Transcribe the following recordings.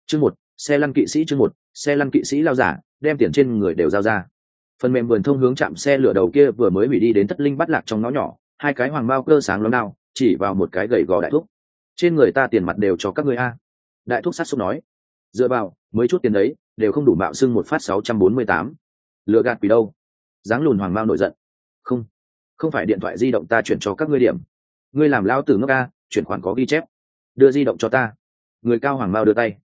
Chương một, xe lăn kỵ sĩ. Chương một, xe lăn kỵ sĩ lao giả, đem tiền trên người đều giao ra. Phần mềm vườn thông hướng chạm xe lửa đầu kia vừa mới hủy đi đến thất linh bắt lạc trong ngõ nhỏ, hai cái hoàng bao cơ sáng lắm nào, chỉ vào một cái gầy gò đại thúc. Trên người ta tiền mặt đều cho các ngươi a. Đại thúc sát súc nói. Dựa vào, mới chút tiền đấy, đều không đủ mạo xưng một phát 648. Lừa gạt quỷ đâu? Dáng lùn hoàng bao nổi giận. Không phải điện thoại di động ta chuyển cho các ngươi điểm. Ngươi làm lao tử ngốc a, chuyển khoản có ghi chép. Đưa di động cho ta. Người cao hoàng bao đưa tay.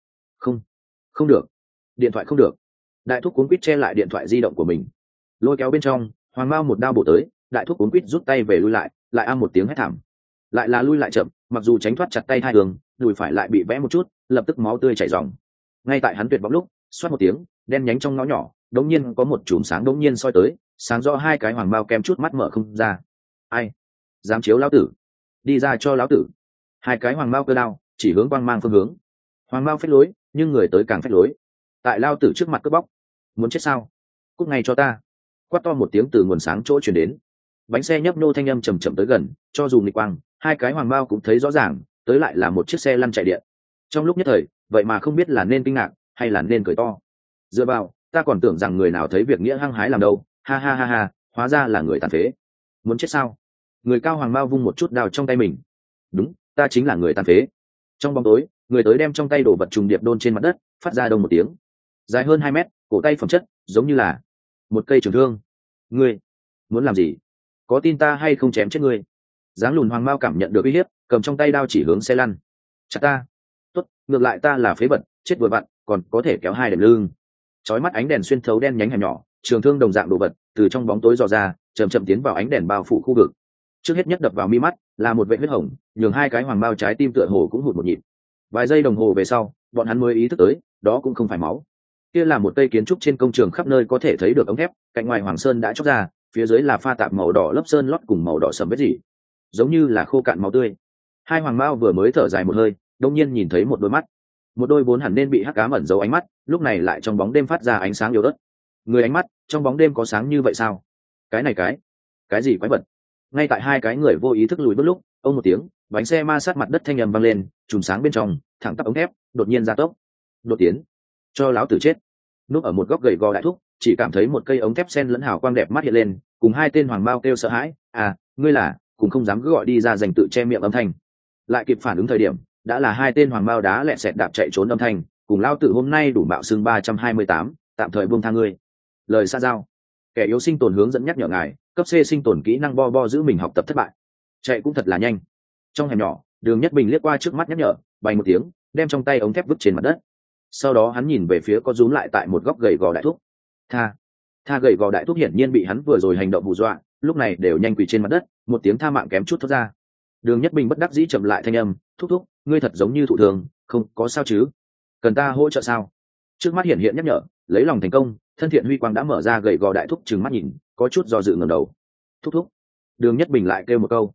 Không được. Điện thoại không được. Đại thúc cuốn quýt che lại điện thoại di động của mình. Lôi kéo bên trong, hoàng bao một đao bổ tới, đại thúc cuốn quýt rút tay về lui lại am một tiếng hét thảm. Lại là lui lại chậm, mặc dù tránh thoát chặt tay hai đường, đùi phải lại bị vẽ một chút, lập tức máu tươi chảy ròng. Ngay tại hắn tuyệt vọng lúc, xoát một tiếng, đen nhánh trong ngõ nhỏ, đống nhiên có một chùm sáng đống nhiên soi tới, sáng rõ hai cái hoàng bao kem chút mắt mở không ra. Ai dám chiếu lão tử, đi ra cho lão tử. Hai cái hoàng bao cơ đao chỉ hướng quang mang phương hướng. Hoàng bao phách lối, nhưng người tới càng phách lối. Tại lao tử trước mặt cướp bóc, muốn chết sao? Cút ngay cho ta. Quát to một tiếng từ nguồn sáng chỗ truyền đến. Bánh xe nhấp nô thanh âm chầm chậm tới gần, cho dù nghịch quang, hai cái hoàng bao cũng thấy rõ ràng, tới lại là một chiếc xe lăn chạy điện. Trong lúc nhất thời, vậy mà không biết là nên kinh ngạc hay là nên cười to. Dựa vào, ta còn tưởng rằng người nào thấy việc nghĩa hăng hái làm đâu, ha ha ha ha, hóa ra là người tàn phế. Muốn chết sao? Người cao hoàng bao vung một chút đao trong tay mình. Đúng, ta chính là người tàn phế. Trong bóng tối, người tới đem trong tay đồ vật trùng điệp đôn trên mặt đất, phát ra đông một tiếng. Dài hơn 2 mét, cổ tay phẩm chất giống như là một cây trường thương. Ngươi muốn làm gì? Có tin ta hay không chém chết ngươi? Dáng lùn hoàng bao cảm nhận được uy hiếp, cầm trong tay đao chỉ hướng xe lăn. Chặt ta. Tốt, ngược lại ta là phế vật, chết vừa vặn, còn có thể kéo hai đệm lưng. Chói mắt ánh đèn xuyên thấu đen nhánh hẻm nhỏ, trường thương đồng dạng đồ vật từ trong bóng tối dò ra, chậm chậm tiến vào ánh đèn bao phủ khu vực. Trước hết nhất đập vào mi mắt là một vệt huyết hồng, nhường hai cái hoàng bao trái tim tựa hồ cũng hụt một nhịp. Vài giây đồng hồ về sau, bọn hắn mới ý thức tới, đó cũng không phải máu. Kia là một cây kiến trúc trên công trường khắp nơi có thể thấy được ống thép, cạnh ngoài hoàng sơn đã chóc ra, phía dưới là pha tạp màu đỏ lớp sơn lót cùng màu đỏ sẫm vết rỉ, giống như là khô cạn máu tươi. Hai hoàng bao vừa mới thở dài một hơi, đột nhiên nhìn thấy một đôi mắt, một đôi vốn hẳn nên bị hắc ám ẩn giấu ánh mắt, lúc này lại trong bóng đêm phát ra ánh sáng yếu ớt. Người ánh mắt trong bóng đêm có sáng như vậy sao? Cái này cái gì quái vật? Ngay tại hai cái người vô ý thức lùi bước lúc, ông một tiếng, bánh xe ma sát mặt đất thanh âm vang lên, chùm sáng bên trong thẳng tắp ống thép đột nhiên gia tốc. Đột tiến, cho láo tử chết. Núp ở một góc gầy gò đại thúc chỉ cảm thấy một cây ống thép sen lẫn hào quang đẹp mắt hiện lên, cùng hai tên hoàng bao kêu sợ hãi. À, ngươi là? Cùng không dám cứ gọi đi ra dành tự che miệng âm thanh. Lại kịp phản ứng thời điểm, đã là hai tên hoàng bao đá lẹ sẹt đạp chạy trốn âm thanh, cùng lao tử hôm nay đủ mạo xương 328, tạm thời buông tha ngươi. Lời xa giao. Kẻ yếu sinh tồn hướng dẫn nhắc nhở ngài, cấp C sinh tồn kỹ năng bo giữ mình học tập thất bại. Chạy cũng thật là nhanh. Trong hẻm nhỏ, Đường Nhất Bình liếc qua trước mắt nhắc nhở, bay một tiếng, đem trong tay ống thép vứt trên mặt đất. Sau đó hắn nhìn về phía có rúm lại tại một góc gầy gò đại thúc. Tha gầy gò đại thúc hiển nhiên bị hắn vừa rồi hành động hù dọa, lúc này đều nhanh quỳ trên mặt đất, một tiếng tha mạng kém chút thoát ra. Đường Nhất Bình bất đắc dĩ chậm lại thanh âm, thúc, ngươi thật giống như thụ thường, không có sao chứ? Cần ta hỗ trợ sao? Trước mắt hiện nhắc nhở, lấy lòng thành công, thân thiện huy quang đã mở ra, gầy gò đại thúc trừng mắt nhìn, có chút do dự ngẩng đầu. Thúc. Đường Nhất Bình lại kêu một câu.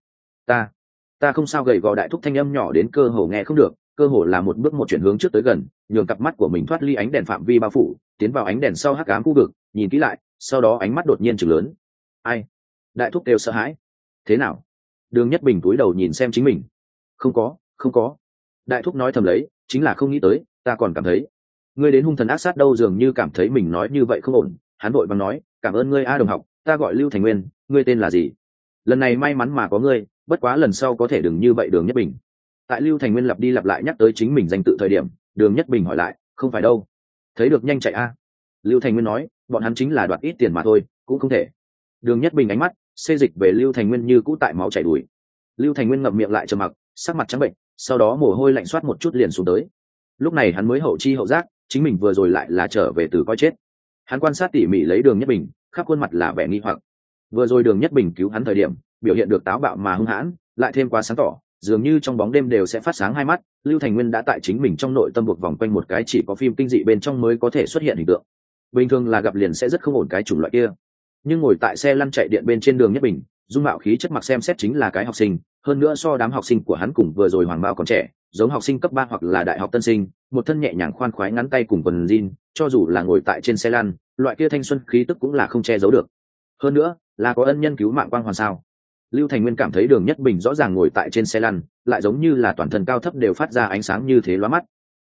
Ta không sao. Gầy gò đại thúc thanh âm nhỏ đến cơ hồ nghe không được, cơ hồ là một bước một chuyển hướng trước tới gần, nhường cặp mắt của mình thoát ly ánh đèn phạm vi bao phủ, tiến vào ánh đèn sau hắc ám khu vực, nhìn kỹ lại, sau đó ánh mắt đột nhiên trừng lớn. Ai? Đại thúc đều sợ hãi. Thế nào? Đường Nhất Bình cúi đầu nhìn xem chính mình. Không có. Đại thúc nói thầm lấy, chính là không nghĩ tới, ta còn cảm thấy ngươi đến hung thần ác sát đâu, dường như cảm thấy mình nói như vậy không ổn. Hắn vội vàng nói, cảm ơn ngươi a đồng học, ta gọi Lưu Thành Nguyên, ngươi tên là gì? Lần này may mắn mà có ngươi, bất quá lần sau có thể đừng như vậy. Đường Nhất Bình. Tại Lưu Thành Nguyên lặp đi lặp lại nhắc tới chính mình danh tự thời điểm, Đường Nhất Bình hỏi lại, không phải đâu? Thấy được nhanh chạy a. Lưu Thành Nguyên nói, bọn hắn chính là đoạt ít tiền mà thôi, cũng không thể. Đường Nhất Bình ánh mắt xê dịch về Lưu Thành Nguyên như cũ tại máu chảy đùi. Lưu Thành Nguyên ngậm miệng lại trầm mặc, sắc mặt trắng bệnh, sau đó mồ hôi lạnh xoát một chút liền xuống tới. Lúc này hắn mới hậu chi hậu giác, chính mình vừa rồi lại là trở về từ coi chết. Hắn quan sát tỉ mỉ lấy Đường Nhất Bình, khắp khuôn mặt là vẻ nghi hoặc. Vừa rồi Đường Nhất Bình cứu hắn thời điểm, biểu hiện được táo bạo mà hung hãn, lại thêm quá sáng tỏ, dường như trong bóng đêm đều sẽ phát sáng hai mắt. Lưu Thành Nguyên đã tại chính mình trong nội tâm buộc vòng quanh một cái chỉ có phim kinh dị bên trong mới có thể xuất hiện hình tượng. Bình thường là gặp liền sẽ rất không ổn cái chủng loại kia, nhưng ngồi tại xe lăn chạy điện bên trên Đường Nhất Bình, dung mạo khí chất mặc xem xét chính là cái học sinh, hơn nữa so đám học sinh của hắn cùng vừa rồi hoàng bao còn trẻ, giống học sinh cấp 3 hoặc là đại học tân sinh, một thân nhẹ nhàng khoan khoái ngắn tay cùng quần jean, cho dù là ngồi tại trên xe lăn, loại kia thanh xuân khí tức cũng là không che giấu được. Hơn nữa, là có ân nhân cứu mạng quang hoàn sao? Lưu Thành Nguyên cảm thấy Đường Nhất Bình rõ ràng ngồi tại trên xe lăn, lại giống như là toàn thân cao thấp đều phát ra ánh sáng như thế lóa mắt.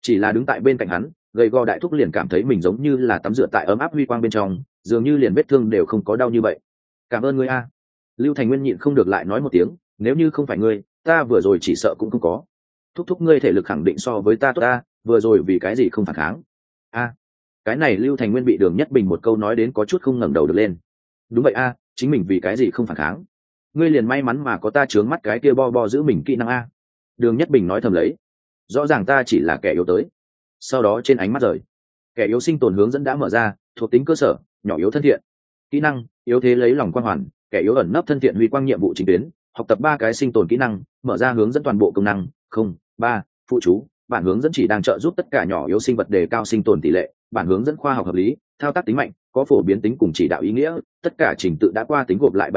chỉ là đứng tại bên cạnh hắn, gầy gò đại thúc liền cảm thấy mình giống như là tắm rửa tại ấm áp huy quang bên trong, dường như liền vết thương đều không có đau như vậy. Cảm ơn ngươi a. Lưu Thành Nguyên nhịn không được lại nói một tiếng, nếu như không phải ngươi, ta vừa rồi chỉ sợ cũng không có. Thúc thúc ngươi thể lực khẳng định so với ta tốt ta, vừa rồi vì cái gì không phản kháng? A, cái này Lưu Thành Nguyên bị Đường Nhất Bình một câu nói đến có chút không ngẩng đầu được lên. Đúng vậy a, chính mình vì cái gì không phản kháng? Ngươi liền may mắn mà có ta trướng mắt cái kia bo bo giữ mình kỹ năng a. Đường Nhất Bình nói thầm lấy, rõ ràng ta chỉ là kẻ yếu tới. Sau đó trên ánh mắt rời, kẻ yếu sinh tồn hướng dẫn đã mở ra, thuộc tính cơ sở, nhỏ yếu thân thiện. Kỹ năng, yếu thế lấy lòng quan hoàn, kẻ yếu ẩn nấp thân thiện huy quang nhiệm vụ chính tuyến, học tập 3 cái sinh tồn kỹ năng, mở ra hướng dẫn toàn bộ công năng. Không, 3, phụ chú, bản hướng dẫn chỉ đang trợ giúp tất cả nhỏ yếu sinh vật đề cao sinh tồn tỷ lệ, bản hướng dẫn khoa học hợp lý, thao tác tính mạnh, có phổ biến tính cùng chỉ đạo ý nghĩa, tất cả trình tự đã qua tính gộp lại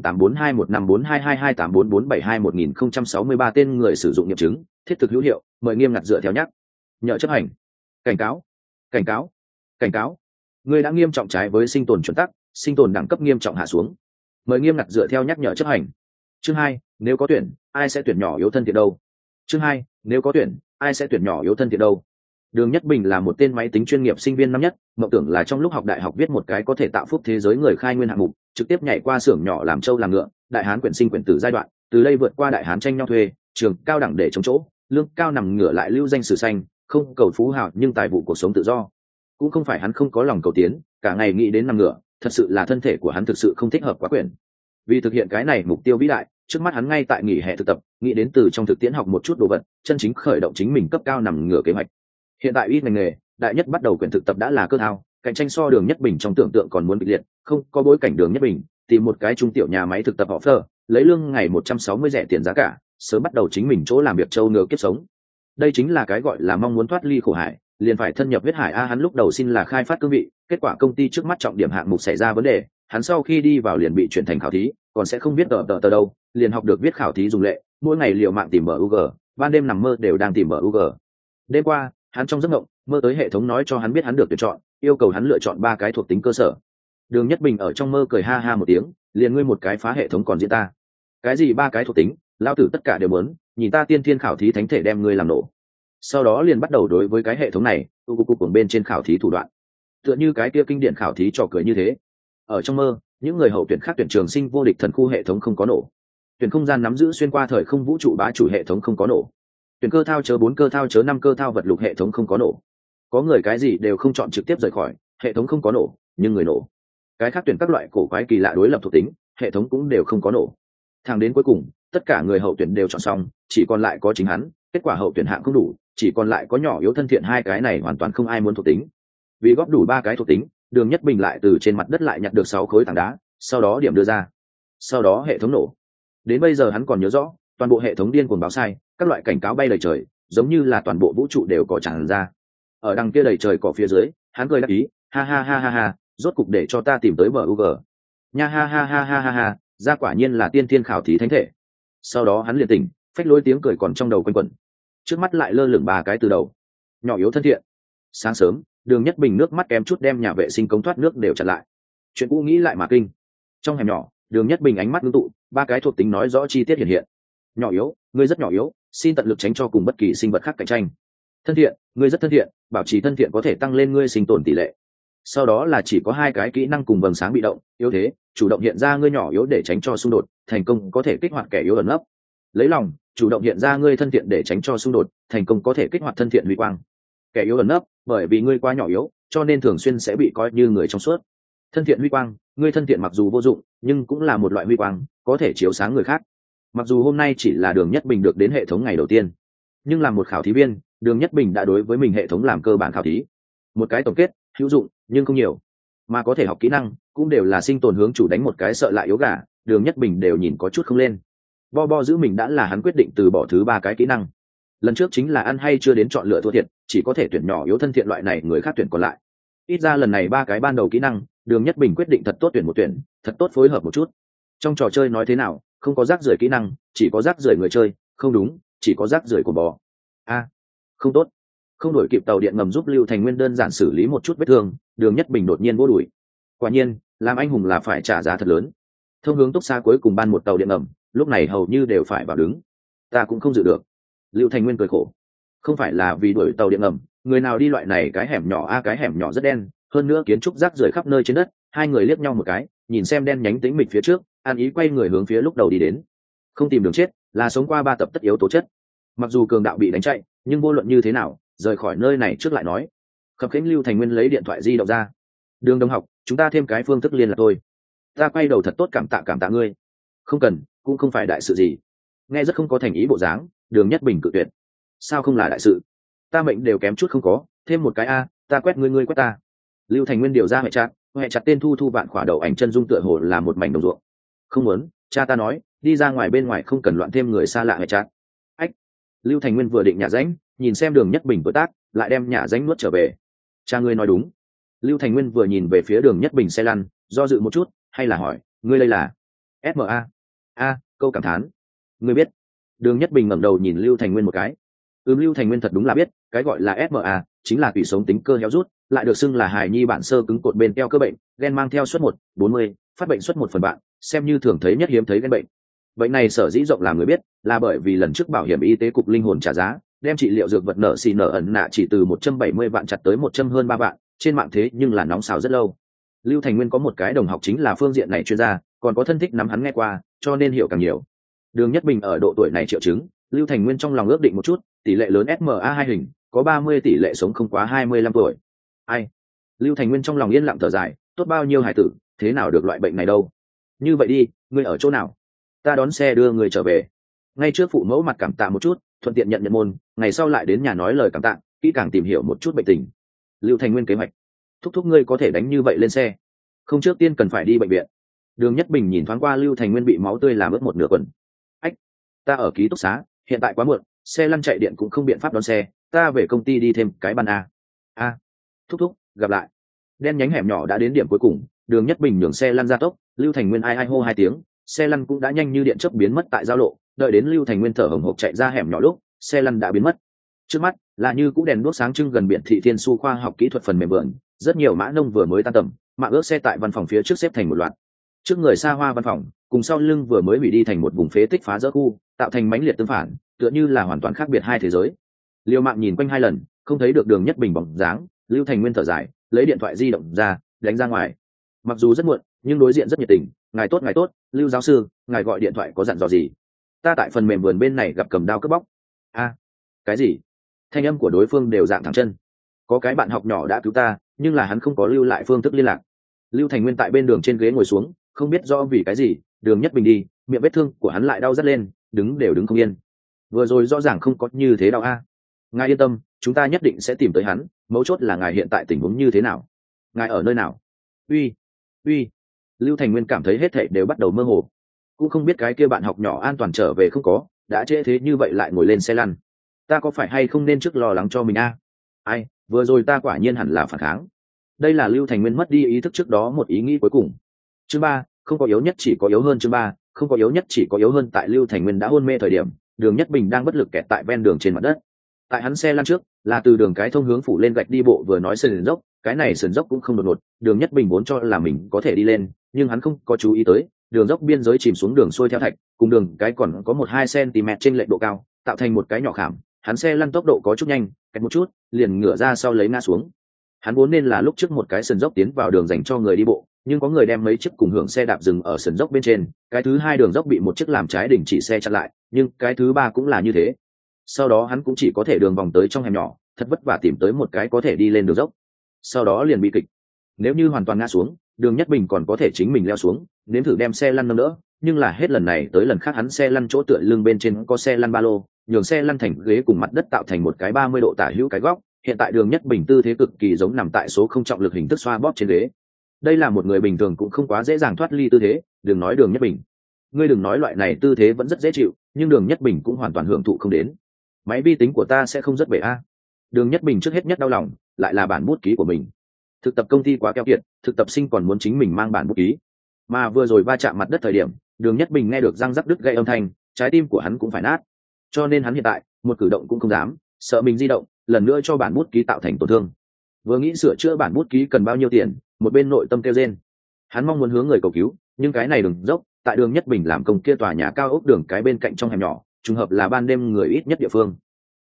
75484215422284472063 tên người sử dụng nghiệm chứng, thiết thực hữu hiệu, mời nghiêm ngặt dựa theo nhắc nhở chấp hành. Cảnh cáo, cảnh cáo, cảnh cáo. Người đã nghiêm trọng trái với sinh tồn chuẩn tắc, sinh tồn đẳng cấp nghiêm trọng hạ xuống. Mời nghiêm ngặt dựa theo nhắc nhở chấp hành. Chương 2, nếu có tuyển, ai sẽ tuyển nhỏ yếu thân thiện đâu? Chương 2, nếu có tuyển, ai sẽ tuyển nhỏ yếu thân thiện đâu? Đường Nhất Bình là một tên máy tính chuyên nghiệp sinh viên năm nhất, mộng tưởng là trong lúc học đại học viết một cái có thể tạo phúc thế giới người khai nguyên hạng mục, trực tiếp nhảy qua xưởng nhỏ làm trâu làm ngựa, đại hán quyển sinh quyển tử giai đoạn, từ đây vượt qua đại hán tranh nhau thuê, trường cao đẳng để chống chỗ, lương cao nằm ngửa lại lưu danh sử xanh, không cầu phú hào nhưng tài vụ cuộc sống tự do. Cũng không phải hắn không có lòng cầu tiến, cả ngày nghĩ đến nằm ngửa, thật sự là thân thể của hắn thực sự không thích hợp quá quyển. Vì thực hiện cái này mục tiêu vĩ đại, trước mắt hắn ngay tại nghỉ hè thực tập, nghĩ đến từ trong thực tiễn học một chút đồ vật, chân chính khởi động chính mình cấp cao nằm ngửa kế hoạch. Hiện tại ít ngành nghề, đại nhất bắt đầu quyển thực tập đã là cơ thao, cạnh tranh so Đường Nhất Bình trong tưởng tượng còn muốn kịch liệt, không có bối cảnh Đường Nhất Bình, tìm một cái trung tiểu nhà máy thực tập offer, lấy lương ngày 160 rẻ tiền giá cả, sớm bắt đầu chính mình chỗ làm việc châu ngựa kiếp sống. Đây chính là cái gọi là mong muốn thoát ly khổ hải, liền phải thân nhập huyết hải a. Hắn lúc đầu xin là khai phát cương vị, kết quả công ty trước mắt trọng điểm hạng mục xảy ra vấn đề, hắn sau khi đi vào liền bị chuyển thành khảo thí, còn sẽ không biết tờ đâu, liền học được viết khảo thí dùng lệ, mỗi ngày liều mạng tìm bug, ban đêm nằm mơ đều đang tìm bug. Đêm qua, hắn trong giấc mộng mơ tới hệ thống nói cho hắn biết hắn được tuyển chọn, yêu cầu hắn lựa chọn 3 cái thuộc tính cơ sở. Đường Nhất Bình ở trong mơ cười ha ha một tiếng, liền ngươi một cái phá hệ thống còn diễn ta? Cái gì 3 cái thuộc tính, lao tử tất cả đều muốn, nhìn ta tiên thiên khảo thí thánh thể đem ngươi làm nổ. Sau đó liền bắt đầu đối với cái hệ thống này cuồng bên trên khảo thí thủ đoạn, tựa như cái kia kinh điển khảo thí trò cười như thế. Ở trong mơ, những người hậu tuyển khác tuyển trường sinh vô địch thần khu hệ thống không có nổ, tuyển không gian nắm giữ xuyên qua thời không vũ trụ bá chủ hệ thống không có nổ, tuyển cơ thao chớ 4 cơ thao chớ 5 cơ thao vật lục hệ thống không có nổ. Có người cái gì đều không chọn trực tiếp rời khỏi, hệ thống không có nổ, nhưng người nổ. Cái khác tuyển các loại cổ quái kỳ lạ đối lập thuộc tính, hệ thống cũng đều không có nổ. Thẳng đến cuối cùng, tất cả người hậu tuyển đều chọn xong, chỉ còn lại có chính hắn, kết quả hậu tuyển hạng không đủ, chỉ còn lại có nhỏ yếu thân thiện 2 cái này hoàn toàn không ai muốn thuộc tính. Vì góp đủ 3 cái thuộc tính, Đường Nhất Bình lại từ trên mặt đất lại nhặt được 6 khối tảng đá, sau đó điểm đưa ra. Sau đó hệ thống nổ. Đến bây giờ hắn còn nhớ rõ, toàn bộ hệ thống điên cuồng báo sai, các loại cảnh cáo bay đầy trời, giống như là toàn bộ vũ trụ đều có tràn ra. Ở đằng kia đầy trời cỏ phía dưới, hắn cười đắc ý, ha ha ha ha ha, rốt cục để cho ta tìm tới bug. Nha ha ha ha ha ha ha, ra quả nhiên là tiên thiên khảo thí thánh thể. Sau đó hắn liền tỉnh, phách lối tiếng cười còn trong đầu quanh quẩn. Trước mắt lại lơ lửng 3 cái từ đầu. Nhỏ yếu thân thiện. Sáng sớm, Đường Nhất Bình nước mắt kém chút đem nhà vệ sinh cống thoát nước đều chặn lại. Chuyện cũ nghĩ lại mà kinh. Trong hẻm nhỏ, Đường Nhất Bình ánh mắt ngưng tụ, 3 cái thuộc tính nói rõ chi tiết hiện hiện. Nhỏ yếu, ngươi rất nhỏ yếu, xin tận lực tránh cho cùng bất kỳ sinh vật khác cạnh tranh. Thân thiện, ngươi rất thân thiện, bảo trì thân thiện có thể tăng lên ngươi sinh tồn tỷ lệ. Sau đó là chỉ có 2 cái kỹ năng cùng vầng sáng bị động, yếu thế, chủ động hiện ra ngươi nhỏ yếu để tránh cho xung đột, thành công có thể kích hoạt kẻ yếu ẩn nấp. Lấy lòng, chủ động hiện ra ngươi thân thiện để tránh cho xung đột, thành công có thể kích hoạt thân thiện huy quang. Kẻ yếu ẩn nấp, bởi vì ngươi quá nhỏ yếu, cho nên thường xuyên sẽ bị coi như người trong suốt. Thân thiện huy quang, ngươi thân thiện mặc dù vô dụng, nhưng cũng là một loại huy quang, có thể chiếu sáng người khác. Mặc dù hôm nay chỉ là Đường Nhất Bình được đến hệ thống ngày đầu tiên, nhưng làm một khảo thí viên, Đường Nhất Bình đã đối với mình hệ thống làm cơ bản khảo thí. Một cái tổng kết, hữu dụng, nhưng không nhiều. Mà có thể học kỹ năng, cũng đều là sinh tồn hướng chủ đánh một cái sợ lại yếu gà, Đường Nhất Bình đều nhìn có chút không lên. Bo bo giữ mình đã là hắn quyết định từ bỏ thứ 3 cái kỹ năng. Lần trước chính là ăn hay chưa đến chọn lựa thua thiệt, chỉ có thể tuyển nhỏ yếu thân thiện loại này người khác tuyển còn lại. Ít ra lần này 3 cái ban đầu kỹ năng, Đường Nhất Bình quyết định thật tốt tuyển một tuyển, thật tốt phối hợp một chút. Trong trò chơi nói thế nào, không có rác rưởi kỹ năng, chỉ có rác rưởi người chơi, không đúng, chỉ có rác rưởi của bò. Không tốt. Không đổi kịp tàu điện ngầm giúp Lưu Thành Nguyên đơn giản xử lý một chút vết thương, Đường Nhất Bình đột nhiên vô đuổi. Quả nhiên, làm anh hùng là phải trả giá thật lớn. Thông hướng túc xa cuối cùng ban một tàu điện ngầm, lúc này hầu như đều phải vào đứng. Ta cũng không dự được. Lưu Thành Nguyên cười khổ. Không phải là vì đuổi tàu điện ngầm, người nào đi loại này cái hẻm nhỏ cái hẻm nhỏ rất đen, hơn nữa kiến trúc rác rưởi khắp nơi trên đất. Hai người liếc nhau một cái, nhìn xem đen nhánh tĩnh mịch phía trước, an ý quay người hướng phía lúc đầu đi đến. Không tìm đường chết là sống qua 3 tập tất yếu tố chất. Mặc dù cường đạo bị đánh chạy, nhưng vô luận như thế nào, rời khỏi nơi này trước lại nói. Khập khiễng Lưu Thành Nguyên lấy điện thoại di động ra. Đường đồng học, chúng ta thêm cái phương thức liên lạc thôi. Ta quay đầu thật tốt cảm tạ ngươi. Không cần, cũng không phải đại sự gì. Nghe rất không có thành ý bộ dáng, Đường Nhất Bình cự tuyệt. Sao không là đại sự? Ta mệnh đều kém chút không có, thêm một cái ta quét ngươi, ngươi quét ta. Lưu Thành Nguyên điều ra hệ chặt tên thu vạn khỏa đầu ảnh chân dung tựa hồ là một mảnh đồng ruộng. Không muốn, cha ta nói, đi ra ngoài bên ngoài không cần loạn thêm người xa lạ hệ chặt. Ách. Lưu Thành Nguyên vừa định nhả ránh, nhìn xem Đường Nhất Bình tuổi tác, lại đem nhả ránh nuốt trở về. Cha ngươi nói đúng. Lưu Thành Nguyên vừa nhìn về phía Đường Nhất Bình xe lăn, do dự một chút, hay là hỏi, ngươi đây là SMA? Câu cảm thán. Ngươi biết? Đường Nhất Bình ngẩng đầu nhìn Lưu Thành Nguyên một cái. Lưu Thành Nguyên thật đúng là biết, cái gọi là SMA chính là tủy sống tính cơ héo rút, lại được xưng là hài nhi bản sơ cứng cột bên teo cơ bệnh, gen mang theo suất 1/40, phát bệnh suất 1%, xem như thường thấy nhất hiếm thấy gen bệnh. Bệnh này sở dĩ rộng làm người biết, là bởi vì lần trước bảo hiểm y tế cục linh hồn trả giá, đem trị liệu dược vật nợ xì nợ ẩn nạ chỉ từ 170 vạn chặt tới 100 hơn 3 vạn, trên mạng thế nhưng là nóng xào rất lâu. Lưu Thành Nguyên có một cái đồng học chính là phương diện này chuyên gia, còn có thân thích nắm hắn nghe qua, cho nên hiểu càng nhiều. Đường Nhất Bình ở độ tuổi này triệu chứng, Lưu Thành Nguyên trong lòng ước định một chút, tỷ lệ lớn SMA2 hình, có 30 tỷ lệ sống không quá 25 tuổi. Ai? Lưu Thành Nguyên trong lòng yên lặng thở dài, tốt bao nhiêu hài tử, thế nào được loại bệnh này đâu? Như vậy đi, ngươi ở chỗ nào? Ta đón xe đưa người trở về. Ngay trước phụ mẫu mặt cảm tạ một chút, thuận tiện nhận môn, ngày sau lại đến nhà nói lời cảm tạ, kỹ càng tìm hiểu một chút bệnh tình. Lưu Thành Nguyên kế hoạch, thúc ngươi có thể đánh như vậy lên xe, không trước tiên cần phải đi bệnh viện. Đường Nhất Bình nhìn thoáng qua Lưu Thành Nguyên bị máu tươi làm ướt một nửa quần. Ách, ta ở ký túc xá, hiện tại quá muộn, xe lăn chạy điện cũng không biện pháp đón xe, ta về công ty đi thêm cái ban thúc gặp lại. Đen nhánh hẻm nhỏ đã đến điểm cuối cùng, Đường Nhất Bình nhường xe lăn ra tốc, Lưu Thành Nguyên ai hô 2 tiếng, xe lăn cũng đã nhanh như điện chớp biến mất tại giao lộ. Đợi đến Lưu Thành Nguyên thở hổn hộc chạy ra hẻm nhỏ lúc, xe lăn đã biến mất. Trước mắt là như cũ đèn đuốc sáng trưng gần biển thị Thiên Su khoa học kỹ thuật phần mềm vườn, rất nhiều mã nông vừa mới tan tầm, mạng ước xe tại văn phòng phía trước xếp thành một loạt. Trước người xa hoa văn phòng, cùng sau lưng vừa mới bị đi thành một vùng phế tích phá rỡ khu, tạo thành mãnh liệt tương phản, tựa như là hoàn toàn khác biệt hai thế giới. Liêu Mạng nhìn quanh 2 lần, không thấy được Đường Nhất Bình bóng dáng, Lưu Thành Nguyên thở dài, lấy điện thoại di động ra, đánh ra ngoài. Mặc dù rất muộn, nhưng đối diện rất nhiệt tình. Ngài tốt, Lưu giáo sư, ngài gọi điện thoại có dặn dò gì? Ta tại phần mềm vườn bên này gặp cầm đao cướp bóc. Cái gì? Thanh âm của đối phương đều dạng thẳng chân. Có cái bạn học nhỏ đã cứu ta, nhưng là hắn không có lưu lại phương thức liên lạc. Lưu Thành Nguyên tại bên đường trên ghế ngồi xuống, không biết rõ vì cái gì, Đường Nhất Bình đi, miệng vết thương của hắn lại đau rất lên, đứng đều đứng không yên. Vừa rồi rõ ràng không có như thế đau Ngài yên tâm, chúng ta nhất định sẽ tìm tới hắn, mấu chốt là ngài hiện tại tình huống như thế nào? Ngài ở nơi nào? Uy. Lưu Thành Nguyên cảm thấy hết thảy đều bắt đầu mơ hồ, cũng không biết cái kia bạn học nhỏ an toàn trở về không có, đã trễ thế như vậy lại ngồi lên xe lăn. Ta có phải hay không nên trước lo lắng cho mình vừa rồi ta quả nhiên hẳn là phản kháng. Đây là Lưu Thành Nguyên mất đi ý thức trước đó một ý nghĩ cuối cùng. Chương 3, không có yếu nhất chỉ có yếu hơn. Chương 3, không có yếu nhất chỉ có yếu hơn. Tại Lưu Thành Nguyên đã hôn mê thời điểm, Đường Nhất Bình đang bất lực kẹt tại ven đường trên mặt đất. Tại hắn xe lăn trước là từ đường cái thông hướng phủ lên gạch đi bộ vừa nói sườn dốc, cái này sườn dốc cũng không đột ngột, Đường Nhất Bình vốn cho là mình có thể đi lên, nhưng hắn không có chú ý tới, đường dốc biên giới chìm xuống đường xuôi theo thạch, cùng đường cái còn có 1-2 cm trên lệch độ cao, tạo thành một cái nhỏ khảm. Hắn xe lăn tốc độ có chút nhanh, kẹt một chút, liền ngửa ra sau lấy ngã xuống. Hắn vốn nên là lúc trước một cái sườn dốc tiến vào đường dành cho người đi bộ, nhưng có người đem mấy chiếc cùng hưởng xe đạp dừng ở sườn dốc bên trên, cái thứ 2 đường dốc bị một chiếc làm trái đình chỉ xe chặn lại, nhưng cái thứ 3 cũng là như thế. Sau đó hắn cũng chỉ có thể đường vòng tới trong hẻm nhỏ, thật vất vả tìm tới một cái có thể đi lên đường dốc. Sau đó liền bị kịch. Nếu như hoàn toàn ngã xuống, Đường Nhất Bình còn có thể chính mình leo xuống, nếm thử đem xe lăn nâng đỡ, nhưng là hết lần này tới lần khác hắn xe lăn chỗ tựa lưng bên trên có xe lăn ba lô, nhường xe lăn thành ghế cùng mặt đất tạo thành một cái 30 độ tả hữu cái góc. Hiện tại Đường Nhất Bình tư thế cực kỳ giống nằm tại số không trọng lực hình thức xoa bóp trên ghế. Đây là một người bình thường cũng không quá dễ dàng thoát ly tư thế, đừng nói Đường Nhất Bình. Ngươi đừng nói loại này tư thế vẫn rất dễ chịu, nhưng Đường Nhất Bình cũng hoàn toàn hưởng thụ không đến. Máy vi tính của ta sẽ không rất bể Đường Nhất Bình trước hết nhất đau lòng, lại là bản bút ký của mình. Thực tập công ty quá keo kiệt, thực tập sinh còn muốn chính mình mang bản bút ký. Mà vừa rồi va chạm mặt đất thời điểm, Đường Nhất Bình nghe được răng rắc đứt gãy âm thanh, trái tim của hắn cũng phải nát. Cho nên hắn hiện tại, một cử động cũng không dám, sợ mình di động, lần nữa cho bản bút ký tạo thành tổn thương. Vừa nghĩ sửa chữa bản bút ký cần bao nhiêu tiền, một bên nội tâm kêu rên. Hắn mong muốn hướng người cầu cứu, nhưng cái này đường dốc, tại Đường Nhất Bình làm công kia tòa nhà cao ốc đường cái bên cạnh trong hẻm nhỏ, trùng hợp là ban đêm người ít nhất địa phương.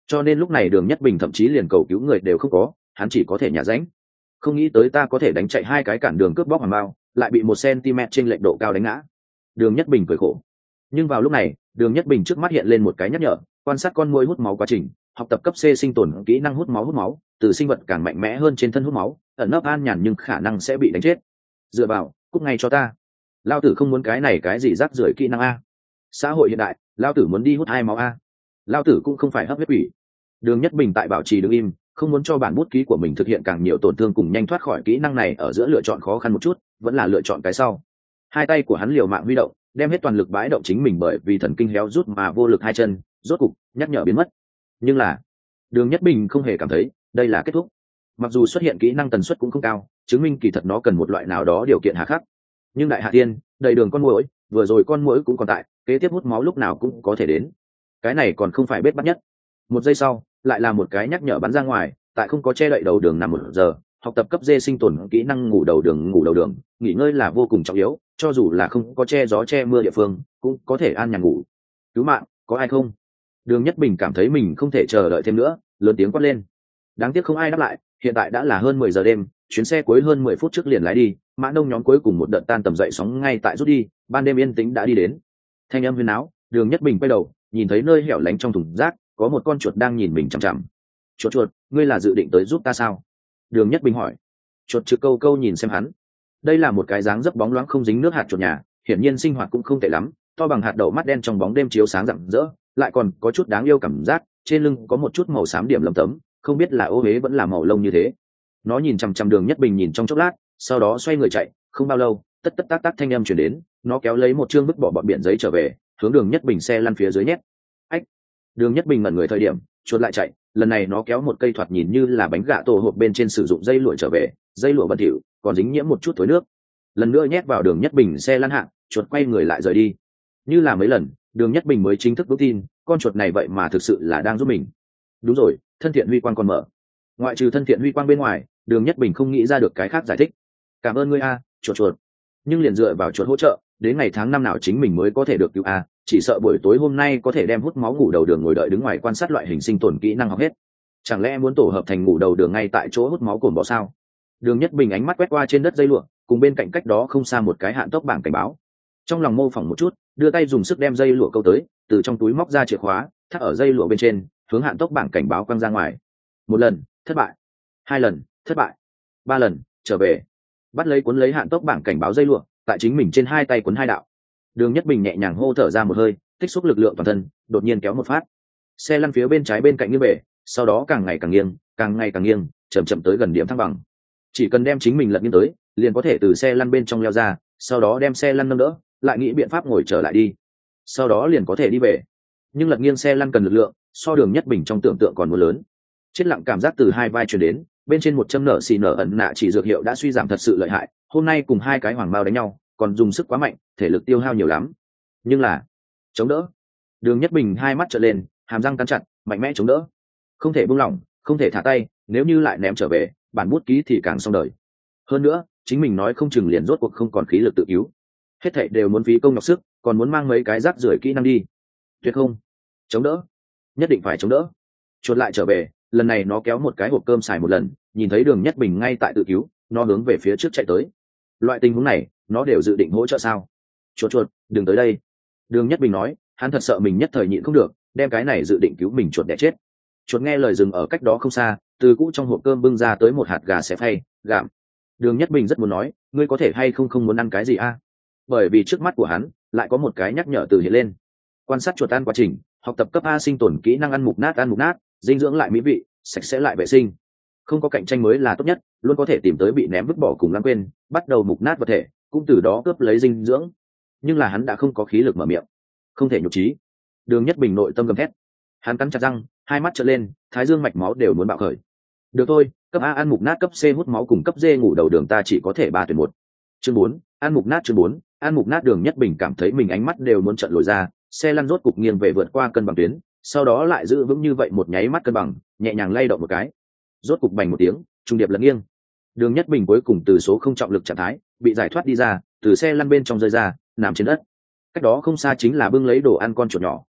cho nên lúc này Đường Nhất Bình thậm chí liền cầu cứu người đều không có, hắn chỉ có thể nhả ránh. Không nghĩ tới ta có thể đánh chạy hai cái cản đường cướp bóc hoàng bao, lại bị 1 cm trên lệch độ cao đánh ngã. Đường Nhất Bình cười khổ. Nhưng vào lúc này, Đường Nhất Bình trước mắt hiện lên một cái nhắc nhở, quan sát con muỗi hút máu quá trình, học tập cấp C sinh tồn kỹ năng hút máu, từ sinh vật càng mạnh mẽ hơn trên thân hút máu, ẩn nấp an nhàn nhưng khả năng sẽ bị đánh chết. Dựa vào, cút ngay cho ta. Lao tử không muốn cái này cái gì rác rưởi kỹ năng a. Xã hội hiện đại, lao tử muốn đi hút hai máu a. Lao tử cũng không phải hấp huyết quỷ. Đường Nhất Bình tại bảo trì đứng im, không muốn cho bản bút ký của mình thực hiện càng nhiều tổn thương cùng nhanh thoát khỏi kỹ năng này, ở giữa lựa chọn khó khăn một chút, vẫn là lựa chọn cái sau. Hai tay của hắn liều mạng huy động, đem hết toàn lực bãi động chính mình, bởi vì thần kinh héo rút mà vô lực hai chân, rốt cục nhắc nhở biến mất. Nhưng là Đường Nhất Bình không hề cảm thấy đây là kết thúc. Mặc dù xuất hiện kỹ năng tần suất cũng không cao, chứng minh kỳ thật nó cần một loại nào đó điều kiện hà khắc. Nhưng đại hạ tiên, đầy đường con muỗi, vừa rồi con muỗi cũng còn tại, kế tiếp hút máu lúc nào cũng có thể đến. Cái này còn không phải bết bắt nhất. Một giây sau, lại là một cái nhắc nhở bắn ra ngoài, tại không có che đậy đầu đường nằm 1 giờ, học tập cấp D sinh tồn kỹ năng ngủ đầu đường, nghỉ ngơi là vô cùng trọng yếu, cho dù là không có che gió che mưa địa phương, cũng có thể an nhàn ngủ. Cứu mạng, có ai không? Đường Nhất Bình cảm thấy mình không thể chờ đợi thêm nữa, lớn tiếng quát lên. Đáng tiếc không ai đáp lại, hiện tại đã là hơn 10 giờ đêm, chuyến xe cuối hơn 10 phút trước liền lái đi, Mã Nông nhóm cuối cùng một đợt tan tầm dậy sóng ngay tại rút đi, ban đêm yên tĩnh đã đi đến. Thanh âm huyên náo, Đường Nhất Bình quay đầu, nhìn thấy nơi hẻo lánh trong thùng rác, có một con chuột đang nhìn mình chằm chằm. Chuột, ngươi là dự định tới giúp ta sao? Đường Nhất Bình hỏi. Chuột trực câu nhìn xem hắn. Đây là một cái dáng dấp bóng loáng không dính nước hạt chuột nhà, hiển nhiên sinh hoạt cũng không tệ lắm, to bằng hạt đậu, mắt đen trong bóng đêm chiếu sáng rạng rỡ, lại còn có chút đáng yêu cảm giác, trên lưng có một chút màu xám điểm lấm tấm, không biết là ô huế vẫn là màu lông như thế. Nó nhìn chằm chằm Đường Nhất Bình nhìn trong chốc lát, sau đó xoay người chạy, không bao lâu, tất tất tác tác thanh âm truyền đến, nó kéo lấy một chương bức bỏ bọt biển giấy trở về, hướng Đường Nhất Bình xe lăn phía dưới nhét. Ách! Đường Nhất Bình ngẩn người thời điểm, chuột lại chạy, lần này nó kéo một cây thoạt nhìn như là bánh gạ tổ hộp bên trên sử dụng dây lụa trở về, dây lụa bẩn thỉu, còn dính nhiễm một chút thối nước. Lần nữa nhét vào Đường Nhất Bình xe lăn hạng, chuột quay người lại rời đi. Như là mấy lần, Đường Nhất Bình mới chính thức vững tin, con chuột này vậy mà thực sự là đang giúp mình. Đúng rồi, thân thiện huy quang còn mở. Ngoại trừ thân thiện huy quang bên ngoài, Đường Nhất Bình không nghĩ ra được cái khác giải thích. Cảm ơn ngươi a, chuột. Nhưng liền dựa vào chuột hỗ trợ, đến ngày tháng năm nào chính mình mới có thể được cứu a, chỉ sợ buổi tối hôm nay có thể đem hút máu ngủ đầu đường ngồi đợi đứng ngoài quan sát loại hình sinh tồn kỹ năng học hết. Chẳng lẽ muốn tổ hợp thành ngủ đầu đường ngay tại chỗ hút máu cồn bọ sao? Đường Nhất Bình ánh mắt quét qua trên đất dây lụa, cùng bên cạnh cách đó không xa một cái hạn tốc bảng cảnh báo. Trong lòng mô phỏng một chút, đưa tay dùng sức đem dây lụa câu tới, từ trong túi móc ra chìa khóa, thắt ở dây lụa bên trên, hướng hạn tốc bảng cảnh báo quăng ra ngoài. 1 lần, thất bại. 2 lần, thất bại. 3 lần, trở về. Bắt lấy cuốn lấy hạn tốc bảng cảnh báo dây lụa, tại chính mình trên 2 tay cuốn 2 đạo. Đường Nhất Bình nhẹ nhàng hô thở ra một hơi, tích xúc lực lượng toàn thân, đột nhiên kéo một phát. Xe lăn phía bên trái bên cạnh như bể, sau đó càng ngày càng nghiêng, chậm chậm tới gần điểm thăng bằng. Chỉ cần đem chính mình lật nghiêng tới, liền có thể từ xe lăn bên trong leo ra, sau đó đem xe lăn nâng đỡ, lại nghĩ biện pháp ngồi trở lại đi. Sau đó liền có thể đi về. Nhưng lật nghiêng xe lăn cần lực lượng, so Đường Nhất Bình trong tưởng tượng còn muốn lớn. Chết lặng cảm giác từ hai vai truyền đến, bên trên một châm nở xì nở ẩn nạ chỉ dược hiệu đã suy giảm thật sự lợi hại, hôm nay cùng 2 cái hoàng bao đánh nhau, còn dùng sức quá mạnh, thể lực tiêu hao nhiều lắm. Nhưng là chống đỡ. Đường Nhất Bình hai mắt trợn lên, hàm răng cắn chặt, mạnh mẽ chống đỡ. Không thể buông lỏng, không thể thả tay, nếu như lại ném trở về, bản bút ký thì càng xong đời. Hơn nữa, chính mình nói không chừng liền rốt cuộc không còn khí lực tự cứu. Hết thảy đều muốn phí công nhọc sức, còn muốn mang mấy cái rác rưởi kỹ năng đi. Tuyệt không. Chống đỡ. Nhất định phải chống đỡ. Chuột lại trở về, lần này nó kéo một cái hộp cơm xài một lần, nhìn thấy Đường Nhất Bình ngay tại tự cứu, nó hướng về phía trước chạy tới. Loại tình huống này, nó đều dự định hỗ trợ sao? Chuột, đừng tới đây. Đường Nhất Bình nói, hắn thật sợ mình nhất thời nhịn không được, đem cái này dự định cứu mình chuột đẻ chết. Chuột nghe lời dừng ở cách đó không xa, từ cũ trong hộp cơm bưng ra tới một hạt gà xé phay, gặm. Đường Nhất Bình rất muốn nói, ngươi có thể hay không muốn ăn cái gì a? Bởi vì trước mắt của hắn lại có một cái nhắc nhở từ hiện lên. Quan sát chuột ăn quá trình, học tập cấp A sinh tồn kỹ năng ăn mục nát, dinh dưỡng lại mỹ vị, sạch sẽ lại vệ sinh. Không có cạnh tranh mới là tốt nhất, luôn có thể tìm tới bị ném vứt bỏ cùng lãng quên, bắt đầu mục nát vật thể, cũng từ đó cướp lấy dinh dưỡng. Nhưng là hắn đã không có khí lực mở miệng, không thể nhục trí. Đường Nhất Bình nội tâm gầm thét, hắn cắn chặt răng, hai mắt trợn lên, thái dương mạch máu đều muốn bạo khởi. Được thôi, cấp A ăn mục nát, cấp C hút máu cùng cấp D ngủ đầu đường, ta chỉ có thể 3 tuyển 1. Chương 4, ăn mục nát. Chương 4, ăn mục nát. Đường Nhất Bình cảm thấy mình ánh mắt đều muốn trợn lồi ra, xe lăn rốt cục nghiêng về vượt qua cân bằng tuyến, sau đó lại giữ vững như vậy một nháy mắt cân bằng, nhẹ nhàng lay động một cái, rốt cục bành một tiếng, trung điệp lật nghiêng. Đường Nhất Bình cuối cùng từ số không trọng lực trạng thái bị giải thoát đi ra, từ xe lăn bên trong rơi ra, nằm trên đất. Cách đó không xa chính là bưng lấy đồ ăn con chuột nhỏ.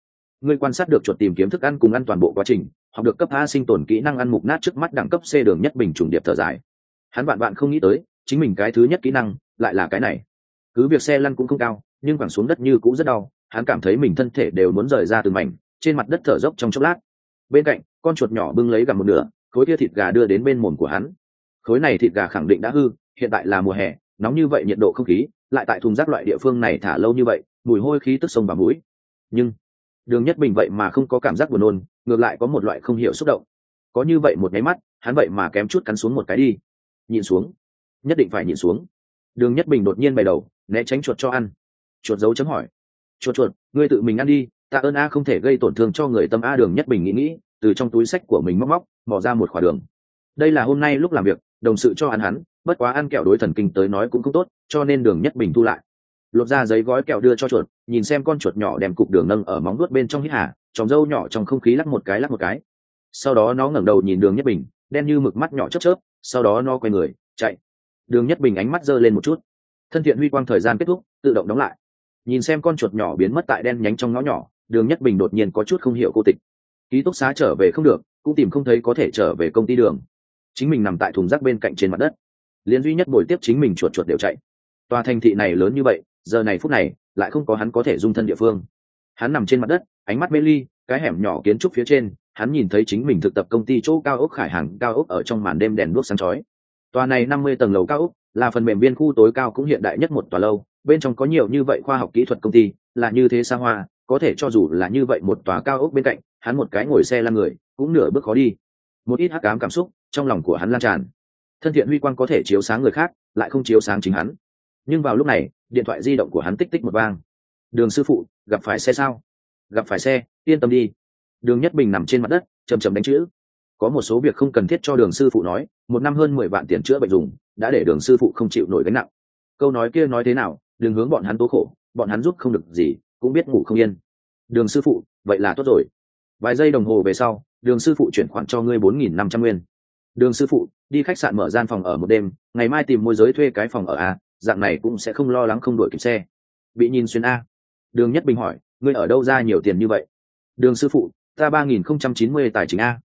Ngươi quan sát được chuột tìm kiếm thức ăn cùng ăn toàn bộ quá trình, học được cấp A sinh tồn kỹ năng ăn mục nát trước mắt đẳng cấp C. Đường Nhất Bình trùng điệp thở dài. Hắn bạn không nghĩ tới, chính mình cái thứ nhất kỹ năng lại là cái này. Cứ việc xe lăn cũng không cao, nhưng quẳng xuống đất như cũng rất đau, hắn cảm thấy mình thân thể đều muốn rời ra từng mảnh, trên mặt đất thở dốc trong chốc lát. Bên cạnh, con chuột nhỏ bưng lấy gặm một nửa, khối kia thịt gà đưa đến bên mồm của hắn. Khối này thịt gà khẳng định đã hư, hiện tại là mùa hè, nóng như vậy nhiệt độ không khí, lại tại thùng rác loại địa phương này thả lâu như vậy, mùi hôi khí tức sông vào mũi. Nhưng Đường Nhất Bình vậy mà không có cảm giác buồn nôn, ngược lại có một loại không hiểu xúc động. Có như vậy một cái mắt, hắn vậy mà kém chút cắn xuống một cái đi. Nhìn xuống, nhất định phải nhìn xuống. Đường Nhất Bình đột nhiên bày đầu, né tránh chuột cho ăn. Chuột dấu chấm hỏi. Chuột, ngươi tự mình ăn đi, tạ ơn a, không thể gây tổn thương cho người tâm a. Đường Nhất Bình nghĩ, từ trong túi sách của mình móc mò ra một khỏa đường. Đây là hôm nay lúc làm việc, đồng sự cho ăn hắn, bất quá ăn kẹo đối thần kinh tới nói cũng không tốt, cho nên Đường Nhất Bình thu lại. Lột ra giấy gói kẹo đưa cho chuột, nhìn xem con chuột nhỏ đem cục đường nâng ở móng vuốt bên trong hít hà, tròng râu nhỏ trong không khí lắc một cái. Sau đó nó ngẩng đầu nhìn Đường Nhất Bình, đen như mực mắt nhỏ chớp, sau đó nó quay người chạy. Đường Nhất Bình ánh mắt giơ lên một chút, thân thiện huy quang thời gian kết thúc, tự động đóng lại. Nhìn xem con chuột nhỏ biến mất tại đen nhánh trong ngõ nhỏ, Đường Nhất Bình đột nhiên có chút không hiểu cô tịch. Ký túc xá trở về không được, cũng tìm không thấy có thể trở về công ty đường. Chính mình nằm tại thùng rác bên cạnh trên mặt đất, liền duy nhất buổi tiếp chính mình chuột đều chạy. Tòa thành thị này lớn như vậy, giờ này phút này lại không có hắn có thể dung thân địa phương. Hắn nằm trên mặt đất, ánh mắt mê ly, cái hẻm nhỏ kiến trúc phía trên, hắn nhìn thấy chính mình thực tập công ty chỗ cao ốc Khải Hàng cao ốc ở trong màn đêm đèn đuốc sáng chói. Tòa này 50 tầng lầu cao ốc, là phần mềm biên khu tối cao cũng hiện đại nhất một tòa lâu, bên trong có nhiều như vậy khoa học kỹ thuật công ty, là như thế xa hoa, có thể cho dù là như vậy một tòa cao ốc bên cạnh, hắn một cái ngồi xe lăn người, cũng nửa bước khó đi. Một ít hắc ám cảm xúc trong lòng của hắn lan tràn. Thân thiện huy quang có thể chiếu sáng người khác, lại không chiếu sáng chính hắn. Nhưng vào lúc này, điện thoại di động của hắn tích tích một vang. Đường sư phụ, gặp phải xe sao? Gặp phải xe, yên tâm đi. Đường Nhất Bình nằm trên mặt đất, chầm đánh chữ. Có một số việc không cần thiết cho Đường sư phụ nói, một năm hơn 10 vạn tiền chữa bệnh dùng, đã để Đường sư phụ không chịu nổi gánh nặng. Câu nói kia nói thế nào, đừng hướng bọn hắn tố khổ, bọn hắn giúp không được gì, cũng biết ngủ không yên. Đường sư phụ, vậy là tốt rồi. Vài giây đồng hồ về sau, Đường sư phụ chuyển khoản cho ngươi 4.500 nguyên. Đường sư phụ, đi khách sạn mở gian phòng ở một đêm, ngày mai tìm môi giới thuê cái phòng ở a, dạng này cũng sẽ không lo lắng không đuổi kịp xe. Bị nhìn xuyên a. Đường Nhất Bình hỏi, ngươi ở đâu ra nhiều tiền như vậy? Đường sư phụ, ta 3.090 tài chính a.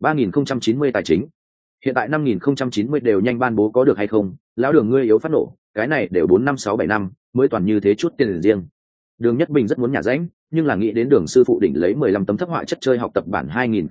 3.090 tài chính. Hiện tại 5.090 đều nhanh ban bố có được hay không? Lão Đường ngươi yếu phát nổ, cái này đều 4 năm 6 7 năm, mới toàn như thế chút tiền riêng. Đường Nhất Bình rất muốn nhả rãnh, nhưng là nghĩ đến Đường sư phụ đỉnh lấy 15 tấm thấp họa chất chơi học tập bản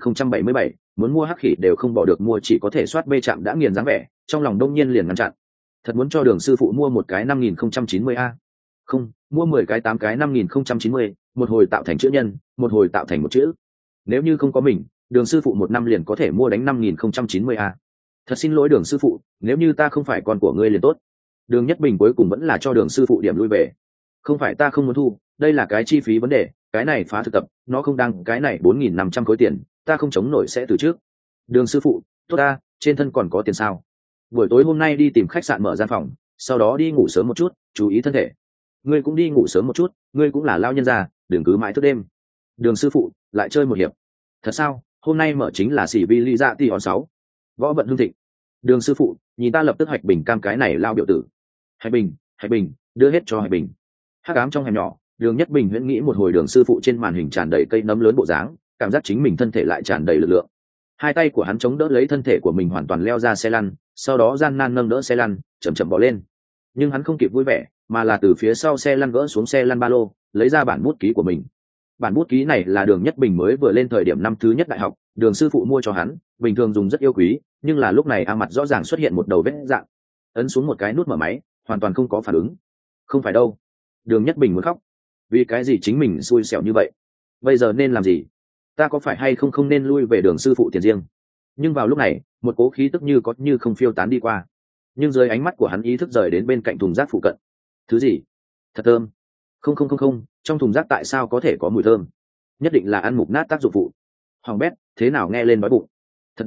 2077, muốn mua hắc khỉ đều không bỏ được mua, chỉ có thể soát bê chạm đã nghiền dáng vẻ, trong lòng đông nhiên liền ngăn chặn. Thật muốn cho Đường sư phụ mua một cái 5.090 a. Không, mua 10 cái 8 cái 5.090, một hồi tạo thành chữ nhân, một hồi tạo thành một chữ. Nếu như không có mình, Đường sư phụ một năm liền có thể mua đánh 5.090 a. Thật xin lỗi Đường sư phụ, nếu như ta không phải con của ngươi liền tốt. Đường Nhất Bình cuối cùng vẫn là cho Đường sư phụ điểm lui về. Không phải ta không muốn thu, đây là cái chi phí vấn đề, cái này phá thực tập, nó không đăng, cái này 4.500 khối tiền, ta không chống nổi sẽ từ trước. Đường sư phụ, tốt ta, trên thân còn có tiền sao? Buổi tối hôm nay đi tìm khách sạn mở gian phòng, sau đó đi ngủ sớm một chút, chú ý thân thể. Ngươi cũng đi ngủ sớm một chút, ngươi cũng là lao nhân già, đừng cứ mãi thức đêm. Đường sư phụ, lại chơi một hiệp. Thật sao? Hôm nay mở chính là xỉ vi ly dạ ti hòn 6. Võ vận hương thịnh. Đường sư phụ, nhìn ta lập tức Hạch Bình cam cái này lao biểu tử. Hạch Bình, đưa hết cho Hạch Bình. Hắc ám trong hẻm nhỏ, Đường Nhất Bình huyễn nghĩ một hồi Đường sư phụ trên màn hình tràn đầy cây nấm lớn bộ dáng, cảm giác chính mình thân thể lại tràn đầy lực lượng. Hai tay của hắn chống đỡ lấy thân thể của mình hoàn toàn leo ra xe lăn, sau đó gian nan nâng đỡ xe lăn, chậm bỏ lên. Nhưng hắn không kịp vui vẻ, mà là từ phía sau xe lăn gỡ xuống xe lăn ba lô, lấy ra bản bút ký của mình. Bản bút ký này là Đường Nhất Bình mới vừa lên thời điểm năm thứ nhất đại học, Đường sư phụ mua cho hắn, bình thường dùng rất yêu quý, nhưng là lúc này mặt rõ ràng xuất hiện một đầu vết dạng. Ấn xuống một cái nút mở máy, hoàn toàn không có phản ứng. Không phải đâu. Đường Nhất Bình muốn khóc. Vì cái gì chính mình xui xẻo như vậy? Bây giờ nên làm gì? Ta có phải hay không nên lui về Đường sư phụ tiền riêng? Nhưng vào lúc này, một cố khí tức như có như không phiêu tán đi qua. Nhưng dưới ánh mắt của hắn ý thức rời đến bên cạnh thùng rác phụ cận. Thứ gì? Thật thơm. Không, trong thùng rác tại sao có thể có mùi thơm? Nhất định là ăn mục nát tác dụng phụ. Hoàng bét, thế nào nghe lên đói bụng. Thật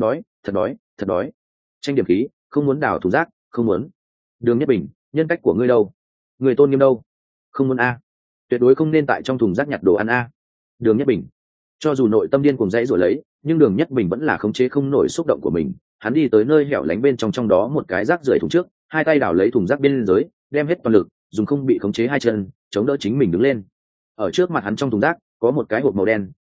đói. Tranh điểm khí, không muốn đào thùng rác, không muốn. Đường Nhất Bình, nhân cách của ngươi đâu? Người tôn nghiêm đâu? Không muốn a. Tuyệt đối không nên tại trong thùng rác nhặt đồ ăn a. Đường Nhất Bình, cho dù nội tâm điên cuồng dãy rồi lấy, nhưng Đường Nhất Bình vẫn là khống chế không nổi xúc động của mình. Hắn đi tới nơi hẻo lánh bên trong đó một cái rác rưởi thùng trước, hai tay đào lấy thùng rác bên dưới, đem hết toàn lực, dùng không bị khống chế hai chân chống đỡ chính mình đứng lên. Ở trước mặt hắn trong thùng rác có một cái hộp màu đen,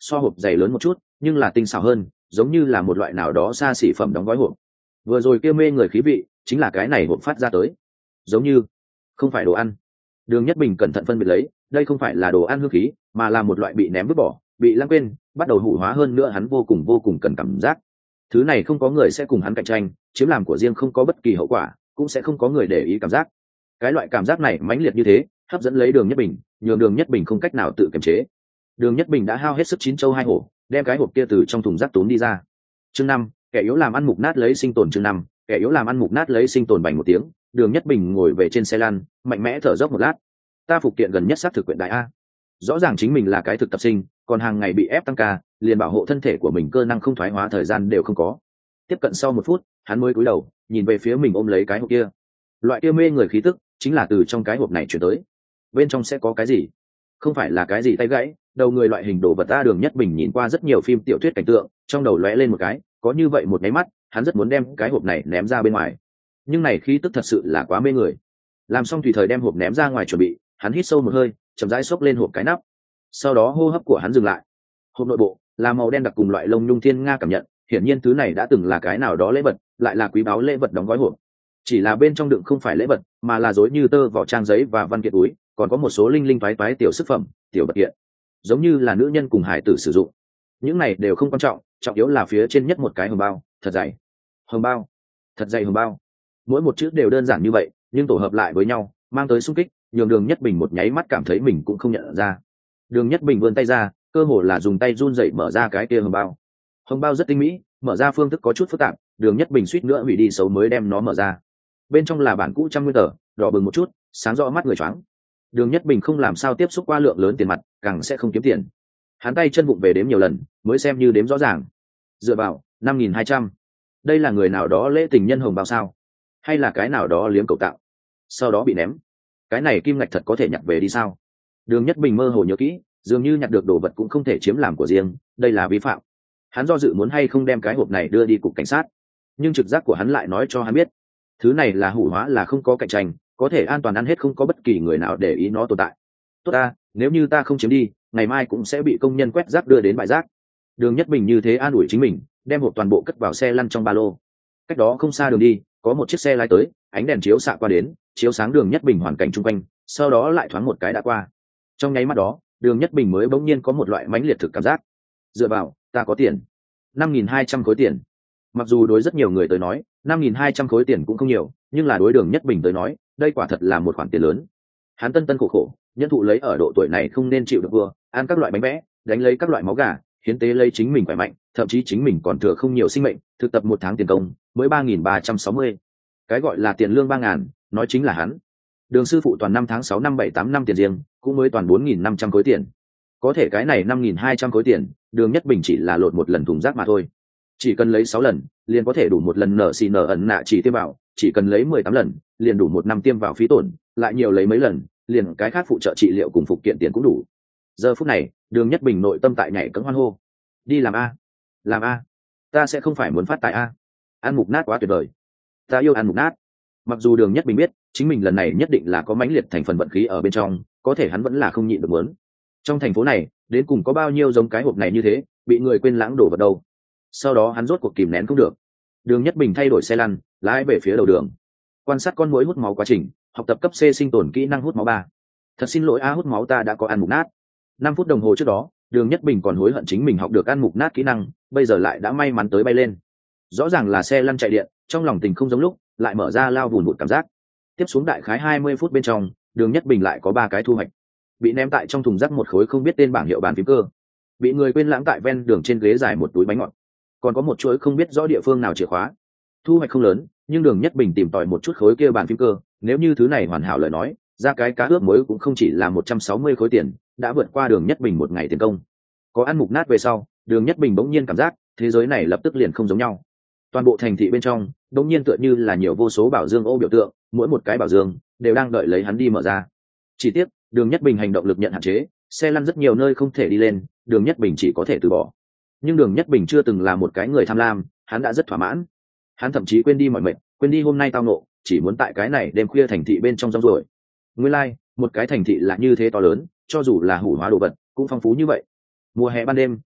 so hộp dày lớn một chút nhưng là tinh xảo hơn, giống như là một loại nào đó xa xỉ phẩm đóng gói hộp. Vừa rồi kia mê người khí vị chính là cái này hộp phát ra tới, giống như không phải đồ ăn. Đường Nhất Bình cẩn thận phân biệt lấy, đây không phải là đồ ăn hương khí, mà là một loại bị ném vứt bỏ, bị lãng quên, bắt đầu hủ hóa hơn nữa hắn vô cùng cần cảm giác. Thứ này không có người sẽ cùng hắn cạnh tranh, chiếm làm của riêng không có bất kỳ hậu quả, cũng sẽ không có người để ý cảm giác. Cái loại cảm giác này mãnh liệt như thế, hấp dẫn lấy Đường Nhất Bình, nhường Đường Nhất Bình không cách nào tự kiềm chế. Đường Nhất Bình đã hao hết sức chín châu hai hổ, đem cái hộp kia từ trong thùng rác tốn đi ra. Chương 5, kẻ yếu làm ăn mục nát lấy sinh tồn. Chương 5, kẻ yếu làm ăn mục nát lấy sinh tồn. Bành một tiếng, Đường Nhất Bình ngồi về trên xe lăn, mạnh mẽ thở dốc một lát. Ta phục kiện gần nhất sát thực quyện đại a. Rõ ràng chính mình là cái thực tập sinh, còn hàng ngày bị ép tăng ca, liền bảo hộ thân thể của mình cơ năng không thoái hóa thời gian đều không có. Tiếp cận sau một phút, hắn mới cúi đầu, nhìn về phía mình ôm lấy cái hộp kia. Loại kia mê người khí tức, chính là từ trong cái hộp này chuyển tới. Bên trong sẽ có cái gì? Không phải là cái gì tay gãy, đầu người loại hình đồ vật ta. Đường Nhất Bình nhìn qua rất nhiều phim tiểu thuyết cảnh tượng, trong đầu lóe lên một cái, có như vậy một cái mắt, hắn rất muốn đem cái hộp này ném ra bên ngoài. Nhưng này khí tức thật sự là quá mê người. Làm xong tùy thời đem hộp ném ra ngoài chuẩn bị, hắn hít sâu một hơi, chậm rãi xốc lên hộp cái nắp. Sau đó hô hấp của hắn dừng lại. Hộp nội bộ là màu đen đặc cùng loại lông nhung thiên nga cảm nhận, hiển nhiên thứ này đã từng là cái nào đó lễ vật, lại là quý báu lễ vật đóng gói hộp. Chỉ là bên trong đựng không phải lễ vật, mà là rối như tơ vỏ trang giấy và văn kiện túi, còn có một số linh linh toái toái tiểu sức phẩm, tiểu vật kiện, giống như là nữ nhân cùng hải tử sử dụng. Những này đều không quan trọng, trọng yếu là phía trên nhất một cái hồng bao, thật dày. Hồng bao, thật dày hồng bao. Mỗi một chữ đều đơn giản như vậy, nhưng tổ hợp lại với nhau, mang tới xung kích, nhường Đường Nhất Bình một nháy mắt cảm thấy mình cũng không nhận ra. Đường Nhất Bình vươn tay ra, cơ hồ là dùng tay run rẩy mở ra cái kia hồng bao. Hồng bao rất tinh mỹ, mở ra phương thức có chút phức tạp, Đường Nhất Bình suýt nữa hủy đi xấu mới đem nó mở ra. Bên trong là bản cũ trăm nguyên tờ, đỏ bừng một chút, sáng rõ mắt người choáng. Đường Nhất Bình không làm sao tiếp xúc qua lượng lớn tiền mặt, càng sẽ không kiếm tiền. Hắn tay chân vụng về đếm nhiều lần, mới xem như đếm rõ ràng. Dựa vào, 5.200. Đây là người nào đó lễ tình nhân hồng bao sao? Hay là cái nào đó liếm cầu tạo? Sau đó bị ném. Cái này kim ngạch thật có thể nhặt về đi sao? Đường Nhất Bình mơ hồ nhớ kỹ, dường như nhặt được đồ vật cũng không thể chiếm làm của riêng, đây là vi phạm. Hắn do dự muốn hay không đem cái hộp này đưa đi cục cảnh sát, nhưng trực giác của hắn lại nói cho hắn biết, thứ này là hủ hóa, là không có cạnh tranh, có thể an toàn ăn hết, không có bất kỳ người nào để ý nó tồn tại. Tốt ta, nếu như ta không chiếm đi, ngày mai cũng sẽ bị công nhân quét rác đưa đến bãi rác. Đường Nhất Bình như thế an ủi chính mình, đem hộp toàn bộ cất vào xe lăn trong ba lô. Cách đó không xa đường đi, có một chiếc xe lái tới, ánh đèn chiếu xạ qua đến, chiếu sáng Đường Nhất Bình hoàn cảnh chung quanh, sau đó lại thoáng một cái đã qua. Trong nháy mắt đó, Đường Nhất Bình mới bỗng nhiên có một loại mãnh liệt thực cảm giác. Dựa vào, ta có tiền. 5.200 khối tiền. Mặc dù đối rất nhiều người tới nói, 5.200 khối tiền cũng không nhiều, nhưng là đối Đường Nhất Bình tới nói, đây quả thật là một khoản tiền lớn. Hắn tân tân khổ khổ, nhân thụ lấy ở độ tuổi này không nên chịu được vừa, ăn các loại bánh vẽ, đánh lấy các loại máu gà, hiến tế lấy chính mình khỏe mạnh, thậm chí chính mình còn thừa không nhiều sinh mệnh, thực tập một tháng tiền công mới 3.360. Cái gọi là tiền lương 3.000, nói chính là hắn. Đường sư phụ toàn 5 tháng 6 năm 7 8 năm tiền riêng, cũng mới toàn 4.500 khối tiền. Có thể cái này 5.200 khối tiền, Đường Nhất Bình chỉ là lột một lần thùng rác mà thôi. Chỉ cần lấy 6 lần, liền có thể đủ một lần nợ xì nợ ẩn nạ chỉ tiêm vào, chỉ cần lấy 18 lần, liền đủ một năm tiêm vào phí tổn, lại nhiều lấy mấy lần, liền cái khác phụ trợ trị liệu cùng phục kiện tiền cũng đủ. Giờ phút này, Đường Nhất Bình nội tâm tại nhảy cẫng hoan hô. Đi làm a, làm a, ta sẽ không phải muốn phát tài a. Ăn mục nát quá tuyệt vời, ta yêu ăn mục nát. Mặc dù Đường Nhất Bình biết, chính mình lần này nhất định là có mãnh liệt thành phần vận khí ở bên trong, có thể hắn vẫn là không nhịn được muốn. Trong thành phố này, đến cùng có bao nhiêu giống cái hộp này như thế, bị người quên lãng đổ vào đâu. Sau đó hắn rốt cuộc kìm nén không được. Đường Nhất Bình thay đổi xe lăn, lái về phía đầu đường. Quan sát con muỗi hút máu quá trình, học tập cấp C sinh tồn kỹ năng hút máu 3. Thật xin lỗi hút máu ta đã có ăn mục nát. 5 phút đồng hồ trước đó, Đường Nhất Bình còn hối hận chính mình học được ăn mục nát kỹ năng, bây giờ lại đã may mắn tới bay lên. Rõ ràng là xe lăn chạy điện, trong lòng tình không giống lúc, lại mở ra lao vùn vụt cảm giác. Tiếp xuống đại khái 20 phút bên trong, Đường Nhất Bình lại có 3 cái thu hoạch. Bị ném tại trong thùng rác một khối không biết tên bảng hiệu bàn phím cơ, bị người quên lãng tại ven đường trên ghế dài một túi bánh ngọt, còn có một chuỗi không biết rõ địa phương nào chìa khóa. Thu hoạch không lớn, nhưng Đường Nhất Bình tìm tòi một chút khối kia bàn phím cơ, nếu như thứ này hoàn hảo lời nói, ra cái cá ướp muối cũng không chỉ là 160 khối tiền, đã vượt qua Đường Nhất Bình một ngày tiền công. Có ăn mục nát về sau, Đường Nhất Bình bỗng nhiên cảm giác thế giới này lập tức liền không giống nhau. Toàn bộ thành thị bên trong bỗng nhiên tựa như là nhiều vô số bảo dương ô biểu tượng, mỗi một cái bảo dương đều đang đợi lấy hắn đi mở ra. Chỉ tiếc, Đường Nhất Bình hành động lực nhận hạn chế, xe lăn rất nhiều nơi không thể đi lên, Đường Nhất Bình chỉ có thể từ bỏ. Nhưng Đường Nhất Bình chưa từng là một cái người tham lam, hắn đã rất thỏa mãn. Hắn thậm chí quên đi mọi mệt, quên đi hôm nay tao nộ, chỉ muốn tại cái này đêm khuya thành thị bên trong rong ruổi. Nguyên lai, một cái thành thị là như thế to lớn, cho dù là hủ hóa đồ vật, cũng phong phú như vậy. Mùa hè ban đêm,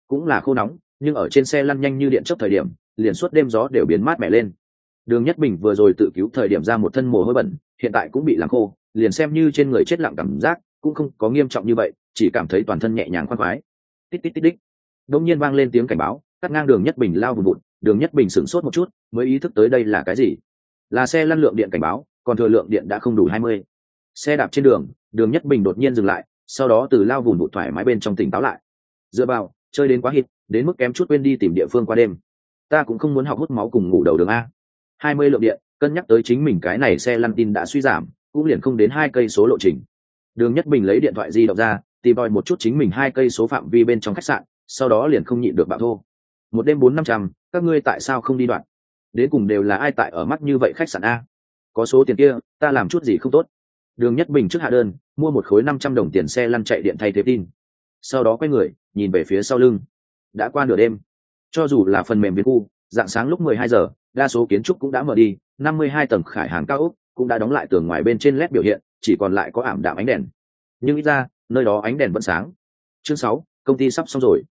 cũng là khô nóng, nhưng ở trên xe lăn nhanh như điện chớp thời điểm liền suốt đêm gió đều biến mát mẻ lên. Đường Nhất Bình vừa rồi tự cứu thời điểm ra một thân mồ hôi bẩn, hiện tại cũng bị làm khô, liền xem như trên người chết lặng cảm giác cũng không có nghiêm trọng như vậy, chỉ cảm thấy toàn thân nhẹ nhàng khoan khoái. Tít tít tít đích. Đột nhiên vang lên tiếng cảnh báo, cắt ngang Đường Nhất Bình lao vụt vụt. Đường Nhất Bình sửng sốt một chút, mới ý thức tới đây là cái gì. Là xe lăn lượng điện cảnh báo, còn thừa lượng điện đã không đủ 20. Xe đạp trên đường, Đường Nhất Bình đột nhiên dừng lại, sau đó từ lao vụn vụt thoải mái bên trong tỉnh táo lại. Dựa vào, chơi đến quá hít, đến mức kém chút quên đi tìm địa phương qua đêm. Ta cũng không muốn học hút máu cùng ngủ đầu đường a. 20 lượng điện, cân nhắc tới chính mình cái này xe lăn tin đã suy giảm, cũng liền không đến 2 cây số lộ trình. Đường Nhất Bình lấy điện thoại di động ra, tìm đòi một chút chính mình 2 cây số phạm vi bên trong khách sạn, sau đó liền không nhịn được bạo thô. Một đêm 400-500, các ngươi tại sao không đi đoạn? Đến cùng đều là ai tại ở mắt như vậy khách sạn a? Có số tiền kia, ta làm chút gì không tốt? Đường Nhất Bình trước hạ đơn, mua một khối 500 đồng tiền xe lăn chạy điện thay thế tin. Sau đó quay người, nhìn về phía sau lưng. Đã qua nửa đêm. Cho dù là phần mềm biến khu, dạng sáng lúc 12 giờ, đa số kiến trúc cũng đã mở đi, 52 tầng khải hàng cao ốc cũng đã đóng lại, tường ngoài bên trên led biểu hiện, chỉ còn lại có ảm đạm ánh đèn. Nhưng ít ra, nơi đó ánh đèn vẫn sáng. Chương 6, công ty sắp xong rồi.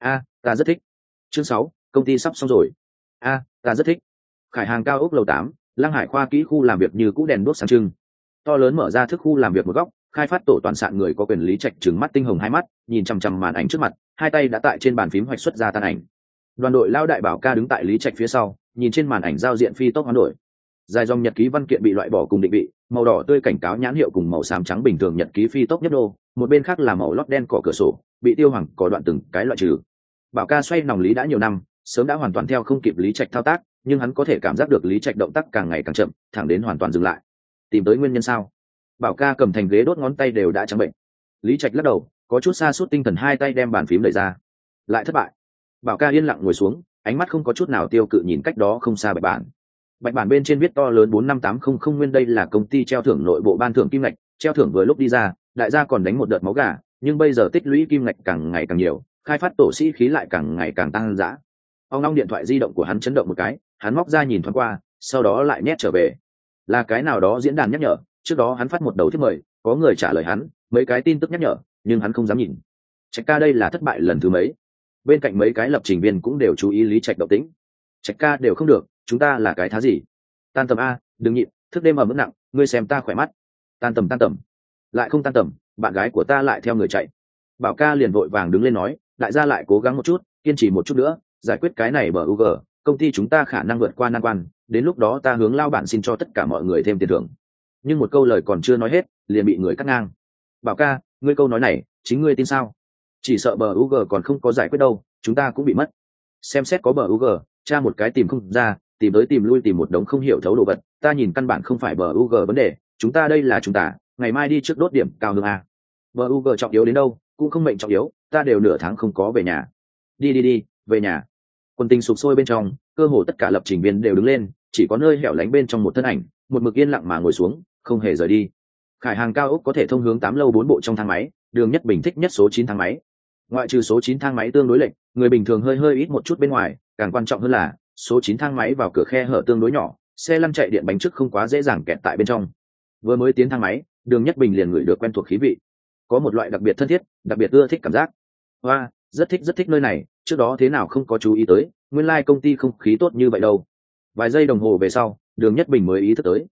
Ta rất thích. Chương 6, công ty sắp xong rồi. Ta rất thích. Khải hàng cao ốc lầu 8, Lăng Hải khoa kỹ khu làm việc như cũ đèn đuốc sáng trưng. To lớn mở ra thức khu làm việc một góc, khai phát tổ toàn sạn người có quyền Lý Trạch trừng mắt tinh hồng hai mắt, nhìn chằm chằm màn ảnh trước mặt, hai tay đã tại trên bàn phím hoạch xuất ra tan ảnh. Đoàn đội lao đại Bảo Ca đứng tại Lý Trạch phía sau, nhìn trên màn ảnh giao diện phi tốc hoán đổi. Dài dòng nhật ký văn kiện bị loại bỏ cùng định vị, màu đỏ tươi cảnh cáo nhãn hiệu cùng màu xám trắng bình thường nhật ký phi tốc nhất đô, một bên khác là màu lót đen cỏ cửa sổ, bị tiêu hoàng có đoạn từng cái loại trừ. Bảo Ca xoay nòng Lý đã nhiều năm, sớm đã hoàn toàn theo không kịp Lý Trạch thao tác, nhưng hắn có thể cảm giác được Lý Trạch động tác càng ngày càng chậm, thẳng đến hoàn toàn dừng lại. Tìm tới nguyên nhân sao? Bảo Ca cầm thành ghế đốt ngón tay đều đã trắng bệnh. Lý Trạch lắc đầu, có chút sa sút tinh thần, hai tay đem bàn phím đẩy ra. Lại thất bại. Bảo Ca yên lặng ngồi xuống, ánh mắt không có chút nào tiêu cự nhìn cách đó không xa bạch bản bên trên viết to lớn 45800 nguyên, đây là công ty treo thưởng nội bộ ban thưởng kim ngạch, treo thưởng vừa lúc đi ra, đại gia còn đánh một đợt máu gà, nhưng bây giờ tích lũy kim ngạch càng ngày càng nhiều, khai phát tổ sĩ khí lại càng ngày càng tăng dã. Ông long điện thoại di động của hắn chấn động một cái, hắn móc ra nhìn thoáng qua, sau đó lại nhét trở về. Là cái nào đó diễn đàn nhắc nhở, trước đó hắn phát một đầu thiếp mời, có người trả lời hắn, mấy cái tin tức nhắc nhở, nhưng hắn không dám nhìn. Trạch ca đây là thất bại lần thứ mấy? Bên cạnh mấy cái lập trình viên cũng đều chú ý Lý Trạch động tĩnh. Trạch ca đều không được, chúng ta là cái thá gì? Tan tầm a, đừng nhịn, thức đêm ở mức nặng, ngươi xem ta khỏe mắt. Tan tầm, lại không tan tầm, bạn gái của ta lại theo người chạy. Bảo Ca liền vội vàng đứng lên nói, đại gia lại cố gắng một chút, kiên trì một chút nữa, giải quyết cái này bug, công ty chúng ta khả năng vượt qua nan quan, đến lúc đó ta hướng lao bản xin cho tất cả mọi người thêm tiền thưởng. Nhưng một câu lời còn chưa nói hết, liền bị người cắt ngang. Bảo Ca, ngươi câu nói này, chính ngươi tin sao? Chỉ sợ bug còn không có giải quyết đâu, chúng ta cũng bị mất. Xem xét có bug, tra một cái tìm không ra, tìm tới tìm lui tìm một đống không hiểu thấu đồ vật, ta nhìn căn bản không phải bug vấn đề, chúng ta đây là chúng ta, ngày mai đi trước đốt điểm cao hơn a. Bug trọng yếu đến đâu, cũng không mệnh trọng yếu, ta đều nửa tháng không có về nhà. Đi, về nhà. Quân tình sụp sôi bên trong, cơ hồ tất cả lập trình viên đều đứng lên, chỉ có nơi hẻo lánh bên trong một thân ảnh, một mực yên lặng mà ngồi xuống, không hề rời đi. Khải hàng cao ốc có thể thông hướng 8 lâu 4 bộ trong thang máy, Đường Nhất Bình thích nhất số 9 thang máy. Ngoại trừ số 9 thang máy tương đối lệch, người bình thường hơi ít một chút bên ngoài, càng quan trọng hơn là số 9 thang máy vào cửa khe hở tương đối nhỏ, xe lăn chạy điện bánh trước không quá dễ dàng kẹt tại bên trong. Vừa mới tiến thang máy, Đường Nhất Bình liền ngửi được quen thuộc khí vị, có một loại đặc biệt thân thiết, đặc biệt ưa thích cảm giác. Hoa, rất thích nơi này, trước đó thế nào không có chú ý tới, nguyên lai công ty không khí tốt như vậy đâu. Vài giây đồng hồ về sau, Đường Nhất Bình mới ý thức tới.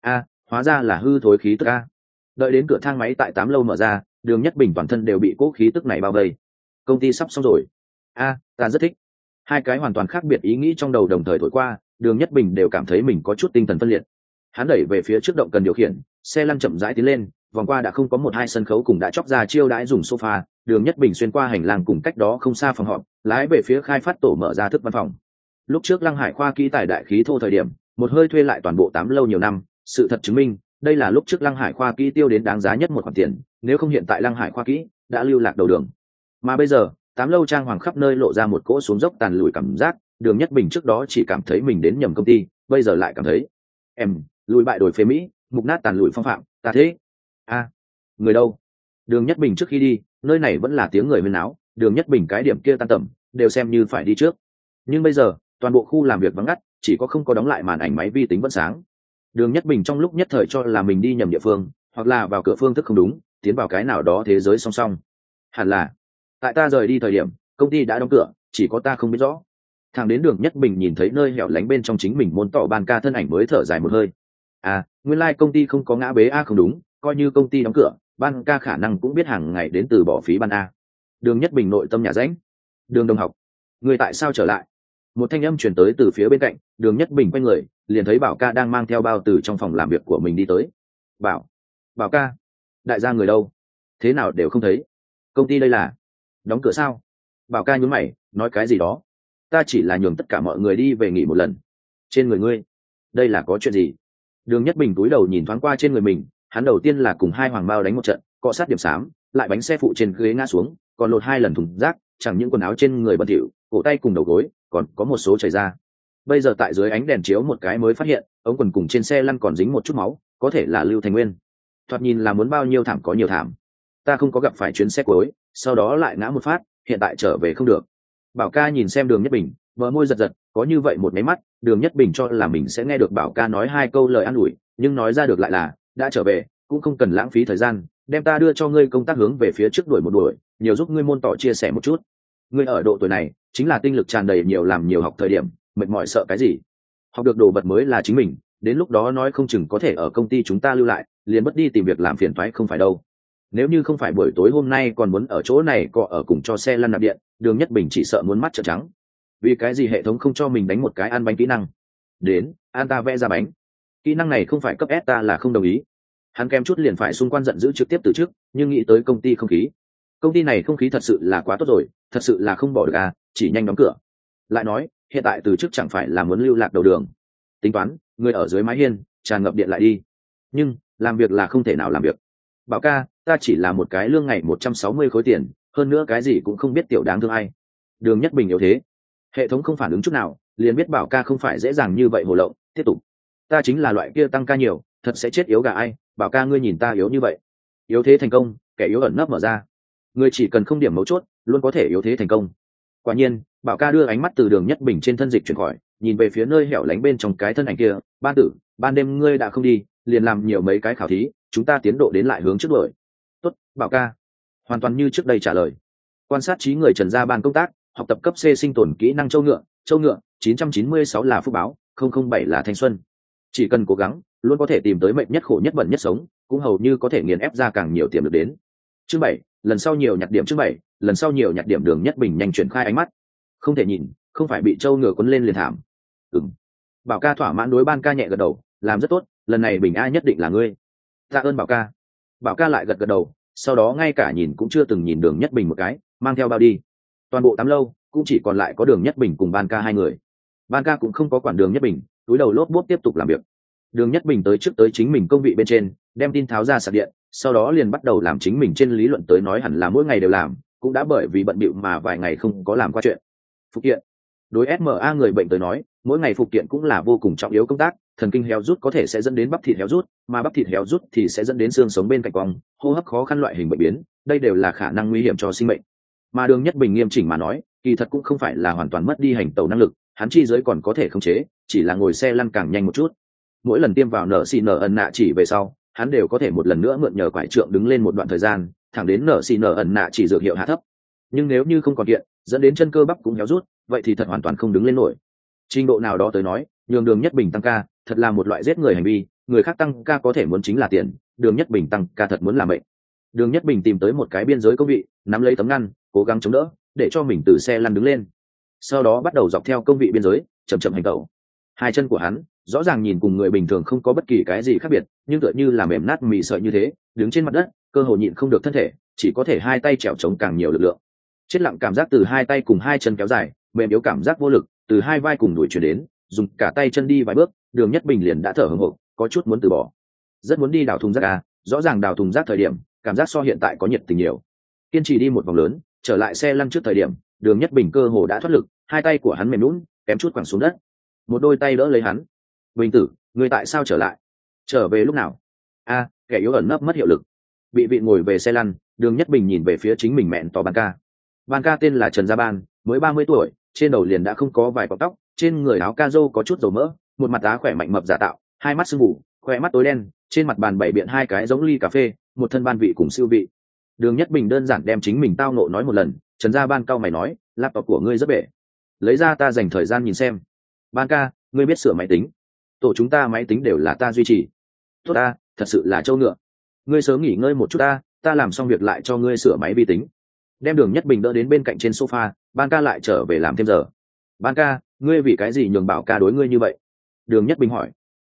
Hóa ra là hư thối khí tức a. Đợi đến cửa thang máy tại 8 lâu mở ra, Đường Nhất Bình toàn thân đều bị cố khí tức này bao vây. Công ty sắp xong rồi. Ta rất thích. Hai cái hoàn toàn khác biệt ý nghĩ trong đầu đồng thời thổi qua, Đường Nhất Bình đều cảm thấy mình có chút tinh thần phân liệt. Hắn đẩy về phía trước động cần điều khiển, xe lăn chậm rãi tiến lên, vòng qua đã không có 1-2 sân khấu cùng đã chóc ra chiêu đãi dùng sofa, Đường Nhất Bình xuyên qua hành lang cùng cách đó không xa phòng họp, lái về phía khai phát tổ mở ra thức văn phòng. Lúc trước Lăng Hải khoa kỹ tài đại khí thô thời điểm, một hơi thuê lại toàn bộ 8 lâu nhiều năm, sự thật chứng minh, đây là lúc trước Lăng Hải khoa kỹ tiêu đến đáng giá nhất một khoản tiền, nếu không hiện tại Lăng Hải khoa kỹ đã lưu lạc đầu đường. Mà bây giờ, 8 lâu trang hoàng khắp nơi lộ ra một cỗ xuống dốc tàn lùi cảm giác, Đường Nhất Bình trước đó chỉ cảm thấy mình đến nhầm công ty, bây giờ lại cảm thấy lùi bại đổi phế mỹ, mục nát tàn lùi phong phạm, ta thế. Người đâu? Đường Nhất Bình trước khi đi, nơi này vẫn là tiếng người huyên náo, Đường Nhất Bình cái điểm kia tan tầm, đều xem như phải đi trước. Nhưng bây giờ, toàn bộ khu làm việc vắng ngắt, chỉ có không có đóng lại màn ảnh máy vi tính vẫn sáng. Đường Nhất Bình trong lúc nhất thời cho là mình đi nhầm địa phương, hoặc là vào cửa phương thức không đúng, tiến vào cái nào đó thế giới song song. Hẳn là, tại ta rời đi thời điểm, công ty đã đóng cửa, chỉ có ta không biết rõ. Thằng đến Đường Nhất Bình nhìn thấy nơi hẻo lánh bên trong chính mình môn tỏ ban ca thân ảnh mới thở dài một hơi. À, nguyên lai công ty không có ngã bế a, không đúng, coi như công ty đóng cửa, ban ca khả năng cũng biết hàng ngày đến từ bỏ phí ban a. Đường Nhất Bình nội tâm nhà rãnh. Đường đồng học, người tại sao trở lại? Một thanh âm truyền tới từ phía bên cạnh. Đường Nhất Bình quay người, liền thấy Bảo ca đang mang theo bao từ trong phòng làm việc của mình đi tới. Bảo ca, đại gia người đâu? Thế nào đều không thấy. Công ty đây là đóng cửa sao? Bảo ca nhún mày, nói cái gì đó. Ta chỉ là nhường tất cả mọi người đi về nghỉ một lần. Trên người ngươi, đây là có chuyện gì? Đường Nhất Bình cúi đầu nhìn thoáng qua trên người mình, hắn đầu tiên là cùng hai hoàng bao đánh một trận, cọ sát điểm xám, lại bánh xe phụ trên ghế ngã xuống, còn lột 2 lần thùng rác, chẳng những quần áo trên người bẩn thỉu, cổ tay cùng đầu gối, còn có một số chảy ra. Bây giờ tại dưới ánh đèn chiếu một cái mới phát hiện, ống quần cùng trên xe lăn còn dính một chút máu, có thể là Lưu Thành Nguyên. Thoạt nhìn là muốn bao nhiêu thảm có nhiều thảm. Ta không có gặp phải chuyến xe cuối, sau đó lại ngã một phát, hiện tại trở về không được. Bảo ca nhìn xem Đường Nhất Bình, bờ môi giật giật, có như vậy một máy mắt, Đường Nhất Bình cho là mình sẽ nghe được Bảo ca nói 2 câu lời an ủi, nhưng nói ra được lại là, đã trở về, cũng không cần lãng phí thời gian, đem ta đưa cho ngươi công tác hướng về phía trước đuổi một đuổi, nhiều giúp ngươi môn tỏ chia sẻ một chút. Ngươi ở độ tuổi này, chính là tinh lực tràn đầy nhiều làm nhiều học thời điểm, mệt mỏi sợ cái gì? Học được đồ vật mới là chính mình, đến lúc đó nói không chừng có thể ở công ty chúng ta lưu lại, liền mất đi tìm việc làm phiền toái không phải đâu. Nếu như không phải buổi tối hôm nay còn muốn ở chỗ này cọ ở cùng cho xe lăn nạp điện, Đường Nhất Bình chỉ sợ muốn mắt trợn trắng. Vì cái gì hệ thống không cho mình đánh một cái ăn bánh kỹ năng? Đến, an ta vẽ ra bánh. Kỹ năng này không phải cấp S ta là không đồng ý. Hắn kém chút liền phải xung quanh giận dữ trực tiếp từ trước, nhưng nghĩ tới công ty không khí. Công ty này không khí thật sự là quá tốt rồi, thật sự là không bỏ được à, chỉ nhanh đóng cửa. Lại nói, hiện tại từ trước chẳng phải là muốn lưu lạc đầu đường. Tính toán, người ở dưới mái hiên, tràn ngập điện lại đi. Nhưng, làm việc là không thể nào làm việc. Bảo ca, ta chỉ là một cái lương ngày 160 khối tiền, hơn nữa cái gì cũng không biết tiểu đáng thương ai. Đường Nhất Bình yếu thế. Hệ thống không phản ứng chút nào, liền biết Bảo ca không phải dễ dàng như vậy hồ lộng, tiếp tục. Ta chính là loại kia tăng ca nhiều, thật sẽ chết yếu gà ai, Bảo ca ngươi nhìn ta yếu như vậy. Yếu thế thành công, kẻ yếu ẩn nấp mở ra. Ngươi chỉ cần không điểm mấu chốt, luôn có thể yếu thế thành công. Quả nhiên, Bảo ca đưa ánh mắt từ Đường Nhất Bình trên thân dịch chuyển khỏi, nhìn về phía nơi hẻo lánh bên trong cái thân ảnh kia. Ban tử, ban đêm ngươi đã không đi, liền làm nhiều mấy cái khảo thí, chúng ta tiến độ đến lại hướng trước đuổi. Tốt, Bảo ca. Hoàn toàn như trước đây trả lời. Quan sát trí người Trần gia ban công tác, học tập cấp C sinh tồn kỹ năng châu ngựa 996 là phúc báo, 007 là thanh xuân. Chỉ cần cố gắng, luôn có thể tìm tới mệnh nhất khổ nhất bẩn nhất sống, cũng hầu như có thể nghiền ép ra càng nhiều tiềm lực đến. Chương 7, lần sau nhiều nhặt điểm. Chương 7, lần sau nhiều nhặt điểm. Đường Nhất Bình nhanh chuyển khai ánh mắt. Không thể nhìn, không phải bị châu ngựa quấn lên liền thảm. Bảo ca thỏa mãn đối ban ca nhẹ gật đầu, làm rất tốt, lần này Bình A nhất định là ngươi. Tạ ơn Bảo ca. Bảo ca lại gật gật đầu, sau đó ngay cả nhìn cũng chưa từng nhìn Đường Nhất Bình một cái, mang theo bao đi. Toàn bộ 8 lâu cũng chỉ còn lại có Đường Nhất Bình cùng ban ca 2 người. Ban ca cũng không có quản Đường Nhất Bình, túi đầu lốp bốp tiếp tục làm việc. Đường Nhất Bình tới trước tới chính mình công vị bên trên, đem tin tháo ra sạc điện, sau đó liền bắt đầu làm chính mình trên lý luận tới nói hẳn là mỗi ngày đều làm, cũng đã bởi vì bận bịu mà vài ngày không có làm qua chuyện. Phục kiện. Đối SMA người bệnh tới nói, mỗi ngày phục kiện cũng là vô cùng trọng yếu công tác, thần kinh héo rút có thể sẽ dẫn đến bắp thịt héo rút, mà bắp thịt héo rút thì sẽ dẫn đến xương sống bên cạnh cong, hô hấp khó khăn loại hình bệnh biến, đây đều là khả năng nguy hiểm cho sinh mệnh. Mà Đường Nhất Bình nghiêm chỉnh mà nói, kỳ thật cũng không phải là hoàn toàn mất đi hành tẩu năng lực, hắn chi giới còn có thể khống chế, chỉ là ngồi xe lăn càng nhanh một chút. Mỗi lần tiêm vào nợ xì nợ ẩn nạ chỉ về sau, hắn đều có thể một lần nữa mượn nhờ quải trượng đứng lên một đoạn thời gian, thẳng đến nợ xì nợ ẩn nạ chỉ dược hiệu hạ thấp. Nhưng nếu như không còn kiện, dẫn đến chân cơ bắp cũng héo rút, vậy thì thật hoàn toàn không đứng lên nổi. Trình độ nào đó tới nói, nhường Đường Nhất Bình tăng ca, thật là một loại giết người hành vi, người khác tăng ca có thể muốn chính là tiền, Đường Nhất Bình tăng ca thật muốn là mệnh. Đường Nhất Bình tìm tới một cái biên giới công vị, nắm lấy tấm ngăn, cố gắng chống đỡ, để cho mình từ xe lăn đứng lên. Sau đó bắt đầu dọc theo công vị biên giới, chậm chậm hành tẩu. Hai chân của hắn, rõ ràng nhìn cùng người bình thường không có bất kỳ cái gì khác biệt, nhưng tựa như là mềm nát mì sợi như thế, đứng trên mặt đất, cơ hồ nhịn không được thân thể, chỉ có thể hai tay trèo chống càng nhiều lực lượng. Chết lặng cảm giác từ hai tay cùng hai chân kéo dài, mềm yếu cảm giác vô lực, từ hai vai cùng đuổi chuyển đến, dùng cả tay chân đi vài bước, Đường Nhất Bình liền đã thở hổn hộc, có chút muốn từ bỏ. Rất muốn đi đào thùng rác à, rõ ràng đào thùng rác thời điểm, cảm giác so hiện tại có nhiệt tình nhiều. Kiên trì đi một vòng lớn, trở lại xe lăn trước thời điểm, Đường Nhất Bình cơ hồ đã thoát lực, hai tay của hắn mềm nhũn, kém chút quẳng xuống đất. Một đôi tay đỡ lấy hắn. Bình tử, người tại sao trở lại? Trở về lúc nào? A, kẻ yếu ẩn nấp mất hiệu lực. Bị vị ngồi về xe lăn, Đường Nhất Bình nhìn về phía chính mình mẹn to ban ca. Ban ca tên là Trần Gia Ban, mới 30 tuổi, trên đầu liền đã không có vài cọng tóc, trên người áo ca rô có chút dầu mỡ, một mặt đá khỏe mạnh mập giả tạo, hai mắt sưng mù, khỏe mắt tối đen, trên mặt bàn bày biện hai cái giống ly cà phê, một thân ban vị cùng siêu vị. Đường Nhất Bình đơn giản đem chính mình tao nộ nói một lần, Trần Gia Ban cau mày nói, laptop của ngươi rất bể, lấy ra ta dành thời gian nhìn xem. Ban ca, ngươi biết sửa máy tính? Tổ chúng ta máy tính đều là ta duy trì. Tốt ta, thật sự là trâu ngựa. Ngươi sớm nghỉ ngơi một chút ta làm xong việc lại cho ngươi sửa máy vi tính. Đem Đường Nhất Bình đỡ đến bên cạnh trên sofa, Ban ca lại trở về làm thêm giờ. Ban ca, ngươi vì cái gì nhường Bảo ca đối ngươi như vậy? Đường Nhất Bình hỏi.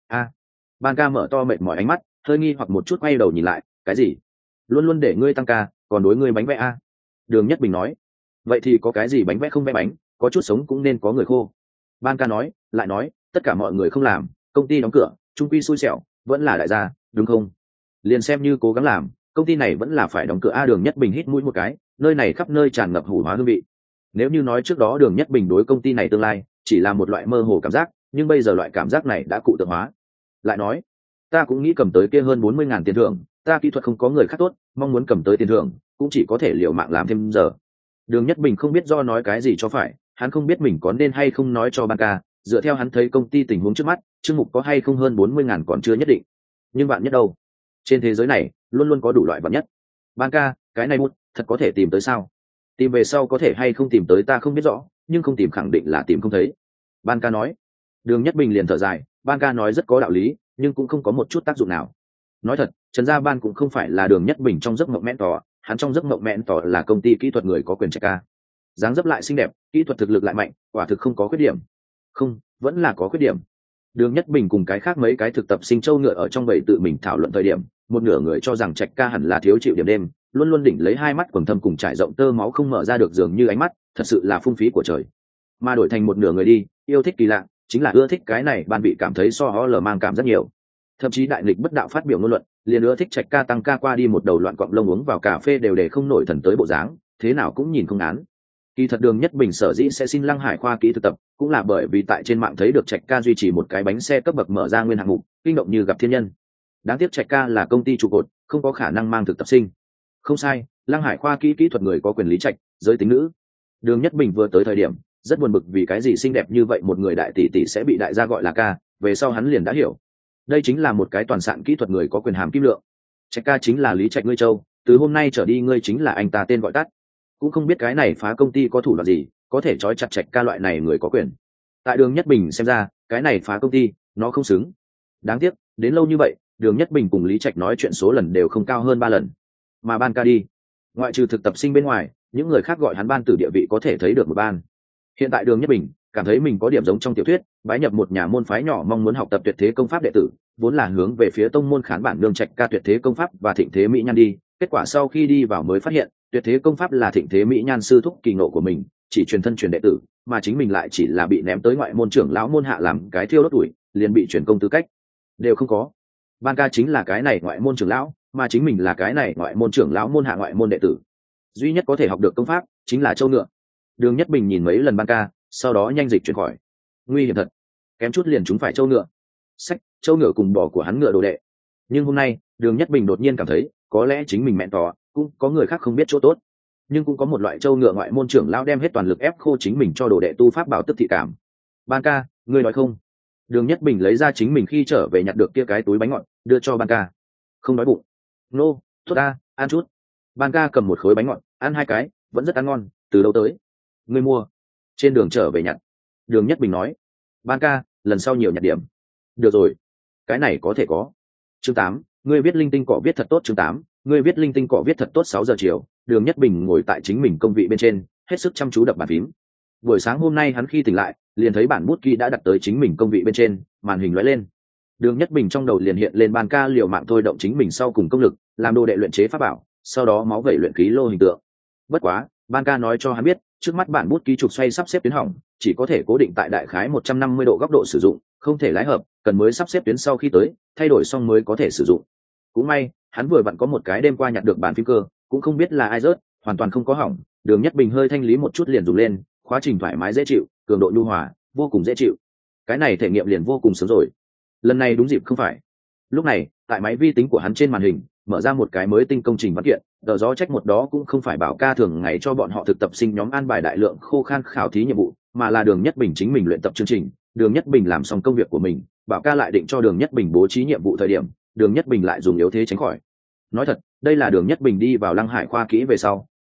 Ban ca mở to mệt mỏi ánh mắt, hơi nghi hoặc một chút quay đầu nhìn lại, cái gì? Luôn luôn để ngươi tăng ca, còn đối ngươi bánh vẽ Đường Nhất Bình nói. Vậy thì có cái gì bánh vẽ không vẽ bánh, có chút sống cũng nên có người khô. Ban ca nói, lại nói, tất cả mọi người không làm, công ty đóng cửa, trung quy xui xẻo, vẫn là đại gia, đúng không? Liền xem như cố gắng làm, công ty này vẫn là phải đóng cửa. Đường Nhất Bình hít mũi một cái, nơi này khắp nơi tràn ngập hủ hóa hương vị. Nếu như nói trước đó Đường Nhất Bình đối công ty này tương lai chỉ là một loại mơ hồ cảm giác, nhưng bây giờ loại cảm giác này đã cụ tượng hóa. Lại nói, ta cũng nghĩ cầm tới kia hơn 40.000 tiền thưởng, ta kỹ thuật không có người khác tốt, mong muốn cầm tới tiền thưởng cũng chỉ có thể liều mạng làm thêm giờ. Đường Nhất Bình không biết do nói cái gì cho phải, hắn không biết mình có nên hay không nói cho Ban ca, dựa theo hắn thấy công ty tình huống trước mắt, chương mục có hay không hơn 40.000 còn chưa nhất định. Nhưng bạn nhất đâu? Trên thế giới này luôn luôn có đủ loại bạn nhất. Ban ca, cái này bút thật có thể tìm tới sao? Tìm về sau có thể hay không tìm tới ta không biết rõ, nhưng không tìm khẳng định là tìm không thấy. Ban ca nói. Đường Nhất Bình liền thở dài, Ban ca nói rất có đạo lý, nhưng cũng không có một chút tác dụng nào. Nói thật, Trần Gia Ban cũng không phải là Đường Nhất Bình trong giấc mộng mẽn tỏ, hắn trong giấc mộng mẽn tỏ là công ty kỹ thuật người có quyền Trạch ca. Dáng dấp lại xinh đẹp, kỹ thuật thực lực lại mạnh, quả thực không có khuyết điểm. Không, vẫn là có khuyết điểm. Đường Nhất Bình cùng cái khác mấy cái thực tập sinh châu ngựa ở trong bầy tự mình thảo luận thời điểm, một nửa người cho rằng Trạch ca hẳn là thiếu chịu điểm đêm, luôn luôn đỉnh lấy hai mắt quầng thâm cùng trải rộng tơ máu không mở ra được dường như ánh mắt, thật sự là phung phí của trời. Mà đổi thành một nửa người đi, yêu thích kỳ lạ, chính là ưa thích cái này ban bị cảm thấy so lờ mang cảm rất nhiều. Thậm chí đại nghịch bất đạo phát biểu ngôn luận, liền ưa thích Trạch ca tăng ca qua đi một đầu loạn quặng lông uống vào cà phê đều để không nổi thần tới bộ dáng, thế nào cũng nhìn không án. Kỳ thật Đường Nhất Bình sở dĩ sẽ xin Lăng Hải khoa kỹ thực tập, cũng là bởi vì tại trên mạng thấy được Trạch ca duy trì một cái bánh xe cấp bậc mở ra nguyên hạng mục, kinh động như gặp thiên nhân. Đáng tiếc Trạch ca là công ty trụ cột, không có khả năng mang thực tập sinh. Không sai, Lăng Hải khoa kỹ kỹ thuật người có quyền lý Trạch, giới tính nữ. Đường Nhất Bình vừa tới thời điểm, rất buồn bực vì cái gì xinh đẹp như vậy một người đại tỷ tỷ sẽ bị đại gia gọi là ca, về sau hắn liền đã hiểu. Đây chính là một cái toàn sạn kỹ thuật người có quyền hàm kim lượng. Trạch ca chính là Lý Trạch ngươi châu, từ hôm nay trở đi ngươi chính là anh ta tên gọi tắt. Cũng không biết cái này phá công ty có thủ đoạn gì, có thể trói chặt Trạch ca loại này người có quyền. Tại Đường Nhất Bình xem ra, cái này phá công ty, nó không xứng. Đáng tiếc, đến lâu như vậy, Đường Nhất Bình cùng Lý Trạch nói chuyện số lần đều không cao hơn 3 lần. Mà Ban ca đi, ngoại trừ thực tập sinh bên ngoài, những người khác gọi hắn ban tử địa vị có thể thấy được một ban. Hiện tại Đường Nhất Bình cảm thấy mình có điểm giống trong tiểu thuyết, bái nhập một nhà môn phái nhỏ mong muốn học tập tuyệt thế công pháp đệ tử, vốn là hướng về phía tông môn khán bản Đường Trạch ca tuyệt thế công pháp và thịnh thế mỹ nhan đi, kết quả sau khi đi vào mới phát hiện, tuyệt thế công pháp là thịnh thế mỹ nhan sư thúc kỳ ngộ của mình, chỉ truyền thân truyền đệ tử, mà chính mình lại chỉ là bị ném tới ngoại môn trưởng lão môn hạ làm cái thiêu đốt tuổi, liền bị truyền công tư cách đều không có. Ban ca chính là cái này ngoại môn trưởng lão, mà chính mình là cái này ngoại môn trưởng lão môn hạ ngoại môn đệ tử, duy nhất có thể học được công pháp chính là châu ngựa. Đường Nhất Bình nhìn mấy lần Ban ca, sau đó nhanh dịch chuyển khỏi. Nguy hiểm thật, kém chút liền chúng phải châu ngựa. Sách, châu ngựa cùng bò của hắn ngựa đồ đệ. Nhưng hôm nay, Đường Nhất Bình đột nhiên cảm thấy, có lẽ chính mình mẹn tỏ, cũng có người khác không biết chỗ tốt. Nhưng cũng có một loại châu ngựa ngoại môn trưởng lão đem hết toàn lực ép khô chính mình cho đồ đệ tu pháp bảo tức thị cảm. Ban ca, ngươi nói không? Đường Nhất Bình lấy ra chính mình khi trở về nhặt được kia cái túi bánh ngọt, đưa cho Ban ca. Không đói bụng. Nô, tốt ta, ăn chút. Ban ca cầm một khối bánh ngọt, ăn 2 cái, vẫn rất ăn ngon, từ đâu tới? Ngươi mua. Trên đường trở về nhặt. Đường Nhất Bình nói. Ban ca, lần sau nhiều nhặt điểm. Được rồi. Cái này có thể có. Chương 8, ngươi viết linh tinh cọ viết thật tốt. Chương 8, ngươi viết linh tinh cọ viết thật tốt. 6 giờ chiều, Đường Nhất Bình ngồi tại chính mình công vị bên trên, hết sức chăm chú đập bàn phím. Buổi sáng hôm nay hắn khi tỉnh lại, liền thấy bản bút ký đã đặt tới chính mình công vị bên trên, màn hình lóe lên. Đường Nhất Bình trong đầu liền hiện lên Ban ca liều mạng thôi động chính mình sau cùng công lực, làm đồ đệ luyện chế pháp bảo, sau đó máu vẩy luyện khí lô hình tượng. Bất quá, Ban ca nói cho hắn biết, trước mắt bản bút ký trục xoay sắp xếp tuyến hỏng, chỉ có thể cố định tại đại khái 150 độ góc độ sử dụng, không thể lái hợp, cần mới sắp xếp tuyến sau khi tới, thay đổi xong mới có thể sử dụng. Cũng may, hắn vừa vặn có một cái đêm qua nhặt được bản phím cơ, cũng không biết là ai rớt, hoàn toàn không có hỏng. Đường Nhất Bình hơi thanh lý một chút liền dùng lên, quá trình thoải mái dễ chịu, cường độ nhu hòa, vô cùng dễ chịu. Cái này thể nghiệm liền vô cùng sớm rồi. Lần này đúng dịp không phải. Lúc này, tại máy vi tính của hắn trên màn hình, mở ra một cái mới tinh công trình văn kiện, tờ gió trách một đó cũng không phải bảo ca thường ngày cho bọn họ thực tập sinh nhóm an bài đại lượng khô khan khảo thí nhiệm vụ, mà là Đường Nhất Bình chính mình luyện tập chương trình. Đường Nhất Bình làm xong công việc của mình, bảo ca lại định cho Đường Nhất Bình bố trí nhiệm vụ thời điểm, Đường Nhất Bình lại dùng yếu thế tránh khỏi. Nói thật, đây là Đường Nhất Bình đi vào Lăng Hải khoa kỹ về sau,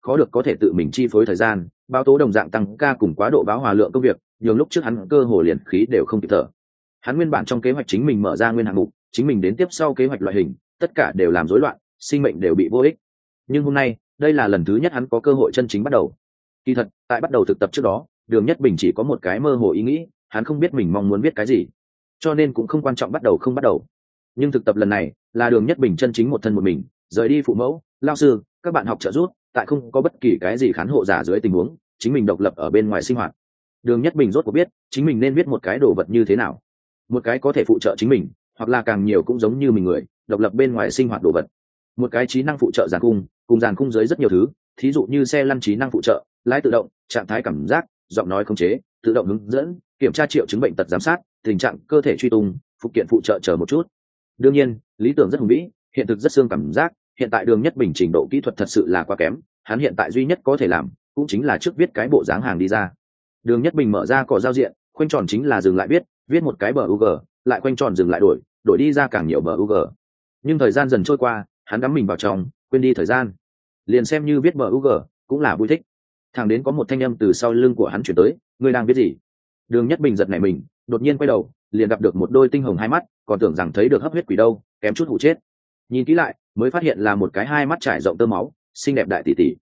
khó được có thể tự mình chi phối thời gian, báo tố đồng dạng tăng ca cùng quá độ báo hòa lượng công việc, nhường lúc trước hắn cơ hồ liền khí đều không kịp thở. Hắn nguyên bản trong kế hoạch chính mình mở ra nguyên hạng mục, chính mình đến tiếp sau kế hoạch loại hình, tất cả đều làm rối loạn, sinh mệnh đều bị vô ích. Nhưng hôm nay, đây là lần thứ nhất hắn có cơ hội chân chính bắt đầu. Kỳ thật, tại bắt đầu thực tập trước đó, Đường Nhất Bình chỉ có một cái mơ hồ ý nghĩ, hắn không biết mình mong muốn viết cái gì, cho nên cũng không quan trọng bắt đầu không bắt đầu. Nhưng thực tập lần này, là Đường Nhất Bình chân chính một thân một mình, rời đi phụ mẫu, lao sư, các bạn học trợ giúp, tại không có bất kỳ cái gì khán hộ giả dưới tình huống, chính mình độc lập ở bên ngoài sinh hoạt. Đường Nhất Bình rốt cuộc biết, chính mình nên viết một cái đồ vật như thế nào, một cái có thể phụ trợ chính mình, hoặc là càng nhiều cũng giống như mình người, độc lập bên ngoài sinh hoạt đồ vật. Một cái trí năng phụ trợ giàn khung, cùng giàn khung dưới rất nhiều thứ, thí dụ như xe lăn trí năng phụ trợ, lái tự động, trạng thái cảm giác, giọng nói khống chế, tự động hướng dẫn, kiểm tra triệu chứng bệnh tật giám sát, tình trạng cơ thể truy tung, phụ kiện phụ trợ chờ một chút. Đương nhiên, lý tưởng rất hùng vĩ, hiện thực rất xương cảm giác, hiện tại Đường Nhất Bình trình độ kỹ thuật thật sự là quá kém, hắn hiện tại duy nhất có thể làm cũng chính là trước viết cái bộ dáng hàng đi ra. Đường Nhất Bình mở ra cỏ giao diện, khoanh tròn chính là dừng lại viết một cái bug, lại khoanh tròn dừng lại đổi đi ra càng nhiều bug. Nhưng thời gian dần trôi qua, hắn đắm mình vào trong, quên đi thời gian. Liền xem như viết bug cũng là vui thích. Thẳng đến có một thanh âm từ sau lưng của hắn chuyển tới, ngươi đang viết gì? Đường Nhất Bình giật nảy mình, đột nhiên quay đầu, liền gặp được một đôi tinh hồng hai mắt, còn tưởng rằng thấy được hấp huyết quỷ đâu, kém chút hụ chết. Nhìn kỹ lại, mới phát hiện là một cái hai mắt trải rộng tơ máu, xinh đẹp đại tỷ tỷ.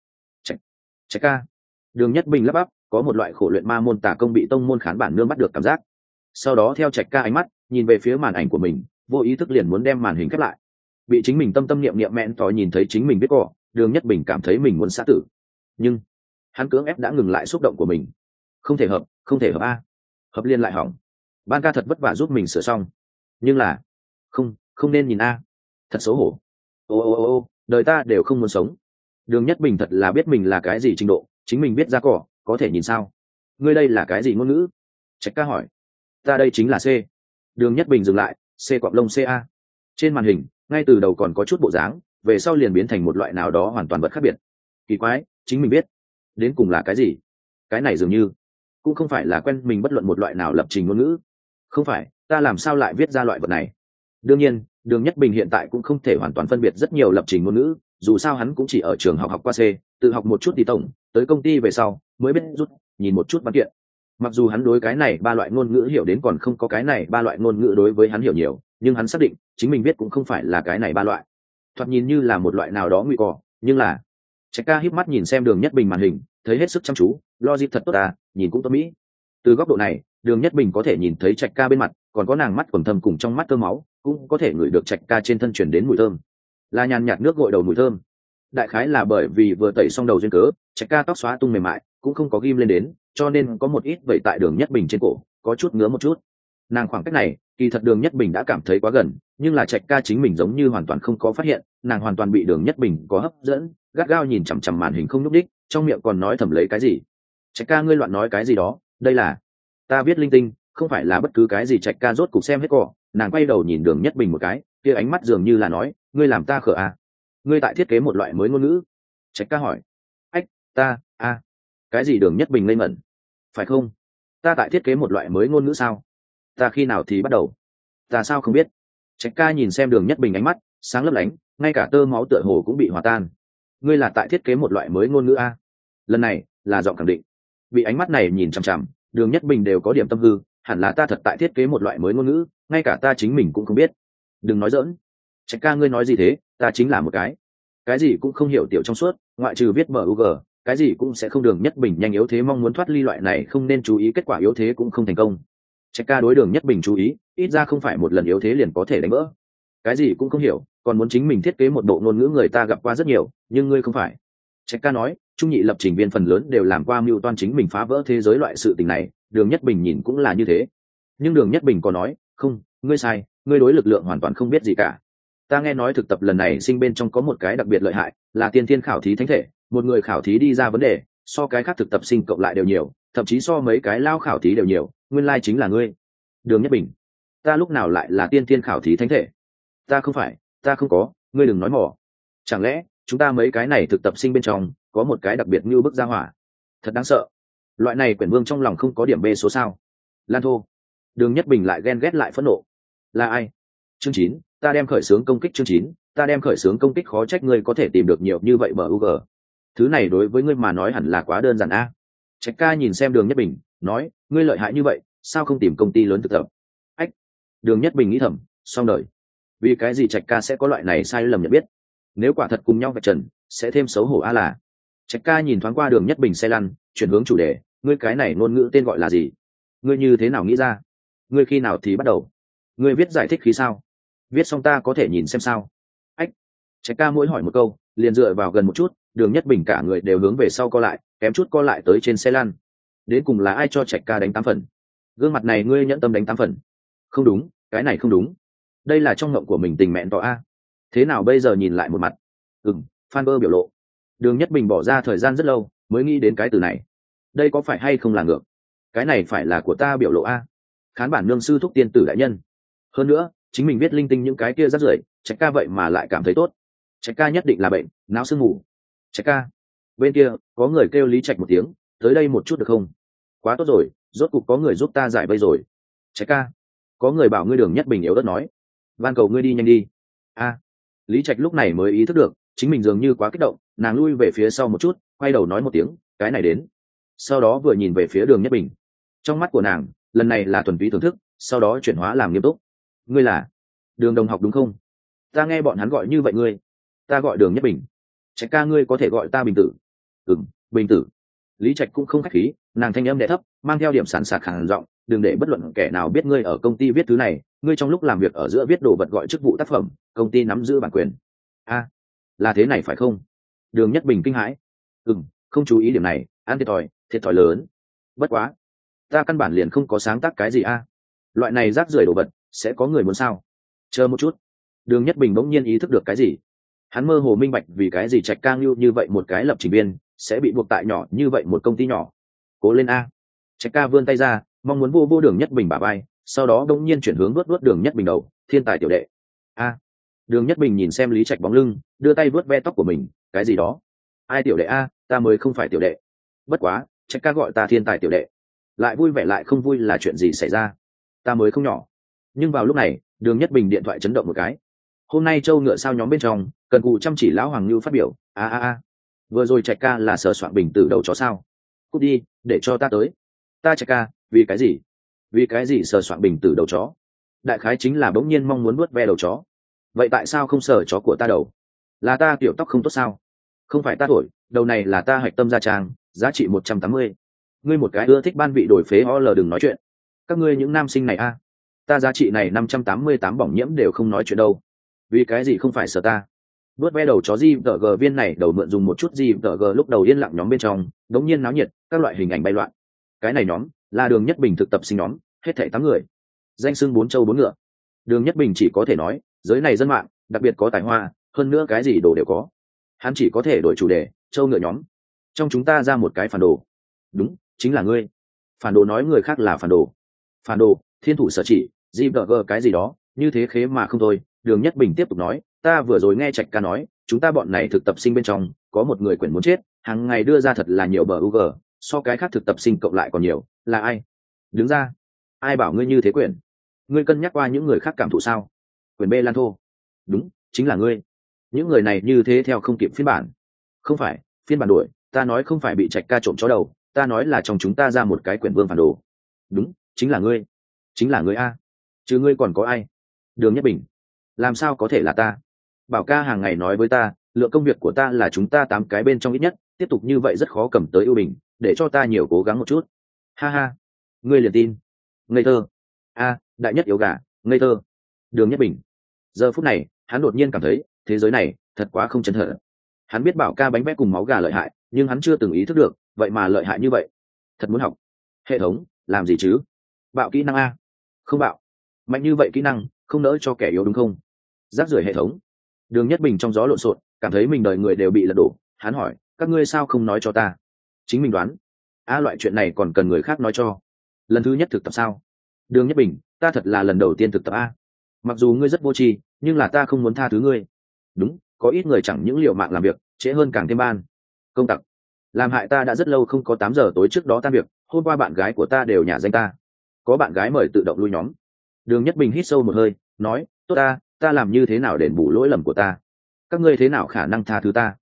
Trạch ca. Đường Nhất Bình lắp bắp, có một loại khổ luyện ma môn tà công bị tông môn khán bản nương bắt được cảm giác. Sau đó theo Trạch ca ánh mắt, nhìn về phía màn ảnh của mình, vô ý thức liền muốn đem màn hình khép lại. Bị chính mình tâm tâm niệm niệm mẹn tỏi nhìn thấy chính mình biết cỏ, Đường Nhất Bình cảm thấy mình muốn xã tử. Nhưng hắn cưỡng ép đã ngừng lại xúc động của mình. Không thể hợp a. Hợp liên lại hỏng. Ban ca thật vất vả giúp mình sửa xong. Nhưng là không nên nhìn a. Thật xấu hổ. Ô, đời ta đều không muốn sống. Đường Nhất Bình thật là biết mình là cái gì trình độ, chính mình biết ra cỏ, có thể nhìn sao? Ngươi đây là cái gì ngôn ngữ? Trạch ca hỏi. Ta đây chính là C. Đường Nhất Bình dừng lại, C quặng lông CA. Trên màn hình, ngay từ đầu còn có chút bộ dáng, về sau liền biến thành một loại nào đó hoàn toàn vật khác biệt. Kỳ quái, chính mình biết. Đến cùng là cái gì? Cái này dường như cũng không phải là quen mình bất luận một loại nào lập trình ngôn ngữ. Không phải, ta làm sao lại viết ra loại vật này? Đương nhiên, Đường Nhất Bình hiện tại cũng không thể hoàn toàn phân biệt rất nhiều lập trình ngôn ngữ, dù sao hắn cũng chỉ ở trường học qua C, tự học một chút thì tổng, tới công ty về sau mới biết rút, nhìn một chút văn kiện. Mặc dù hắn đối cái này ba loại ngôn ngữ hiểu đến còn không có cái này ba loại ngôn ngữ đối với hắn hiểu nhiều, nhưng hắn xác định chính mình biết cũng không phải là cái này ba loại. Thoạt nhìn như là một loại nào đó nguy cỏ, nhưng là Trạch ca híp mắt nhìn xem Đường Nhất Bình màn hình, thấy hết sức chăm chú, logic thật tốt à, nhìn cũng tốt mỹ. Từ góc độ này, Đường Nhất Bình có thể nhìn thấy Trạch ca bên mặt, còn có nàng mắt quầng thâm cùng trong mắt tơ máu, cũng có thể ngửi được Trạch ca trên thân chuyển đến mùi thơm, là nhàn nhạt nước gội đầu mùi thơm. Đại khái là bởi vì vừa tẩy xong đầu duyên cớ, Trạch ca tóc xóa tung mềm mại, cũng không có ghim lên đến, cho nên có một ít vẩy tại Đường Nhất Bình trên cổ, có chút ngứa một chút. Nàng khoảng cách này, kỳ thật Đường Nhất Bình đã cảm thấy quá gần, nhưng là Trạch ca chính mình giống như hoàn toàn không có phát hiện, nàng hoàn toàn bị Đường Nhất Bình có hấp dẫn, gắt gao nhìn chằm chằm màn hình không nhúc đích, trong miệng còn nói thầm lấy cái gì. Trạch ca ngươi loạn nói cái gì đó, đây là ta biết linh tinh, không phải là bất cứ cái gì. Trạch ca rốt cục xem hết cỏ, nàng quay đầu nhìn Đường Nhất Bình một cái, kia ánh mắt dường như là nói, ngươi làm ta khờ à? Ngươi tại thiết kế một loại mới ngôn ngữ? Trạch ca hỏi. Ách, ta cái gì? Đường Nhất Bình ngây ngẩn. Phải không? Ta tại thiết kế một loại mới ngôn ngữ sao? Ta khi nào thì bắt đầu? Ta sao không biết? Trạch ca nhìn xem Đường Nhất Bình ánh mắt sáng lấp lánh, ngay cả tơ máu tựa hồ cũng bị hòa tan. Ngươi là tại thiết kế một loại mới ngôn ngữ a? Lần này là giọng khẳng định. Bị ánh mắt này nhìn chằm chằm, Đường Nhất Bình đều có điểm tâm hư, hẳn là ta thật tại thiết kế một loại mới ngôn ngữ, ngay cả ta chính mình cũng không biết. Đừng nói giỡn. Trạch ca ngươi nói gì thế? Ta chính là một cái gì cũng không hiểu tiểu trong suốt, ngoại trừ viết bug, cái gì cũng sẽ không. Đường Nhất Bình nhanh yếu thế mong muốn thoát ly loại này không nên chú ý, kết quả yếu thế cũng không thành công. Trạch ca đối Đường Nhất Bình chú ý, ít ra không phải một lần yếu thế liền có thể đánh vỡ. Cái gì cũng không hiểu, còn muốn chính mình thiết kế một bộ ngôn ngữ, người ta gặp qua rất nhiều, nhưng ngươi không phải. Trạch ca nói, trung nhị lập trình viên phần lớn đều làm qua mưu toan chính mình phá vỡ thế giới loại sự tình này, Đường Nhất Bình nhìn cũng là như thế. Nhưng Đường Nhất Bình còn nói, không, ngươi sai, ngươi đối lực lượng hoàn toàn không biết gì cả. Ta nghe nói thực tập lần này sinh bên trong có một cái đặc biệt lợi hại, là tiên thiên khảo thí thánh thể, một người khảo thí đi ra vấn đề, so cái khác thực tập sinh cộng lại đều nhiều, thậm chí so mấy cái lao khảo thí đều nhiều, nguyên lai chính là ngươi. Đường Nhất Bình. Ta lúc nào lại là tiên thiên khảo thí thánh thể? Ta không phải, ta không có, ngươi đừng nói mỏ. Chẳng lẽ chúng ta mấy cái này thực tập sinh bên trong có một cái đặc biệt như bức gia hỏa? Thật đáng sợ. Loại này quyển vương trong lòng không có điểm B số sao? Lan thô. Đường Nhất Bình lại ghen ghét lại phẫn nộ. Là ai? Chương 9, ta đem khởi xướng công kích. Chương 9, ta đem khởi xướng công kích. Khó trách ngươi có thể tìm được nhiều như vậy bug. thứ này đối với ngươi mà nói hẳn là quá đơn giản a. Trạch ca nhìn xem Đường Nhất Bình nói, ngươi lợi hại như vậy sao không tìm công ty lớn thực tập? Ách. Đường Nhất Bình nghĩ thầm, xong đời. Vì cái gì Trạch ca sẽ có loại này sai lầm nhận biết? Nếu quả thật cùng nhau vạch trần sẽ thêm xấu hổ a. Là Trạch ca nhìn thoáng qua Đường Nhất Bình xe lăn, chuyển hướng chủ đề, ngươi cái này ngôn ngữ tên gọi là gì? Ngươi như thế nào nghĩ ra? Ngươi khi nào thì bắt đầu? Ngươi viết giải thích khí sao? Viết xong ta có thể nhìn xem sao? Ách. Trạch ca mỗi hỏi một câu liền dựa vào gần một chút, Đường Nhất Bình cả người đều hướng về sau co lại, kém chút co lại tới trên xe lăn. Đến cùng là ai cho Trạch ca đánh 8 phần? Gương mặt này ngươi nhẫn tâm đánh 8 phần? Không đúng, cái này không đúng. Đây là trong ngộng của mình tình mẹn tỏ a. Thế nào bây giờ nhìn lại một mặt? Phan Bơ biểu lộ. Đường Nhất Bình bỏ ra thời gian rất lâu mới nghĩ đến cái từ này. Đây có phải hay không là ngược? Cái này phải là của ta biểu lộ a. Khán bản nương sư thúc tiên tử đại nhân. Hơn nữa chính mình viết linh tinh những cái kia rất rưởi, Trạch ca vậy mà lại cảm thấy tốt. Trạch ca nhất định là bệnh não sương mù. Trạch ca. Bên kia có người kêu Lý Trạch một tiếng, tới đây một chút được không? Quá tốt rồi, rốt cục có người giúp ta giải vây rồi. Trạch ca. Có người bảo ngươi Đường Nhất Bình yếu đất nói, van cầu ngươi đi nhanh đi. Lý Trạch lúc này mới ý thức được chính mình dường như quá kích động, nàng lui về phía sau một chút, quay đầu nói một tiếng, cái này đến. Sau đó vừa nhìn về phía Đường Nhất Bình, trong mắt của nàng lần này là thuần túy thưởng thức, sau đó chuyển hóa làm nghiêm túc. Ngươi là Đường đồng học đúng không? Ta nghe bọn hắn gọi như vậy ngươi. Ta gọi Đường Nhất Bình. Trạch ca ngươi có thể gọi ta Bình tử. Bình tử. Lý Trạch cũng không khách khí, nàng thanh âm đẽ thấp, mang theo điểm sàn sạc khàn giọng, đừng để bất luận kẻ nào biết ngươi ở công ty viết thứ này, ngươi trong lúc làm việc ở giữa viết đồ vật gọi chức vụ tác phẩm, công ty nắm giữ bản quyền. Là thế này phải không? Đường Nhất Bình kinh hãi. Không chú ý điểm này, ăn thiệt thòi lớn. Bất quá, ta căn bản liền không có sáng tác cái gì loại này rác rưởi đồ vật sẽ có người muốn sao? Chờ một chút. Đường Nhất Bình bỗng nhiên ý thức được cái gì. Hắn mơ hồ minh bạch vì cái gì Trạch ca như vậy một cái lập trình viên sẽ bị buộc tại nhỏ như vậy một công ty nhỏ. Cố lên a. Trạch ca vươn tay ra mong muốn vô Đường Nhất Bình bả vai, sau đó đột nhiên chuyển hướng vuốt Đường Nhất Bình đầu, thiên tài tiểu đệ. Đường Nhất Bình nhìn xem Lý Trạch bóng lưng, đưa tay vuốt ve tóc của mình, cái gì đó? Ai tiểu đệ ta mới không phải tiểu đệ. Bất quá, Trạch ca gọi ta thiên tài tiểu đệ, lại vui vẻ lại không vui là chuyện gì xảy ra? Ta mới không nhỏ. Nhưng vào lúc này, Đường Nhất Bình điện thoại chấn động một cái. Hôm nay Châu Ngựa Sao nhóm bên trong, cần cù chăm chỉ lão Hoàng Nưu phát biểu, vừa rồi Trạch ca là sờ soạn Bình Tử đầu chó sao? Cút đi, để cho ta tới. Ta Trạch ca, vì cái gì? Vì cái gì sờ soạn Bình Tử đầu chó? Đại khái chính là bỗng nhiên mong muốn vuốt ve đầu chó. Vậy tại sao không sờ chó của ta đầu? Là ta kiểu tóc không tốt sao? Không phải ta thổi, đầu này là ta hạch tâm gia trang, giá trị 180. Ngươi một cái ưa thích ban vị đổi phế OL đừng nói chuyện. Các ngươi những nam sinh này ta giá trị này 588 bỏng nhiễm đều không nói chuyện đâu. Vì cái gì không phải sờ ta? Vuốt ve đầu chó JPG viên này đầu mượn dùng một chút JPG lúc đầu yên lặng nhóm bên trong, đống nhiên náo nhiệt, các loại hình ảnh bay loạn. Cái này nhóm là Đường Nhất Bình thực tập sinh nhóm, hết thảy 8 người. Danh xưng 4 châu 4 ngựa. Đường Nhất Bình chỉ có thể nói, giới này dân mạng, đặc biệt có tài hoa, hơn nữa cái gì đồ đều có. Hắn chỉ có thể đổi chủ đề, châu ngựa nhóm. Trong chúng ta ra một cái phản đồ. Đúng, chính là ngươi. Phản đồ nói người khác là phản đồ. Phản đồ, thiên thủ sở chỉ, JPG cái gì đó, như thế khế mà không thôi. Đường Nhất Bình tiếp tục nói, ta vừa rồi nghe Trạch ca nói, chúng ta bọn này thực tập sinh bên trong, có một người quyển muốn chết, hàng ngày đưa ra thật là nhiều bờ UG, so cái khác thực tập sinh cộng lại còn nhiều, là ai? Đứng ra. Ai bảo ngươi như thế quyển? Ngươi cân nhắc qua những người khác cảm thụ sao? Quyển B Lan Thô. Đúng, chính là ngươi. Những người này như thế theo không kịp phiên bản. Không phải, phiên bản đuổi, ta nói không phải bị Trạch ca trộm chó đầu, ta nói là trong chúng ta ra một cái quyển vương phản đồ. Đúng, chính là ngươi. Chính là ngươi a. Chứ ngươi còn có ai? Đường Nhất Bình. Làm sao có thể là ta? Bảo ca hàng ngày nói với ta, lượng công việc của ta là chúng ta 8 cái bên trong ít nhất, tiếp tục như vậy rất khó cầm tới ưu bình, để cho ta nhiều cố gắng một chút. Ha, ngươi liền tin. Ngây thơ. Đại nhất yếu gà, ngây thơ. Đường Nhất Bình. Giờ phút này, hắn đột nhiên cảm thấy, thế giới này, thật quá không chân thật. Hắn biết Bảo ca bánh vẽ cùng máu gà lợi hại, nhưng hắn chưa từng ý thức được, vậy mà lợi hại như vậy. Thật muốn học. Hệ thống, làm gì chứ? Bạo kỹ năng A. Không bạo. Mạnh như vậy kỹ năng, không nỡ cho kẻ yếu đúng không? Rác rưởi hệ thống. Đường Nhất Bình trong gió lộn xộn, cảm thấy mình đời người đều bị lật đổ. Hắn hỏi, các ngươi sao không nói cho ta? Chính mình đoán. Loại chuyện này còn cần người khác nói cho. Lần thứ nhất thực tập sao? Đường Nhất Bình, ta thật là lần đầu tiên thực tập A. Mặc dù ngươi rất vô tri, nhưng là ta không muốn tha thứ ngươi. Đúng, có ít người chẳng những liều mạng làm việc, trễ hơn càng thêm ban. Công tặc. Làm hại ta đã rất lâu không có 8 giờ tối trước đó tan việc, hôm qua bạn gái của ta đều nhả danh ta. Có bạn gái mời tự động lui nhóm. Đường Nhất Bình hít sâu một hơi, nói, tốt ta làm như thế nào để bù lỗi lầm của ta? Các ngươi thế nào khả năng tha thứ ta?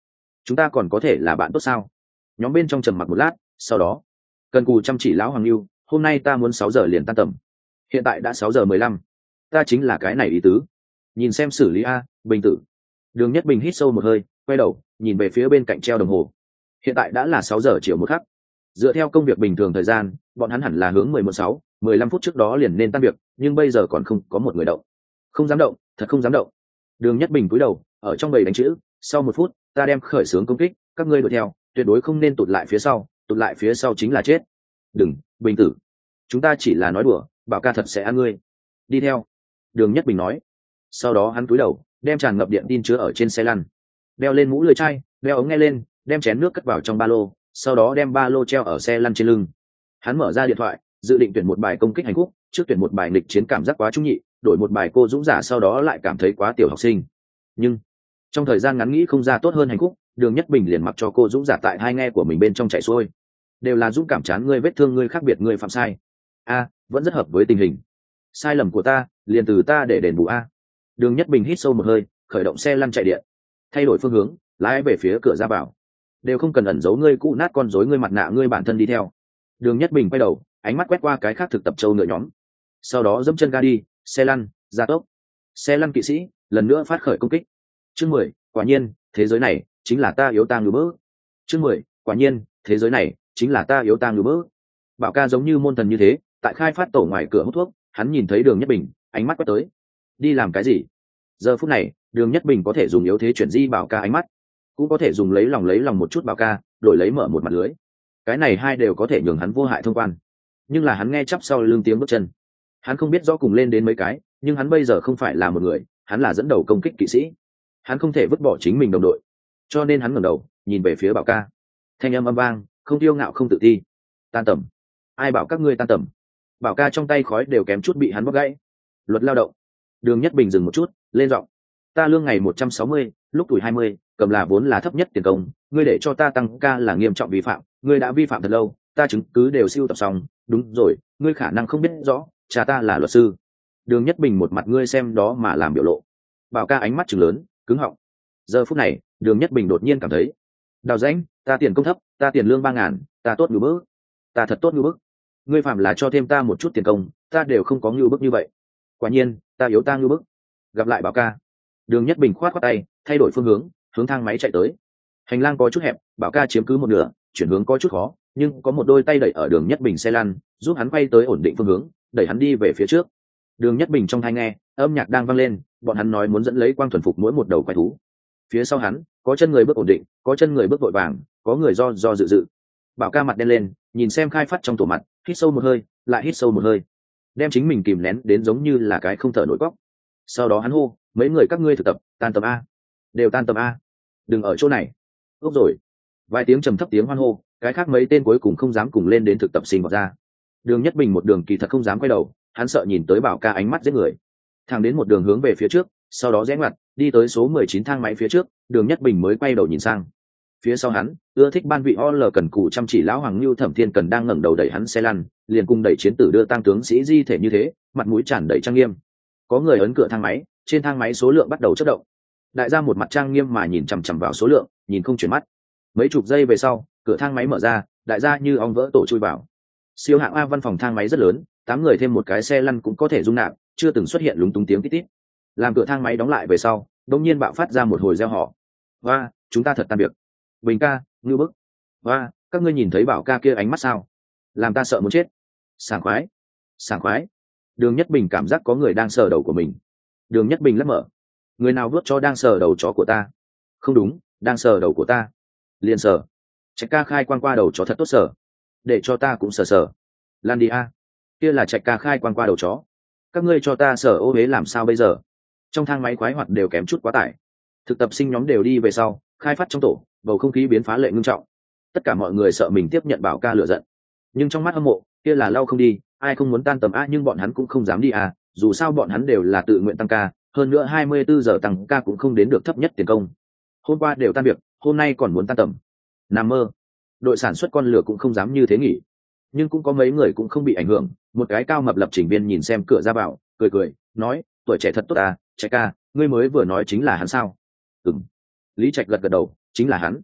chúng ta còn có thể là bạn tốt sao? Nhóm bên trong trầm mặc một lát, sau đó cần cù chăm chỉ lão Hoàng Lưu, hôm nay ta muốn 6 giờ liền tan tầm, hiện tại đã 6:15, ta chính là cái này ý tứ, nhìn xem xử lý a. Bình tử. Đường Nhất Bình hít sâu một hơi, quay đầu nhìn về phía bên cạnh treo đồng hồ, hiện tại đã là 6 giờ chiều một khắc. Dựa theo công việc bình thường thời gian, bọn hắn hẳn là hướng 11:06, 15 phút trước đó liền nên tan việc, nhưng bây giờ còn không có một người động. Không dám động, thật không dám động. Đường Nhất Bình cúi đầu ở trong bầy đánh chữ, sau 1 phút ta đem khởi xướng công kích, các ngươi đuổi theo, tuyệt đối không nên tụt lại phía sau, tụt lại phía sau chính là chết. Đừng, Bình tử, chúng ta chỉ là nói đùa, Bảo ca thật sẽ ăn ngươi. Đi theo. Đường Nhất Bình nói. Sau đó hắn cúi đầu đem tràn ngập điện tin chứa ở trên xe lăn, đeo lên mũ lưỡi chai, đeo ống nghe lên, đem chén nước cất vào trong ba lô, sau đó đem ba lô treo ở xe lăn trên lưng. Hắn mở ra điện thoại, dự định tuyển một bài công kích hành khúc, trước tuyển một bài nghịch chiến cảm giác quá trung nhị, đổi một bài cô dũng giả, sau đó lại cảm thấy quá tiểu học sinh. Nhưng trong thời gian ngắn nghĩ không ra tốt hơn hành khúc, Đường Nhất Bình liền mặc cho cô dũng giả tại hai nghe của mình bên trong chạy xuôi, đều là dũng cảm chán ngươi vết thương ngươi khác biệt ngươi phạm sai a, vẫn rất hợp với tình hình. Sai lầm của ta liền từ ta để đền bù a. Đường Nhất Bình hít sâu một hơi, khởi động xe lăn chạy điện, thay đổi phương hướng, lái về phía cửa ra vào. Đều không cần ẩn giấu ngươi cũ nát con rối ngươi mặt nạ ngươi bản thân đi theo. Đường Nhất Bình quay đầu, ánh mắt quét qua cái khác thực tập châu ngựa nhóm, sau đó dẫm chân ga đi, xe lăn gia tốc. Xe lăn kỵ sĩ lần nữa phát khởi công kích. Chương 10, quả nhiên thế giới này chính là ta yếu ta ngư bỡ. Chương 10, quả nhiên thế giới này chính là ta yếu ta ngư bỡ. Bảo ca giống như môn thần như thế, tại khai phát tổ ngoài cửa hút thuốc, hắn nhìn thấy Đường Nhất Bình, ánh mắt quét tới. Đi làm cái gì? Giờ phút này, Đường Nhất Bình có thể dùng yếu thế chuyển di Bảo ca ánh mắt, cũng có thể dùng lấy lòng một chút Bảo ca, đổi lấy mở một mặt lưới. Cái này hai đều có thể nhường hắn vô hại thông quan. Nhưng là hắn nghe chắp sau lưng tiếng bước chân, hắn không biết rõ cùng lên đến mấy cái, nhưng hắn bây giờ không phải là một người, hắn là dẫn đầu công kích kỵ sĩ, hắn không thể vứt bỏ chính mình đồng đội, cho nên hắn ngẩng đầu nhìn về phía Bảo ca, thanh âm âm vang, không tiêu ngạo không tự ti. Tan tầm? Ai bảo các ngươi tan tầm? Bảo ca trong tay khói đều kém chút bị hắn bóc gãy. Luật lao động. Đường Nhất Bình dừng một chút, lên giọng. Ta lương ngày 160, lúc tuổi 20, cầm là vốn là thấp nhất tiền công, ngươi để cho ta tăng ca là nghiêm trọng vi phạm, ngươi đã vi phạm thật lâu, ta chứng cứ đều siêu tập xong. Đúng rồi, ngươi khả năng không biết rõ, cha ta là luật sư. Đường Nhất Bình một mặt ngươi xem đó mà làm biểu lộ. Bảo ca ánh mắt trừng lớn, cứng họng. Giờ phút này, Đường Nhất Bình đột nhiên cảm thấy, đào rãnh, ta tiền công thấp, ta tiền lương 3.000, ta tốt ngư bức, ta thật tốt ngư bức. Ngươi phạm là cho thêm ta một chút tiền công, ta đều không có ngư bức như vậy. Quả nhiên, ta yếu ta ngư bức. Gặp lại Bảo ca. Đường Nhất Bình khoát khoát tay, thay đổi phương hướng, hướng thang máy chạy tới. Hành lang có chút hẹp, Bảo ca chiếm cứ một nửa, chuyển hướng có chút khó, nhưng có một đôi tay đẩy ở Đường Nhất Bình xe lăn, giúp hắn quay tới ổn định phương hướng, đẩy hắn đi về phía trước. Đường Nhất Bình trong tai nghe, âm nhạc đang vang lên, bọn hắn nói muốn dẫn lấy quang thuần phục mỗi một đầu quái thú. Phía sau hắn, có chân người bước ổn định, có chân người bước vội vàng, có người do dự dự. Bảo ca mặt đen lên, nhìn xem khai phát trong tổ mặt, hít sâu một hơi, lại hít sâu một hơi, đem chính mình kìm nén đến giống như là cái không thở nổi góc. Sau đó hắn hô, mấy người các ngươi thực tập, tan tầm a, đều tan tầm a, đừng ở chỗ này. Ốc rồi. Vài tiếng trầm thấp tiếng hoan hô, cái khác mấy tên cuối cùng không dám cùng lên đến thực tập sinh vào ra. Đường Nhất Bình một đường kỳ thật không dám quay đầu, hắn sợ nhìn tới Bảo ca ánh mắt giết người. Thẳng đến một đường hướng về phía trước, sau đó rẽ ngoặt, đi tới số 19 thang máy phía trước, Đường Nhất Bình mới quay đầu nhìn sang. Phía sau hắn, ưa thích ban vị OL cần cù chăm chỉ lão Hoàng Lưu Thẩm Thiên Cần đang ngẩng đầu đẩy hắn xe lăn, liền cùng đẩy chiến tử đưa tang tướng sĩ di thể như thế, mặt mũi tràn đầy trang nghiêm. Có người ấn cửa thang máy, trên thang máy số lượng bắt đầu chớp động. Đại gia một mặt trang nghiêm mà nhìn chằm chằm vào số lượng, nhìn không chuyển mắt. Mấy chục giây về sau, cửa thang máy mở ra, đại gia như ong vỡ tổ chui vào. Siêu hạng A văn phòng thang máy rất lớn, 8 người thêm một cái xe lăn cũng có thể dung nạp, chưa từng xuất hiện lúng túng tiếng tít tít. Làm cửa thang máy đóng lại về sau, đột nhiên bạo phát ra một hồi reo hò. "Oa, chúng ta thật tan việc." "Bình ca, ngư bức." "Oa, các ngươi nhìn thấy Bảo ca kia ánh mắt sao? Làm ta sợ muốn chết." "Sảng khoái, sảng khoái." Đường Nhất Bình cảm giác có người đang sờ đầu của mình. Đường Nhất Bình lắc mở. "Người nào vuốt cho đang sờ đầu chó của ta?" "Không đúng, đang sờ đầu của ta." "Liền sờ." Trạch ca khai quang qua đầu chó thật tốt sờ. "Để cho ta cũng sờ sờ." "Lan đi a." Kia là Trạch ca khai quang qua đầu chó. "Các ngươi cho ta sờ ô hế làm sao bây giờ?" Trong thang máy khoái hoạt đều kém chút quá tải. Thực tập sinh nhóm đều đi về sau, khai phát trong tổ, bầu không khí biến phá lệ ngưng trọng. Tất cả mọi người sợ mình tiếp nhận Bảo ca lựa giận, nhưng trong mắt hâm mộ, kia là lau không đi, ai không muốn tan tầm a, nhưng bọn hắn cũng không dám đi à, dù sao bọn hắn đều là tự nguyện tăng ca, hơn nữa 24 giờ tăng ca cũng không đến được thấp nhất tiền công. Hôm qua đều tan việc, hôm nay còn muốn tan tầm. Nằm mơ. Đội sản xuất con lửa cũng không dám như thế nghỉ. Nhưng cũng có mấy người cũng không bị ảnh hưởng, một cái cao mập lập trình viên nhìn xem cửa ra vào, cười cười, nói, tuổi trẻ thật tốt à, Trạch ca, ngươi mới vừa nói chính là hắn sao? Ừm. Lý Trạch gật gật đầu, chính là hắn.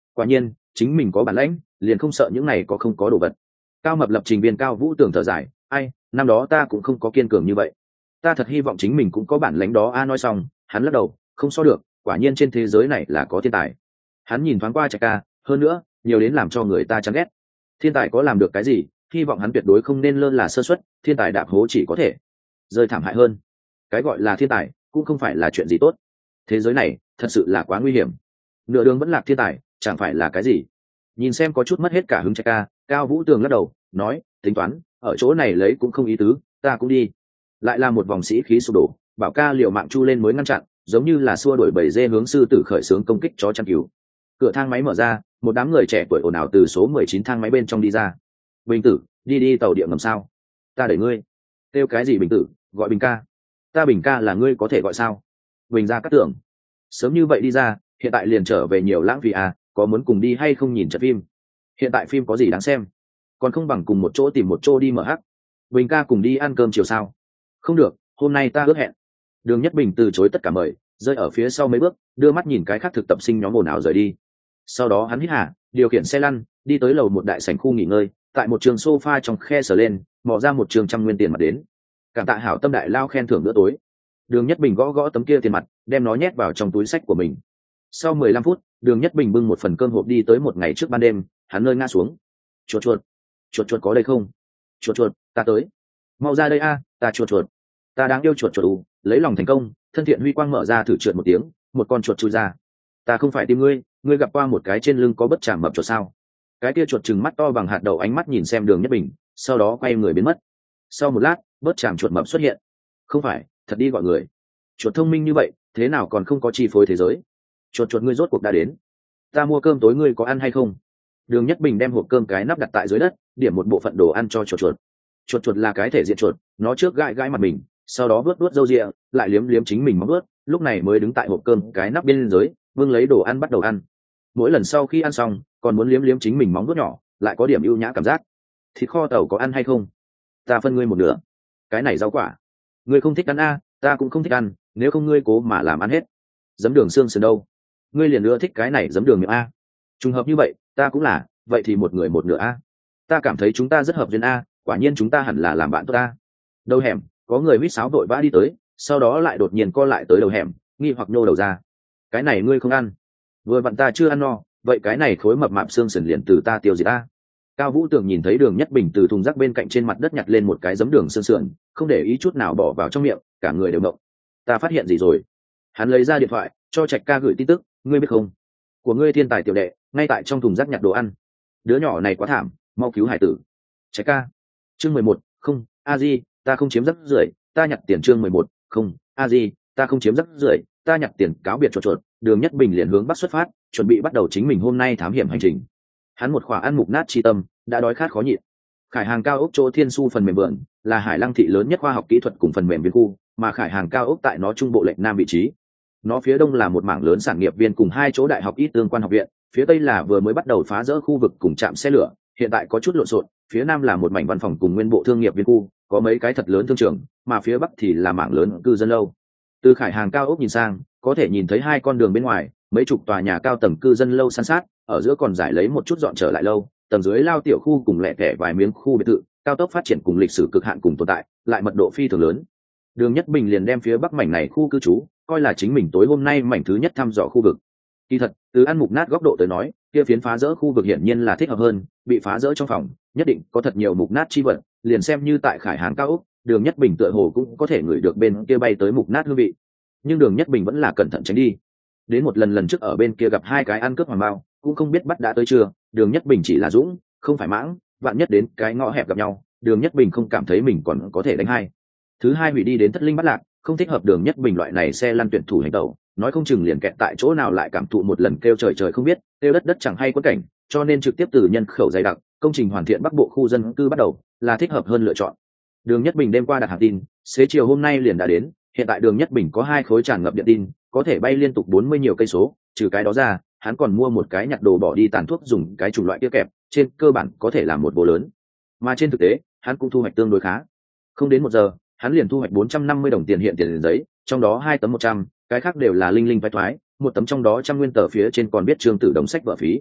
Quả nhiên chính mình có bản lãnh, liền không sợ những này có không có đồ vật. Cao mập lập trình viên Cao Vũ Tường thở dài, ai, năm đó ta cũng không có kiên cường như vậy, ta thật hy vọng chính mình cũng có bản lãnh đó a. Nói xong hắn lắc đầu, không so được, quả nhiên trên thế giới này là có thiên tài. Hắn nhìn thoáng qua Trạch Ca, hơn nữa nhiều đến làm cho người ta chán ghét. Thiên tài có làm được cái gì, hy vọng hắn tuyệt đối không nên lơ là sơ suất, thiên tài đạp hố chỉ có thể rơi thảm hại hơn. Cái gọi là thiên tài cũng không phải là chuyện gì tốt, thế giới này thật sự là quá nguy hiểm. Nửa đường vẫn lạc thiên tài chẳng phải là cái gì. Nhìn xem có chút mất hết cả hứng Trạch Ca, Cao Vũ Tường lắc đầu nói, tính toán ở chỗ này lấy cũng không ý tứ, ta cũng đi. Lại là một vòng sĩ khí sụp đổ, Bảo Ca liều mạng chu lên mới ngăn chặn, giống như là xua đuổi bầy dê hướng sư tử khởi xướng công kích chó chăn cứu. Cửa thang máy mở ra, một đám người trẻ tuổi ồn ào từ số 19 thang máy bên trong đi ra. Bình tử, đi tàu điện ngầm sao? Ta đẩy ngươi. Kêu cái gì Bình tử, gọi Bình ca. Ta Bình ca là ngươi có thể gọi sao? Bình ra cắt tưởng. Sớm như vậy đi ra, hiện tại liền trở về nhiều lãng phí à, có muốn cùng đi hay không nhìn trận phim? Hiện tại phim có gì đáng xem? Còn không bằng cùng một chỗ tìm một chỗ đi mở hắc. Bình ca cùng đi ăn cơm chiều sao? Không được, hôm nay ta ước hẹn. Đường Nhất Bình từ chối tất cả mời, rơi ở phía sau mấy bước, đưa mắt nhìn cái khác thực tập sinh nhóm ồn ào rời đi. Sau đó hắn hít hà, điều khiển xe lăn đi tới lầu một đại sảnh khu nghỉ ngơi, tại một trường sofa trong khe sờ lên, mò ra một trường trăm nguyên tiền mặt đến. Cảm tạ hảo tâm đại lao khen thưởng bữa tối. Đường Nhất Bình gõ gõ tấm kia tiền mặt, đem nó nhét vào trong túi xách của mình. Sau 15 phút, Đường Nhất Bình bưng một phần cơm hộp đi tới một ngày trước ban đêm, hắn nơi ngã xuống. Chuột có đây không? Chuột, ta tới. Mau ra đây a, ta chuột. Ta đáng yêu chuột lấy lòng thành công, thân thiện huy quang mở ra thử trượt một tiếng, một con chuột chui ra. Ta không phải tìm ngươi gặp qua một cái trên lưng có bất trảm mập chuột sao? Cái kia chuột trừng mắt to bằng hạt đậu ánh mắt nhìn xem Đường Nhất Bình, sau đó quay người biến mất. Sau một lát, bất trảm chuột mập xuất hiện. Không phải, thật đi gọi người. Chuột thông minh như vậy, thế nào còn không có chi phối thế giới? Chuột ngươi rốt cuộc đã đến. Ta mua cơm tối ngươi có ăn hay không? Đường Nhất Bình đem hộp cơm cái nắp đặt tại dưới đất, điểm một bộ phận đồ ăn cho chuột. Chuột là cái thể diện chuột, nó trước gãi mặt mình, sau đó vuốt râu ria, lại liếm chính mình móng vuốt, lúc này mới đứng tại hộp cơm cái nắp bên dưới, vương lấy đồ ăn bắt đầu ăn. Mỗi lần sau khi ăn xong, còn muốn liếm chính mình móng vuốt nhỏ, lại có điểm ưu nhã cảm giác. Thịt kho tàu có ăn hay không? Ta phân ngươi một nửa. Cái này rau quả, ngươi không thích ăn a, ta cũng không thích ăn, nếu không ngươi cố mà làm ăn hết. Giấm đường xương sườn đâu? Ngươi liền ưa thích cái này giấm đường miệng a. Trùng hợp như vậy, ta cũng là, vậy thì một người một nửa a. Ta cảm thấy chúng ta rất hợp duyên a, quả nhiên chúng ta hẳn là làm bạn tốt a. Đầu hẻm, có người huýt sáo vội vã đi tới, sau đó lại đột nhiên co lại tới đầu hẻm, nghi hoặc nhô đầu ra. Cái này ngươi không ăn? Vừa vặn ta chưa ăn no, vậy cái này khối mập mạp xương sườn liền từ ta tiêu diệt ta. Cao Vũ Tường nhìn thấy Đường Nhất Bình từ thùng rác bên cạnh trên mặt đất nhặt lên một cái giấm đường xương sườn, không để ý chút nào bỏ vào trong miệng, cả người đều mộng. Ta phát hiện gì rồi? Hắn lấy ra điện thoại, cho Trạch Ca gửi tin tức, ngươi biết không? Của ngươi thiên tài tiểu đệ, ngay tại trong thùng rác nhặt đồ ăn. Đứa nhỏ này quá thảm, mau cứu hải tử. Trạch Ca. Chương 11, không, a di, ta không chiếm rác rưởi, ta nhặt tiền. Chương 11, không, a di, ta không chiếm rác rưởi, ta nhặt tiền. Cáo biệt chuột. Đường Nhất Bình liền hướng bắc xuất phát, chuẩn bị bắt đầu chính mình hôm nay thám hiểm hành trình. Hắn một khỏa ăn mục nát chi tâm, đã đói khát khó nhịn. Khải hàng cao ốc chỗ Thiên Su phần mềm vườn là Hải Lăng thị lớn nhất khoa học kỹ thuật cùng phần mềm viên khu, mà Khải hàng cao ốc tại nó trung bộ lệch nam vị trí. Nó phía đông là một mảng lớn sản nghiệp viên cùng hai chỗ đại học ít tương quan học viện, phía tây là vừa mới bắt đầu phá rỡ khu vực cùng trạm xe lửa, hiện tại có chút lộn xộn, phía nam là một mảnh văn phòng cùng nguyên bộ thương nghiệp viên khu, có mấy cái thật lớn thương trường, mà phía bắc thì là mảng lớn cư dân lâu. Từ Khải hàng cao ốc nhìn sang, có thể nhìn thấy hai con đường bên ngoài, mấy chục tòa nhà cao tầng cư dân lâu san sát, ở giữa còn giải lấy một chút dọn trở lại lâu, tầng dưới lao tiểu khu cùng lẻ tẻ vài miếng khu biệt thự, cao tốc phát triển cùng lịch sử cực hạn cùng tồn tại, lại mật độ phi thường lớn. Đường Nhất Bình liền đem phía bắc mảnh này khu cư trú coi là chính mình tối hôm nay mảnh thứ nhất thăm dò khu vực. Kỳ thật, từ ăn mục nát góc độ tới nói, kia phiến phá rỡ khu vực hiển nhiên là thích hợp hơn, bị phá rỡ trong phòng, nhất định có thật nhiều mục nát chi vật, liền xem như tại Khải hàng cao ốc, Đường Nhất Bình tựa hồ cũng có thể ngửi được bên kia bay tới mục nát hương vị. Nhưng Đường Nhất Bình vẫn là cẩn thận tránh đi. Đến một lần trước ở bên kia gặp hai cái ăn cướp hoàng bao, cũng không biết bắt đã tới chưa, Đường Nhất Bình chỉ là dũng, không phải mãng, vạn nhất đến cái ngõ hẹp gặp nhau, Đường Nhất Bình không cảm thấy mình còn có thể đánh hai. Thứ hai hủy đi đến Thất Linh Bát Lạc, không thích hợp Đường Nhất Bình loại này xe lăn tuyển thủ hành tẩu, nói không chừng liền kẹt tại chỗ nào lại cảm thụ một lần kêu trời không biết, kêu đất chẳng hay quất cảnh, cho nên trực tiếp từ nhân khẩu dày đặc, công trình hoàn thiện bắc bộ khu dân cư bắt đầu, là thích hợp hơn lựa chọn. Đường Nhất Bình đêm qua đặt hàng tin, xế chiều hôm nay liền đã đến, hiện tại Đường Nhất Bình có hai khối tràn ngập điện tin, có thể bay liên tục 40 nhiều cây số, trừ cái đó ra, hắn còn mua một cái nhặt đồ bỏ đi tàn thuốc dùng cái chủng loại kia kẹp, trên cơ bản có thể làm một bộ lớn. Mà trên thực tế, hắn cũng thu hoạch tương đối khá. Không đến 1 giờ, hắn liền thu hoạch 450 đồng tiền hiện tiền giấy, trong đó 2 tấm 100, cái khác đều là linh linh vai thoái, một tấm trong đó trăm nguyên tờ phía trên còn biết Trương Tử Đồng sách vở phí.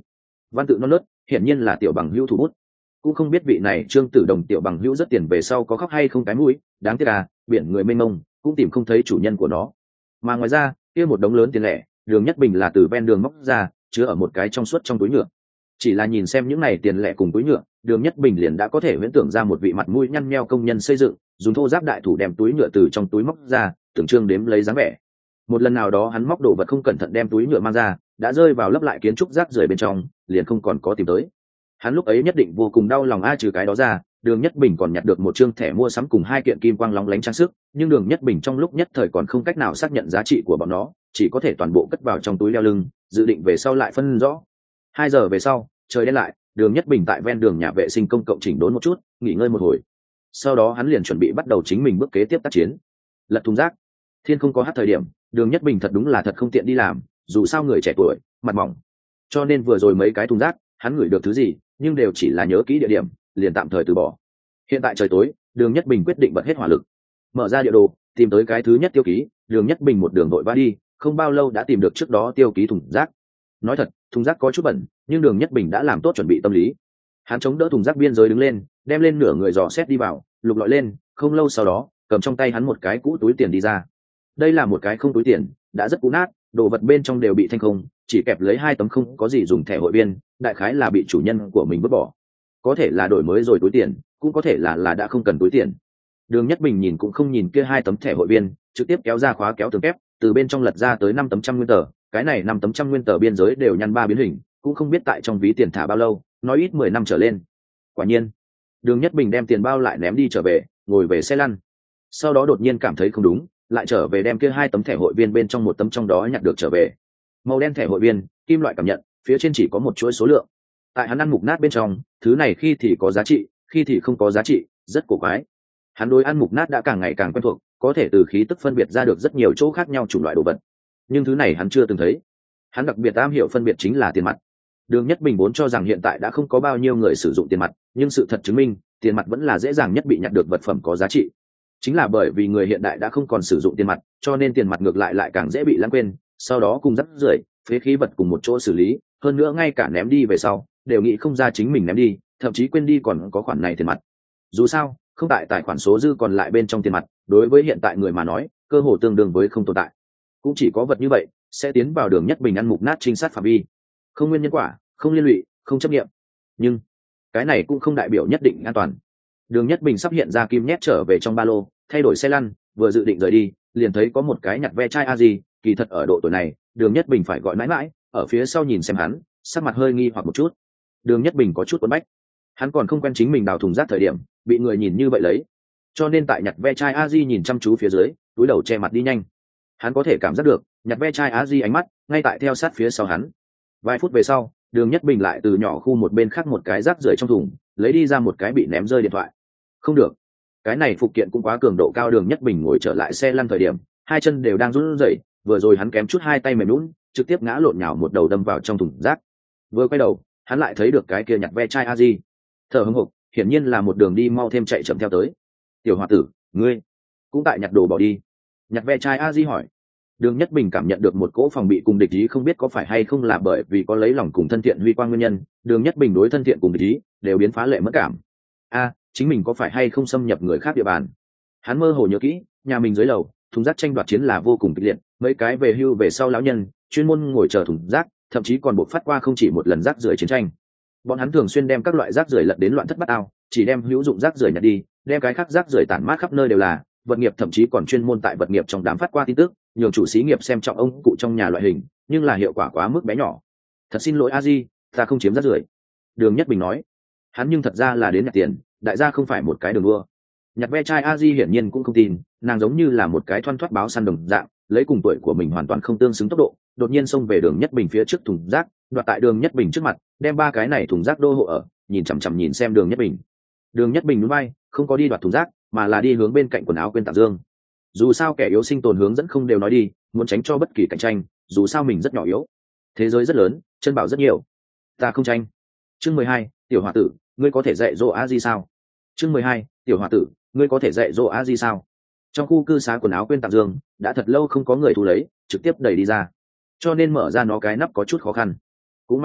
văn tự non nớt, hiển nhiên là tiểu bằng hữu thủ bút. Cũng không biết vị này Trương Tử Đồng tiểu bằng hữu rất tiền về sau có khóc hay không cái mũi, đáng tiếc à, biển người mênh mông cũng tìm không thấy chủ nhân của nó. Mà ngoài ra kia một đống lớn tiền lẻ, Đường Nhất Bình là từ ven đường móc ra, chứa ở một cái trong suốt trong túi nhựa. Chỉ là nhìn xem những này tiền lẻ cùng túi nhựa, Đường Nhất Bình liền đã có thể huyễn tưởng ra một vị mặt mũi nhăn nheo công nhân xây dựng, dùng thô giáp đại thủ đem túi nhựa từ trong túi móc ra, tưởng trương đếm lấy dáng vẻ. Một lần nào đó hắn móc đồ vật không cẩn thận đem túi nhựa mang ra, đã rơi vào lấp lại kiến trúc rác rưởi bên trong, liền không còn có tìm tới. Hắn lúc ấy nhất định vô cùng đau lòng, trừ cái đó ra, Đường Nhất Bình còn nhặt được một trương thẻ mua sắm cùng 2 kiện kim quang lóng lánh trang sức, nhưng Đường Nhất Bình trong lúc nhất thời còn không cách nào xác nhận giá trị của bọn nó, chỉ có thể toàn bộ cất vào trong túi đeo lưng, dự định về sau lại phân rõ. 2 giờ về sau, trời đen lại, Đường Nhất Bình tại ven đường nhà vệ sinh công cộng chỉnh đốn một chút, nghỉ ngơi một hồi. Sau đó hắn liền chuẩn bị bắt đầu chính mình bước kế tiếp tác chiến. Lật thùng rác. Thiên không có hát thời điểm, Đường Nhất Bình thật đúng là thật không tiện đi làm, dù sao người trẻ tuổi, mặt mỏng. Cho nên vừa rồi mấy cái thùng rác, hắn ngửi được thứ gì, nhưng đều chỉ là nhớ kỹ địa điểm, liền tạm thời từ bỏ. Hiện tại trời tối, Đường Nhất Bình quyết định bật hết hỏa lực, mở ra địa đồ, tìm tới cái thứ nhất tiêu ký. Đường Nhất Bình một đường vội vã đi, không bao lâu đã tìm được trước đó tiêu ký thùng rác. Nói thật, thùng rác có chút bẩn, nhưng Đường Nhất Bình đã làm tốt chuẩn bị tâm lý. Hắn chống đỡ thùng rác biên giới đứng lên, đem lên nửa người dò xét đi vào, lục lọi lên, không lâu sau đó, cầm trong tay hắn một cái cũ túi tiền đi ra. Đây là một cái không túi tiền, đã rất cũ nát, đồ vật bên trong đều bị thanh không, chỉ kẹp lấy 2 tấm không có gì dùng thẻ hội viên, đại khái là bị chủ nhân của mình vứt bỏ. Có thể là đổi mới rồi túi tiền, cũng có thể là đã không cần túi tiền. Đường Nhất Bình nhìn cũng không nhìn kia 2 tấm thẻ hội viên, trực tiếp kéo ra khóa kéo tường kép, từ bên trong lật ra tới 5 tấm trăm nguyên tờ, cái này 5 tấm trăm nguyên tờ biên giới đều nhăn 3 biến hình, cũng không biết tại trong ví tiền thả bao lâu, nói ít 10 năm trở lên. Quả nhiên, Đường Nhất Bình đem tiền bao lại ném đi trở về, ngồi về xe lăn. Sau đó đột nhiên cảm thấy không đúng, lại trở về đem kia 2 tấm thẻ hội viên bên trong một tấm trong đó nhặt được trở về. Màu đen thẻ hội viên, kim loại cảm nhận, phía trên chỉ có một chuỗi số lượng. Tại hắn ăn mục nát bên trong, thứ này khi thì có giá trị, khi thì không có giá trị, rất cổ quái. Hắn đối ăn mục nát đã càng ngày càng quen thuộc, có thể từ khí tức phân biệt ra được rất nhiều chỗ khác nhau chủng loại đồ vật. Nhưng thứ này hắn chưa từng thấy. Hắn đặc biệt am hiểu phân biệt chính là tiền mặt. Đường Nhất Bình vốn cho rằng hiện tại đã không có bao nhiêu người sử dụng tiền mặt, nhưng sự thật chứng minh, tiền mặt vẫn là dễ dàng nhất bị nhặt được vật phẩm có giá trị. Chính là bởi vì người hiện đại đã không còn sử dụng tiền mặt, cho nên tiền mặt ngược lại càng dễ bị lãng quên, sau đó cùng rác rưởi, phế khí vật cùng một chỗ xử lý, hơn nữa ngay cả ném đi về sau, đều nghĩ không ra chính mình ném đi, thậm chí quên đi còn có khoản này tiền mặt. Dù sao, không tại tài khoản số dư còn lại bên trong tiền mặt, đối với hiện tại người mà nói, cơ hồ tương đương với không tồn tại. Cũng chỉ có vật như vậy sẽ tiến vào Đường Nhất Bình ăn mục nát trinh sát phạm vi. Không nguyên nhân quả, không liên lụy, không chấp nghiệm. Nhưng cái này cũng không đại biểu nhất định an toàn. Đường Nhất Bình sắp hiện ra kim nhét trở về trong ba lô, thay đổi xe lăn, vừa dự định rời đi, liền thấy có một cái nhặt ve chai Aji, kỳ thật ở độ tuổi này, Đường Nhất Bình phải gọi mãi mãi, ở phía sau nhìn xem hắn, sắc mặt hơi nghi hoặc một chút. Đường Nhất Bình có chút quấn bách. Hắn còn không quen chính mình đào thùng rác thời điểm, bị người nhìn như vậy lấy. Cho nên tại nhặt ve chai Aji nhìn chăm chú phía dưới, túi đầu che mặt đi nhanh. Hắn có thể cảm giác được, nhặt ve chai Aji ánh mắt ngay tại theo sát phía sau hắn. Vài phút về sau, Đường Nhất Bình lại từ nhỏ khu một bên khác một cái rác rưởi trong thùng, lấy đi ra một cái bị ném rơi điện thoại. Không được, cái này phụ kiện cũng quá cường độ cao. Đường Nhất Bình ngồi trở lại xe lăn thời điểm, 2 chân đều đang run rẩy, vừa rồi hắn kém chút 2 tay mềm nhũn, trực tiếp ngã lộn nhào một đầu đâm vào trong thùng rác. Vừa quay đầu, hắn lại thấy được cái kia nhặt ve chai Aji, thở hổn hển, hiển nhiên là một đường đi mau thêm chạy chậm theo tới. Tiểu hòa tử, ngươi cũng tại nhặt đồ bỏ đi? Nhặt ve chai Aji hỏi. Đường Nhất Bình cảm nhận được một cỗ phòng bị cùng địch ý, không biết có phải hay không là bởi vì có lấy lòng cùng thân thiện huy quang nguyên nhân, Đường Nhất Bình đối thân thiện cùng địch ý đều biến phá lệ mất cảm. Chính mình có phải hay không xâm nhập người khác địa bàn? Hắn mơ hồ nhớ kỹ, nhà mình dưới lầu, thùng rác tranh đoạt chiến là vô cùng kịch liệt, mấy cái về hưu về sau lão nhân chuyên môn ngồi chờ thùng rác, thậm chí còn buộc phát qua không chỉ một lần rác rưởi chiến tranh. Bọn hắn thường xuyên đem các loại rác rưởi lật đến loạn thất bát ao, chỉ đem hữu dụng rác rưởi nhặt đi, đem cái khác rác rưởi tản mát khắp nơi đều là. Vật nghiệp thậm chí còn chuyên môn tại vật nghiệp trong đám phát qua tin tức, nhường chủ xí nghiệp xem trọng ông cụ trong nhà loại hình, nhưng là hiệu quả quá mức bé nhỏ. Thật xin lỗi Aji, ta không chiếm rác rưởi. Đường Nhất Bình nói. Hắn nhưng thật ra là đến nhặt tiền, đại gia không phải một cái đường đua. Nhặt ve chai Aji hiển nhiên cũng không tin, nàng giống như là một cái thoăn thoắt báo săn đồng dạng, lấy cùng tuổi của mình hoàn toàn không tương xứng tốc độ, đột nhiên xông về Đường Nhất Bình phía trước thùng rác, đoạt tại Đường Nhất Bình trước mặt, đem 3 cái này thùng rác đô hộ ở, nhìn chằm chằm nhìn xem Đường Nhất Bình. Đường Nhất Bình nhún vai, không có đi đoạt thùng rác, mà là đi hướng bên cạnh quần áo quên tặng dương. Dù sao kẻ yếu sinh tồn hướng dẫn không đều nói đi, muốn tránh cho bất kỳ cạnh tranh, dù sao mình rất nhỏ yếu, thế giới rất lớn, chân bảo rất nhiều, ta không tranh. Chương 12, tiểu hòa tử, ngươi có thể dạy dỗ Aji sao? Chương 12, tiểu hòa tử, ngươi có thể dạy dỗ Aji sao? Trong khu cư xá quần áo quên tặng dương, đã thật lâu không có người thu lấy, trực tiếp đẩy đi ra, cho nên mở ra nó cái nắp có chút khó khăn. Cũng may,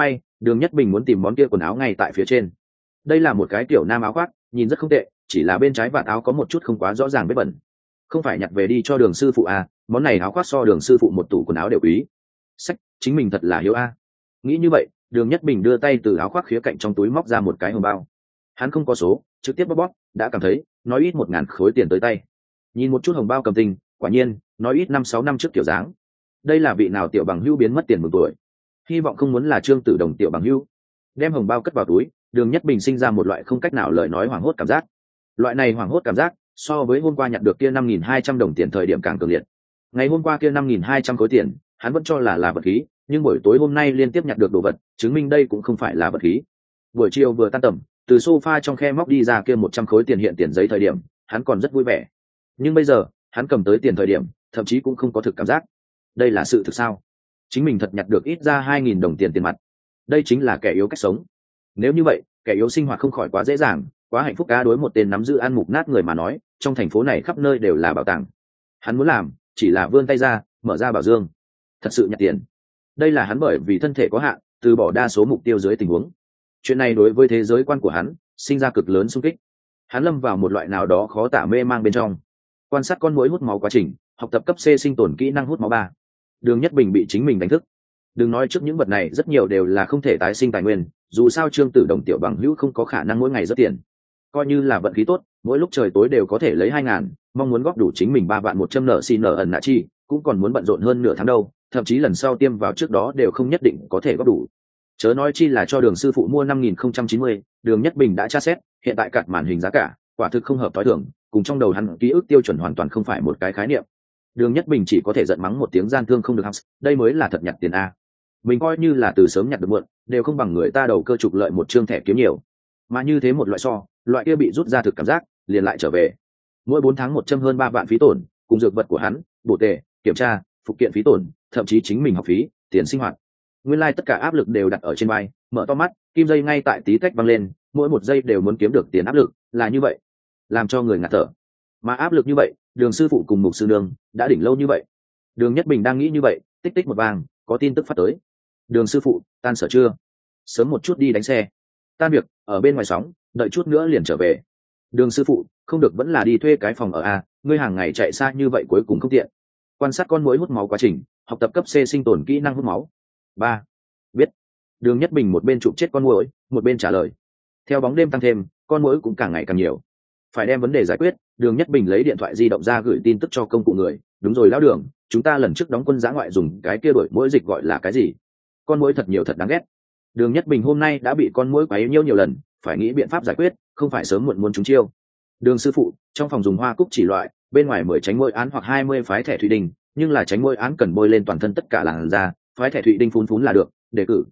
Đường Nhất Bình muốn tìm món kia quần áo ngay tại phía trên. Đây là một cái kiểu nam áo khoác, nhìn rất không tệ, chỉ là bên trái vạt áo có một chút không quá rõ ràng vết bẩn. Không phải nhặt về đi cho Đường sư phụ à? Món này áo khoác so Đường sư phụ một tủ quần áo đều quý. Sách, chính mình thật là hiếu a. Nghĩ như vậy, Đường Nhất Bình đưa tay từ áo khoác khía cạnh trong túi móc ra một cái hồng bao. Hắn không có số, trực tiếp bóp bóp, đã cảm thấy nói ít 1.000 khối tiền tới tay. Nhìn một chút hồng bao cầm tinh, quả nhiên nói ít 5-6 năm trước kiểu dáng. Đây là vị nào tiểu bằng hữu biến mất tiền mừng tuổi? Hy vọng không muốn là Trương Tử Đồng tiểu bằng hữu. Đem hồng bao cất vào túi, Đường Nhất Bình sinh ra một loại không cách nào lời nói hoảng hốt cảm giác. Loại này hoảng hốt cảm giác so với hôm qua nhặt được kia 5.200 đồng tiền thời điểm càng cường liệt. Ngày hôm qua kia 5.200 khối tiền, hắn vẫn cho là vật khí, nhưng buổi tối hôm nay liên tiếp nhặt được đồ vật, chứng minh đây cũng không phải là vật khí. Buổi chiều vừa tan tầm, từ sofa trong khe móc đi ra kia 100 khối tiền hiện tiền giấy thời điểm, hắn còn rất vui vẻ. Nhưng bây giờ, hắn cầm tới tiền thời điểm, thậm chí cũng không có thực cảm giác. Đây là sự thực sao? Chính mình thật nhặt được ít ra 2.000 đồng tiền tiền mặt. Đây chính là kẻ yếu cách sống. Nếu như vậy, kẻ yếu sinh hoạt không khỏi quá dễ dàng, quá hạnh phúc cá đối một tên nắm giữ ăn mục nát người mà nói, trong thành phố này khắp nơi đều là bảo tàng. Hắn muốn làm, chỉ là vươn tay ra, mở ra bảo dương. Thật sự nhặt tiền. Đây là hắn bởi vì thân thể có hạn, từ bỏ đa số mục tiêu dưới tình huống. Chuyện này đối với thế giới quan của hắn, sinh ra cực lớn xung kích. Hắn lâm vào một loại nào đó khó tả mê mang bên trong. Quan sát con muỗi hút máu quá trình, học tập cấp C sinh tồn kỹ năng hút máu 3. Đường Nhất Bình bị chính mình đánh thức. Đừng nói trước những vật này rất nhiều đều là không thể tái sinh tài nguyên, dù sao Trương Tử Đồng tiểu bằng hữu không có khả năng mỗi ngày rất tiền. Coi như là vận khí tốt, mỗi lúc trời tối đều có thể lấy 2.000, mong muốn góp đủ chính mình 3.100 nợ xin nợ ẩn nạ chi, cũng còn muốn bận rộn hơn nửa tháng đâu, thậm chí lần sau tiêm vào trước đó đều không nhất định có thể góp đủ. Chớ nói chi là cho Đường sư phụ mua 5.090, Đường Nhất Bình đã tra xét, hiện tại cạt màn hình giá cả, quả thực không hợp tối thường, cùng trong đầu hắn ký ức tiêu chuẩn hoàn toàn không phải một cái khái niệm. Đường Nhất Bình chỉ có thể giận mắng một tiếng gian thương không được hăng, đây mới là thật nhặt tiền a. Mình coi như là từ sớm nhặt được muộn, đều không bằng người ta đầu cơ trục lợi một trương thẻ kiếm nhiều. Mà như thế một loại loại kia bị rút ra thực cảm giác, liền lại trở về. Mỗi 4 tháng 100 hơn 3 vạn phí tổn, cùng dược vật của hắn, bổ tề, kiểm tra, phụ kiện phí tổn, thậm chí chính mình học phí, tiền sinh hoạt. Nguyên lai tất cả áp lực đều đặt ở trên vai, mở to mắt, kim dây ngay tại tí tách văng lên, mỗi một giây đều muốn kiếm được tiền áp lực, là như vậy, làm cho người ngạt thở. Mà áp lực như vậy, Đường sư phụ cùng Mục sư nương đã đỉnh lâu như vậy. Đường Nhất Bình đang nghĩ như vậy, tích tích một vàng, có tin tức phát tới. Đường sư phụ, tan sở chưa? Sớm một chút đi đánh xe. Tan việc, ở bên ngoài sóng, đợi chút nữa liền trở về. Đường sư phụ, không được vẫn là đi thuê cái phòng ở a, ngươi hàng ngày chạy xa như vậy cuối cùng không tiện. Quan sát con muỗi hút máu quá trình, học tập cấp C sinh tồn kỹ năng hút máu 3. Biết. Đường Nhất Bình một bên chụp chết con muỗi, một bên trả lời. Theo bóng đêm tăng thêm, con muỗi cũng càng ngày càng nhiều. Phải đem vấn đề giải quyết, Đường Nhất Bình lấy điện thoại di động ra gửi tin tức cho công cụ người. Đúng rồi lão Đường, chúng ta lần trước đóng quân dã ngoại dùng cái kia đuổi muỗi dịch gọi là cái gì? Con muỗi thật nhiều thật đáng ghét. Đường Nhất Bình hôm nay đã bị con muỗi quấy nhiễu nhiều lần, phải nghĩ biện pháp giải quyết, không phải sớm muộn muốn chúng chiêu. Đường sư phụ, trong phòng dùng hoa cúc chỉ loại, bên ngoài 10 tránh muỗi án hoặc 20 phái thẻ thủy đinh, nhưng là tránh muỗi án cần bôi lên toàn thân tất cả làn da, phái thẻ thủy đinh phun phún là được, đề cử.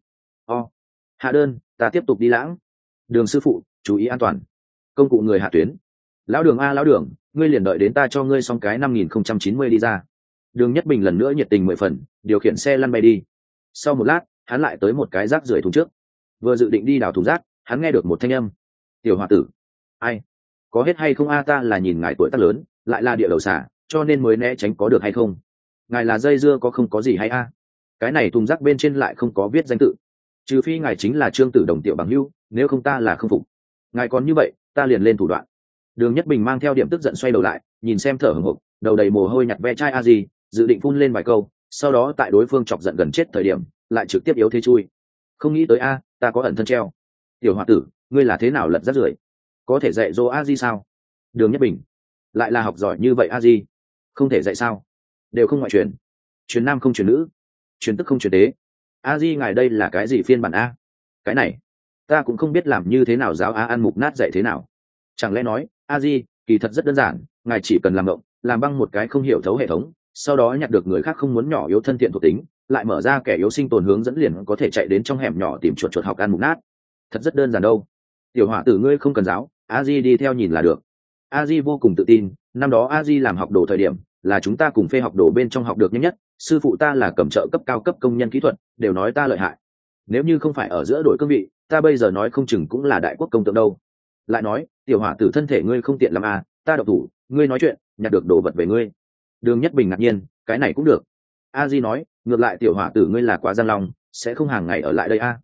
Hạ đơn, ta tiếp tục đi lãng. Đường sư phụ, chú ý an toàn. Công cụ người hạ tuyến. Lão Đường a lão Đường, ngươi liền đợi đến ta cho ngươi xong cái 5.090 đi ra. Đường Nhất Bình lần nữa nhiệt tình 10 phần, điều khiển xe lăn bay đi. Sau một lát, hắn lại tới một cái rác rưởi thùng trước. Vừa dự định đi đào thùng rác, hắn nghe được một thanh âm. Tiểu hòa tử. Ai? Có hết hay không a, ta là nhìn ngài tuổi tác lớn, lại là địa đầu xả, cho nên mới né tránh có được hay không? Ngài là dây dưa có không có gì hay a? Cái này thùng rác bên trên lại không có viết danh tự. Trừ phi ngài chính là Trương Tử Đồng tiểu bằng hữu, nếu không ta là không phục. Ngài còn như vậy, ta liền lên thủ đoạn. Đường Nhất Bình mang theo điểm tức giận xoay đầu lại, nhìn xem thở hổn hộc, đầu đầy mồ hôi nhặt ve chai a gì, dự định phun lên vài câu, sau đó tại đối phương chọc giận gần chết thời điểm, lại trực tiếp yếu thế chui. Không nghĩ tới a, ta có ẩn thân treo. Tiểu hòa tử, ngươi là thế nào lật rác rưởi? Có thể dạy dỗ a di sao? Đường Nhất Bình, lại là học giỏi như vậy a di, không thể dạy sao? Đều không ngoại truyền, truyền nam không truyền nữ, truyền tức không truyền tế. A di ngài đây là cái gì phiên bản a? Cái này ta cũng không biết làm như thế nào giáo a ăn mục nát dạy thế nào. Chẳng lẽ nói a di kỳ thật rất đơn giản, ngài chỉ cần làm động làm băng một cái không hiểu thấu hệ thống, sau đó nhặt được người khác không muốn nhỏ yếu thân thiện thuộc tính, lại mở ra kẻ yếu sinh tồn hướng dẫn liền có thể chạy đến trong hẻm nhỏ tìm chuột chuột học ăn mục nát. Thật rất đơn giản đâu. Tiểu hỏa tử ngươi không cần giáo, a di đi theo nhìn là được. A di vô cùng tự tin, năm đó a di làm học đồ thời điểm là chúng ta cùng phê học đồ bên trong học được nhanh nhất, sư phụ ta là cầm trợ cấp cao cấp công nhân kỹ thuật, đều nói ta lợi hại. Nếu như không phải ở giữa đội cương vị, ta bây giờ nói không chừng cũng là đại quốc công tượng đâu. Lại nói tiểu hỏa tử thân thể ngươi không tiện lắm à, ta độc thủ, ngươi nói chuyện nhặt được đồ vật về ngươi. Đường Nhất Bình ngạc nhiên, cái này cũng được. A di nói ngược lại tiểu hỏa tử ngươi là quá giang long, sẽ không hàng ngày ở lại đây a.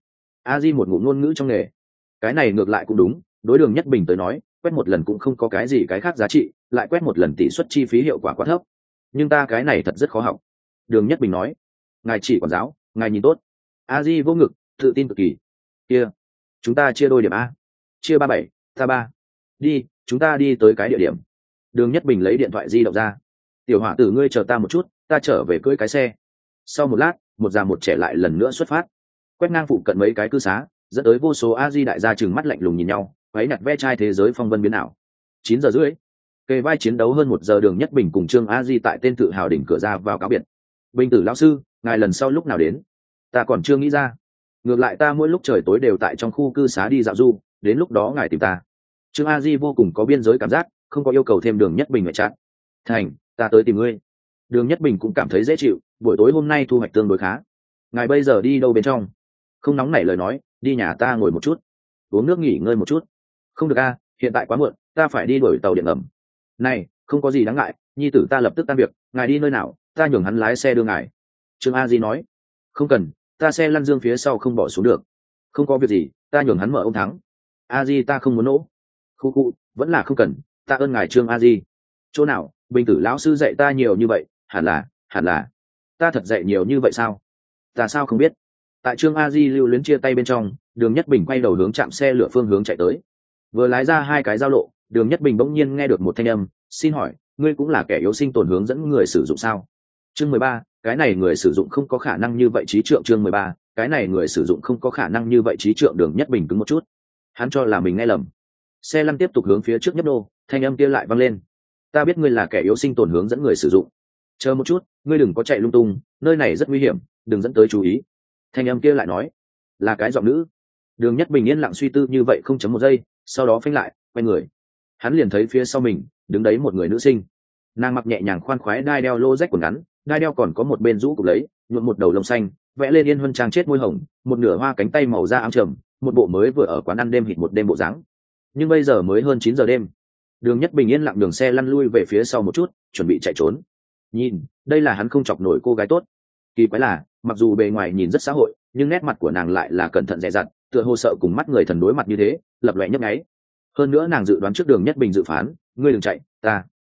A Di một ngụm ngôn ngữ trong nghề. Cái này ngược lại cũng đúng, đối Đường Nhất Bình tới nói, quét một lần cũng không có cái gì cái khác giá trị, lại quét một lần tỷ suất chi phí hiệu quả quá thấp. Nhưng ta cái này thật rất khó học. Đường Nhất Bình nói. Ngài chỉ quản giáo, ngài nhìn tốt. A Di vô ngực, tự tin cực kỳ. Kia, chúng ta chia đôi điểm a. Chia 37, ta 3. Đi, chúng ta đi tới cái địa điểm. Đường Nhất Bình lấy điện thoại di động ra. Tiểu hỏa tử ngươi chờ ta một chút, ta trở về cưỡi cái xe. Sau một lát, một già một trẻ lại lần nữa xuất phát, quét ngang phụ cận mấy cái cư xá, dẫn tới vô số A Di đại gia trừng mắt lạnh lùng nhìn nhau, váy nhặt ve chai thế giới phong vân biến ảo. 9 giờ rưỡi, kề vai chiến đấu hơn 1 giờ. Đường Nhất Bình cùng Trương A Di tại tên tự hào đỉnh cửa ra vào cáo biệt. Bình tử lão sư, ngài lần sau lúc nào đến? Ta còn chưa nghĩ ra. Ngược lại ta mỗi lúc trời tối đều tại trong khu cư xá đi dạo du, đến lúc đó ngài tìm ta. Trương A Di vô cùng có biên giới cảm giác, không có yêu cầu thêm Đường Nhất Bình ngoại trạng. Thành, ta tới tìm ngươi. Đường Nhất Bình cũng cảm thấy dễ chịu, buổi tối hôm nay thu hoạch tương đối khá. Ngài bây giờ đi đâu bên trong? Không nóng nảy lời nói, đi nhà ta ngồi một chút, uống nước nghỉ ngơi một chút. Không được a, hiện tại quá muộn, ta phải đi đuổi tàu điện ngầm. Này, không có gì đáng ngại, nhi tử ta lập tức tan việc, ngài đi nơi nào, ta nhường hắn lái xe đưa ngài. Trương A Di nói. Không cần, ta xe lăn dương phía sau không bỏ xuống được. Không có việc gì, ta nhường hắn mở ông thắng. A Di ta không muốn nỗ. Khu khu, vẫn là không cần, ta ơn ngài Trương A Di. Chỗ nào, Bình tử lão sư dạy ta nhiều như vậy, hẳn là ta thật dạy nhiều như vậy sao? Ta sao không biết. Tại Trương A Di lưu luyến chia tay bên trong, Đường Nhất Bình quay đầu hướng trạm xe lửa phương hướng chạy tới. Vừa lái ra 2 cái giao lộ, Đường Nhất Bình bỗng nhiên nghe được một thanh âm, xin hỏi, ngươi cũng là kẻ yếu sinh tồn hướng dẫn người sử dụng sao? Chương 13, cái này người sử dụng không có khả năng như vậy trí trượng. Chương 13, cái này người sử dụng không có khả năng như vậy trí trượng. Đường Nhất Bình cứng một chút, hắn cho là mình nghe lầm. Xe lăn tiếp tục hướng phía trước nhấp đô, thanh âm kia lại vang lên. Ta biết ngươi là kẻ yếu sinh tồn hướng dẫn người sử dụng. Chờ một chút, ngươi đừng có chạy lung tung, nơi này rất nguy hiểm, đừng dẫn tới chú ý. Thanh âm kia lại nói. Là cái giọng nữ. Đường Nhất Bình yên lặng suy tư như vậy 0.1 giây, sau đó phanh lại, quay người. Hắn liền thấy phía sau mình đứng đấy một người nữ sinh. Nàng mặc nhẹ nhàng khoan khoái đai đeo lô rách quần ngắn, đai đeo còn có một bên rũ cục lấy, nhuộm một đầu lông xanh, vẽ lên yên huân trang chết môi hồng, một nửa hoa cánh tay màu da ám trầm, một bộ mới vừa ở quán ăn đêm hịt một đêm bộ dáng. Nhưng bây giờ mới hơn 9 giờ đêm. Đường Nhất Bình yên lặng đường xe lăn lui về phía sau một chút, chuẩn bị chạy trốn. Nhìn, đây là hắn không chọc nổi cô gái tốt. Kỳ quái là, mặc dù bề ngoài nhìn rất xã hội, nhưng nét mặt của nàng lại là cẩn thận dè dặt, tựa hồ sợ cùng mắt người thần đối mặt như thế, lập lòe nhấp nháy. Hơn nữa nàng dự đoán trước Đường Nhất Bình dự phán, ngươi đừng chạy,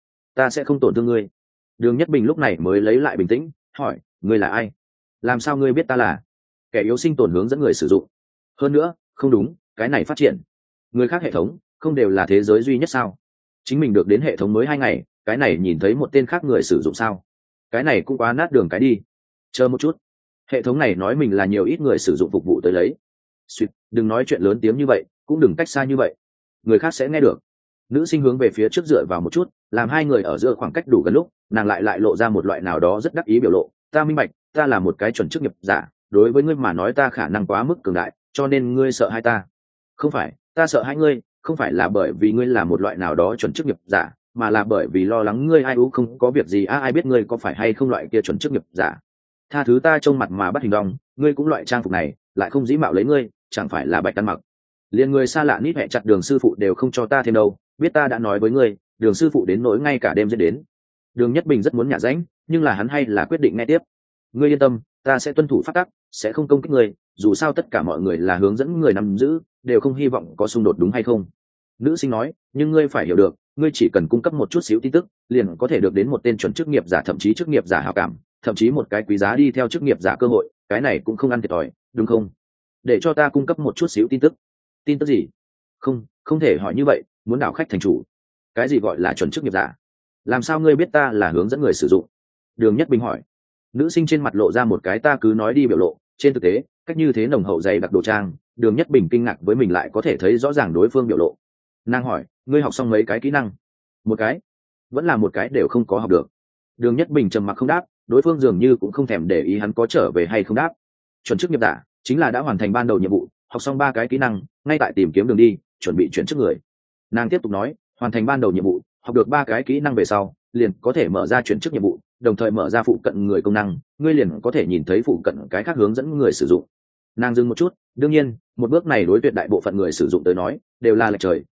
ta sẽ không tổn thương ngươi. Đường Nhất Bình lúc này mới lấy lại bình tĩnh, hỏi, ngươi là ai? Làm sao ngươi biết ta là kẻ yếu sinh tồn hướng dẫn người sử dụng? Hơn nữa, không đúng, cái này phát triển, người khác hệ thống không đều là thế giới duy nhất sao? Chính mình được đến hệ thống mới 2 ngày, cái này nhìn thấy một tên khác người sử dụng sao? Cái này cũng quá nát đường cái đi. Chờ một chút, hệ thống này nói mình là nhiều ít người sử dụng phục vụ tới lấy. Xuyệt, đừng nói chuyện lớn tiếng như vậy, cũng đừng cách xa như vậy, người khác sẽ nghe được. Nữ sinh hướng về phía trước dựa vào một chút, làm 2 người ở giữa khoảng cách đủ gần lúc, nàng lại lộ ra một loại nào đó rất đắc ý biểu lộ. Ta minh bạch, ta là một cái chuẩn chức nghiệp giả, đối với ngươi mà nói ta khả năng quá mức cường đại, cho nên ngươi sợ hai ta. Không phải, ta sợ hai ngươi, không phải là bởi vì ngươi là một loại nào đó chuẩn chức nghiệp giả, mà là bởi vì lo lắng ngươi ai ú không có việc gì ai biết ngươi có phải hay không loại kia chuẩn chức nghiệp giả. Tha thứ ta trông mặt mà bắt hình dong, ngươi cũng loại trang phục này, lại không dĩ mạo lấy ngươi, chẳng phải là bạch ăn mặc. Liên người xa lạ nít hẹ chặt Đường sư phụ đều không cho ta thêm đâu, biết ta đã nói với ngươi, Đường sư phụ đến nỗi ngay cả đêm sẽ đến. Đường Nhất Bình rất muốn nhả rãnh, nhưng là hắn hay là quyết định nghe tiếp. Ngươi yên tâm, ta sẽ tuân thủ pháp tắc, sẽ không công kích ngươi, dù sao tất cả mọi người là hướng dẫn người nắm giữ, đều không hy vọng có xung đột đúng hay không? Nữ sinh nói, nhưng ngươi phải hiểu được, ngươi chỉ cần cung cấp một chút xíu tin tức, liền có thể được đến một tên chuẩn chức nghiệp giả, thậm chí chức nghiệp giả hảo cảm, thậm chí một cái quý giá đi theo chức nghiệp giả cơ hội, cái này cũng không ăn thiệt thòi, đúng không? Để cho ta cung cấp một chút xíu tin tức. Tin tức gì? Không thể hỏi như vậy, muốn đảo khách thành chủ. Cái gì gọi là chuẩn chức nghiệp giả? Làm sao ngươi biết ta là hướng dẫn người sử dụng? Đường Nhất Bình hỏi. Nữ sinh trên mặt lộ ra một cái ta cứ nói đi biểu lộ, trên thực tế, cách như thế nồng hậu dày đặc đồ trang, Đường Nhất Bình kinh ngạc với mình lại có thể thấy rõ ràng đối phương biểu lộ. Nàng hỏi, ngươi học xong mấy cái kỹ năng? Một cái, vẫn là một cái đều không có học được. Đường Nhất Bình trầm mặc không đáp, đối phương dường như cũng không thèm để ý hắn có trở về hay không đáp. Chuẩn chức nghiệp giả chính là đã hoàn thành ban đầu nhiệm vụ, học xong 3 cái kỹ năng, ngay tại tìm kiếm đường đi, chuẩn bị chuyển chức người. Nàng tiếp tục nói, hoàn thành ban đầu nhiệm vụ, học được 3 cái kỹ năng về sau, liền có thể mở ra chuyển chức nhiệm vụ, đồng thời mở ra phụ cận người công năng, ngươi liền có thể nhìn thấy phụ cận cái khác hướng dẫn người sử dụng. Nàng dừng một chút, đương nhiên, một bước này đối tuyệt đại bộ phận người sử dụng tới nói, đều là lệch trời,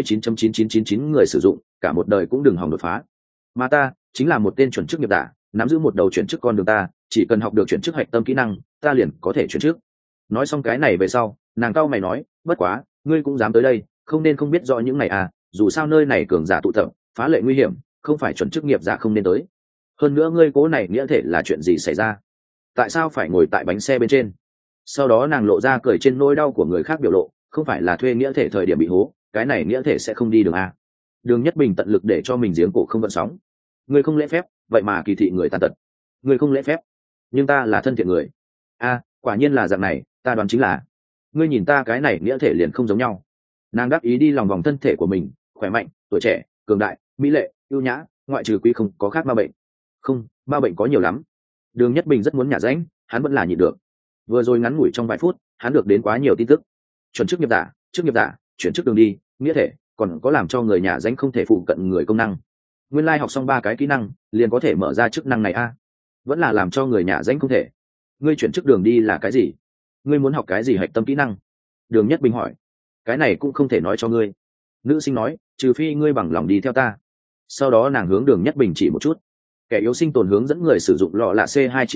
99.9999 người sử dụng, cả một đời cũng đừng hòng đột phá. Mà ta, chính là một tên chuẩn chức nghiệp giả, nắm giữ một đầu chuyển chức con đường ta, chỉ cần học được chuyển chức hạch tâm kỹ năng, ta liền có thể chuyển chức. Nói xong cái này về sau, Nàng cau mày nói, bất quá ngươi cũng dám tới đây, không nên không biết rõ những này à, dù sao nơi này cường giả tụ tập, phá lệ nguy hiểm, không phải chuẩn chức nghiệp giả không nên tới. Hơn nữa ngươi cố này nghĩa thể là chuyện gì xảy ra, tại sao phải ngồi tại bánh xe bên trên? Sau đó nàng lộ ra cười trên nỗi đau của người khác biểu lộ, không phải là thuê nghĩa thể thời điểm bị hố, cái này nghĩa thể sẽ không đi đường à? Đường Nhất Bình tận lực để cho mình giếng cổ không gợn sóng. Ngươi không lễ phép, vậy mà kỳ thị người tàn tật. Ngươi không lễ phép, nhưng ta là thân thiện người. A, quả nhiên là dạng này, ta đoán chính là ngươi nhìn ta cái này nghĩa thể liền không giống nhau. Nàng đáp ý đi lòng vòng thân thể của mình, khỏe mạnh, tuổi trẻ, cường đại, mỹ lệ, ưu nhã, ngoại trừ quý không có khác ma bệnh. Không, ma bệnh có nhiều lắm. Đường Nhất Bình rất muốn nhả rãnh, hắn vẫn là nhịn được. Vừa rồi ngắn ngủi trong vài phút, hắn được đến quá nhiều tin tức. Chuẩn chức nghiệp giả, chức nghiệp giả, chuyển chức đường đi, nghĩa thể, còn có làm cho người nhả rãnh không thể phụ cận người công năng. Nguyên lai học xong 3 cái kỹ năng, liền có thể mở ra chức năng này a. Vẫn là làm cho người nhả rãnh không thể. Ngươi chuyển chức đường đi là cái gì? Ngươi muốn học cái gì hạch tâm kỹ năng? Đường Nhất Bình hỏi. Cái này cũng không thể nói cho ngươi. Nữ sinh nói, trừ phi ngươi bằng lòng đi theo ta. Sau đó nàng hướng Đường Nhất Bình chỉ một chút. Kẻ yếu sinh tồn hướng dẫn người sử dụng lọ lạ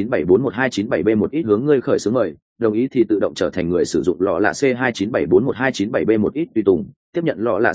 C2974127B một ít hướng ngươi khởi xướng mời, đồng ý thì tự động trở thành người sử dụng lọ lạ C2974127B một ít tùy tùng, tiếp nhận lọ lạ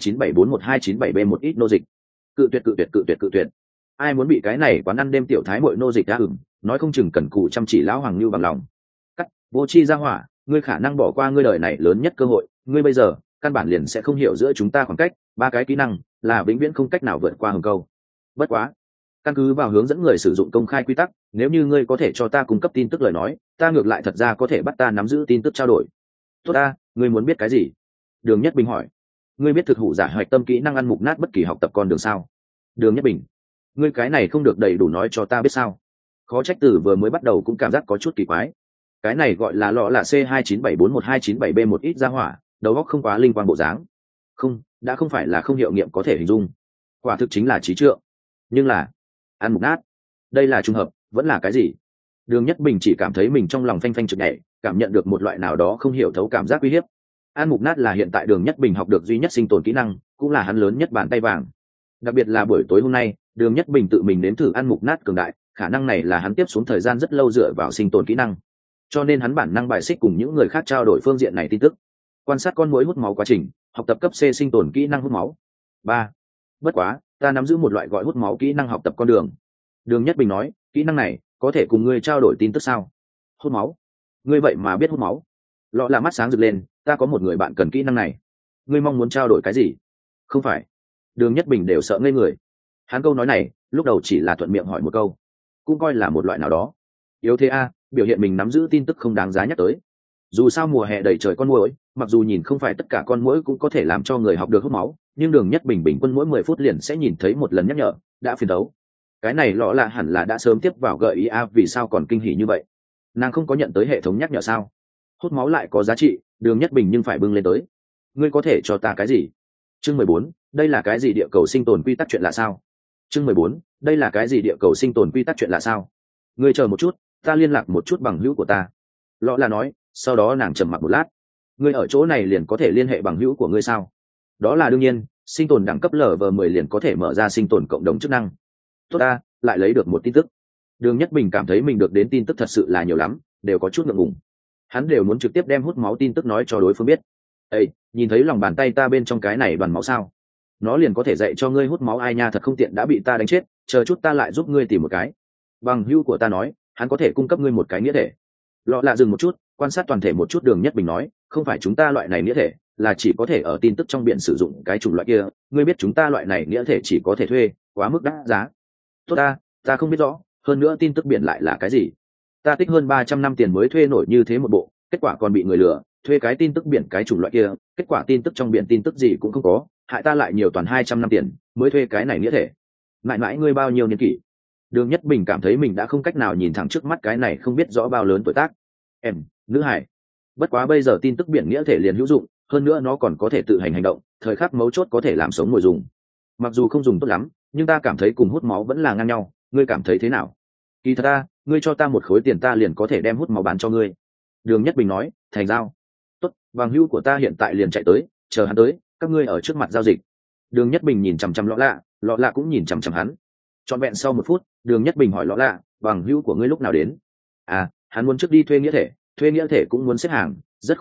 C2974127B một ít nô dịch. Cự tuyệt. Ai muốn bị cái này quán ăn đêm tiểu thái muội nô dịch đã nói không chừng cần cù chăm chỉ lão hoàng lưu bằng lòng. Cắt, vô chi ra hỏa, ngươi khả năng bỏ qua ngươi đời này lớn nhất cơ hội, ngươi bây giờ căn bản liền sẽ không hiểu giữa chúng ta khoảng cách, 3 cái kỹ năng là vĩnh viễn không cách nào vượt qua hừng câu. Bất quá, căn cứ vào hướng dẫn người sử dụng công khai quy tắc, nếu như ngươi có thể cho ta cung cấp tin tức lời nói, ta ngược lại thật ra có thể bắt ta nắm giữ tin tức trao đổi. Tốt ta, ngươi muốn biết cái gì? Đường Nhất Bình hỏi. Ngươi biết thực hủ giả hoạch tâm kỹ năng ăn mục nát bất kỳ học tập con đường sao? Đường Nhất Bình, ngươi cái này không được đầy đủ nói cho ta biết sao? Khó trách từ vừa mới bắt đầu cũng cảm giác có chút kỳ quái. Cái này gọi là lọ là C2974127B một ít ra hỏa, đầu óc không quá linh quang bộ dáng. Không, đã không phải là không hiệu nghiệm có thể hình dung. Quả thực chính là trí trượng. Nhưng là ăn mục nát, đây là trùng hợp vẫn là cái gì? Đường Nhất Bình chỉ cảm thấy mình trong lòng phanh phanh trực nhảy, cảm nhận được một loại nào đó không hiểu thấu cảm giác uy hiếp. Ăn mục nát là hiện tại Đường Nhất Bình học được duy nhất sinh tồn kỹ năng, cũng là hắn lớn nhất bàn tay vàng. Đặc biệt là buổi tối hôm nay, Đường Nhất Bình tự mình nếm thử ăn mục nát cường đại, khả năng này là hắn tiếp xuống thời gian rất lâu dựa vào sinh tồn kỹ năng, cho nên hắn bản năng bài xích cùng những người khác trao đổi phương diện này tin tức. Quan sát con muỗi hút máu quá trình, học tập cấp C sinh tồn kỹ năng hút máu. 3. Bất quá, ta nắm giữ một loại gọi hút máu kỹ năng học tập con đường. Đường Nhất Bình nói, kỹ năng này có thể cùng ngươi trao đổi tin tức sao? Hút máu? Ngươi vậy mà biết hút máu? Lọ là mắt sáng rực lên, ta có một người bạn cần kỹ năng này. Ngươi mong muốn trao đổi cái gì? Không phải. Đường Nhất Bình đều sợ ngây người. Hắn câu nói này, lúc đầu chỉ là thuận miệng hỏi một câu, cũng coi là một loại nào đó. Yếu thế a, biểu hiện mình nắm giữ tin tức không đáng giá nhắc tới. Dù sao mùa hè đầy trời con muỗi, mặc dù nhìn không phải tất cả con muỗi cũng có thể làm cho người học được hút máu, nhưng Đường Nhất Bình bình quân mỗi 10 phút liền sẽ nhìn thấy một lần nhắc nhở, đã phiền đấu. Cái này lọ là hẳn là đã sớm tiếp vào gợi ý a, vì sao còn kinh hỉ như vậy? Nàng không có nhận tới hệ thống nhắc nhở sao? Hút máu lại có giá trị, Đường Nhất Bình nhưng phải bưng lên tới. Ngươi có thể cho ta cái gì? Chương 14, đây là cái gì địa cầu sinh tồn quy tắc chuyện lạ sao? Chương 14, đây là cái gì địa cầu sinh tồn quy tắc chuyện lạ sao? Ngươi chờ một chút, ta liên lạc một chút bằng hữu của ta. Lọ là nói, sau đó nàng trầm mặc một lát. Ngươi ở chỗ này liền có thể liên hệ bằng hữu của ngươi sao? Đó là đương nhiên, sinh tồn đẳng cấp LV10 liền có thể mở ra sinh tồn cộng đồng chức năng. Tốt ta, lại lấy được một tin tức. Đường Nhất Bình cảm thấy mình được đến tin tức thật sự là nhiều lắm, đều có chút ngượng ngùng. Hắn đều muốn trực tiếp đem hút máu tin tức nói cho đối phương biết. Ê, nhìn thấy lòng bàn tay ta bên trong cái này đoàn máu sao? Nó liền có thể dạy cho ngươi hút máu ai nha, thật không tiện đã bị ta đánh chết, chờ chút ta lại giúp ngươi tìm một cái. Bằng hữu của ta nói, hắn có thể cung cấp ngươi một cái nghĩa thể. Lọ lạ dừng một chút, quan sát toàn thể một chút. Đường Nhất Bình nói, không phải chúng ta loại này nghĩa thể, là chỉ có thể ở tin tức trong biển sử dụng cái chủng loại kia, ngươi biết chúng ta loại này nghĩa thể chỉ có thể thuê, quá mức đắt giá. Tốt ta không biết rõ, hơn nữa tin tức biển lại là cái gì? Ta tích hơn 300 năm tiền mới thuê nổi như thế một bộ, kết quả còn bị người lừa, thuê cái tin tức biển cái chủng loại kia, kết quả tin tức trong biển tin tức gì cũng không có, hại ta lại nhiều toàn 200 năm tiền mới thuê cái này nghĩa thể. Mãi mãi ngươi bao nhiêu niên kỷ? Đường Nhất Bình cảm thấy mình đã không cách nào nhìn thẳng trước mắt cái này không biết rõ bao lớn tuổi tác. Em, nữ hải. Bất quá bây giờ tin tức biển nghĩa thể liền hữu dụng, hơn nữa nó còn có thể tự hành động, thời khắc mấu chốt có thể làm sống ngồi dùng. Mặc dù không dùng tốt lắm, nhưng ta cảm thấy cùng hút máu vẫn là ngang nhau, ngươi cảm thấy thế nào? Kỳ thật ta, ngươi cho ta một khối tiền ta liền có thể đem hút máu bán cho ngươi. Đường Nhất Bình nói, thành giao. Tốt, bằng hữu của ta hiện tại liền chạy tới, chờ hắn tới, các ngươi ở trước mặt giao dịch. Đường Nhất Bình nhìn chằm chằm lọ lạ cũng nhìn chằm chằm hắn. Trọn vẹn sau 1 phút, Đường Nhất Bình hỏi lọ lạ, bằng hữu của ngươi lúc nào đến? À, hắn muốn trước đi thuê nghĩa thể cũng muốn xếp hàng, rất khó nói,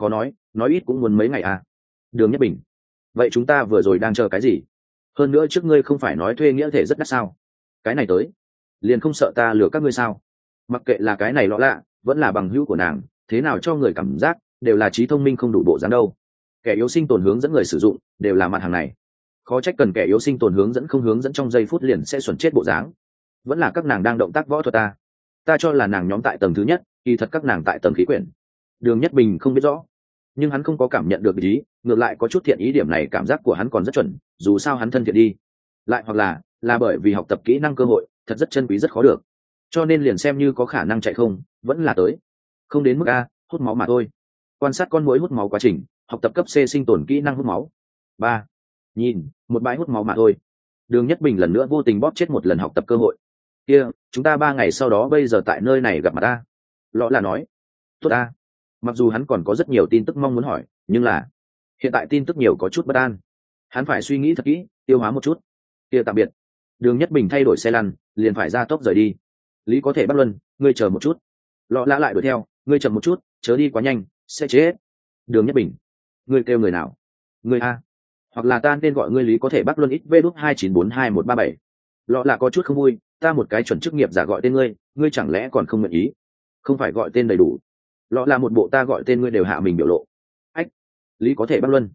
nói ít cũng muốn mấy ngày à. Đường Nhất Bình, vậy chúng ta vừa rồi đang chờ cái gì? Hơn nữa trước ngươi không phải nói thuê nghĩa thể rất đắt sao? Cái này tới liền không sợ ta lừa các ngươi sao? Mặc kệ là cái này lọ lạ vẫn là bằng hữu của nàng, thế nào cho người cảm giác đều là trí thông minh không đủ bộ dáng đâu. Kẻ yếu sinh tồn hướng dẫn người sử dụng đều là mặt hàng này, khó trách cần kẻ yếu sinh tồn hướng dẫn không hướng dẫn trong giây phút liền sẽ xuẩn chết bộ dáng. Vẫn là các nàng đang động tác võ thuật ta cho là nàng nhóm tại tầng thứ nhất, kỳ thật các nàng tại tầng khí quyển. Đường Nhất Bình không biết rõ, nhưng hắn không có cảm nhận được ý, ngược lại có chút thiện ý, điểm này cảm giác của hắn còn rất chuẩn, dù sao hắn thân thiện đi. Lại hoặc là bởi vì học tập kỹ năng cơ hội thật rất chân quý rất khó được, cho nên liền xem như có khả năng chạy không vẫn là tới. Không đến mức a hút máu mà thôi, quan sát con muỗi hút máu quá trình, học tập cấp C sinh tồn kỹ năng hút máu. 3. Nhìn một bãi hút máu mà thôi. Đường Nhất Bình lần nữa vô tình bóp chết một lần học tập cơ hội. Kia chúng ta 3 ngày sau đó bây giờ tại nơi này gặp mặt ta. Lọ là nói tốt ta. Mặc dù hắn còn có rất nhiều tin tức mong muốn hỏi, nhưng là hiện tại tin tức nhiều có chút bất an, hắn phải suy nghĩ thật kỹ tiêu hóa một chút. Kia tạm biệt. Đường Nhất Bình thay đổi xe lăn liền phải ra tốc rời đi. Lý có thể bắt luân, ngươi chờ một chút. Lọ lã lại đuổi theo, ngươi chậm một chút chớ đi quá nhanh sẽ chết. Đường Nhất Bình, ngươi kêu người nào? Ngươi a, hoặc là ta nên gọi ngươi Lý có thể bắt luân XV2942137. Lọ là có chút không vui, ta một cái chuẩn chức nghiệp giả gọi tên ngươi chẳng lẽ còn không nguyện ý? Không phải gọi tên đầy đủ. Lọ là một bộ ta gọi tên ngươi đều hạ mình biểu lộ. Ách, Lý có thể bắt luân,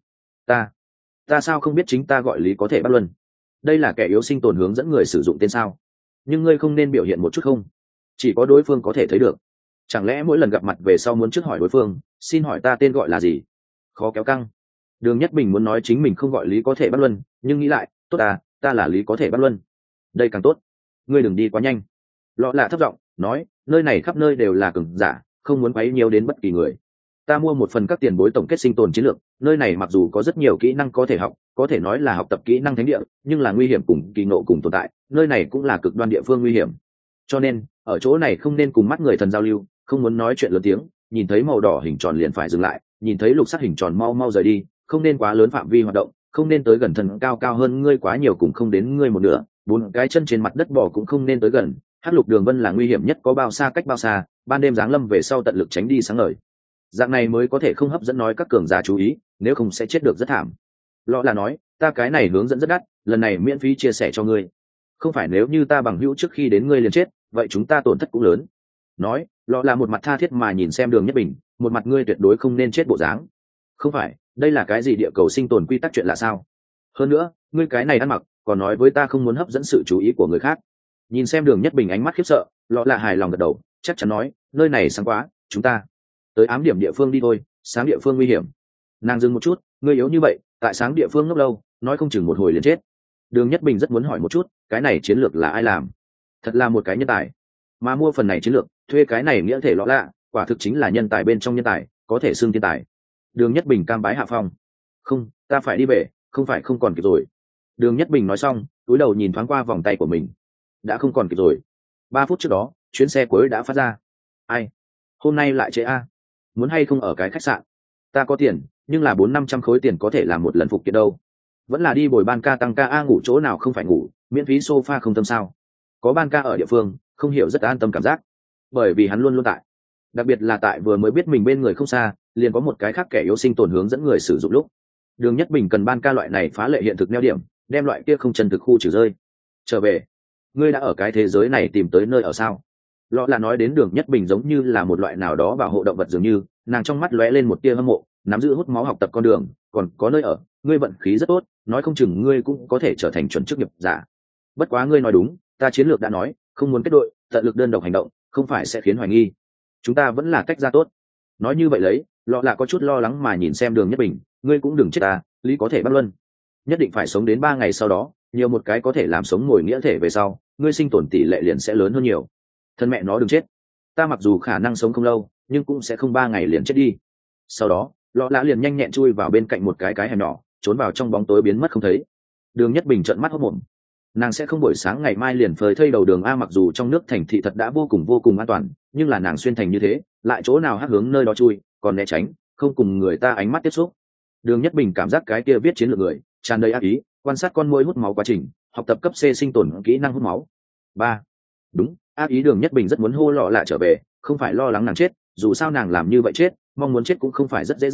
ta sao không biết chính ta gọi Lý có thể bắt luân? Đây là kẻ yếu sinh tồn hướng dẫn người sử dụng tên sao? Nhưng ngươi không nên biểu hiện một chút không? Chỉ có đối phương có thể thấy được. Chẳng lẽ mỗi lần gặp mặt về sau muốn trước hỏi đối phương, xin hỏi ta tên gọi là gì? Khó kéo căng. Đường Nhất Bình muốn nói chính mình không gọi Lý có thể bắt luân, nhưng nghĩ lại, tốt ta là Lý có thể bắt luân. Đây càng tốt. Ngươi đừng đi quá nhanh. Lọ lạ thấp giọng nói, nơi này khắp nơi đều là cường giả, không muốn quấy nhiều đến bất kỳ người. Ta mua một phần các tiền bối tổng kết sinh tồn chiến lược, nơi này mặc dù có rất nhiều kỹ năng có thể học, có thể nói là học tập kỹ năng thánh địa, nhưng là nguy hiểm cùng kỳ ngộ cùng tồn tại, nơi này cũng là cực đoan địa phương nguy hiểm. Cho nên ở chỗ này không nên cùng mắt người thần giao lưu, không muốn nói chuyện lớn tiếng, nhìn thấy màu đỏ hình tròn liền phải dừng lại, nhìn thấy lục sắc hình tròn mau mau rời đi, không nên quá lớn phạm vi hoạt động, không nên tới gần thần cao hơn ngươi quá nhiều cùng không đến ngươi một nửa, 4 cái chân trên mặt đất bò cũng không nên tới gần. Hắc lục đường vân là nguy hiểm nhất, có bao xa cách bao xa, ban đêm giáng lâm về sau tận lực tránh đi sáng ngời. Dạng này mới có thể không hấp dẫn nói các cường giả chú ý, nếu không sẽ chết được rất thảm. Lọ là nói, ta cái này hướng dẫn rất đắt, lần này miễn phí chia sẻ cho ngươi. Không phải nếu như ta bằng hữu trước khi đến ngươi liền chết, vậy chúng ta tổn thất cũng lớn. Nói, Lọ là một mặt tha thiết mà nhìn xem Đường Nhất Bình, một mặt ngươi tuyệt đối không nên chết bộ dáng. Không phải, đây là cái gì địa cầu sinh tồn quy tắc chuyện là sao? Hơn nữa, ngươi cái này ăn mặc, còn nói với ta không muốn hấp dẫn sự chú ý của người khác. Nhìn xem Đường Nhất Bình ánh mắt khiếp sợ, Lọ là hài lòng gật đầu, chắc chắn nói, nơi này sáng quá, chúng ta tới ám điểm địa phương đi thôi, sáng địa phương nguy hiểm. Nàng dừng một chút, ngươi yếu như vậy, tại sáng địa phương ngốc lâu, nói không chừng một hồi liền chết. Đường Nhất Bình rất muốn hỏi một chút, cái này chiến lược là ai làm? Thật là một cái nhân tài, mà mua phần này chiến lược, thuê cái này nghĩa thể lọ lạ, quả thực chính là nhân tài bên trong nhân tài, có thể xưng thiên tài. Đường Nhất Bình cam bái hạ phong. Không, ta phải đi về, không phải không còn kịp rồi. Đường Nhất Bình nói xong, cúi đầu nhìn thoáng qua vòng tay của mình, đã không còn kịp rồi. 3 phút trước đó, chuyến xe cuối đã phát ra. Ai? Hôm nay lại trễ a? Muốn hay không ở cái khách sạn? Ta có tiền, nhưng là 400-500 khối tiền có thể làm một lần phục kiện đâu. Vẫn là đi bồi ban ca tăng ca ngủ chỗ nào không phải ngủ, miễn phí sofa không tâm sao? Có ban ca ở địa phương, không hiểu rất an tâm cảm giác, bởi vì hắn luôn luôn tại. Đặc biệt là tại vừa mới biết mình bên người không xa, liền có một cái khác kẻ yếu sinh tồn hướng dẫn người sử dụng lúc. Đường Nhất Bình cần ban ca loại này phá lệ hiện thực neo điểm, đem loại kia không chân thực khu trừ rơi. Trở về, ngươi đã ở cái thế giới này tìm tới nơi ở sao? Lọ là nói đến Đường Nhất Bình giống như là một loại nào đó bảo hộ động vật dường như, nàng trong mắt lóe lên một tia hâm mộ, nắm giữ hút máu học tập con đường, còn có nơi ở, ngươi vận khí rất tốt, nói không chừng ngươi cũng có thể trở thành chuẩn chức nghiệp giả. Bất quá ngươi nói đúng, ta chiến lược đã nói, không muốn kết đội, tận lực đơn độc hành động, không phải sẽ khiến hoài nghi. Chúng ta vẫn là cách ra tốt. Nói như vậy lấy, Lọ là có chút lo lắng mà nhìn xem Đường Nhất Bình, ngươi cũng đừng chết ta, Lý có thể bắt luân. Nhất định phải sống đến 3 ngày sau đó, nhiều một cái có thể làm sống ngồi nghĩa thể về sau, ngươi sinh tồn tỷ lệ liền sẽ lớn hơn nhiều. Thân mẹ nó đừng chết, ta mặc dù khả năng sống không lâu, nhưng cũng sẽ không 3 ngày liền chết đi. Sau đó, Lọ lã liền nhanh nhẹn chui vào bên cạnh một cái hẻm nhỏ, trốn vào trong bóng tối biến mất không thấy. Đường Nhất Bình trợn mắt hốt mồm. Nàng sẽ không buổi sáng ngày mai liền phơi thây đầu đường a, mặc dù trong nước thành thị thật đã vô cùng an toàn, nhưng là nàng xuyên thành như thế, lại chỗ nào hắc hướng nơi đó chui, còn né tránh, không cùng người ta ánh mắt tiếp xúc. Đường Nhất Bình cảm giác cái kia viết chiến lược người tràn đầy ác ý, quan sát con muỗi hút máu quá trình, học tập cấp C sinh tồn kỹ năng hút máu. 3. Đúng, ác ý. Đường Nhất Bình rất muốn hô Lọ lạ trở về, không phải lo lắng nàng chết, dù sao nàng làm như vậy chết, mong muốn chết cũng không phải rất dễ dàng,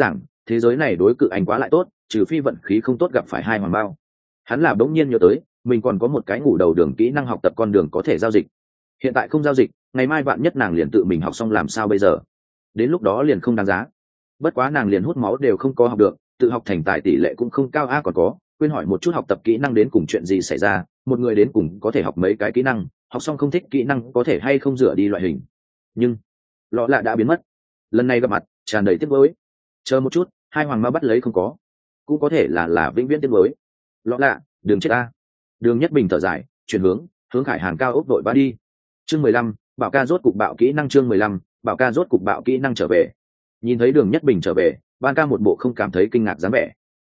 thế giới này đối cự anh quá lại tốt, trừ phi vận khí không tốt gặp phải hai hoàng bao. Hắn là bỗng nhiên nhớ tới mình còn có một cái ngủ đầu đường kỹ năng học tập con đường có thể giao dịch. Hiện tại không giao dịch, ngày mai vạn nhất nàng liền tự mình học xong làm sao bây giờ? Đến lúc đó liền không đáng giá. Bất quá nàng liền hút máu đều không có học được, tự học thành tài tỷ lệ cũng không cao. Còn có quên hỏi một chút học tập kỹ năng đến cùng chuyện gì xảy ra, một người đến cùng có thể học mấy cái kỹ năng, học xong không thích kỹ năng có thể hay không rửa đi loại hình. Nhưng lọ lạ đã biến mất, lần này gặp mặt tràn đầy tiếc nuối. Chờ một chút, hai hoàng ma bắt lấy không có, cũng có thể là vĩnh viễn tiếc nuối. Lọ lạ, đừng chết ta. Đường Nhất Bình thở dài, chuyển hướng Khải Hàn cao ốc đội ba đi. Chương 15, Bảo ca rốt cục bạo kỹ năng. Chương 15, Bảo ca rốt cục bạo kỹ năng trở về. Nhìn thấy Đường Nhất Bình trở về, Ban ca một bộ không cảm thấy kinh ngạc dáng vẻ.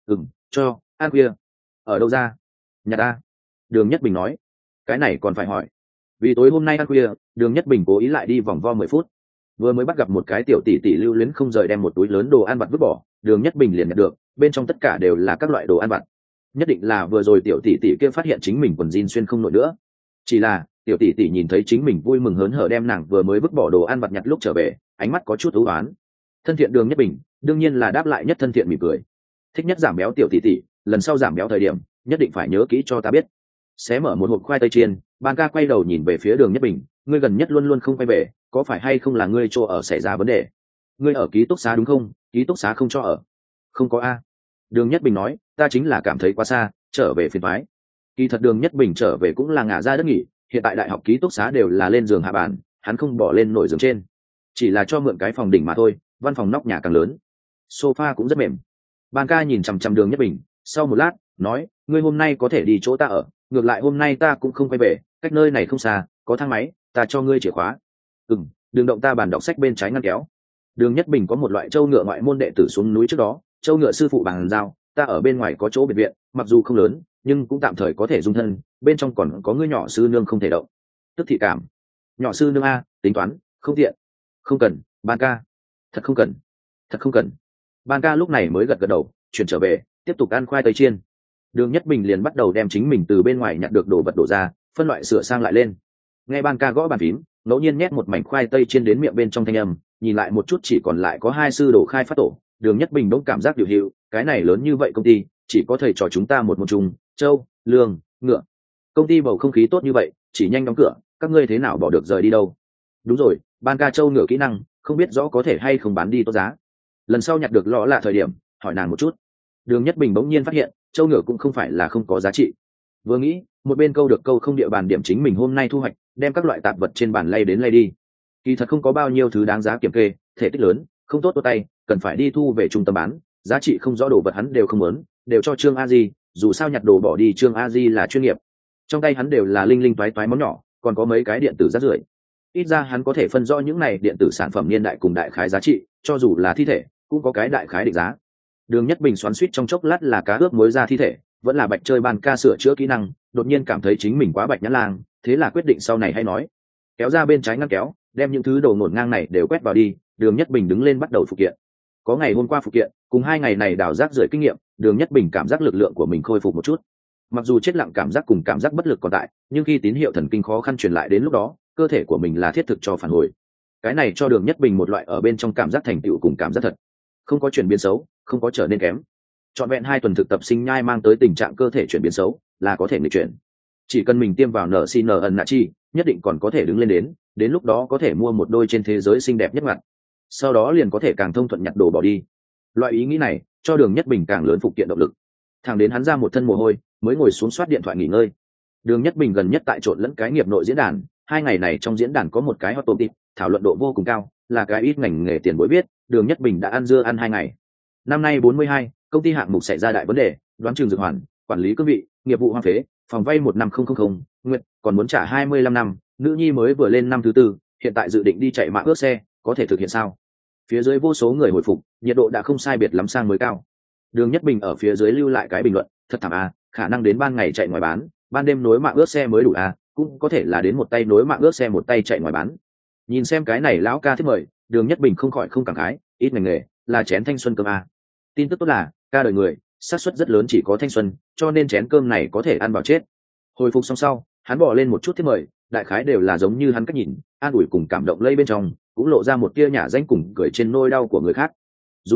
Cho ăn khuya. Ở đâu ra? Nhà ta. Đường Nhất Bình nói. Cái này còn phải hỏi. Vì tối hôm nay ăn khuya, Đường Nhất Bình cố ý lại đi vòng vo 10 phút. Vừa mới bắt gặp một cái tiểu tỷ tỷ lưu luyến không rời đem một túi lớn đồ ăn vặt vứt bỏ, Đường Nhất Bình liền nhận được, bên trong tất cả đều là các loại đồ ăn vặt. Nhất định là vừa rồi tiểu tỷ tỷ kia phát hiện chính mình quần jean xuyên không nổi nữa. Chỉ là tiểu tỷ tỷ nhìn thấy chính mình vui mừng hớn hở đem nàng vừa mới vứt bỏ đồ ăn vặt nhặt lúc trở về, ánh mắt có chút ưu ái. Thân thiện Đường Nhất Bình đương nhiên là đáp lại nhất thân thiện mỉm cười. Thích nhất giảm béo tiểu tỷ tỷ, lần sau giảm béo thời điểm nhất định phải nhớ kỹ cho ta biết. Xé mở một hộp khoai tây chiên, Ban ca quay đầu nhìn về phía Đường Nhất Bình, ngươi gần nhất luôn luôn không quay về, có phải hay không là ngươi chỗ ở xảy ra vấn đề? Ngươi ở ký túc xá đúng không? Ký túc xá không cho ở. Không có a. Đường Nhất Bình nói, ta chính là cảm thấy quá xa, trở về phiền toái. Kỳ thật Đường Nhất Bình trở về cũng là ngả ra đất nghỉ, hiện tại đại học ký túc xá đều là lên giường hạ bàn, hắn không bỏ lên nổi giường trên, chỉ là cho mượn cái phòng đỉnh mà thôi. Văn phòng nóc nhà càng lớn, sofa cũng rất mềm. Ban ca nhìn chằm chằm Đường Nhất Bình, sau một lát nói, ngươi hôm nay có thể đi chỗ ta ở, ngược lại hôm nay ta cũng không quay về, cách nơi này không xa, có thang máy, ta cho ngươi chìa khóa. Đừng động ta bàn đọc sách bên trái ngăn kéo. Đường Nhất Bình có một loại trâu ngựa ngoại môn đệ tử xuống núi trước đó, trâu ngựa sư phụ bàn giao, ta ở bên ngoài có chỗ biệt viện, mặc dù không lớn nhưng cũng tạm thời có thể dung thân, bên trong còn có ngươi nhỏ sư nương không thể động. Tức thị cảm. Nhỏ sư nương a, tính toán không tiện. Không cần. Ban ca. Thật không cần. Thật không cần. Ban ca lúc này mới gật gật đầu, chuyển trở về tiếp tục ăn khoai tây chiên. Đường Nhất Bình liền bắt đầu đem chính mình từ bên ngoài nhặt được đồ vật đổ ra, phân loại sửa sang lại lên. Nghe Ban ca gõ bàn phím, ngẫu nhiên nhét một mảnh khoai tây chiên đến miệng bên trong thanh âm, nhìn lại một chút chỉ còn lại có 2 sư đồ khai phát tổ. Đường Nhất Bình bỗng cảm giác điều hiệu, cái này lớn như vậy công ty chỉ có thầy trò chúng ta một môn chung, châu lương ngựa. Công ty bầu không khí tốt như vậy chỉ nhanh đóng cửa, các ngươi thế nào bỏ được rời đi đâu? Đúng rồi, Ban ca châu ngựa kỹ năng không biết rõ có thể hay không bán đi tốt giá, lần sau nhặt được lọ lạ thời điểm hỏi nàng một chút. Đường Nhất Bình bỗng nhiên phát hiện châu ngựa cũng không phải là không có giá trị. Vừa nghĩ một bên câu được câu không địa bàn điểm chính mình hôm nay thu hoạch, đem các loại tạp vật trên bàn lay đến lay đi. Kỳ thật không có bao nhiêu thứ đáng giá kiểm kê, thể tích lớn không tốt tay, cần phải đi thu về trung tâm bán, giá trị không rõ đồ vật hắn đều không muốn, đều cho Trương A Di, dù sao nhặt đồ bỏ đi Trương A Di là chuyên nghiệp. Trong tay hắn đều là linh linh toái toái món nhỏ, còn có mấy cái điện tử rác rưởi. Ít ra hắn có thể phân rõ những này điện tử sản phẩm niên đại cùng đại khái giá trị, cho dù là thi thể cũng có cái đại khái định giá. Đường Nhất Bình xoắn xuýt trong chốc lát là cá ướp muối ra thi thể, vẫn là bạch chơi Ban ca sửa chữa kỹ năng, đột nhiên cảm thấy chính mình quá bạch nhã lang, thế là quyết định sau này hay nói. Kéo ra bên trái ngăn kéo, đem những thứ đồ ngổn ngang này đều quét vào đi. Đường Nhất Bình đứng lên bắt đầu phụ kiện. Có ngày hôm qua phụ kiện cùng 2 ngày này đào rác rưởi kinh nghiệm, Đường Nhất Bình cảm giác lực lượng của mình khôi phục một chút. Mặc dù chết lặng cảm giác cùng cảm giác bất lực còn tại, nhưng khi tín hiệu thần kinh khó khăn truyền lại đến lúc đó, cơ thể của mình là thiết thực cho phản hồi. Cái này cho Đường Nhất Bình một loại ở bên trong cảm giác thành tựu cùng cảm giác thật, không có chuyển biến xấu, không có trở nên kém. Trọn vẹn 2 tuần thực tập sinh nhai mang tới tình trạng cơ thể chuyển biến xấu là có thể nghịch chuyển. Chỉ cần mình tiêm vào NCN Nachi, nhất định còn có thể đứng lên đến lúc đó có thể mua một đôi trên thế giới xinh đẹp nhất mặt, sau đó liền có thể càng thông thuận nhặt đồ bỏ đi. Loại ý nghĩ này cho Đường Nhất Bình càng lớn phụ kiện động lực. Thẳng đến hắn ra một thân mồ hôi mới ngồi xuống soát điện thoại nghỉ ngơi. Đường Nhất Bình gần nhất tại trộn lẫn cái nghiệp nội diễn đàn, 2 ngày này trong diễn đàn có một cái hot topic, thảo luận độ vô cùng cao, là cái ít ngành nghề tiền bối biết, Đường Nhất Bình đã ăn dưa ăn 2 ngày. Năm nay 42, công ty hạng mục xảy ra đại vấn đề, đoán chừng dược hoàn, quản lý cương vị, nghiệp vụ hoang phế, phòng vay 15000, nguyện còn muốn trả 25 năm, nữ nhi mới vừa lên năm thứ 4, hiện tại dự định đi chạy mạng ước xe, có thể thực hiện sao? Phía dưới vô số người hồi phục, nhiệt độ đã không sai biệt lắm sang mới cao. Đường Nhất Bình ở phía dưới lưu lại cái bình luận, thật thảm à, khả năng đến ban ngày chạy ngoài bán, ban đêm nối mạng ước xe mới đủ à, cũng có thể là đến một tay nối mạng ước xe một tay chạy ngoài bán. Nhìn xem cái này lão ca thiết mời, Đường Nhất Bình không khỏi không cảm khái, ít ngành nghề là chén thanh xuân cơm à. Tin tức tốt là ca đời người xác suất rất lớn chỉ có thanh xuân, cho nên chén cơm này có thể ăn vào chết. Hồi phục xong sau, hắn bỏ lên một chút thiết mời, đại khái đều là giống như hắn cách nhìn, an ủi cùng cảm động lây bên trong, cũng lộ ra một tia nhả danh cùng cười trên nôi đau của người khác. Dù sao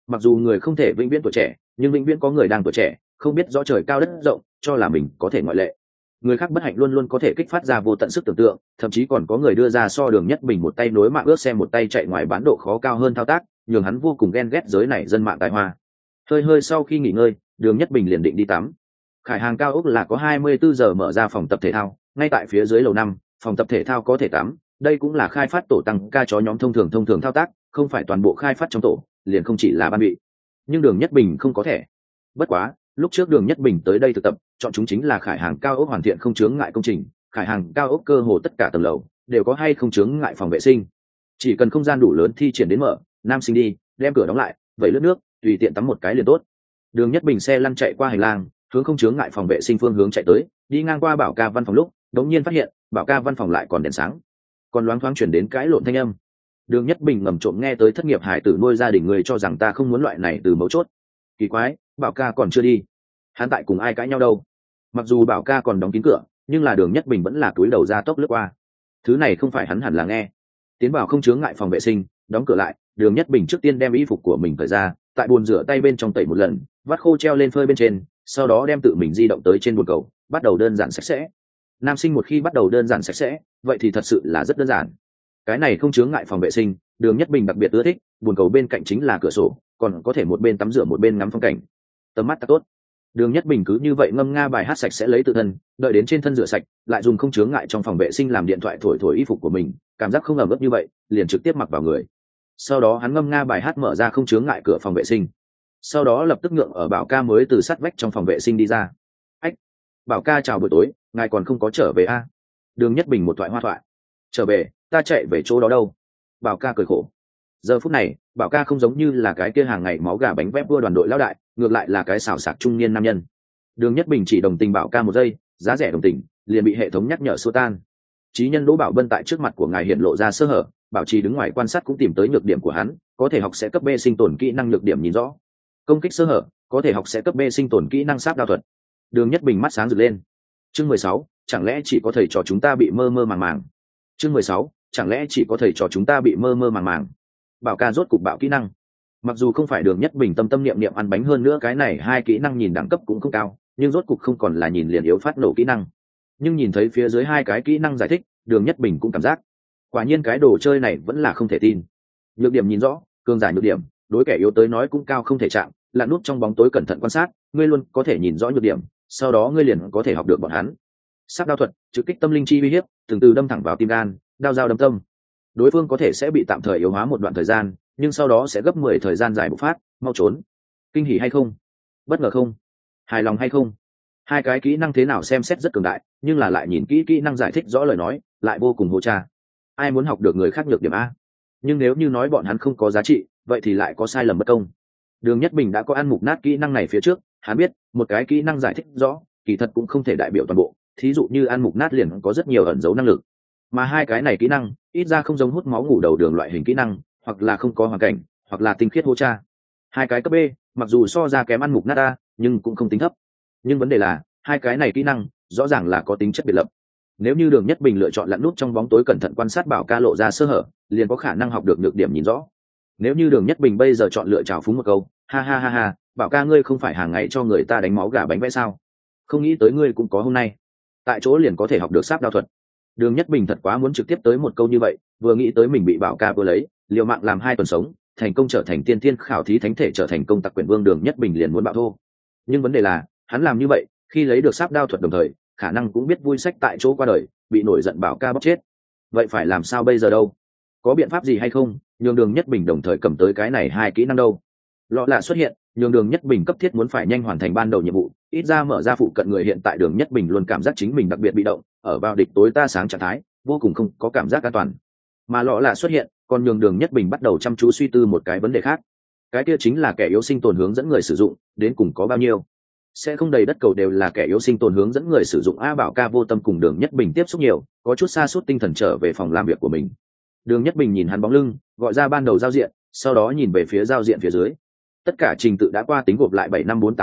mặc dù người không thể vĩnh viễn tuổi trẻ, nhưng vĩnh viễn có người đang tuổi trẻ, không biết rõ trời cao đất rộng, cho là mình có thể ngoại lệ. Người khác bất hạnh luôn luôn có thể kích phát ra vô tận sức tưởng tượng, thậm chí còn có người đưa ra so Đường Nhất Bình một tay nối mạng ước xem một tay chạy ngoài bán độ khó cao hơn thao tác, nhường hắn vô cùng ghen ghét giới này dân mạng tài hoa. Hơi sau khi nghỉ ngơi, Đường Nhất Bình liền định đi tắm. Khải Hàng cao ốc là có 24 giờ mở ra phòng tập thể thao, ngay tại phía dưới lầu 5, phòng tập thể thao có thể tắm, đây cũng là khai phát tổ tăng ca chó nhóm thông thường thao tác, không phải toàn bộ khai phát trong tổ, liền không chỉ là ban bị. Nhưng Đường Nhất Bình không có thể. Bất quá, lúc trước Đường Nhất Bình tới đây thực tập, chọn chúng chính là Khải Hàng cao ốc hoàn thiện không chướng ngại công trình, Khải Hàng cao ốc cơ hồ tất cả tầng lầu đều có hay không chướng ngại phòng vệ sinh. Chỉ cần không gian đủ lớn thi triển đến mở, nam sinh đi, đem cửa đóng lại, vẩy lướt nước, tùy tiện tắm một cái liền tốt. Đường Nhất Bình xe lăn chạy qua hành lang, hướng không chướng ngại phòng vệ sinh phương hướng chạy tới, đi ngang qua Bảo Ca văn phòng lúc, đột nhiên phát hiện, Bảo Ca văn phòng lại còn đèn sáng, còn loáng thoáng chuyển đến cãi lộn thanh âm. Đường Nhất Bình ngầm trộm nghe tới thất nghiệp hải tử nuôi gia đình người cho rằng ta không muốn loại này từ mấu chốt. Kỳ quái, Bảo Ca còn chưa đi, hắn tại cùng ai cãi nhau đâu? Mặc dù Bảo Ca còn đóng kín cửa, nhưng là Đường Nhất Bình vẫn là cúi đầu ra tốc lướt qua. Thứ này không phải hắn hẳn là nghe. Tiến vào không chướng ngại phòng vệ sinh, đóng cửa lại, Đường Nhất Bình trước tiên đem y phục của mình cởi ra, tại bồn rửa tay bên trong tẩy một lần, vắt khô treo lên phơi bên trên, sau đó đem tự mình di động tới trên bồn cầu, bắt đầu đơn giản sạch sẽ. Nam sinh một khi bắt đầu đơn giản sạch sẽ, vậy thì thật sự là rất đơn giản. Cái này không chướng ngại phòng vệ sinh, Đường Nhất Bình đặc biệt ưa thích, bồn cầu bên cạnh chính là cửa sổ, còn có thể một bên tắm rửa một bên ngắm phong cảnh, tầm mắt tốt. Đường Nhất Bình cứ như vậy ngâm nga bài hát sạch sẽ lấy tự thân, đợi đến trên thân rửa sạch, lại dùng không chướng ngại trong phòng vệ sinh làm điện thoại thổi y phục của mình, cảm giác không ẩm ướt như vậy, liền trực tiếp mặc vào người. Sau đó hắn ngâm nga bài hát mở ra không chướng ngại cửa phòng vệ sinh, sau đó lập tức ngượng ở Bảo Ca mới từ sát vách trong phòng vệ sinh đi ra. Ách, Bảo Ca chào buổi tối, ngài còn không có trở về a? Đường Nhất Bình một thoại hoa thoại. Trở về, ta chạy về chỗ đó đâu? Bảo Ca cười khổ. Giờ phút này, Bảo Ca không giống như là cái kia hàng ngày máu gà bánh vét vua đoàn đội lão đại, ngược lại là cái xào sạc trung niên nam nhân. Đường Nhất Bình chỉ đồng tình Bảo Ca một giây, giá rẻ đồng tình, liền bị hệ thống nhắc nhở xua tan. Chí nhân Đỗ Bảo Bân tại trước mặt của ngài hiện lộ ra sơ hở, bảo trì đứng ngoài quan sát cũng tìm tới nhược điểm của hắn, có thể học sẽ cấp B sinh tồn kỹ năng nhược điểm nhìn rõ. Công kích sơ hở, có thể học sẽ cấp B sinh tồn kỹ năng sáp đao thuật. Đường Nhất Bình mắt sáng rực lên. Chương 16, chẳng lẽ chỉ có thầy trò chúng ta bị mơ mơ màng màng? Chương 16, chẳng lẽ chỉ có thầy trò chúng ta bị mơ mơ màng màng? Bảo Ca rốt cục bạo kỹ năng. Mặc dù không phải Đường Nhất Bình tâm niệm niệm ăn bánh hơn nữa, cái này hai kỹ năng nhìn đẳng cấp cũng không cao, nhưng rốt cục không còn là nhìn liền yếu phát nổ kỹ năng. Nhưng nhìn thấy phía dưới hai cái kỹ năng giải thích, Đường Nhất Bình cũng cảm giác, quả nhiên cái đồ chơi này vẫn là không thể tin. Nhược điểm nhìn rõ, cường giả nhược điểm, đối kẻ yếu tới nói cũng cao không thể chạm, lặn núp trong bóng tối cẩn thận quan sát, ngươi luôn có thể nhìn rõ nhược điểm, sau đó ngươi liền có thể học được bọn hắn. Sát đao thuật, trực kích tâm linh chi uy hiếp, từng từ đâm thẳng vào tim gan, đao dao đâm tâm. Đối phương có thể sẽ bị tạm thời yếu hóa một đoạn thời gian, nhưng sau đó sẽ gấp 10 thời gian dài bộc phát, mau trốn. Kinh hỉ hay không? Bất ngờ không? Hài lòng hay không? Hai cái kỹ năng thế nào xem xét rất cường đại, nhưng là lại nhìn kỹ kỹ năng giải thích rõ lời nói, lại vô cùng hô cha. Ai muốn học được người khác nhược điểm a? Nhưng nếu như nói bọn hắn không có giá trị, vậy thì lại có sai lầm bất công. Đường Nhất Bình đã có ăn mục nát kỹ năng này phía trước, hắn biết một cái kỹ năng giải thích rõ, kỳ thật cũng không thể đại biểu toàn bộ. Thí dụ như ăn mục nát liền có rất nhiều ẩn dấu năng lực, mà hai cái này kỹ năng ít ra không giống hút máu ngủ đầu đường loại hình kỹ năng, hoặc là không có hoàn cảnh, hoặc là tinh khiết hô cha. Hai cái cấp B, mặc dù so ra kém ăn mục nát a, nhưng cũng không tính thấp. Nhưng vấn đề là hai cái này kỹ năng rõ ràng là có tính chất biệt lập. Nếu như Đường Nhất Bình lựa chọn lặn nút trong bóng tối cẩn thận quan sát Bảo Ca lộ ra sơ hở, liền có khả năng học được nhược điểm nhìn rõ. Nếu như Đường Nhất Bình bây giờ chọn lựa trào phúng một câu, ha ha ha ha, Bảo Ca ngươi không phải hàng ngày cho người ta đánh máu gà bánh vẽ sao? Không nghĩ tới ngươi cũng có hôm nay. Tại chỗ liền có thể học được sáp đao thuật. Đường Nhất Bình thật quá muốn trực tiếp tới một câu như vậy, vừa nghĩ tới mình bị Bảo Ca vừa lấy, liều mạng làm 2 tuần sống, thành công trở thành tiên thiên khảo thí thánh thể, trở thành công tặc quyền vương, Đường Nhất Bình liền muốn bạo thô. Nhưng vấn đề là, hắn làm như vậy, khi lấy được sáp đao thuật đồng thời, khả năng cũng biết vui sách tại chỗ qua đời, bị nổi giận Bảo Ca bóc chết. Vậy phải làm sao bây giờ đâu? Có biện pháp gì hay không, nhường Đường Nhất Bình đồng thời cầm tới cái này hai kỹ năng đâu? Lọ lạ xuất hiện, nhường Đường Nhất Bình cấp thiết muốn phải nhanh hoàn thành ban đầu nhiệm vụ, ít ra mở ra phụ cận người. Hiện tại Đường Nhất Bình luôn cảm giác chính mình đặc biệt bị động, ở vào địch tối ta sáng trạng thái, vô cùng không có cảm giác an toàn. Mà lọ lạ xuất hiện, còn nhường Đường Nhất Bình bắt đầu chăm chú suy tư một cái vấn đề khác. Cái kia chính là kẻ yếu sinh tồn hướng dẫn người sử dụng, đến cùng có bao nhiêu? Sẽ không đầy đất cầu đều là kẻ yếu sinh tồn hướng dẫn người sử dụng a. Bảo Ca vô tâm cùng Đường Nhất Bình tiếp xúc nhiều, có chút sa sút tinh thần trở về phòng làm việc của mình. Đường Nhất Bình nhìn hắn bóng lưng, gọi ra ban đầu giao diện, sau đó nhìn về phía giao diện phía dưới. Tất cả trình tự đã qua tính gộp lại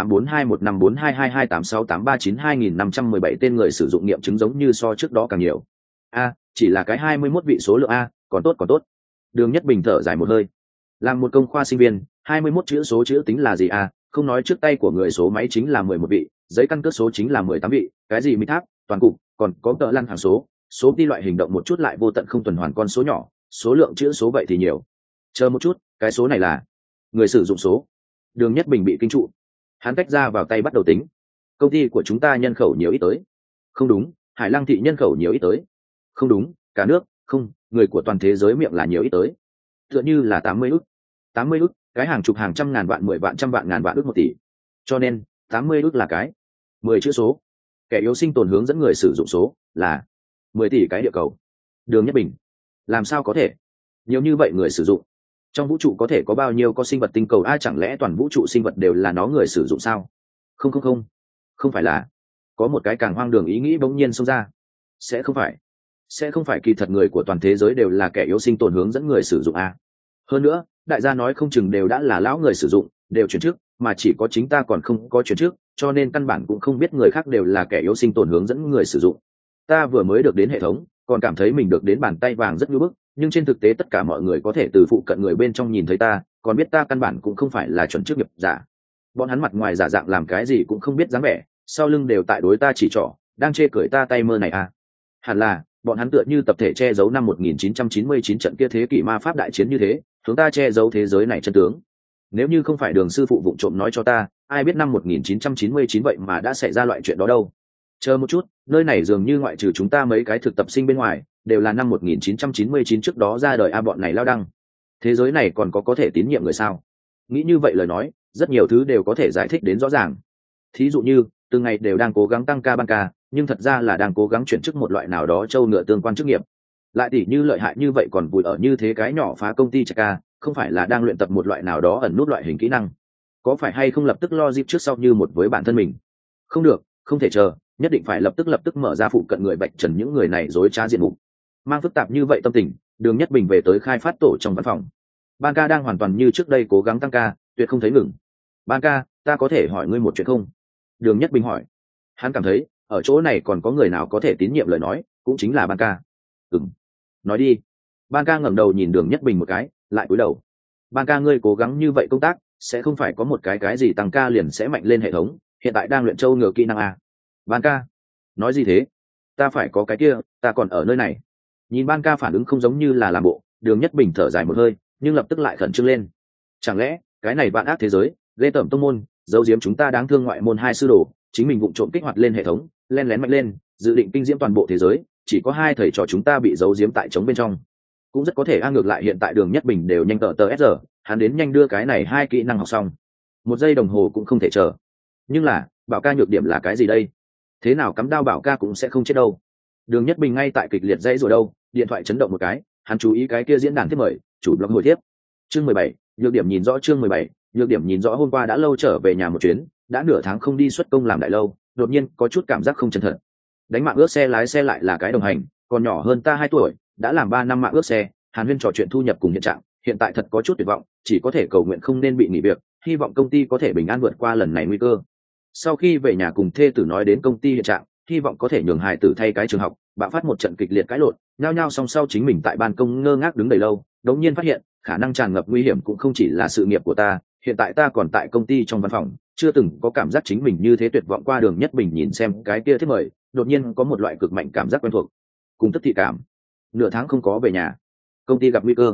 754842154222868392.517 tên người sử dụng nghiệm chứng giống như so trước đó càng nhiều. A, chỉ là cái 21 vị số lượng a, còn tốt. Đường Nhất Bình thở dài một hơi. Làm một công khoa sinh viên, 21 chữ số chữ tính là gì à? Không nói trước tay của người số máy chính là 11 vị, giấy căn cước số chính là 18 vị, cái gì mít tháp, toàn cục, còn có tờ lăng hàng số đi loại hình động một chút lại vô tận không tuần hoàn con số nhỏ, số lượng chữ số vậy thì nhiều. Chờ một chút, cái số này là người sử dụng số. Đường Nhất Bình bị kinh trụ, hắn tách ra vào tay bắt đầu tính. Công ty của chúng ta nhân khẩu nhiều ít tới? Không đúng, Hải Lăng thị nhân khẩu nhiều ít tới? Không đúng, cả nước, không, người của toàn thế giới miệng là nhiều ít tới. Tựa như là 80 ức. 80 ức, cái hàng chục hàng trăm ngàn vạn 10 vạn trăm vạn ngàn vạn ức 1 tỷ. Cho nên, 80 ức là cái 10 chữ số. Kẻ yếu sinh tồn hướng dẫn người sử dụng số là 10 tỷ cái địa cầu. Đường Nhất Bình, làm sao có thể? Nhiều như vậy người sử dụng. Trong vũ trụ có thể có bao nhiêu có sinh vật tinh cầu ai chẳng lẽ toàn vũ trụ sinh vật đều là nó người sử dụng sao? Không, không phải là. Có một cái càng hoang đường ý nghĩ bỗng nhiên xông ra. Sẽ không phải kỳ thật người của toàn thế giới đều là kẻ yếu sinh tồn hướng dẫn người sử dụng à? Hơn nữa, đại gia nói không chừng đều đã là lão người sử dụng, đều chuyển trước, mà chỉ có chính ta còn không có chuyển trước, cho nên căn bản cũng không biết người khác đều là kẻ yếu sinh tồn hướng dẫn người sử dụng. Ta vừa mới được đến hệ thống, còn cảm thấy mình được đến bàn tay vàng rất ngưỡng bức, nhưng trên thực tế tất cả mọi người có thể từ phụ cận người bên trong nhìn thấy ta, còn biết ta căn bản cũng không phải là chuẩn chức nghiệp giả. Bọn hắn mặt ngoài giả dạng làm cái gì cũng không biết dáng vẻ, sau lưng đều tại đối ta chỉ trỏ, đang chê cười ta tay mơ này à? Hẳn là bọn hắn tựa như tập thể che giấu năm 1999 trận kia thế kỷ ma pháp đại chiến như thế, chúng ta che giấu thế giới này chân tướng. Nếu như không phải Đường sư phụ vụng trộm nói cho ta, ai biết năm 1999 vậy mà đã xảy ra loại chuyện đó đâu. Chờ một chút, nơi này dường như ngoại trừ chúng ta mấy cái thực tập sinh bên ngoài, đều là năm 1999 trước đó ra đời bọn này lao đăng. Thế giới này còn có thể tín nhiệm người sao? Nghĩ như vậy lời nói, rất nhiều thứ đều có thể giải thích đến rõ ràng. Thí dụ như, từng ngày đều đang cố gắng tăng ca ban ca, nhưng thật ra là đang cố gắng chuyển chức một loại nào đó trâu ngựa tương quan chức nghiệp. Lại tỉ như lợi hại như vậy còn vùi ở như thế cái nhỏ phá công ty chạy ca, không phải là đang luyện tập một loại nào đó ẩn nút loại hình kỹ năng. Có phải hay không lập tức lo dịp trước sau như một với bản thân mình? Không được, không thể chờ, nhất định phải lập tức mở ra phụ cận người bệnh trần những người này dối trá diện mục. Mang phức tạp như vậy tâm tình, Đường Nhất Bình về tới khai phát tổ trong văn phòng. Ban ca đang hoàn toàn như trước đây cố gắng tăng ca, tuyệt không thấy ngừng. Ban ca, ta có thể hỏi ngươi một chuyện không? Đường Nhất Bình hỏi. Hắn cảm thấy ở chỗ này còn có người nào có thể tín nhiệm lời nói, cũng chính là Ban ca. Nói đi. Ban ca ngẩng đầu nhìn Đường Nhất Bình một cái, lại cúi đầu. Ban ca, ngươi cố gắng như vậy công tác, sẽ không phải có một cái gì tăng ca liền sẽ mạnh lên hệ thống, hiện tại đang luyện châu ngựa kỹ năng à? Ban ca. Nói gì thế? Ta phải có cái kia, ta còn ở nơi này. Nhìn Ban ca phản ứng không giống như là làm bộ, Đường Nhất Bình thở dài một hơi, nhưng lập tức lại khẩn trương lên. Chẳng lẽ cái này vạn ác thế giới, ghê tởm tông môn, giấu giếm chúng ta đáng thương ngoại môn hai sư đồ, chính mình vụng trộm kích hoạt lên hệ thống, len lén mạnh lên, dự định kinh diễm toàn bộ thế giới, chỉ có hai thầy trò chúng ta bị giấu giếm tại trống bên trong. Cũng rất có thể ngược lại hiện tại Đường Nhất Bình đều nhanh tờ SR, hắn đến nhanh đưa cái này hai kỹ năng học xong. Một giây đồng hồ cũng không thể chờ. Nhưng là, Bảo ca nhược điểm là cái gì đây? Thế nào cắm đao Bảo ca cũng sẽ không chết đâu. Đường Nhất Bình ngay tại kịch liệt dãy rồi đâu, điện thoại chấn động một cái, hắn chú ý cái kia diễn đàn tiếp mời, chủ blog hồi tiếp. Chương 17, nhược điểm nhìn rõ. Chương 17, nhược điểm nhìn rõ. Hôm qua đã lâu trở về nhà một chuyến, đã nửa tháng không đi xuất công làm đại lâu, đột nhiên có chút cảm giác không chân thật. Đánh mạng ước xe lái xe lại là cái đồng hành, còn nhỏ hơn ta 2 tuổi, đã làm 3 năm mạng ước xe, Hàn Huyên trò chuyện thu nhập cùng hiện trạng, hiện tại thật có chút tuyệt vọng, chỉ có thể cầu nguyện không nên bị nghỉ việc, hy vọng công ty có thể bình an vượt qua lần này nguy cơ. Sau khi về nhà cùng thê tử nói đến công ty hiện trạng, hy vọng có thể nhường hài tử thay cái trường học, bạo phát một trận kịch liệt cãi lộn, nhao nhao song sau chính mình tại ban công ngơ ngác đứng đầy lâu, đống nhiên phát hiện, khả năng tràn ngập nguy hiểm cũng không chỉ là sự nghiệp của ta, hiện tại ta còn tại công ty trong văn phòng, chưa từng có cảm giác chính mình như thế tuyệt vọng. Qua Đường Nhất Bình nhìn xem cái kia thiết mời, đột nhiên có một loại cực mạnh cảm giác quen thuộc, cùng tức thị cảm. Nửa tháng không có về nhà, công ty gặp nguy cơ,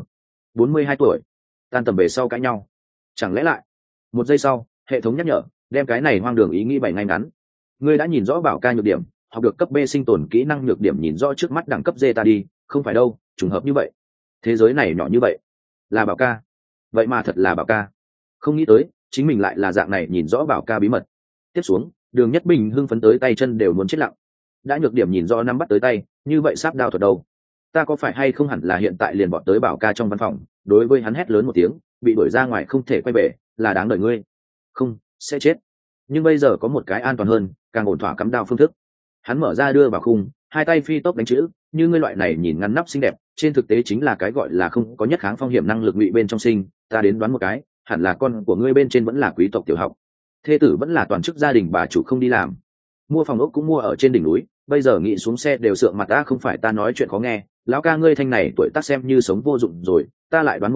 42 tuổi, tan tầm về sau cãi nhau. Chẳng lẽ lại? Một giây sau, hệ thống nhắc nhở, đem cái này hoang đường ý nghĩ bày ngay ngắn. Ngươi đã nhìn rõ Bảo ca nhược điểm, học được cấp B sinh tồn kỹ năng nhược điểm nhìn rõ trước mắt đẳng cấp D ta đi, không phải đâu, trùng hợp như vậy. Thế giới này nhỏ như vậy, là Bảo ca. Vậy mà thật là Bảo ca. Không nghĩ tới, chính mình lại là dạng này nhìn rõ Bảo ca bí mật. Tiếp xuống, Đường Nhất Bình hưng phấn tới tay chân đều muốn chết lặng. Đã nhược điểm nhìn rõ nắm bắt tới tay, như vậy sáp đao thuật đâu? Ta có phải hay không hẳn là hiện tại liền bọn tới Bảo ca trong văn phòng, đối với hắn hét lớn một tiếng, bị đuổi ra ngoài không thể quay về, là đáng đợi ngươi. Không, sẽ chết. Nhưng bây giờ có một cái an toàn hơn, càng ổn thỏa cắm đao phương thức. Hắn mở ra đưa vào khung, hai tay phi tốc đánh chữ, như ngươi loại này nhìn ngắn nắp xinh đẹp, trên thực tế chính là cái gọi là không có nhất kháng phong hiểm năng lực ngụy bên trong sinh. Ta đến đoán một cái, hẳn là con của ngươi bên trên vẫn là quý tộc tiểu học, thê tử vẫn là toàn chức gia đình bà chủ không đi làm, mua phòng ốc cũng mua ở trên đỉnh núi, bây giờ nghĩ xuống xe đều sượng mặt ta. Không phải ta nói chuyện khó nghe, lão ca ngươi thanh này tuổi tác xem như sống vô dụng rồi. Ta lại đoán một cái,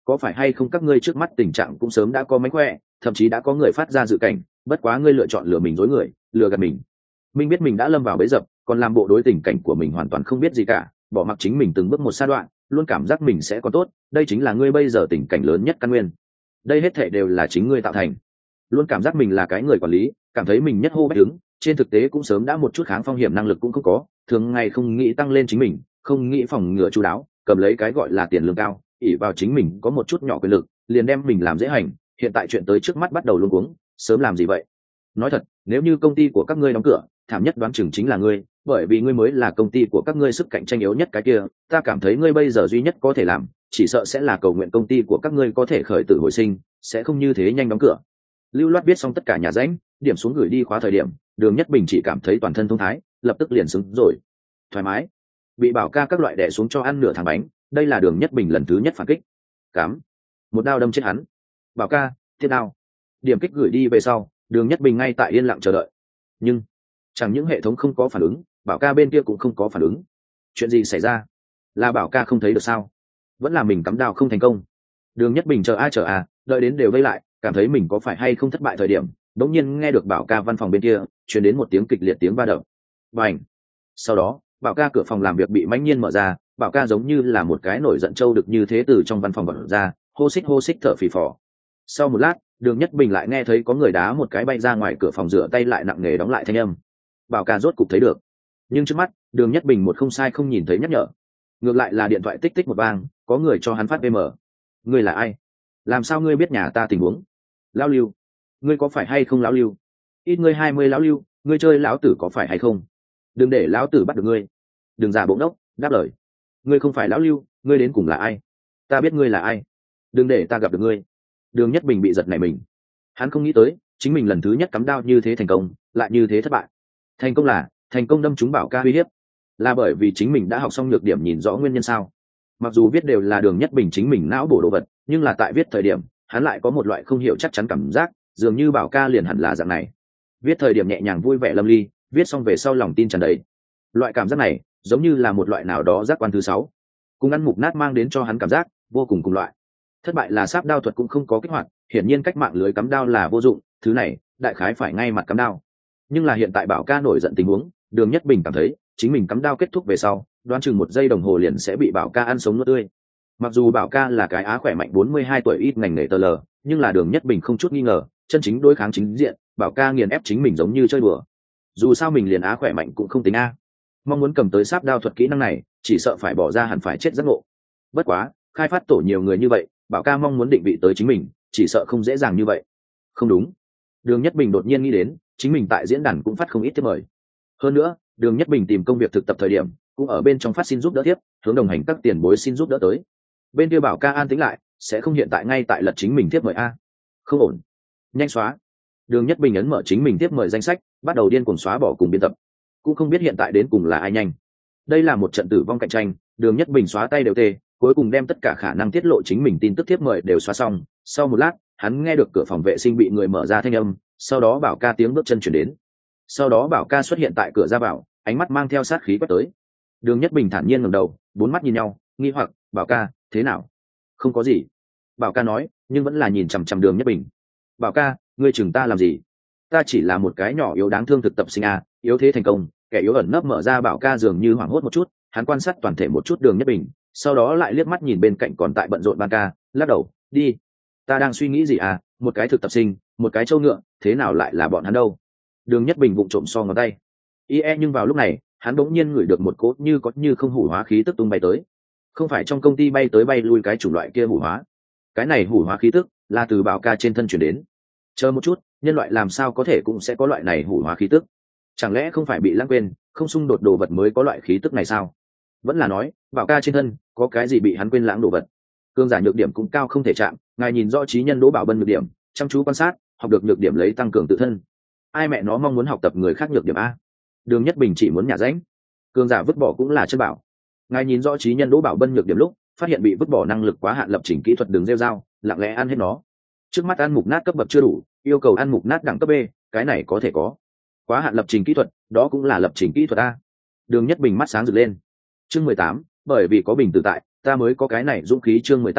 có phải hay không các ngươi trước mắt tình trạng cũng sớm đã có mánh khỏe, thậm chí đã có người phát ra dự cảnh, bất quá ngươi lựa chọn lừa mình dối người, lừa gạt mình. Minh biết mình đã lâm vào bẫy dập, còn làm bộ đối tình cảnh của mình hoàn toàn không biết gì cả, bỏ mặc chính mình từng bước một sa đoạn, luôn cảm giác mình sẽ có tốt, đây chính là ngươi bây giờ tình cảnh lớn nhất căn nguyên. Đây hết thảy đều là chính ngươi tạo thành. Luôn cảm giác mình là cái người quản lý, cảm thấy mình nhất hô bách đứng, trên thực tế cũng sớm đã một chút kháng phong hiểm năng lực cũng không có, thường ngày không nghĩ tăng lên chính mình, không nghĩ phòng ngừa chu đáo, cầm lấy cái gọi là tiền lương cao, ỷ vào chính mình có một chút nhỏ quyền lực, liền đem mình làm dễ hành. Hiện tại chuyện tới trước mắt bắt đầu luống cuống, sớm làm gì vậy? Nói thật, nếu như công ty của các ngươi đóng cửa, thảm nhất đoán chừng chính là ngươi, bởi vì ngươi mới là công ty của các ngươi sức cạnh tranh yếu nhất cái kia. Ta cảm thấy ngươi bây giờ duy nhất có thể làm, chỉ sợ sẽ là cầu nguyện công ty của các ngươi có thể khởi tử hồi sinh, sẽ không như thế nhanh đóng cửa. Lưu Loát viết xong tất cả nhà rãnh, điểm xuống gửi đi khóa thời điểm, Đường Nhất Bình chỉ cảm thấy toàn thân thông thái, lập tức liền sướng rồi, thoải mái. Bị Bảo ca các loại đè xuống cho ăn nửa thằng bánh, đây là Đường Nhất Bình lần thứ nhất phản kích. Cám, một đao đâm chết hắn. Bảo ca, tiếp đao. Điểm kích gửi đi về sau, Đường Nhất Bình ngay tại yên lặng chờ đợi. Nhưng chẳng những hệ thống không có phản ứng, Bảo ca bên kia cũng không có phản ứng. Chuyện gì xảy ra? Là Bảo ca không thấy được sao? Vẫn là mình cắm đao không thành công? Đường Nhất Bình chờ ai chờ à, đợi đến đều vây lại, cảm thấy mình có phải hay không thất bại thời điểm, đống nhiên nghe được Bảo ca văn phòng bên kia truyền đến một tiếng kịch liệt tiếng va đập. Bành. Sau đó, Bảo ca cửa phòng làm việc bị mãnh nhiên mở ra, Bảo ca giống như là một cái nổi giận trâu được như thế từ trong văn phòng bật ra, hô xích thở phì phò. Sau một lát, Đường Nhất Bình lại nghe thấy có người đá một cái bay ra ngoài cửa phòng, rửa tay lại nặng nề đóng lại thanh âm. Bảo ca rốt cục thấy được, nhưng trước mắt Đường Nhất Bình một không sai không nhìn thấy nhắc nhở, ngược lại là điện thoại tích tích một vang, có người cho hắn phát pm. Ngươi là ai? Làm sao ngươi biết nhà ta tình huống? Lão Lưu, ngươi có phải hay không lão Lưu? Ít ngươi 20 lão Lưu, ngươi chơi lão tử có phải hay không? Đừng để lão tử bắt được ngươi. Đừng giả bộ ngốc, đáp lời. Ngươi không phải lão Lưu, ngươi đến cùng là ai? Ta biết ngươi là ai. Đừng để ta gặp được ngươi. Đường Nhất Bình bị giật nảy mình. Hắn không nghĩ tới chính mình lần thứ nhất cắm đao như thế thành công, lại như thế thất bại. Thành công đâm trúng Bảo ca uy hiếp, là bởi vì chính mình đã học xong nhược điểm nhìn rõ nguyên nhân sao? Mặc dù viết đều là Đường Nhất Bình chính mình não bổ đồ vật, nhưng là tại viết thời điểm hắn lại có một loại không hiểu chắc chắn cảm giác, dường như Bảo ca liền hẳn là dạng này. Viết thời điểm nhẹ nhàng vui vẻ lâm ly, viết xong về sau lòng tin tràn đầy. Loại cảm giác này giống như là một loại nào đó giác quan thứ 6, cùng ăn mục nát mang đến cho hắn cảm giác vô cùng cùng loại. Thất bại là sáp đao thuật cũng không có kích hoạt, hiển nhiên cách mạng lưới cắm đao là vô dụng, thứ này đại khái phải ngay mặt cắm đao. Nhưng là hiện tại Bảo ca nổi giận tình huống, Đường Nhất Bình cảm thấy chính mình cắm đao kết thúc về sau, đoán chừng 1 giây đồng hồ liền sẽ bị Bảo ca ăn sống nuốt tươi. Mặc dù Bảo ca là cái á khỏe mạnh 42 tuổi ít ngành nghề tờ lờ, nhưng là Đường Nhất Bình không chút nghi ngờ, chân chính đối kháng chính diện, Bảo ca nghiền ép chính mình giống như chơi đùa. Dù sao mình liền á khỏe mạnh cũng không tính a. Mong muốn cầm tới sáp đao thuật kỹ năng này, chỉ sợ phải bỏ ra hẳn phải chết giấc ngộ. Bất quá, khai phát tổ nhiều người như vậy, Bảo ca mong muốn định vị tới chính mình, chỉ sợ không dễ dàng như vậy. Không đúng. Đường Nhất Bình đột nhiên nghĩ đến, chính mình tại diễn đàn cũng phát không ít thiệp mời. Hơn nữa, Đường Nhất Bình tìm công việc thực tập thời điểm, cũng ở bên trong phát xin giúp đỡ tiếp, hướng đồng hành các tiền bối xin giúp đỡ tới. Bên kia Bảo ca an tĩnh lại, sẽ không hiện tại ngay tại lật chính mình tiếp mời a. Không ổn. Nhanh xóa. Đường Nhất Bình ấn mở chính mình tiếp mời danh sách, bắt đầu điên cuồng xóa bỏ cùng biên tập. Cũng không biết hiện tại đến cùng là ai nhanh. Đây là một trận tử vong cạnh tranh, Đường Nhất Bình xóa tay đều tê, cuối cùng đem tất cả khả năng tiết lộ chính mình tin tức tiếp mời đều xóa xong. Sau một lát, hắn nghe được cửa phòng vệ sinh bị người mở ra thanh âm, sau đó Bảo ca tiếng bước chân chuyển đến. Sau đó Bảo ca xuất hiện tại cửa ra vào, ánh mắt mang theo sát khí quét tới. Đường Nhất Bình thản nhiên ngẩng đầu, 4 mắt nhìn nhau, nghi hoặc, Bảo ca, thế nào? Không có gì. Bảo ca nói, nhưng vẫn là nhìn chằm chằm Đường Nhất Bình. Bảo ca, ngươi chừng ta làm gì? Ta chỉ là một cái nhỏ yếu đáng thương thực tập sinh a, yếu thế thành công, kẻ yếu ẩn nấp mở ra. Bảo ca dường như hoảng hốt một chút, hắn quan sát toàn thể một chút Đường Nhất Bình, sau đó lại liếc mắt nhìn bên cạnh còn tại bận rộn Ban ca, lắc đầu, đi. Ta đang suy nghĩ gì à, một cái thực tập sinh, một cái trâu ngựa, thế nào lại là bọn hắn đâu? Đường Nhất Bình vụng trộm so ngón tay. Nhưng vào lúc này, hắn bỗng nhiên ngửi được một cỗ như có như không hủ hóa khí tức tung bay tới. Không phải trong công ty bay tới bay lui cái chủng loại kia hủ hóa. Cái này hủ hóa khí tức là từ Bảo ca trên thân chuyển đến. Chờ một chút, nhân loại làm sao có thể cũng sẽ có loại này hủ hóa khí tức? Chẳng lẽ không phải bị lãng quên, không xung đột đồ vật mới có loại khí tức này sao? Vẫn là nói, Bảo ca trên thân có cái gì bị hắn quên lãng đồ vật? Cương giả nhược điểm cũng cao không thể chạm, ngài nhìn rõ trí nhân Đỗ Bảo Bân nhược điểm, chăm chú quan sát, học được nhược điểm lấy tăng cường tự thân. Ai mẹ nó mong muốn học tập người khác nhược điểm a? Đường Nhất Bình chỉ muốn nhả ránh. Cương giả vứt bỏ cũng là chân bảo. Ngài nhìn rõ trí nhân Đỗ Bảo Bân nhược điểm lúc, phát hiện bị vứt bỏ năng lực quá hạn lập trình kỹ thuật đường rêu dao, lặng lẽ ăn hết nó. Trước mắt ăn mục nát cấp bậc chưa đủ, yêu cầu ăn mục nát đẳng cấp B, cái này có thể có. Quá hạn lập trình kỹ thuật, đó cũng là lập trình kỹ thuật a. Đường Nhất Bình mắt sáng rực lên. Chương 18, bởi vì có Bình Tử tại, ta mới có cái này dũng khí. Chương 18,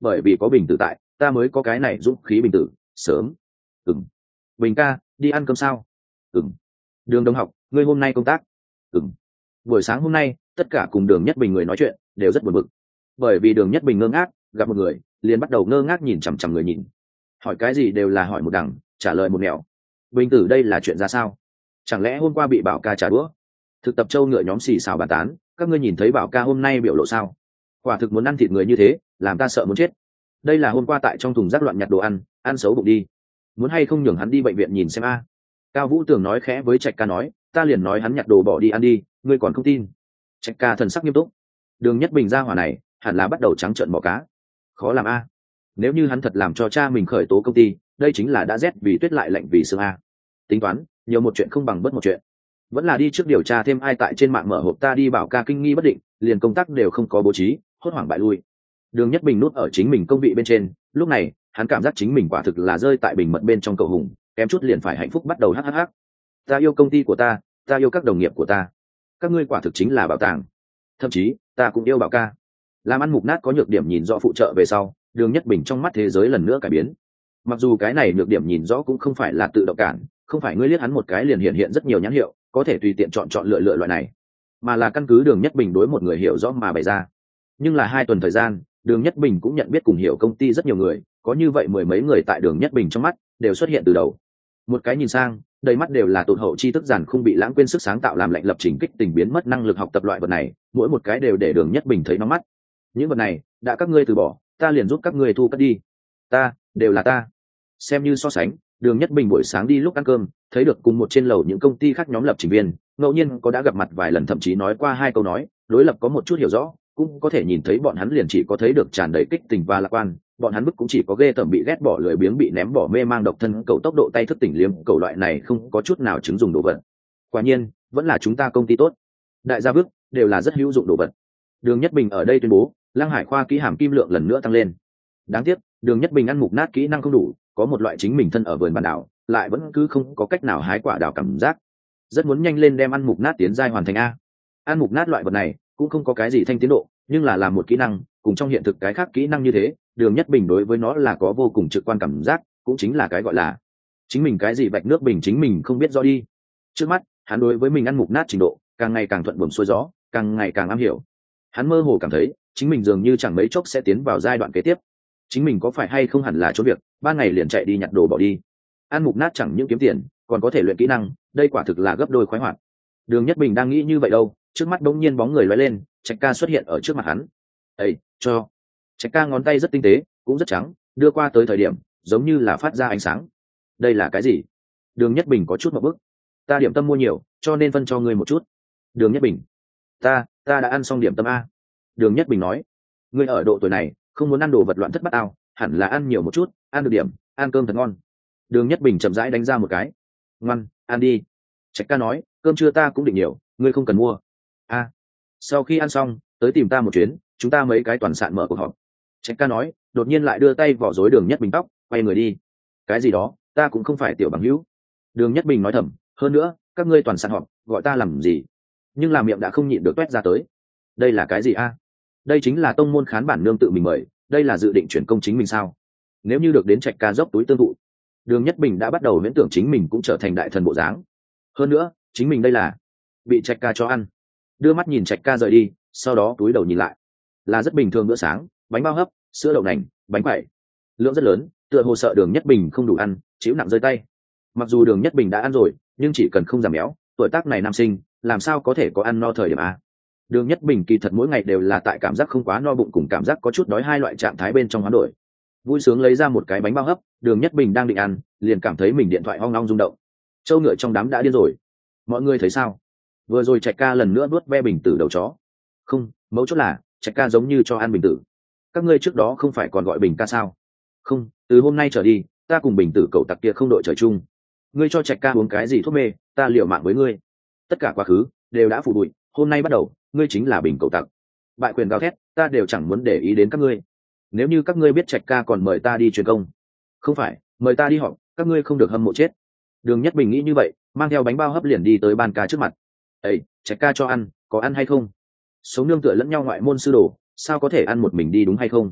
bởi vì có Bình Tử tại ta mới có cái này dũng khí. Bình Tử sớm. Ừm. Bình ca đi ăn cơm sao? Ừm. Đường đồng học ngươi hôm nay công tác? Ừm. Buổi sáng hôm nay tất cả cùng Đường Nhất Bình người nói chuyện đều rất buồn bực, bởi vì Đường Nhất Bình ngơ ngác gặp một người liền bắt đầu ngơ ngác nhìn chằm chằm người nhìn, hỏi cái gì đều là hỏi một đằng trả lời một nẻo. Bình Tử đây là chuyện ra sao? Chẳng lẽ hôm qua bị Bảo ca trả đũa? Thực tập châu ngựa nhóm xì xào bàn tán, các ngươi nhìn thấy Bảo ca hôm nay biểu lộ sao? Quả thực muốn ăn thịt người như thế, làm ta sợ muốn chết. Đây là hôm qua tại trong thùng rác loạn nhặt đồ ăn, ăn xấu bụng đi. Muốn hay không nhường hắn đi bệnh viện nhìn xem a? Cao Vũ Tường nói khẽ với Trạch Ca nói, ta liền nói hắn nhặt đồ bỏ đi ăn đi, ngươi còn không tin? Trạch Ca thần sắc nghiêm túc. Đường Nhất Bình ra hỏa này hẳn là bắt đầu trắng trợn mò cá, khó làm a. Nếu như hắn thật làm cho cha mình khởi tố công ty, đây chính là đã rét vì tuyết lại lạnh vì sương a. Tính toán nhiều một chuyện không bằng bớt một chuyện, vẫn là đi trước điều tra thêm ai tại trên mạng mở hộp ta đi. Bảo ca kinh nghi bất định, liền công tác đều không có bố trí, hốt hoảng bại lui. Đường Nhất Bình nút ở chính mình công vị bên trên, lúc này hắn cảm giác chính mình quả thực là rơi tại bình mật bên trong cầu hùng, kém chút liền phải hạnh phúc bắt đầu hắc. Ta yêu công ty của ta yêu các đồng nghiệp của ta, các ngươi quả thực chính là bảo tàng. Thậm chí ta cũng yêu Bảo ca. Làm ăn mục nát có nhược điểm nhìn rõ phụ trợ về sau, Đường Nhất Bình trong mắt thế giới lần nữa cải biến. Mặc dù cái này nhược điểm nhìn rõ cũng không phải là tự động cản, không phải ngươi liếc hắn một cái liền hiện rất nhiều nhãn hiệu có thể tùy tiện chọn lựa loại này, mà là căn cứ Đường Nhất Bình đối một người hiểu rõ mà bày ra. Nhưng là 2 tuần thời gian, Đường Nhất Bình cũng nhận biết cùng hiểu công ty rất nhiều người, có như vậy 10 mấy người tại Đường Nhất Bình trong mắt đều xuất hiện từ đầu. Một cái nhìn sang, đầy mắt đều là tụt hậu tri thức giản không bị lãng quên sức sáng tạo làm lệnh lập trình kích tình biến mất năng lực học tập loại vật này, mỗi một cái đều để Đường Nhất Bình thấy nó mắt. Những vật này đã các ngươi từ bỏ, ta liền giúp các ngươi thu cất đi. Ta đều là ta. Xem như so sánh, Đường Nhất Bình buổi sáng đi lúc ăn cơm thấy được cùng một trên lầu những công ty khác nhóm lập trình viên, ngẫu nhiên có đã gặp mặt vài lần, thậm chí nói qua 2 câu nói đối lập có một chút hiểu rõ, cũng có thể nhìn thấy bọn hắn liền chỉ có thấy được tràn đầy kích tình và lạc quan. Bọn hắn bức cũng chỉ có ghê tởm bị ghét bỏ, lười biếng bị ném bỏ, mê mang độc thân cầu, tốc độ tay thức tỉnh liếm cầu loại này không có chút nào chứng dùng đồ vật. Quả nhiên vẫn là chúng ta công ty tốt, đại gia bức đều là rất hữu dụng đồ vật. Đường Nhất Bình ở đây tuyên bố Lăng Hải khoa kỹ hàm kim lượng lần nữa tăng lên. Đáng tiếc Đường Nhất Bình ăn mục nát kỹ năng không đủ, có một loại chính mình thân ở vườn bản đảo lại vẫn cứ không có cách nào hái quả đào cảm giác, rất muốn nhanh lên đem ăn mục nát tiến giai hoàn thành a. Ăn mục nát loại vật này cũng không có cái gì thanh tiến độ, nhưng là làm một kỹ năng cùng trong hiện thực cái khác kỹ năng như thế, Đường Nhất Bình đối với nó là có vô cùng trực quan cảm giác, cũng chính là cái gọi là chính mình cái gì vạch nước bình chính mình không biết rõ đi. Trước mắt hắn đối với mình ăn mục nát trình độ càng ngày càng thuận buồm xuôi gió, càng ngày càng am hiểu. Hắn mơ hồ cảm thấy chính mình dường như chẳng mấy chốc sẽ tiến vào giai đoạn kế tiếp. Chính mình có phải hay không hẳn là trốn việc, ban ngày liền chạy đi nhặt đồ bỏ đi. Ăn mục nát chẳng những kiếm tiền, còn có thể luyện kỹ năng, đây quả thực là gấp đôi khoái hoạt. Đường Nhất Bình đang nghĩ như vậy đâu, trước mắt bỗng nhiên bóng người lóe lên, Trạch Ca xuất hiện ở trước mặt hắn. "Ê, cho." Trạch Ca ngón tay rất tinh tế, cũng rất trắng, đưa qua tới thời điểm, giống như là phát ra ánh sáng. "Đây là cái gì?" Đường Nhất Bình có chút ngượng bức. "Ta điểm tâm mua nhiều, cho nên phân cho ngươi một chút." Đường Nhất Bình: Ta đã ăn xong điểm tâm a." Đường Nhất Bình nói: "Ngươi ở độ tuổi này, không muốn ăn đồ vật loạn thất bát ao, hẳn là ăn nhiều một chút, ăn được điểm, ăn cơm thật ngon." Đường Nhất Bình chậm rãi đánh ra một cái. "Ngoan, ăn đi." Trạch Ca nói: "Cơm trưa ta cũng định nhiều, ngươi không cần mua." A. Sau khi ăn xong, tới tìm ta một chuyến, chúng ta mấy cái toàn sạn mở cuộc họp. Trạch Ca nói, đột nhiên lại đưa tay vỏ rối Đường Nhất Bình tóc, quay người đi. "Cái gì đó, ta cũng không phải tiểu bằng hữu." Đường Nhất Bình nói thầm, "Hơn nữa, các ngươi toàn sạn họp, gọi ta làm gì?" Nhưng làm miệng đã không nhịn được toét ra tới. "Đây là cái gì a?" Đây chính là tông môn khán bản nương tự mình mời, đây là dự định chuyển công chính mình sao? Nếu như được đến Trạch Ca dốc túi tương thụ, Đường Nhất Bình đã bắt đầu viễn tưởng chính mình cũng trở thành đại thần bộ dáng. Hơn nữa chính mình đây là bị Trạch Ca cho ăn. Đưa mắt nhìn Trạch Ca rời đi, sau đó túi đầu nhìn lại, là rất bình thường bữa sáng, bánh bao hấp, sữa đậu nành, bánh quẩy, lượng rất lớn, tựa hồ sợ Đường Nhất Bình không đủ ăn, chịu nặng rơi tay. Mặc dù Đường Nhất Bình đã ăn rồi, nhưng chỉ cần không giảm béo, tuổi tác này nam sinh làm sao có thể có ăn no thời điểm a? Đường Nhất Bình kỳ thật mỗi ngày đều là tại cảm giác không quá no bụng cùng cảm giác có chút đói, hai loại trạng thái bên trong hoán đổi. Vui sướng lấy ra một cái bánh bao hấp, Đường Nhất Bình đang định ăn, liền cảm thấy mình điện thoại hoang long rung động. Châu ngựa trong đám đã điên rồi. Mọi người thấy sao? Vừa rồi Trạch Ca lần nữa nuốt ve Bình Tử đầu chó. Không, mấu chốt là Trạch Ca giống như cho ăn Bình Tử. Các ngươi trước đó không phải còn gọi Bình ca sao? Không, từ hôm nay trở đi, ta cùng Bình Tử cậu tặc kia không đội trời chung. Ngươi cho Trạch Ca uống cái gì thuốc mê, ta liều mạng với ngươi. Tất cả quá khứ đều đã phủ bụi, hôm nay bắt đầu, ngươi chính là Bình cậu tặc. Bại quyền gào thét, ta đều chẳng muốn để ý đến các ngươi. Nếu như các ngươi biết Trạch Ca còn mời ta đi truyền công, không phải mời ta đi họp, các ngươi không được hâm mộ chết. Đường Nhất Bình nghĩ như vậy, mang theo bánh bao hấp liền đi tới Ban Ca trước mặt. "Ê, Trạch Ca cho ăn, có ăn hay không?" Sống nương tựa lẫn nhau ngoại môn sư đồ, sao có thể ăn một mình đi đúng hay không?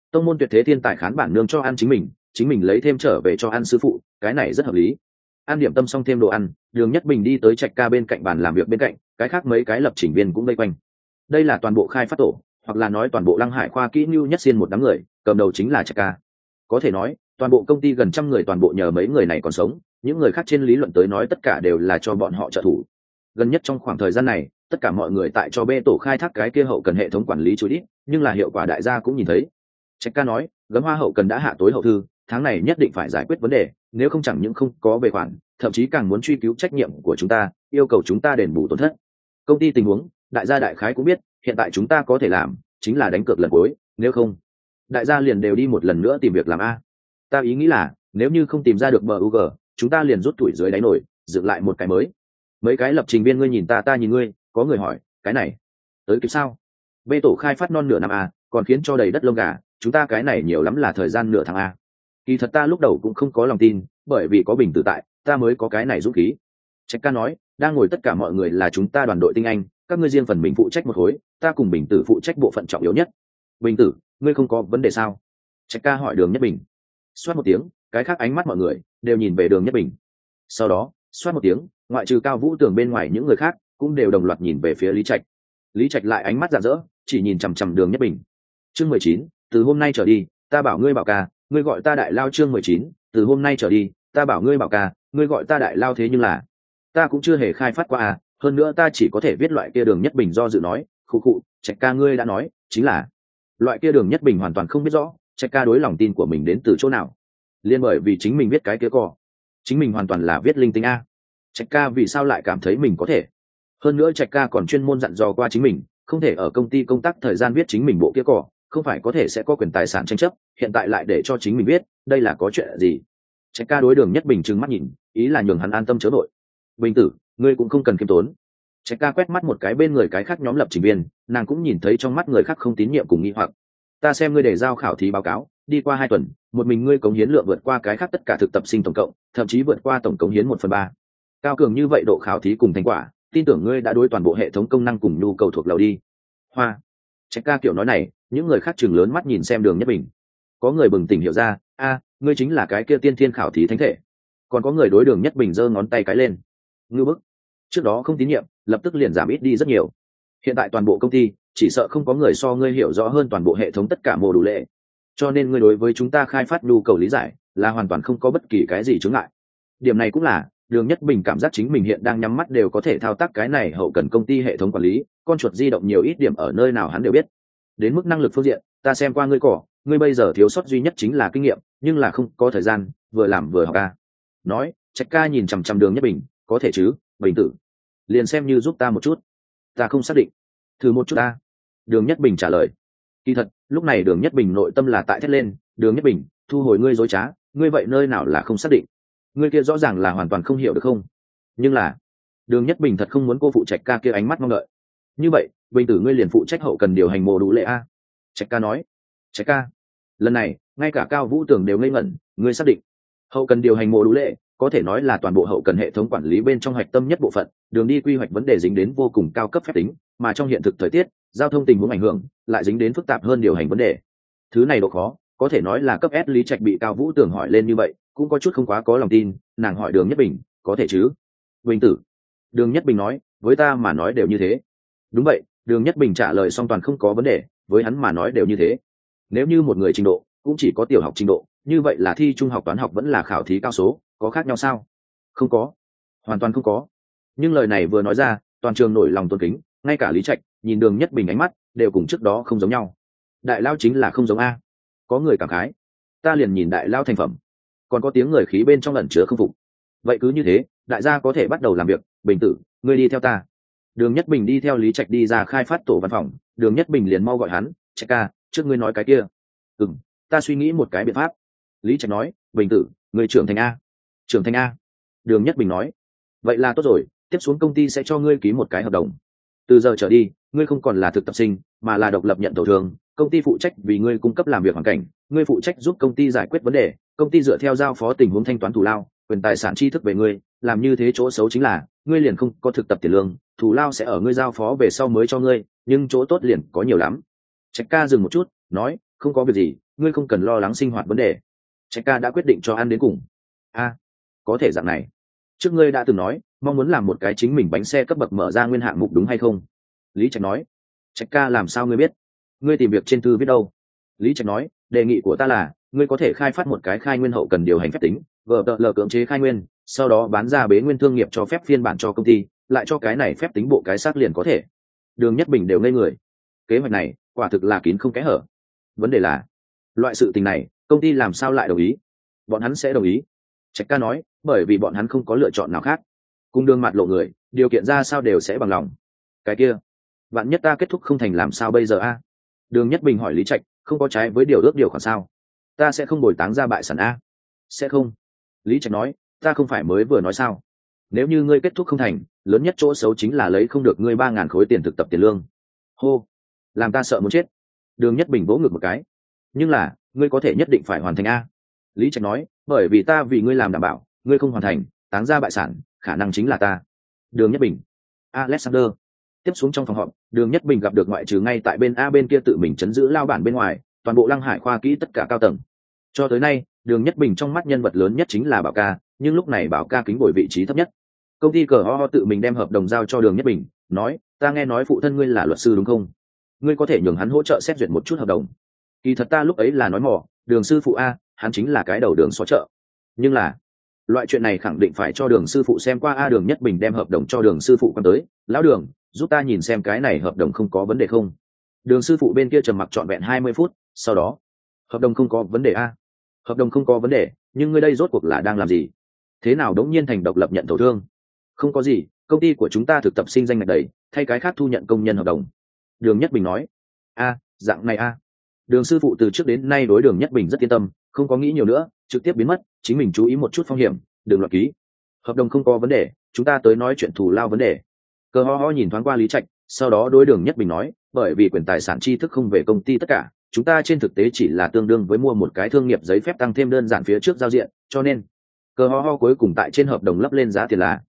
tông môn tuyệt thế thiên tài khán bản nương cho ăn chính mình lấy thêm trở về cho ăn sư phụ, cái này rất hợp lý. Ăn điểm tâm xong thêm đồ ăn, Đường Nhất Bình đi tới Trạch Ca bên cạnh bàn làm việc bên cạnh, cái khác mấy cái lập trình viên cũng vây quanh. Đây là toàn bộ khai phát tổ, hoặc là nói toàn bộ Lăng Hải khoa kỹ nhu nhất xiên một đám người, cầm đầu chính là Trạch Ca. Có thể nói, toàn bộ công ty gần 100 người toàn bộ nhờ mấy người này còn sống, những người khác trên lý luận tới nói tất cả đều là cho bọn họ trợ thủ. Gần nhất trong khoảng thời gian này, tất cả mọi người tại cho B tổ khai thác cái kia hậu cần hệ thống quản lý chú ít, nhưng là hiệu quả đại gia cũng nhìn thấy. Trạch Ca nói, gấm hoa hậu cần đã hạ tối hậu thư, tháng này nhất định phải giải quyết vấn đề, nếu không chẳng những không có về khoản, thậm chí càng muốn truy cứu trách nhiệm của chúng ta, yêu cầu chúng ta đền bù tổn thất. Công ty tình huống, đại gia đại khái cũng biết, hiện tại chúng ta có thể làm chính là đánh cược lần cuối, nếu không, đại gia liền đều đi một lần nữa tìm việc làm a. Ta ý nghĩ là, nếu như không tìm ra được bug, chúng ta liền rút tuổi dưới đáy nổi, dựng lại một cái mới. Mấy cái lập trình viên ngươi nhìn ta nhìn ngươi, có người hỏi, cái này tới kịp sao? B tổ khai phát non nửa năm a, còn khiến cho đầy đất lông gà, chúng ta cái này nhiều lắm là thời gian nửa tháng a. Kỳ thật ta lúc đầu cũng không có lòng tin, bởi vì có Bình Tử tại, ta mới có cái này dũng khí. Trạch Ca nói, đang ngồi tất cả mọi người là chúng ta đoàn đội tinh anh, các ngươi riêng phần mình phụ trách một khối, ta cùng Bình Tử phụ trách bộ phận trọng yếu nhất. Bình Tử, ngươi không có vấn đề sao? Trạch Ca hỏi Đường Nhất Bình. Xoát một tiếng, cái khác ánh mắt mọi người đều nhìn về Đường Nhất Bình. Sau đó, xoát một tiếng, ngoại trừ Cao Vũ Tường bên ngoài những người khác cũng đều đồng loạt nhìn về phía Lý Trạch. Lý Trạch lại ánh mắt rạng rỡ, chỉ nhìn chằm chằm Đường Nhất Bình. Chương 19, từ hôm nay trở đi, ta bảo ngươi bảo ca, ngươi gọi ta đại lao. Chương 19, từ hôm nay trở đi, ta bảo ngươi bảo ca, ngươi gọi ta đại lao. Thế nhưng là ta cũng chưa hề khai phát qua à, hơn nữa ta chỉ có thể viết loại kia. Đường Nhất Bình do dự nói, khụ khụ, Trạch ca ngươi đã nói chính là loại kia. Đường Nhất Bình hoàn toàn không biết rõ Trạch ca đối lòng tin của mình đến từ chỗ nào, liên bởi vì chính mình viết cái kia cỏ, chính mình hoàn toàn là viết linh tinh a. Trạch ca vì sao lại cảm thấy mình có thể? Hơn nữa Trạch ca còn chuyên môn dặn dò qua chính mình, không thể ở công ty công tác thời gian viết chính mình bộ kia cỏ, không phải có thể sẽ có quyền tài sản tranh chấp, hiện tại lại để cho chính mình viết, đây là có chuyện gì? Trạch ca đối Đường Nhất Bình trừng mắt nhìn, ý là nhường hắn an tâm chớ vội. Bình Tử, ngươi cũng không cần khiêm tốn. Trạch ca quét mắt một cái bên người cái khác nhóm lập trình viên, nàng cũng nhìn thấy trong mắt người khác không tín nhiệm cùng nghi hoặc. Ta xem ngươi để giao khảo thí báo cáo, đi qua 2 tuần, một mình ngươi cống hiến lượng vượt qua cái khác tất cả thực tập sinh tổng cộng, thậm chí vượt qua tổng cống hiến 1/3. Cao cường như vậy độ khảo thí cùng thành quả, tin tưởng ngươi đã đối toàn bộ hệ thống công năng cùng nhu cầu thuộc lầu đi. Hoa. Trạch ca kiểu nói này, những người khác chừng lớn mắt nhìn xem Đường Nhất Bình. Có người bừng tỉnh hiểu ra, ngươi chính là cái kia tiên thiên khảo thí thánh thể. Còn có người đối Đường Nhất Bình giơ ngón tay cái lên. Ngư bức. Trước đó không tín nhiệm, lập tức liền giảm ít đi rất nhiều. Hiện tại toàn bộ công ty, chỉ sợ không có người so ngươi hiểu rõ hơn toàn bộ hệ thống tất cả mô đủ lệ. Cho nên ngươi đối với chúng ta khai phát nhu cầu lý giải là hoàn toàn không có bất kỳ cái gì chướng ngại. Điểm này cũng là Đường Nhất Bình cảm giác chính mình hiện đang nhắm mắt đều có thể thao tác cái này hậu cần công ty hệ thống quản lý, con chuột di động nhiều ít điểm ở nơi nào hắn đều biết. Đến mức năng lực phương diện, ta xem qua ngươi cỏ, ngươi bây giờ thiếu sót duy nhất chính là kinh nghiệm, nhưng là không có thời gian, vừa làm vừa học ca. Nói, Trạch ca nhìn chằm chằm Đường Nhất Bình, có thể chứ, Bình Tử, liền xem như giúp ta một chút. Ta không xác định, thử một chút ta. Đường Nhất Bình trả lời. Kỳ thật, lúc này Đường Nhất Bình nội tâm là tại thét lên, Đường Nhất Bình, thu hồi ngươi dối trá, ngươi vậy nơi nào là không xác định? Ngươi kia rõ ràng là hoàn toàn không hiểu được không? Nhưng là, Đường Nhất Bình thật không muốn cô phụ Trạch ca kia ánh mắt mong đợi. Như vậy, Bình Tử ngươi liền phụ trách hậu cần điều hành mô đủ lệ a. Trạch ca nói. Trạch ca, lần này, ngay cả Cao Vũ Tường đều ngây ngẩn, ngươi xác định? Hậu cần điều hành mô đủ lệ, có thể nói là toàn bộ hậu cần hệ thống quản lý bên trong hạch tâm nhất bộ phận, đường đi quy hoạch vấn đề dính đến vô cùng cao cấp phép tính, mà trong hiện thực thời tiết, giao thông tình huống ảnh hưởng, lại dính đến phức tạp hơn điều hành vấn đề. Thứ này độ khó, có thể nói là cấp S. Lý Trạch bị Cao Vũ Tường hỏi lên như vậy, cũng có chút không quá có lòng tin, nàng hỏi Đường Nhất Bình, có thể chứ? Bình Tử. Đường Nhất Bình nói, với ta mà nói đều như thế. Đúng vậy, Đường Nhất Bình trả lời song toàn không có vấn đề, với hắn mà nói đều như thế. Nếu như một người trình độ cũng chỉ có tiểu học trình độ, như vậy là thi trung học toán học vẫn là khảo thí cao số, có khác nhau sao? Không có, hoàn toàn không có. Nhưng lời này vừa nói ra, toàn trường nổi lòng tôn kính, ngay cả Lý Trạch nhìn Đường Nhất Bình ánh mắt đều cùng trước đó không giống nhau. Đại lao chính là không giống a. Có người cảm khái, ta liền nhìn đại lao thành phẩm. Còn có tiếng người khí bên trong ẩn chứa không phục. Vậy cứ như thế, đại gia có thể bắt đầu làm việc. Bình Tử, ngươi đi theo ta. Đường Nhất Bình đi theo Lý Trạch đi ra khai phát tổ văn phòng, Đường Nhất Bình liền mau gọi hắn, Trạch ca, trước ngươi nói cái kia. Ta suy nghĩ một cái biện pháp. Lý Trạch nói, Bình Tử, ngươi trưởng thành a. Trưởng thành a. Đường Nhất Bình nói, vậy là tốt rồi, tiếp xuống công ty sẽ cho ngươi ký một cái hợp đồng. Từ giờ trở đi, ngươi không còn là thực tập sinh, mà là độc lập nhận thầu thường, công ty phụ trách vì ngươi cung cấp làm việc hoàn cảnh, ngươi phụ trách giúp công ty giải quyết vấn đề, công ty dựa theo giao phó tình huống thanh toán thù lao, quyền tài sản tri thức về ngươi, làm như thế chỗ xấu chính là, ngươi liền không có thực tập tiền lương, thù lao sẽ ở ngươi giao phó về sau mới cho ngươi, nhưng chỗ tốt liền có nhiều lắm. Trạch ca dừng một chút, nói, không có việc gì, ngươi không cần lo lắng sinh hoạt vấn đề. Trạch ca đã quyết định cho ăn đến cùng. Có thể dạng này. Trước ngươi đã từng nói mong muốn làm một cái chính mình bánh xe cấp bậc mở ra nguyên hạng mục đúng hay không? Lý Trạch nói. Trạch ca làm sao ngươi biết? Ngươi tìm việc trên thư viết đâu? Lý Trạch nói, đề nghị của ta là ngươi có thể khai phát một cái khai nguyên hậu cần điều hành phép tính, VTL cưỡng chế khai nguyên, sau đó bán ra bế nguyên thương nghiệp cho phép phiên bản cho công ty, lại cho cái này phép tính bộ cái xác liền có thể. Đường Nhất Bình đều ngây người. Kế hoạch này quả thực là kín không kẽ hở. Vấn đề là loại sự tình này công ty làm sao lại đồng ý? Bọn hắn sẽ đồng ý. Trạch ca nói, bởi vì bọn hắn không có lựa chọn nào khác. Cùng Đường mặt lộ người, điều kiện ra sao đều sẽ bằng lòng. Cái kia, vạn nhất ta kết thúc không thành làm sao bây giờ a? Đường Nhất Bình hỏi Lý Trạch, không có trái với điều khoản sao? Ta sẽ không bồi táng ra bại sản a. Sẽ không. Lý Trạch nói, ta không phải mới vừa nói sao? Nếu như ngươi kết thúc không thành, lớn nhất chỗ xấu chính là lấy không được ngươi 3.000 khối tiền thực tập tiền lương. Hô, làm ta sợ muốn chết. Đường Nhất Bình vỗ ngực một cái. Nhưng là, ngươi có thể nhất định phải hoàn thành a. Lý Trạch nói, bởi vì ta vì ngươi làm đảm bảo, ngươi không hoàn thành, táng ra bại sản, khả năng chính là ta. Đường Nhất Bình. Alexander. Tiếp xuống trong phòng họp, Đường Nhất Bình gặp được ngoại trừ ngay tại bên A bên kia tự mình chấn giữ lao bản bên ngoài, toàn bộ Lăng Hải khoa kỹ tất cả cao tầng. Cho tới nay, Đường Nhất Bình trong mắt nhân vật lớn nhất chính là Bảo Ca, nhưng lúc này Bảo Ca kính bồi vị trí thấp nhất. Công ty cờ ho tự mình đem hợp đồng giao cho Đường Nhất Bình, nói, ta nghe nói phụ thân ngươi là luật sư đúng không? Ngươi có thể nhường hắn hỗ trợ xét duyệt một chút hợp đồng. Kỳ thật ta lúc ấy là nói mỏ, Đường sư phụ a, hắn chính là cái đầu đường xó chợ. Nhưng là, loại chuyện này khẳng định phải cho Đường sư phụ xem qua a. Đường Nhất Bình đem hợp đồng cho Đường sư phụ quan tới, lão Đường, giúp ta nhìn xem cái này hợp đồng không có vấn đề không? Đường sư phụ bên kia trầm mặc trọn vẹn 20 phút, sau đó, hợp đồng không có vấn đề a. Hợp đồng không có vấn đề, nhưng ngươi đây rốt cuộc là đang làm gì? Thế nào đống nhiên thành độc lập nhận thầu thương? Không có gì, công ty của chúng ta thực tập sinh danh ngạch đầy, thay cái khác thu nhận công nhân hợp đồng. Đường Nhất Bình nói. Dạng này a. Đường sư phụ từ trước đến nay đối Đường Nhất Bình rất yên tâm, không có nghĩ nhiều nữa, trực tiếp biến mất, chính mình chú ý một chút phong hiểm, đừng loạn ký. Hợp đồng không có vấn đề, chúng ta tới nói chuyện thù lao vấn đề. Cờ ho nhìn thoáng qua Lý Trạch, sau đó đối Đường Nhất Bình nói, bởi vì quyền tài sản tri thức không về công ty tất cả, chúng ta trên thực tế chỉ là tương đương với mua một cái thương nghiệp giấy phép tăng thêm đơn giản phía trước giao diện, cho nên cờ ho cuối cùng tại trên hợp đồng lấp lên giá tiền là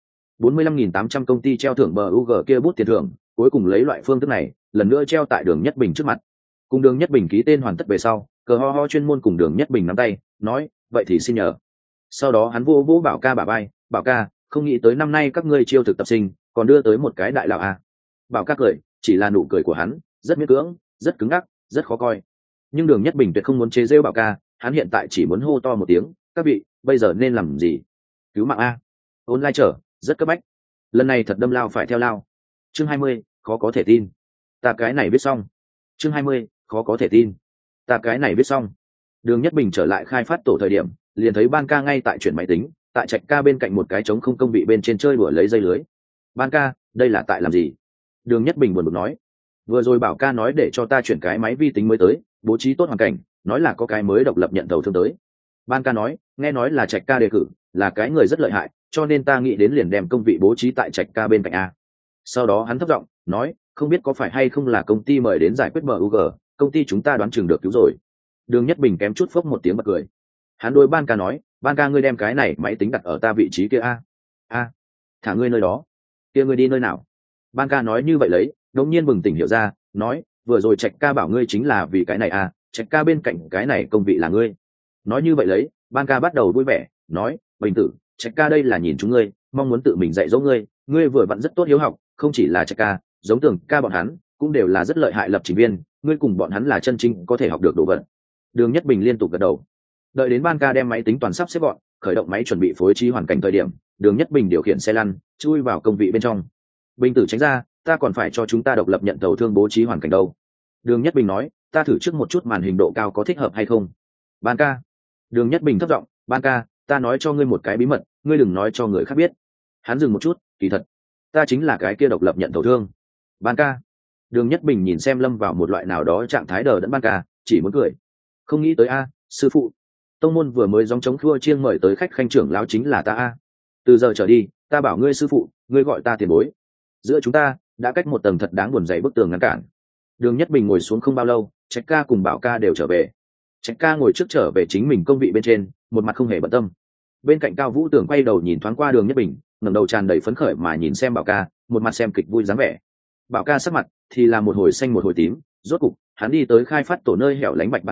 45.800 công ty treo thưởng BUG kia bút tiền thưởng, cuối cùng lấy loại phương thức này, lần nữa treo tại Đường Nhất Bình trước mặt. Cùng Đường Nhất Bình ký tên hoàn tất về sau, cờ ho chuyên môn cùng Đường Nhất Bình nắm tay, nói, vậy thì xin nhờ. Sau đó hắn vô Bảo Ca bả vai, Bảo Ca, không nghĩ tới năm nay các ngươi chiêu thực tập sinh, còn đưa tới một cái đại lão a. Bảo Ca cười, chỉ là nụ cười của hắn, rất miễn cưỡng, rất cứng ngắc, rất khó coi. Nhưng Đường Nhất Bình tuyệt không muốn chế giễu Bảo Ca, hắn hiện tại chỉ muốn hô to một tiếng, các vị, bây giờ nên làm gì? Cứu mạng a. Online trở, rất cấp bách. Lần này thật đâm lao phải theo lao. Chương 20, khó có thể tin. Ta cái này viết xong. Chương 20, khó có thể tin. Ta cái này viết xong. Đường Nhất Bình trở lại khai phát tổ thời điểm, liền thấy Ban Ca ngay tại chuyển máy tính, tại Trạch Ca bên cạnh một cái trống không công vị bên trên chơi đùa lấy dây lưới. Ban Ca, đây là tại làm gì? Đường Nhất Bình buồn bực nói. Vừa rồi Bảo Ca nói để cho ta chuyển cái máy vi tính mới tới, bố trí tốt hoàn cảnh, nói là có cái mới độc lập nhận thầu thương tới. Ban Ca nói, nghe nói là Trạch Ca đề cử, là cái người rất lợi hại, cho nên ta nghĩ đến liền đem công vị bố trí tại Trạch Ca bên cạnh a. Sau đó hắn thấp giọng nói, không biết có phải hay không là công ty mời đến giải quyết BUG, công ty chúng ta đoán chừng được cứu rồi. Đường Nhất Bình kém chút phốc một tiếng bật cười. Hắn đối Ban Ca nói, Ban Ca ngươi đem cái này máy tính đặt ở ta vị trí kia a. Thả ngươi nơi đó. Kia ngươi đi nơi nào? Ban Ca nói như vậy lấy, đột nhiên bừng tỉnh hiểu ra, nói, vừa rồi Trạch Ca bảo ngươi chính là vì cái này a, Trạch Ca bên cạnh cái này công vị là ngươi. Nói như vậy lấy, Ban Ca bắt đầu vui vẻ, nói, Bình tử, Trạch Ca đây là nhìn chúng ngươi, mong muốn tự mình dạy dỗ ngươi, ngươi vừa vặn rất tốt hiếu học, không chỉ là Trạch Ca, giống Tường Ca bọn hắn, cũng đều là rất lợi hại lập trình viên, ngươi cùng bọn hắn là chân chính có thể học được đồ vật. Đường Nhất Bình liên tục gật đầu. Đợi đến Ban Ca đem máy tính toàn sắp xếp gọn, khởi động máy chuẩn bị phối trí hoàn cảnh thời điểm, Đường Nhất Bình điều khiển xe lăn, chui vào công vị bên trong. Bình tử tránh ra, ta còn phải cho chúng ta độc lập nhận thầu thương bố trí hoàn cảnh đâu. Đường Nhất Bình nói, ta thử trước một chút màn hình độ cao có thích hợp hay không. Ban Ca. Đường Nhất Bình thấp giọng, Ban Ca, ta nói cho ngươi một cái bí mật, ngươi đừng nói cho người khác biết. Hắn dừng một chút, kỳ thật, ta chính là cái kia độc lập nhận thầu thương. Ban Ca. Đường Nhất Bình nhìn xem lâm vào một loại nào đó trạng thái đờ đẫn Ban Ca, chỉ muốn cười. Không nghĩ tới a, sư phụ. Tông môn vừa mới gióng trống khua chiêng mời tới khách khanh trưởng lão chính là ta a. Từ giờ trở đi, ta bảo ngươi sư phụ, ngươi gọi ta tiền bối. Giữa chúng ta đã cách một tầng thật đáng buồn dày bức tường ngăn cản. Đường Nhất Bình ngồi xuống không bao lâu, Trạch Ca cùng Bảo Ca đều trở về. Trạch Ca ngồi trước trở về chính mình công vị bên trên, một mặt không hề bận tâm. Bên cạnh Cao Vũ Tưởng quay đầu nhìn thoáng qua Đường Nhất Bình, ngẩng đầu tràn đầy phấn khởi mà nhìn xem Bảo Ca, một mặt xem kịch vui dáng vẻ. Bảo Ca sắc mặt thì là một hồi xanh một hồi tím, rốt cục hắn đi tới khai phát tổ nơi hẻo lánh bạch ban trước,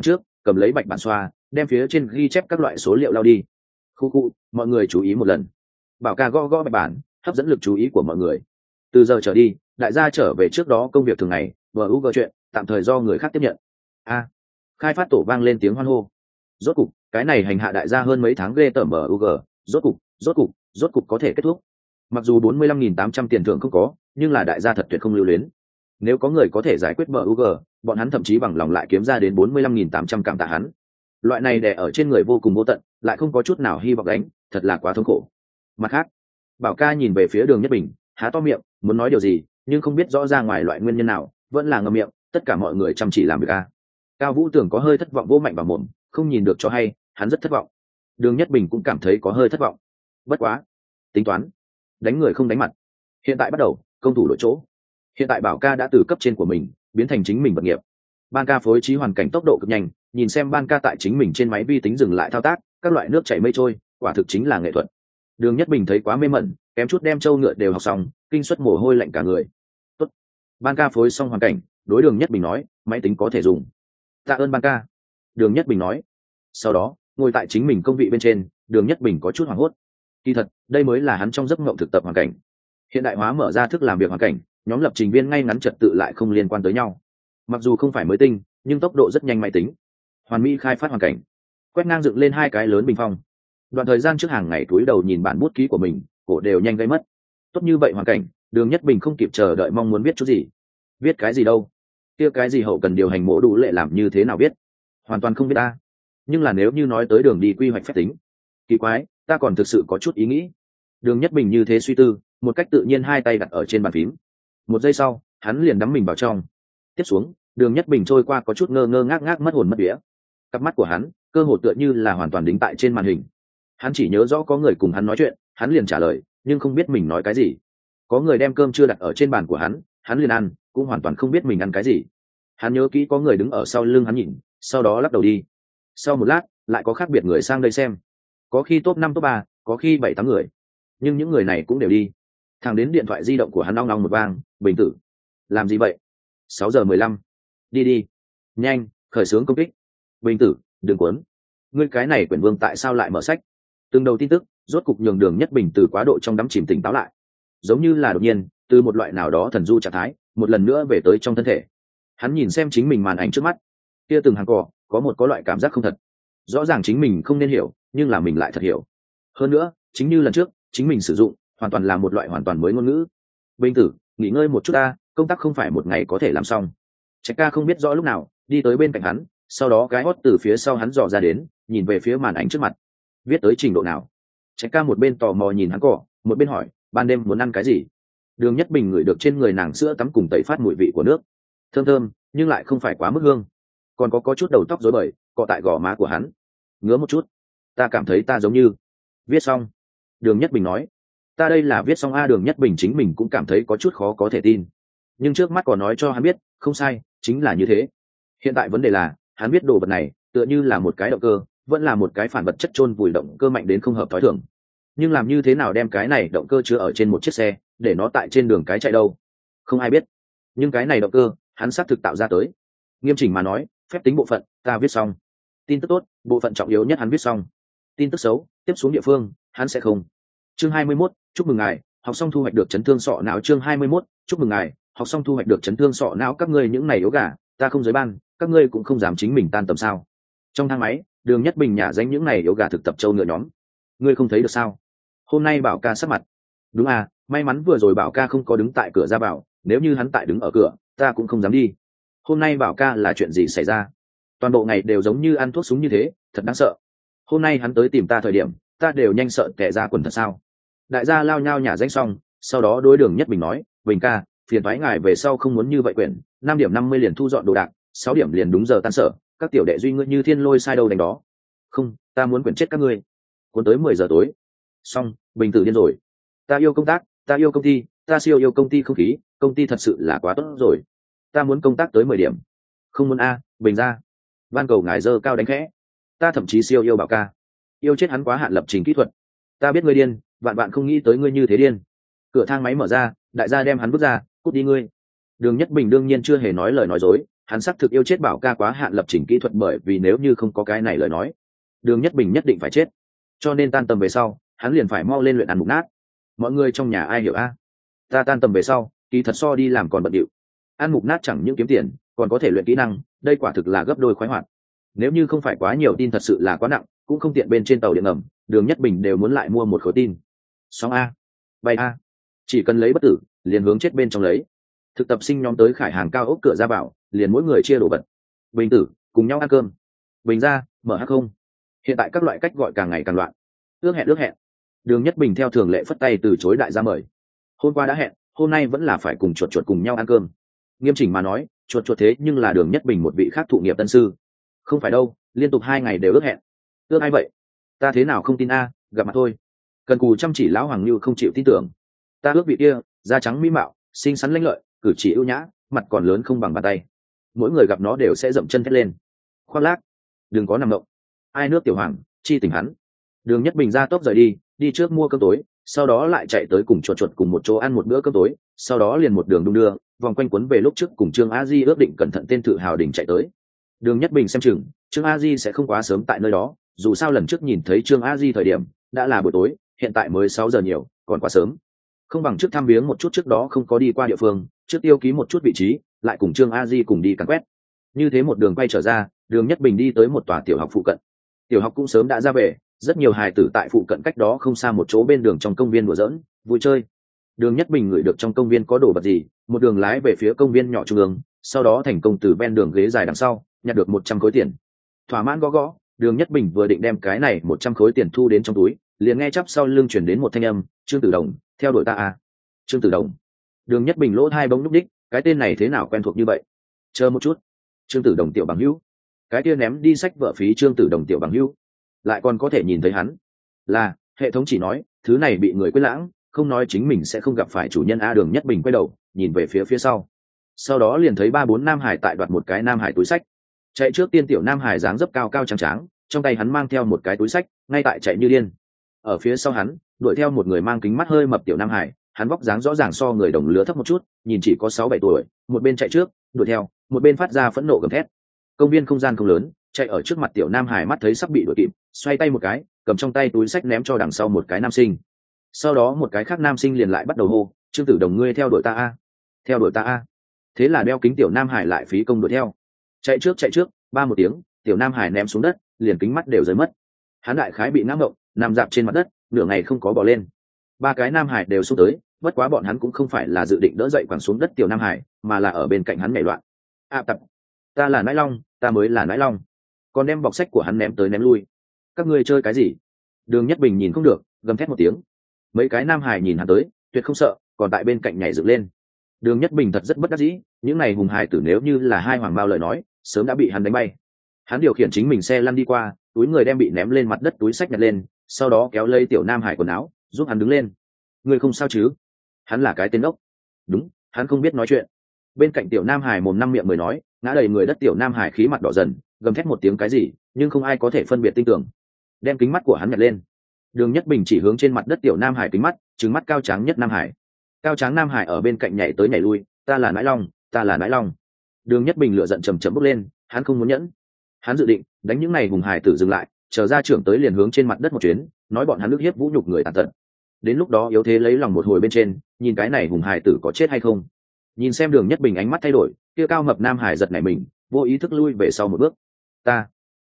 cầm lấy bạch bản xoa đem phía trên ghi chép các loại số liệu lao đi. Khu khu, mọi người chú ý một lần. Bảo ca gõ gõ bạch bản, hấp dẫn lực chú ý của mọi người. Từ giờ trở đi, đại gia trở về trước đó công việc thường ngày, VUG chuyện tạm thời do người khác tiếp nhận. Khai phát tổ vang lên tiếng hoan hô. Rốt cục, cái này hành hạ đại gia hơn mấy tháng ghê tởm VUG, rốt cục có thể kết thúc. Mặc dù 45.800 tiền thưởng không có, nhưng là đại gia thật tuyệt không lưu luyến. Nếu có người có thể giải quyết VUG, bọn hắn thậm chí bằng lòng lại kiếm ra đến 45.800 cảm tạ hắn. Loại này đè ở trên người vô cùng vô tận, lại không có chút nào hy vọng đánh, thật là quá thống khổ. Mặt khác, Bảo ca nhìn về phía Đường Nhất Bình, há to miệng muốn nói điều gì, nhưng không biết rõ ra ngoài loại nguyên nhân nào, vẫn là ngậm miệng. Tất cả mọi người chăm chỉ làm việc a. Cao Vũ Tưởng có hơi thất vọng, vô mạnh vào mồm, không nhìn được cho hay, hắn rất thất vọng. Đường Nhất Bình cũng cảm thấy có hơi thất vọng. Bất quá, tính toán, đánh người không đánh mặt. Hiện tại bắt đầu công thủ đổi chỗ. Hiện tại Bảo ca đã từ cấp trên của mình biến thành chính mình vật nghiệp. Ban ca phối trí hoàn cảnh tốc độ cực nhanh, nhìn xem Ban ca tại chính mình trên máy vi tính dừng lại thao tác, các loại nước chảy mây trôi, quả thực chính là nghệ thuật. Đường Nhất Bình thấy quá mê mẩn, kém chút đem trâu ngựa đều học xong, kinh suất mồ hôi lạnh cả người. Tốt. Ban ca phối xong hoàn cảnh, đối Đường Nhất Bình nói, máy tính có thể dùng. Tạ ơn Ban ca. Đường Nhất Bình nói. Sau đó, ngồi tại chính mình công vị bên trên, Đường Nhất Bình có chút hoảng hốt. Kỳ thật, đây mới là hắn trong giấc mộng thực tập hoàn cảnh. Hiện đại hóa mở ra thức làm việc hoàn cảnh, nhóm lập trình viên ngay ngắn trật tự lại không liên quan tới nhau. Mặc dù không phải mới tinh, nhưng tốc độ rất nhanh máy tính. Hoàn mỹ khai phát hoàn cảnh. Quét ngang dựng lên hai cái lớn bình phong. Đoạn thời gian trước hàng ngày cúi đầu nhìn bản bút ký của mình, cổ đều nhanh gây mất. Tốt như vậy hoàn cảnh, Đường Nhất Bình không kịp chờ đợi mong muốn viết chút gì. Viết cái gì đâu? Kia cái gì hậu cần điều hành mổ đủ lệ làm như thế nào biết? Hoàn toàn không biết ta. Nhưng là nếu như nói tới đường đi quy hoạch phép tính, kỳ quái, ta còn thực sự có chút ý nghĩ. Đường Nhất Bình như thế suy tư, một cách tự nhiên hai tay đặt ở trên bàn phím. Một giây sau, hắn liền đắm mình vào trong. Tiếp xuống, Đường Nhất Bình trôi qua có chút ngơ ngơ ngác ngác, mất hồn mất vía. Cặp mắt của hắn cơ hồ tựa như là hoàn toàn đính tại trên màn hình. Hắn chỉ nhớ rõ có người cùng hắn nói chuyện, hắn liền trả lời, nhưng không biết mình nói cái gì. Có người đem cơm chưa đặt ở trên bàn của hắn liền ăn, cũng hoàn toàn không biết mình ăn cái gì. Hắn nhớ kỹ có người đứng ở sau lưng hắn nhìn, sau đó lắc đầu đi. Sau một lát, lại có khác biệt người sang đây xem. Có khi top 5 top 3, có khi 7-8 người. Nhưng những người này cũng đều đi. Thằng đến điện thoại di động của hắn long long một vang, Bình Tử. Làm gì vậy? 6:15. Đi. Nhanh, khởi xướng công kích. Bình Tử, đừng cuốn. Ngươi cái này quyển vương tại sao lại mở sách? Từng đầu tin tức, rốt cục nhường Đường Nhất Bình từ quá độ trong đắm chìm tỉnh táo lại. Giống như là đột nhiên, từ một loại nào đó thần du trạng thái, một lần nữa về tới trong thân thể. Hắn nhìn xem chính mình màn ảnh trước mắt. Kia từng hàng cỏ, có loại cảm giác không thật. Rõ ràng chính mình không nên hiểu, nhưng là mình lại thật hiểu. Hơn nữa, chính như lần trước, chính mình sử dụng, hoàn toàn là một loại hoàn toàn mới ngôn ngữ. Bình Tử, nghỉ ngơi một chút ta, công tác không phải một ngày có thể làm xong. Trạch ca không biết rõ lúc nào, đi tới bên cạnh hắn, sau đó cái hót từ phía sau hắn dò ra đến, nhìn về phía màn ảnh trước mặt. Viết tới trình độ nào? Trạch ca một bên tò mò nhìn hắn cỏ, một bên hỏi, ban đêm muốn ăn cái gì? Đường Nhất Bình ngửi được trên người nàng sữa tắm cùng tẩy phát mùi vị của nước. Thơm thơm, nhưng lại không phải quá mức hương. Còn có chút đầu tóc rối bời, cọ tại gò má của hắn. Ngứa một chút. Ta cảm thấy ta giống như... Viết xong. Đường Nhất Bình nói. Ta đây là viết xong a. Đường Nhất Bình chính mình cũng cảm thấy có chút khó có thể tin. Nhưng trước mắt còn nói cho hắn biết, không sai, chính là như thế. Hiện tại vấn đề là, hắn biết đồ vật này, tựa như là một cái động cơ, vẫn là một cái phản vật chất chôn vùi động cơ mạnh đến không hợp thói thường. Nhưng làm như thế nào đem cái này động cơ chứa ở trên một chiếc xe, để nó tại trên đường cái chạy đâu? Không ai biết. Nhưng cái này động cơ, hắn xác thực tạo ra tới. Nghiêm chỉnh mà nói, phép tính bộ phận, ta viết xong. Tin tức tốt, bộ phận trọng yếu nhất hắn viết xong. Tin tức xấu, tiếp xuống địa phương, hắn sẽ không. Chương 21, chúc mừng ngài, học xong thu hoạch được chấn thương sọ não. Chương 21, chúc mừng ngài, học xong thu hoạch được chấn thương sọ não. Các ngươi những này yếu gà, ta không giới ban, các ngươi cũng không dám chính mình tan tầm sao? Trong thang máy, Đường Nhất Bình nhả danh những này yếu gà thực tập châu ngựa nhóm. Ngươi không thấy được sao? Hôm nay Bảo ca sắc mặt. Đúng à, may mắn vừa rồi Bảo ca không có đứng tại cửa ra vào, nếu như hắn tại đứng ở cửa, ta cũng không dám đi. Hôm nay Bảo ca là chuyện gì xảy ra? Toàn bộ ngày đều giống như ăn thuốc súng như thế, thật đáng sợ. Hôm nay hắn tới tìm ta thời điểm, ta đều nhanh sợ tè ra quần thật sao? Đại gia lao nhau nhả danh xong, sau đó đối Đường Nhất Bình nói, Bình ca, phiền thoái ngài về sau không muốn như vậy quyển, 5:50 liền thu dọn đồ đạc, 6 điểm liền đúng giờ tan sở, các tiểu đệ duy ngươi như thiên lôi sai đâu đánh đó. Không, ta muốn quyển chết các ngươi. Cuốn tới 10 giờ tối. Xong, Bình Tử điên rồi. Ta yêu công tác, ta yêu công ty, ta siêu yêu công ty không khí, công ty thật sự là quá tốt rồi. Ta muốn công tác tới 10 điểm. Không muốn a, Bình ra. Van cầu ngài dơ cao đánh khẽ. Ta thậm chí siêu yêu Bảo ca. Yêu chết hắn quá hạn lập trình kỹ thuật. Ta biết ngươi điên, vạn bạn không nghĩ tới ngươi như thế điên. Cửa thang máy mở ra, đại gia đem hắn bước ra, cút đi ngươi. Đường Nhất Bình đương nhiên chưa hề nói lời nói dối, hắn xác thực yêu chết bảo ca quá hạn lập trình kỹ thuật, bởi vì nếu như không có cái này lời nói, Đường Nhất Bình nhất định phải chết. Cho nên tan tầm về sau hắn liền phải mau lên luyện ăn mục nát. Mọi người trong nhà ai hiểu a? Ta tan tầm về sau kỳ thật so đi làm còn bận điệu. Ăn mục nát chẳng những kiếm tiền còn có thể luyện kỹ năng, đây quả thực là gấp đôi khoái hoạt. Nếu như không phải quá nhiều tin thật sự là quá nặng, cũng không tiện bên trên tàu điện ngầm, Đường Nhất Bình đều muốn lại mua một khối tin. Sóng a, bay a, chỉ cần lấy bất tử liền hướng chết bên trong lấy. Thực tập sinh nhóm tới khải hàng cao ốc cửa ra vào, liền mỗi người chia đồ vật. Bình tử cùng nhau ăn cơm, bình ra mở hát không. Hiện tại các loại cách gọi càng ngày càng loạn. Ước hẹn. Đường Nhất Bình theo thường lệ phất tay từ chối đại gia mời. Hôm qua đã hẹn, hôm nay vẫn là phải cùng chuột cùng nhau ăn cơm. Nghiêm chỉnh mà nói, chuột thế nhưng là Đường Nhất Bình một vị khác thụ nghiệp tân sư. Không phải đâu, liên tục 2 ngày đều ước hẹn. Ước ai vậy? Ta thế nào không tin a, gặp mặt thôi. Cần cù chăm chỉ lão Hoàng Như không chịu tin tưởng. Ta ước vị kia, da trắng mỹ mạo, xinh xắn lanh lợi, cử chỉ ưu nhã, mặt còn lớn không bằng bàn tay. Mỗi người gặp nó đều sẽ dậm chân thét lên. Khoác lác, đừng có nằm động. Ai nước tiểu hoàng, chi tỉnh hắn. Đường Nhất Bình ra tốc rời đi trước mua cơm tối, sau đó lại chạy tới cùng chuột cùng một chỗ ăn một bữa cơm tối, sau đó liền một đường đung đưa vòng quanh quấn về lúc trước cùng Trương A Di ước định cẩn thận tên Tự Hào Đình chạy tới. Đường Nhất Bình xem chừng Trương A Di sẽ không quá sớm tại nơi đó, dù sao lần trước nhìn thấy Trương A Di thời điểm đã là buổi tối, hiện tại mới 6 giờ nhiều, còn quá sớm. Không bằng trước thăm viếng một chút trước đó không có đi qua địa phương, trước tiêu ký một chút vị trí, lại cùng Trương A Di cùng đi càn quét. Như thế một đường quay trở ra, Đường Nhất Bình đi tới một tòa tiểu học phụ cận. Tiểu học cũng sớm đã ra về, rất nhiều hài tử tại phụ cận cách đó không xa một chỗ bên đường trong công viên đùa giỡn vui chơi. Đường Nhất Bình ngửi được trong công viên có đồ vật gì, một đường lái về phía công viên nhỏ trung ương, sau đó thành công từ ven đường ghế dài đằng sau nhặt được 100 khối tiền. Thỏa mãn gõ, Đường Nhất Bình vừa định đem cái này 100 khối tiền thu đến trong túi, liền nghe chắp sau lưng chuyển đến một thanh âm: Trương Tử Đồng, theo đuổi ta à? Trương Tử Đồng. Đường Nhất Bình lỗ hai bỗng núp đích, cái tên này thế nào quen thuộc như vậy? Chờ một chút, Trương Tử Đồng tiểu bằng hữu, cái kia ném đi sách vở phí Trương Tử Đồng tiểu bằng hữu, lại còn có thể nhìn thấy hắn. Là hệ thống chỉ nói thứ này bị người quên lãng, không nói chính mình sẽ không gặp phải chủ nhân a. Đường Nhất Bình quay đầu nhìn về phía sau, sau đó liền thấy 3-4 nam hải tại đoạt một cái nam hải túi sách. Chạy trước tiên tiểu nam hải dáng dấp cao cao trắng trắng, trong tay hắn mang theo một cái túi sách, ngay tại chạy như điên. Ở phía sau hắn đuổi theo một người mang kính mắt hơi mập tiểu nam hải, hắn vóc dáng rõ ràng so người đồng lứa thấp một chút, nhìn chỉ có 6-7 tuổi, một bên chạy trước đuổi theo, một bên phát ra phẫn nộ gầm thét. Công viên không gian không lớn, chạy ở trước mặt tiểu nam hải mắt thấy sắp bị đuổi kịp, xoay tay một cái, cầm trong tay túi sách ném cho đằng sau một cái nam sinh. Sau đó một cái khác nam sinh liền lại bắt đầu hô: Trương Tử Đồng, ngươi theo đuổi ta a, theo đuổi ta a. Thế là đeo kính tiểu nam hải lại phí công đuổi theo. Chạy trước, ba một tiếng, tiểu nam hải ném xuống đất, liền kính mắt đều rơi mất. Hắn đại khái bị ngã ngộng, nằm dạp trên mặt đất, nửa ngày không có bò lên. 3 cái nam hải đều xông tới, bất quá bọn hắn cũng không phải là dự định đỡ dậy quẳng xuống đất tiểu nam hải, mà là ở bên cạnh hắn nhảy loạn. Tập, ta là Nãi Long, ta mới là Nãi Long. Còn đem bọc sách của hắn ném tới ném lui. Các ngươi chơi cái gì? Đường Nhất Bình nhìn không được, gầm thét một tiếng. Mấy cái nam hải nhìn hắn tới, tuyệt không sợ, còn tại bên cạnh nhảy dựng lên. Đường Nhất Bình thật rất bất đắc dĩ, những này hùng hải tử nếu như là hai hoàng bao lời nói, sớm đã bị hắn đánh bay. Hắn điều khiển chính mình xe lăn đi qua, túi người đem bị ném lên mặt đất túi sách nhặt lên, sau đó kéo lấy tiểu nam hải quần áo, giúp hắn đứng lên. Ngươi không sao chứ? Hắn là cái tên ốc. Đúng, hắn không biết nói chuyện. Bên cạnh tiểu nam hải mồm năm miệng mười nói, ngã đầy người đất tiểu nam hải khí mặt đỏ dần, gầm thét một tiếng cái gì, nhưng không ai có thể phân biệt tinh tưởng. Đem kính mắt của hắn nhặt lên. Đường Nhất Bình chỉ hướng trên mặt đất tiểu nam hải kính mắt, trừng mắt cao tráng nhất nam hải. Cao tráng nam hải ở bên cạnh nhảy tới nhảy lui, ta là Nãi Long, ta là Nãi Long. Đường Nhất Bình lửa giận chầm chậm bốc lên, hắn không muốn nhẫn. Hắn dự định đánh những này hùng hải tử dừng lại, chờ ra trưởng tới liền hướng trên mặt đất một chuyến, nói bọn hắn nước hiếp vũ nhục người tàn tật. Đến lúc đó yếu thế lấy lòng một hồi bên trên, nhìn cái này hùng hải tử có chết hay không. Nhìn xem Đường Nhất Bình ánh mắt thay đổi, kia cao mập nam hải giật nảy mình, vô ý thức lui về sau một bước. Ta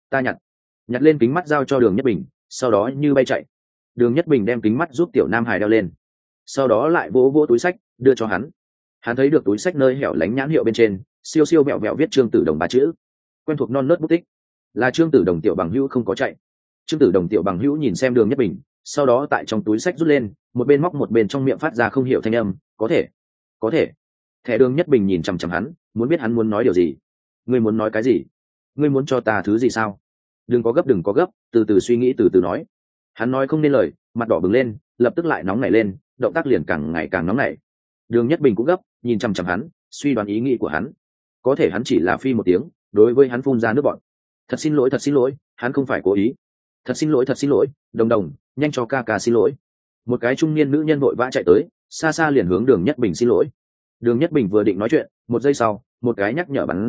nhặt lên kính mắt giao cho Đường Nhất Bình, sau đó như bay chạy. Đường Nhất Bình đem kính mắt giúp tiểu nam hải đeo lên, sau đó lại vỗ túi sách đưa cho hắn. Hắn thấy được túi sách nơi hẻo lánh nhãn hiệu bên trên siêu siêu vẹo vẹo viết Trương Tử Đồng 3 chữ, quen thuộc non nớt bút tích, là Trương Tử Đồng tiểu bằng hữu không có chạy. Trương Tử Đồng tiểu bằng hữu nhìn xem Đường Nhất Bình, sau đó tại trong túi sách rút lên, một bên móc một bên trong miệng phát ra không hiểu thanh âm, có thể. Thẻ Đường Nhất Bình nhìn chằm chằm hắn, muốn biết hắn muốn nói điều gì. Ngươi muốn nói cái gì? Ngươi muốn cho ta thứ gì sao? Đừng có gấp, từ từ suy nghĩ, từ từ nói. Hắn nói không nên lời, mặt đỏ bừng lên, lập tức lại nóng nảy lên, động tác liền càng ngày càng nóng nảy. Đường Nhất Bình cũng gấp, nhìn chằm chằm hắn, suy đoán ý nghĩ của hắn. Có thể hắn chỉ là phi một tiếng, đối với hắn phun ra nước bọt. Thật xin lỗi, hắn không phải cố ý. Thật xin lỗi, Đồng, nhanh cho ca xin lỗi. Một cái trung niên nữ nhân vội vã chạy tới, xa xa liền hướng Đường Nhất Bình xin lỗi. Đường Nhất Bình vừa định nói chuyện, một giây sau, một cái nhắc nhở bắn ra,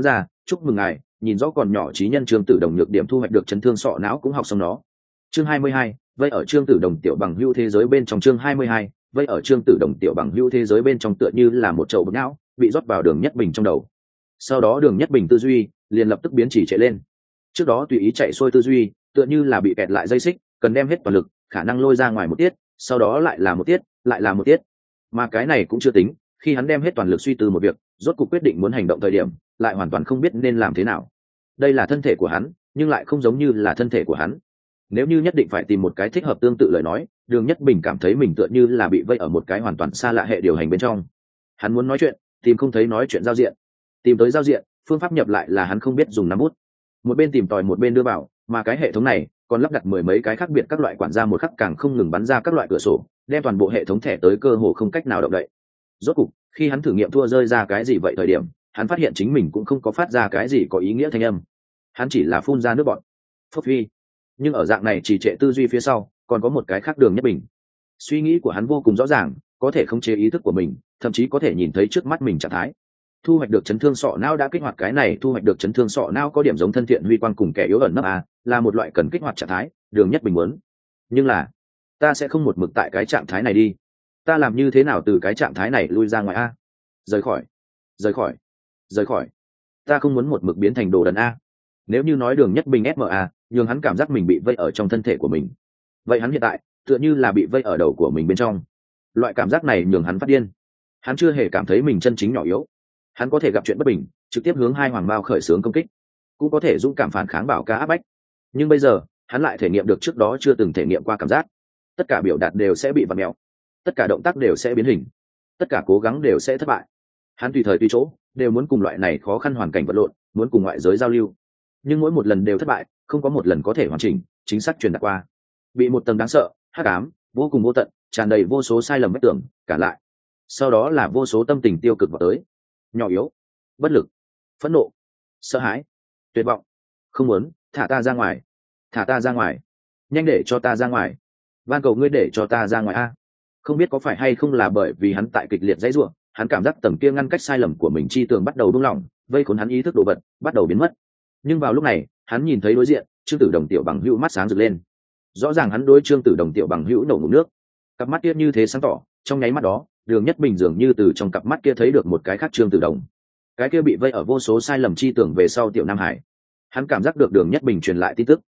chúc mừng ngài, nhìn rõ còn nhỏ trí nhân Trương Tử Đồng nhược điểm thu hoạch được chấn thương sọ não cũng học xong nó. Chương 22, vậy ở Trương Tử Đồng tiểu bằng hữu thế giới bên trong. Chương 22, vậy ở Trương Tử Đồng tiểu bằng hữu thế giới bên trong tựa như là một chậu bột não bị rót vào Đường Nhất Bình trong đầu. Sau đó Đường Nhất Bình tư duy liền lập tức biến chỉ trệ lên. Trước đó tùy ý chạy xuôi tư duy tựa như là bị kẹt lại dây xích, cần đem hết toàn lực, khả năng lôi ra ngoài một tiết, sau đó lại là một tiết, lại là một tiết. Mà cái này cũng chưa tính, khi hắn đem hết toàn lực suy tư một việc, rốt cuộc quyết định muốn hành động thời điểm, lại hoàn toàn không biết nên làm thế nào. Đây là thân thể của hắn, nhưng lại không giống như là thân thể của hắn. Nếu như nhất định phải tìm một cái thích hợp tương tự lời nói, Đường Nhất Bình cảm thấy mình tựa như là bị vây ở một cái hoàn toàn xa lạ hệ điều hành bên trong. Hắn muốn nói chuyện, tìm không thấy nói chuyện giao diện, tìm tới giao diện, phương pháp nhập lại là hắn không biết dùng nắm bút. Một bên tìm tòi một bên đưa vào, mà cái hệ thống này còn lắp đặt mười mấy cái khác biệt các loại quản gia, một khắc càng không ngừng bắn ra các loại cửa sổ, đem toàn bộ hệ thống thẻ tới cơ hồ không cách nào động đậy. Rốt cục, khi hắn thử nghiệm thua rơi ra cái gì vậy thời điểm, hắn phát hiện chính mình cũng không có phát ra cái gì có ý nghĩa thanh âm, hắn chỉ là phun ra nước bọt. Phốc phi. Nhưng ở dạng này trì trệ tư duy phía sau còn có một cái khác Đường Nhất Bình. Suy nghĩ của hắn vô cùng rõ ràng, có thể khống chế ý thức của mình, thậm chí có thể nhìn thấy trước mắt mình trạng thái. Thu hoạch được chấn thương sọ não đã kích hoạt. Cái này thu hoạch được chấn thương sọ não có điểm giống thân thiện huy quang cùng kẻ yếu ẩn nấp là một loại cần kích hoạt trạng thái, Đường Nhất Bình muốn. Nhưng là ta sẽ không một mực tại cái trạng thái này đi, ta làm như thế nào từ cái trạng thái này lui ra ngoài rời khỏi, rời khỏi, rời khỏi. Ta không muốn một mực biến thành đồ đần Nếu như nói Đường Nhất Bình SMA nhường hắn cảm giác mình bị vây ở trong thân thể của mình, vậy hắn hiện tại tựa như là bị vây ở đầu của mình bên trong. Loại cảm giác này nhường hắn phát điên. Hắn chưa hề cảm thấy mình chân chính nhỏ yếu. Hắn có thể gặp chuyện bất bình trực tiếp hướng hai hoàng bao khởi xướng công kích, cũng có thể dũng cảm phản kháng bảo ca áp bách. Nhưng bây giờ hắn lại thể nghiệm được trước đó chưa từng thể nghiệm qua cảm giác. Tất cả biểu đạt đều sẽ bị vặn mèo, tất cả động tác đều sẽ biến hình, tất cả cố gắng đều sẽ thất bại. Hắn tùy thời tùy chỗ đều muốn cùng loại này khó khăn hoàn cảnh vật lộn, muốn cùng ngoại giới giao lưu, nhưng mỗi một lần đều thất bại, không có một lần có thể hoàn chỉnh chính xác truyền đạt qua. Bị một tầng đáng sợ hắc ám vô cùng vô tận, tràn đầy vô số sai lầm vết tưởng cả lại. Sau đó là vô số tâm tình tiêu cực vào tới: nhỏ yếu, bất lực, phẫn nộ, sợ hãi, tuyệt vọng, không muốn, thả ta ra ngoài, thả ta ra ngoài, nhanh để cho ta ra ngoài, van cầu ngươi để cho ta ra ngoài Không biết có phải hay không là bởi vì hắn tại kịch liệt dãy ruộng, hắn cảm giác tầng kia ngăn cách sai lầm của mình chi tường bắt đầu buông lỏng, vây khốn hắn ý thức đồ vật bắt đầu biến mất. Nhưng vào lúc này hắn nhìn thấy đối diện Trương Tử Đồng tiểu bằng hữu mắt sáng rực lên. Rõ ràng hắn đối Trương Tử Đồng tiểu bằng hữu nổ ngụm nước, cặp mắt kia như thế sáng tỏ. Trong nháy mắt đó, Đường Nhất Bình dường như từ trong cặp mắt kia thấy được một cái khác Trương Tử Đồng, cái kia bị vây ở vô số sai lầm chi tưởng về sau tiểu Nam Hải. Hắn cảm giác được Đường Nhất Bình truyền lại tin tức.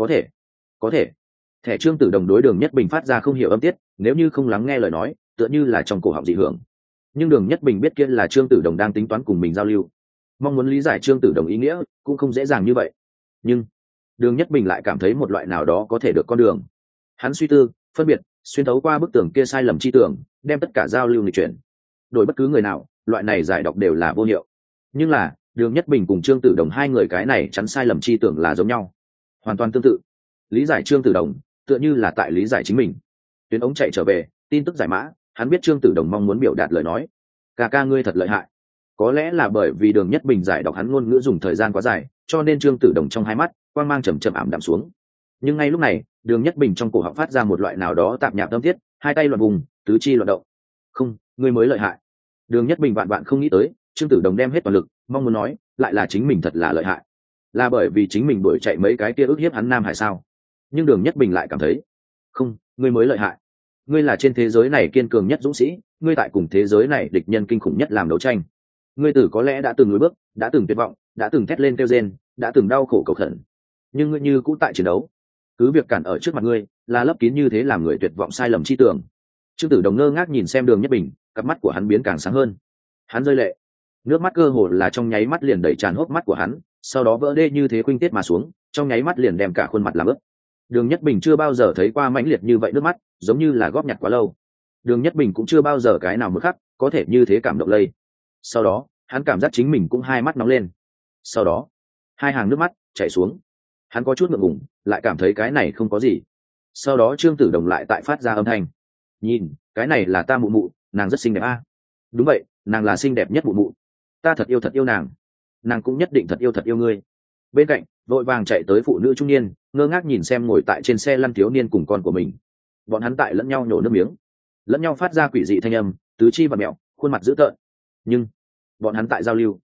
Có thể thẻ Trương Tử Đồng đối Đường Nhất Bình phát ra không hiểu âm tiết, nếu như không lắng nghe lời nói tựa như là trong cổ họng dị hưởng. Nhưng Đường Nhất Bình biết kia là Trương Tử Đồng đang tính toán cùng mình giao lưu, mong muốn lý giải Trương Tử Đồng ý nghĩa cũng không dễ dàng như vậy. Nhưng Đường Nhất Bình lại cảm thấy một loại nào đó có thể được con đường. Hắn suy tư phân biệt, xuyên thấu qua bức tường kia sai lầm chi tưởng, đem tất cả giao lưu nghịch chuyển. Đổi bất cứ người nào, loại này giải độc đều là vô hiệu. Nhưng là Đường Nhất Bình cùng Trương Tử Đồng hai người cái này chắn sai lầm chi tưởng là giống nhau, hoàn toàn tương tự. Lý giải Trương Tử Đồng tựa như là tại lý giải chính mình. Tuyến ống chạy trở về, tin tức giải mã, hắn biết Trương Tử Đồng mong muốn biểu đạt lời nói: ca ca ngươi thật lợi hại. Có lẽ là bởi vì Đường Nhất Bình giải đọc hắn ngôn ngữ dùng thời gian quá dài, cho nên Trương Tử Đồng trong hai mắt quang mang chầm chậm ảm đạm xuống. Nhưng ngay lúc này, Đường Nhất Bình trong cổ họng phát ra một loại nào đó tạp nhạp âm tiết, hai tay loạn vùng, tứ chi loạn động. Không, ngươi mới lợi hại. Đường Nhất Bình vạn vạn không nghĩ tới, Trương Tử Đồng đem hết toàn lực, mong muốn nói, lại là chính mình thật là lợi hại. Là bởi vì chính mình đuổi chạy mấy cái kia ức hiếp hắn Nam Hải sao? Nhưng Đường Nhất Bình lại cảm thấy, không, ngươi mới lợi hại. Ngươi là trên thế giới này kiên cường nhất dũng sĩ, ngươi tại cùng thế giới này địch nhân kinh khủng nhất làm đấu tranh. Ngươi tử có lẽ đã từng lùi bước, đã từng tuyệt vọng, đã từng thét lên kêu rên, đã từng đau khổ cầu khẩn, nhưng ngươi như cũ tại chiến đấu. Cứ việc cản ở trước mặt ngươi là lấp kín như thế làm người tuyệt vọng sai lầm chi tưởng. Trương Tử Đồng ngơ ngác nhìn xem Đường Nhất Bình, cặp mắt của hắn biến càng sáng hơn. Hắn rơi lệ, nước mắt cơ hồ là trong nháy mắt liền đẩy tràn hốc mắt của hắn, sau đó vỡ đê như thế khuynh tiết mà xuống, trong nháy mắt liền đem cả khuôn mặt làm ướt. Đường Nhất Bình chưa bao giờ thấy qua mãnh liệt như vậy nước mắt, giống như là góp nhặt quá lâu. Đường Nhất Bình cũng chưa bao giờ cái nào một khắc có thể như thế cảm động lây. Sau đó hắn cảm giác chính mình cũng hai mắt nóng lên, sau đó hai hàng nước mắt chảy xuống. Hắn có chút ngượng ngùng, lại cảm thấy cái này không có gì. Sau đó Trương Tử Đồng lại tại phát ra âm thanh: nhìn, cái này là ta mụ mụ, nàng rất xinh đẹp Đúng vậy, nàng là xinh đẹp nhất mụ mụ. Ta thật yêu nàng, nàng cũng nhất định thật yêu ngươi. Bên cạnh vội vàng chạy tới phụ nữ trung niên, ngơ ngác nhìn xem ngồi tại trên xe lăn thiếu niên cùng con của mình. Bọn hắn tại lẫn nhau nhổ nước miếng, lẫn nhau phát ra quỷ dị thanh âm, tứ chi và mẹo, khuôn mặt dữ tợn. Nhưng bọn hắn tại giao lưu,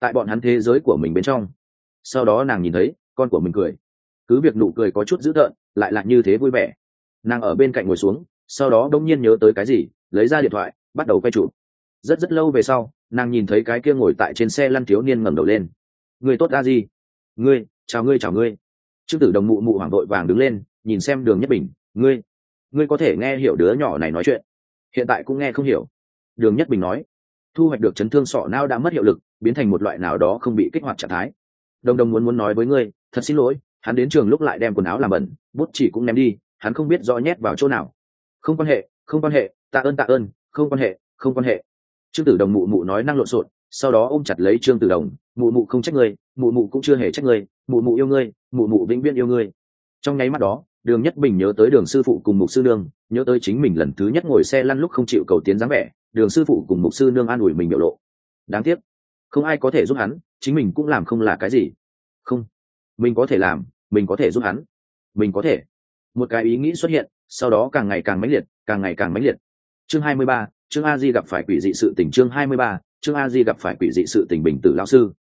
tại bọn hắn thế giới của mình bên trong. Sau đó nàng nhìn thấy con của mình cười, cứ việc nụ cười có chút dữ tợn lại là như thế vui vẻ. Nàng ở bên cạnh ngồi xuống, sau đó đông nhiên nhớ tới cái gì, lấy ra điện thoại bắt đầu quay chụp. Rất lâu về sau, nàng nhìn thấy cái kia ngồi tại trên xe lăn thiếu niên ngẩng đầu lên. Người tốt a gì? Ngươi, chào ngươi chào ngươi. Trương Tử Đồng mụ mụ hoảng vội vàng đứng lên, nhìn xem Đường Nhất Bình. Ngươi có thể nghe hiểu đứa nhỏ này nói chuyện? Hiện tại cũng nghe không hiểu. Đường Nhất Bình nói. Thu hoạch được chấn thương sọ não đã mất hiệu lực, biến thành một loại nào đó không bị kích hoạt trạng thái. Đồng Đồng muốn nói với ngươi, thật xin lỗi, hắn đến trường lúc lại đem quần áo làm bẩn, bút chỉ cũng ném đi, hắn không biết rõ nhét vào chỗ nào. Không quan hệ, tạ ơn, không quan hệ. Trương Tử Đồng mụ mụ nói năng lộn xộn, sau đó ôm chặt lấy Trương Tử Đồng, mụ mụ không trách ngươi, mụ mụ cũng chưa hề trách ngươi, mụ mụ yêu ngươi, mụ mụ vĩnh viễn yêu ngươi. Trong nháy mắt đó, Đường Nhất Bình nhớ tới Đường sư phụ cùng mục sư nương, nhớ tới chính mình lần thứ nhất ngồi xe lăn lúc không chịu cầu tiến dáng vẻ, Đường sư phụ cùng mục sư nương an ủi mình biểu lộ. Đáng tiếc, không ai có thể giúp hắn, chính mình cũng làm không là cái gì. Không, mình có thể làm, mình có thể giúp hắn, mình có thể. Một cái ý nghĩ xuất hiện, sau đó càng ngày càng mãnh liệt. Chương 23, Trương A Di gặp phải quỷ dị sự tình. Chương 23, Trương A Di gặp phải quỷ dị sự tình. Bình tử